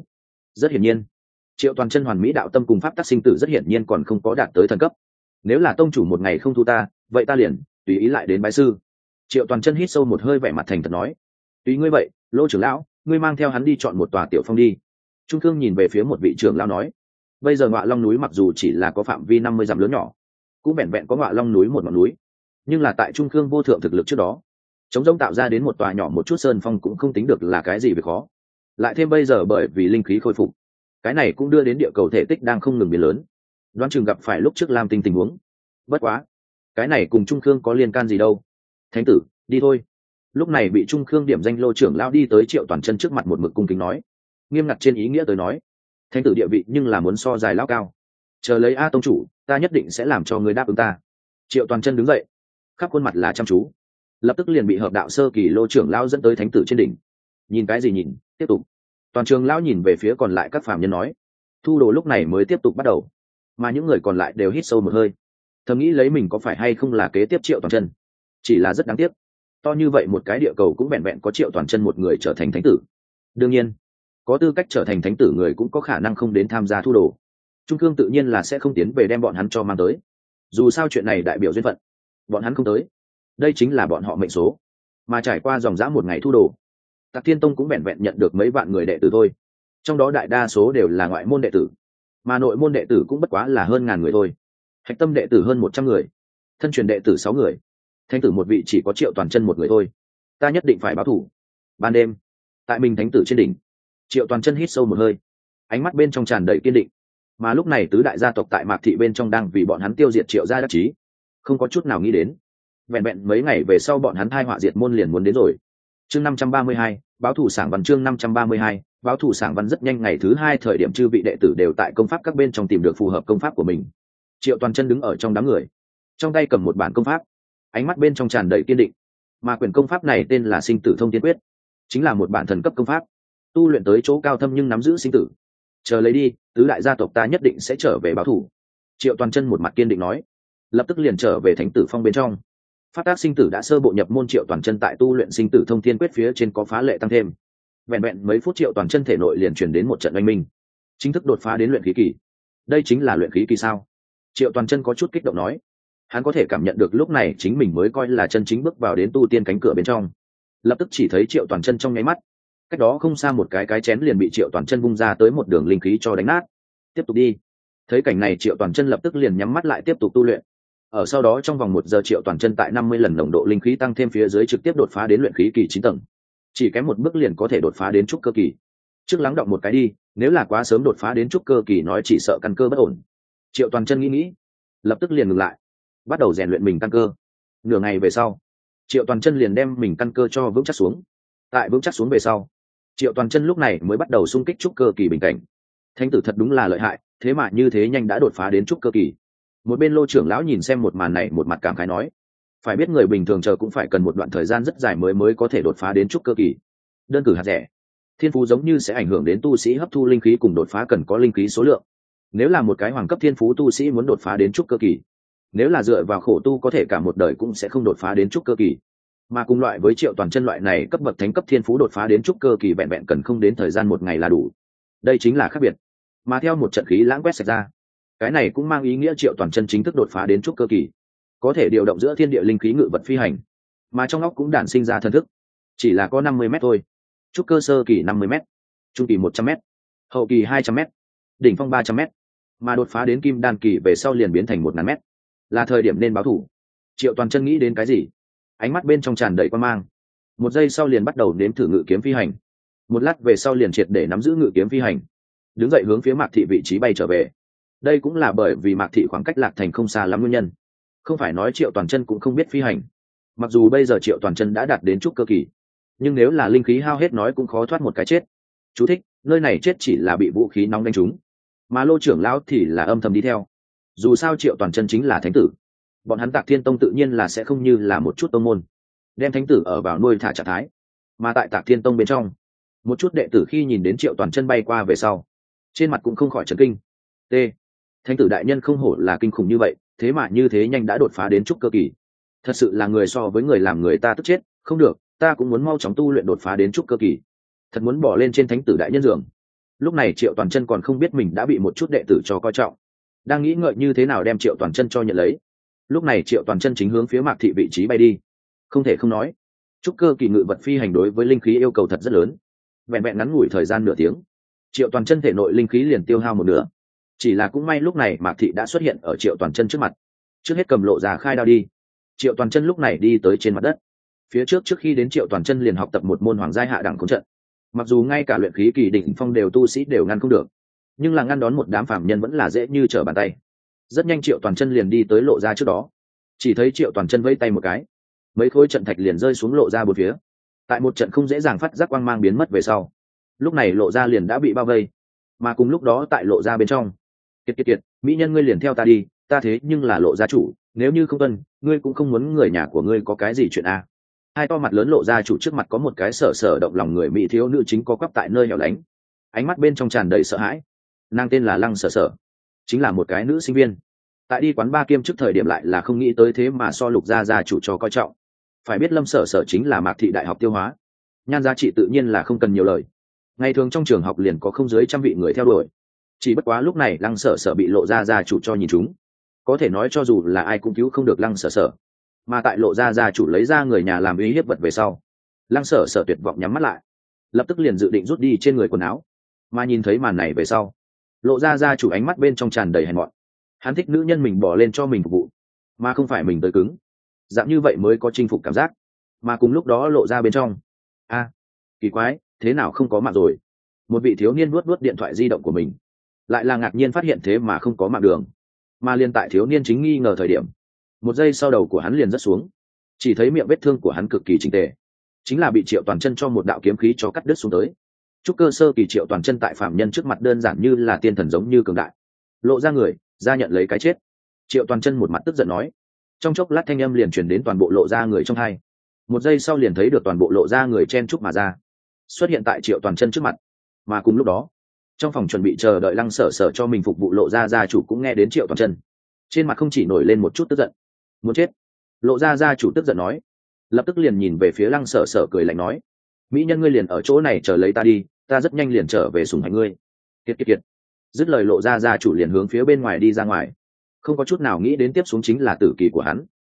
Rất hiển nhiên, Triệu Toàn Chân hoàn mỹ đạo tâm cùng pháp tắc sinh tử rất hiển nhiên còn không có đạt tới thần cấp. Nếu là tông chủ một ngày không thu ta, vậy ta liền tùy ý lại đến bái sư. Triệu Toàn Chân hít sâu một hơi, vẻ mặt thành thật nói: tùy ngươi vậy, Lô trưởng lão, ngươi mang theo hắn đi chọn một tòa tiểu phong đi. Trung Thương nhìn về phía một vị trưởng lão nói: bây giờ Ngọa Long núi mặc dù chỉ là có phạm vi 50 dặm lớn nhỏ, cũng vẹn vẹn có Ngọa Long núi một ngọn núi, nhưng là tại Trung Thương vô thượng thực lực trước đó, chống rông tạo ra đến một tòa nhỏ một chút sơn phong cũng không tính được là cái gì về khó. Lại thêm bây giờ bởi vì linh khí khôi phục, cái này cũng đưa đến địa cầu thể tích đang không ngừng biến lớn, đoán chừng gặp phải lúc trước Lam Tinh tình huống. Bất quá, cái này cùng Trung Khương có liên can gì đâu. Thánh tử, đi thôi. Lúc này bị Trung Khương điểm danh Lô trưởng lao đi tới Triệu Toàn Chân trước mặt một mực cung kính nói, nghiêm ngặt trên ý nghĩa tới nói, thánh tử địa vị nhưng là muốn so dài lão cao. Chờ lấy A tông chủ, ta nhất định sẽ làm cho người đáp ứng ta. Triệu Toàn Chân đứng dậy, khắp khuôn mặt là chăm chú, lập tức liền bị hợp đạo sơ kỳ Lô trưởng lao dẫn tới thánh tử trên đỉnh. Nhìn cái gì nhìn, tiếp tục. Toàn trường lão nhìn về phía còn lại các phàm nhân nói, thu đồ lúc này mới tiếp tục bắt đầu, mà những người còn lại đều hít sâu một hơi, thầm nghĩ lấy mình có phải hay không là kế tiếp Triệu Toàn Chân. Chỉ là rất đáng tiếc, to như vậy một cái địa cầu cũng vẹn vẹn có Triệu Toàn Chân một người trở thành thánh tử. Đương nhiên, có tư cách trở thành thánh tử người cũng có khả năng không đến tham gia thu đồ. Trung Cương tự nhiên là sẽ không tiến về đem bọn hắn cho mang tới, dù sao chuyện này đại biểu duyên phận, bọn hắn không tới, đây chính là bọn họ mệnh số. Mà trải qua dòng dã một ngày thu đồ, Tạc Thiên Tông cũng vẹn vẹn nhận được mấy vạn người đệ tử thôi, trong đó đại đa số đều là ngoại môn đệ tử, mà nội môn đệ tử cũng bất quá là hơn 1000 người thôi. Hạch tâm đệ tử hơn 100 người, thân truyền đệ tử 6 người, thánh tử một vị chỉ có Triệu Toàn Chân một người thôi. Ta nhất định phải báo thù. Ban đêm, tại Minh thánh tử trên đỉnh, Triệu Toàn Chân hít sâu một hơi, ánh mắt bên trong tràn đầy kiên định. Mà lúc này tứ đại gia tộc tại Mạc thị bên trong đang vì bọn hắn tiêu diệt Triệu gia đắc chí, không có chút nào nghĩ đến, vẹn vẹn mấy ngày về sau bọn hắn thai họa diệt môn liền muốn đến rồi. Chương 532, báo thủ sảng văn. Chương 532, báo thủ sảng văn. Rất nhanh ngày thứ 2 thời điểm chư vị đệ tử đều tại công pháp các bên trong tìm được phù hợp công pháp của mình. Triệu Toàn Chân đứng ở trong đám người, trong tay cầm một bản công pháp, ánh mắt bên trong tràn đầy kiên định. Mà quyển công pháp này tên là Sinh Tử Thông Tiên Quyết, chính là một bản thần cấp công pháp, tu luyện tới chỗ cao thâm nhưng nắm giữ sinh tử. Chờ lấy đi, tứ đại gia tộc ta nhất định sẽ trở về báo thủ. Triệu Toàn Chân một mặt kiên định nói, lập tức liền trở về Thánh Tử Phong bên trong. Phát tác sinh tử đã sơ bộ nhập môn. Triệu Toàn Chân tại tu luyện Sinh Tử Thông Thiên Quyết phía trên có phá lệ tăng thêm, vẹn vẹn mấy phút Triệu Toàn Chân thể nội liền truyền đến một trận oanh minh, chính thức đột phá đến luyện khí kỳ. Đây chính là luyện khí kỳ sao? Triệu Toàn Chân có chút kích động nói, hắn có thể cảm nhận được lúc này chính mình mới coi là chân chính bước vào đến tu tiên cánh cửa bên trong. Lập tức chỉ thấy Triệu Toàn Chân trong nháy mắt, cách đó không xa một cái chén liền bị Triệu Toàn Chân vung ra tới một đường linh khí cho đánh nát. Tiếp tục đi. Thấy cảnh này Triệu Toàn Chân lập tức liền nhắm mắt lại tiếp tục tu luyện. Ở sau đó trong vòng 1 giờ Triệu Toàn Chân tại 50 lần nồng độ linh khí tăng thêm phía dưới trực tiếp đột phá đến luyện khí kỳ 9 tầng. Chỉ kém một bước liền có thể đột phá đến trúc cơ kỳ. Trước lắng động một cái đi, nếu là quá sớm đột phá đến trúc cơ kỳ nói chỉ sợ căn cơ bất ổn. Triệu Toàn Chân nghĩ, lập tức liền ngừng lại, bắt đầu rèn luyện mình căn cơ. Nửa ngày về sau, Triệu Toàn Chân liền đem mình căn cơ cho vững chắc xuống. Tại vững chắc xuống về sau, Triệu Toàn Chân lúc này mới bắt đầu xung kích trúc cơ kỳ bình cảnh. Thánh tử thật đúng là lợi hại, thế mà như thế nhanh đã đột phá đến trúc cơ kỳ. Một bên Lô trưởng lão nhìn xem một màn này một mặt cảm khái nói, phải biết người bình thường chờ cũng phải cần một đoạn thời gian rất dài mới có thể đột phá đến trúc cơ kỳ. Đơn cử hạt rẻ, thiên phú giống như sẽ ảnh hưởng đến tu sĩ hấp thu linh khí cùng đột phá cần có linh khí số lượng. Nếu là một cái hoàng cấp thiên phú tu sĩ muốn đột phá đến trúc cơ kỳ, nếu là dựa vào khổ tu có thể cả một đời cũng sẽ không đột phá đến trúc cơ kỳ. Mà cùng loại với Triệu Toàn Chân loại này cấp bậc thánh cấp thiên phú đột phá đến trúc cơ kỳ vẹn vẹn cần không đến thời gian 1 ngày là đủ. Đây chính là khác biệt. Mà theo một trận khí lãng quét sạch ra, cái này cũng mang ý nghĩa Triệu Toàn Chân chính thức đột phá đến trúc cơ kỳ, có thể điều động giữa thiên địa linh khí ngự vật phi hành, mà trong óc cũng đản sinh ra thần thức. Chỉ là có 50 mét thôi. Trúc cơ sơ kỳ 50 mét, trung kỳ 100 mét, hậu kỳ 200 mét, đỉnh phong 300 mét, mà đột phá đến kim đan kỳ về sau liền biến thành 1000 mét. Là thời điểm nên báo thủ. Triệu Toàn Chân nghĩ đến cái gì, ánh mắt bên trong tràn đầy quan mang. 1 giây sau liền bắt đầu nếm thử ngự kiếm phi hành. 1 lát về sau liền triệt để nắm giữ ngự kiếm phi hành, đứng dậy hướng phía Mạc thị vị trí bay trở về. Đây cũng là bởi vì Mạc thị khoảng cách Lạc Thành không xa lắm nguyên nhân. Không phải nói Triệu Toàn Chân cũng không biết phi hành. Mặc dù bây giờ Triệu Toàn Chân đã đạt đến trúc cơ kỳ, nhưng nếu là linh khí hao hết nói cũng khó thoát một cái chết. Chú thích: nơi này chết chỉ là bị vũ khí nóng đánh trúng, mà Lô trưởng lão thì là âm thầm đi theo. Dù sao Triệu Toàn Chân chính là thánh tử, bọn hắn Tạc Thiên Tông tự nhiên là sẽ không như là một chút tông môn đem thánh tử ở vào nuôi thả trạng thái. Mà tại Tạc Thiên Tông bên trong, một chút đệ tử khi nhìn đến Triệu Toàn Chân bay qua về sau, trên mặt cũng không khỏi chấn kinh. T. Thánh tử đại nhân không hổ là kinh khủng như vậy, thế mà như thế nhanh đã đột phá đến trúc cơ kỳ. Thật sự là người so với người làm người ta tức chết. Không được, ta cũng muốn mau chóng tu luyện đột phá đến trúc cơ kỳ. Thật muốn bỏ lên trên thánh tử đại nhân giường. Lúc này Triệu Toàn Chân còn không biết mình đã bị một chút đệ tử cho coi trọng, đang nghĩ ngợi như thế nào đem Triệu Toàn Chân cho nhận lấy. Lúc này Triệu Toàn Chân chính hướng phía Mạc Thị vị trí bay đi. Không thể không nói, trúc cơ kỳ ngự vật phi hành đối với linh khí yêu cầu thật rất lớn. Vẹn vẹn ngắn ngủi thời gian nửa tiếng, Triệu Toàn Chân thể nội linh khí liền tiêu hao một nửa. Chỉ là cũng may lúc này Mạc Thị đã xuất hiện ở Triệu Toàn Chân trước mặt, trước hết cầm lộ ra khai đao đi. Triệu Toàn Chân lúc này đi tới trên mặt đất. Phía trước khi đến Triệu Toàn Chân liền học tập một môn hoàng giai hạ đẳng khống trận. Mặc dù ngay cả luyện khí kỳ đỉnh phong đều tu sĩ đều ngăn không được, nhưng là ngăn đón một đám phàm nhân vẫn là dễ như trở bàn tay. Rất nhanh Triệu Toàn Chân liền đi tới lộ ra trước đó, chỉ thấy Triệu Toàn Chân vẫy tay một cái, mấy khối trận thạch liền rơi xuống lộ ra bốn phía. Tại một trận không dễ dàng phát giác quang mang biến mất về sau, lúc này lộ ra liền đã bị bao vây, mà cùng lúc đó tại lộ ra bên trong, kiệt mỹ nhân ngươi liền theo ta đi, ta thế nhưng là lộ gia chủ, nếu như không tuân ngươi cũng không muốn người nhà của ngươi có cái gì chuyện a. Hai to mặt lớn lộ gia chủ trước mặt có một cái sở động lòng người mỹ thiếu nữ chính có quắp tại nơi hẻo lánh, ánh mắt bên trong tràn đầy sợ hãi. Nàng tên là Lăng Sở, chính là một cái nữ sinh viên, tại đi quán ba kiêm trước thời điểm lại là không nghĩ tới thế mà so lục gia chủ cho coi trọng. Phải biết Lâm Sở chính là Mạc Thị đại học tiêu hóa, nhan giá trị tự nhiên là không cần nhiều lời, ngày thường trong trường học liền có không dưới 100 vị người theo đuổi. Chỉ bất quá lúc này Lăng Sở bị lộ gia chủ cho nhìn chúng, có thể nói cho dù là ai cũng cứu không được Lăng Sở. Mà tại lộ gia chủ lấy ra người nhà làm uy hiếp vật về sau, Lăng Sở tuyệt vọng nhắm mắt lại, lập tức liền dự định rút đi trên người quần áo. Mà nhìn thấy màn này về sau, lộ gia chủ ánh mắt bên trong tràn đầy hèn mọn. Hắn thích nữ nhân mình bỏ lên cho mình phục vụ, mà không phải mình tới cứng, dạng như vậy mới có chinh phục cảm giác. Mà cùng lúc đó lộ ra bên trong, kỳ quái, thế nào không có mạng rồi? Một vị thiếu niên vuốt điện thoại di động của mình, lại là ngạc nhiên phát hiện thế mà không có mạng đường. Mà liên tại thiếu niên chính nghi ngờ thời điểm, một giây sau đầu của hắn liền rớt xuống, chỉ thấy miệng vết thương của hắn cực kỳ chỉnh tề, chính là bị Triệu Toàn Chân cho một đạo kiếm khí cho cắt đứt xuống tới. Trúc cơ sơ kỳ Triệu Toàn Chân tại phạm nhân trước mặt đơn giản như là tiên thần giống như cường đại, lộ ra người ra nhận lấy cái chết. Triệu Toàn Chân một mặt tức giận nói, trong chốc lát thanh âm liền truyền đến toàn bộ lộ ra người trong hai. Một giây sau liền thấy được toàn bộ lộ ra người chen chúc mà ra, xuất hiện tại Triệu Toàn Chân trước mặt. Mà cùng lúc đó, trong phòng chuẩn bị chờ đợi Lăng Sở cho mình phục vụ lộ ra gia chủ cũng nghe đến Triệu Toàn Chân, trên mặt không chỉ nổi lên một chút tức giận, muốn chết. Lộ ra gia chủ tức giận nói, lập tức liền nhìn về phía Lăng Sở cười lạnh nói, mỹ nhân ngươi liền ở chỗ này chờ lấy ta đi, ta rất nhanh liền trở về sủng hạnh ngươi. Kiệt. Dứt lời lộ ra gia chủ liền hướng phía bên ngoài đi ra ngoài, không có chút nào nghĩ đến tiếp xuống chính là tử kỳ của hắn.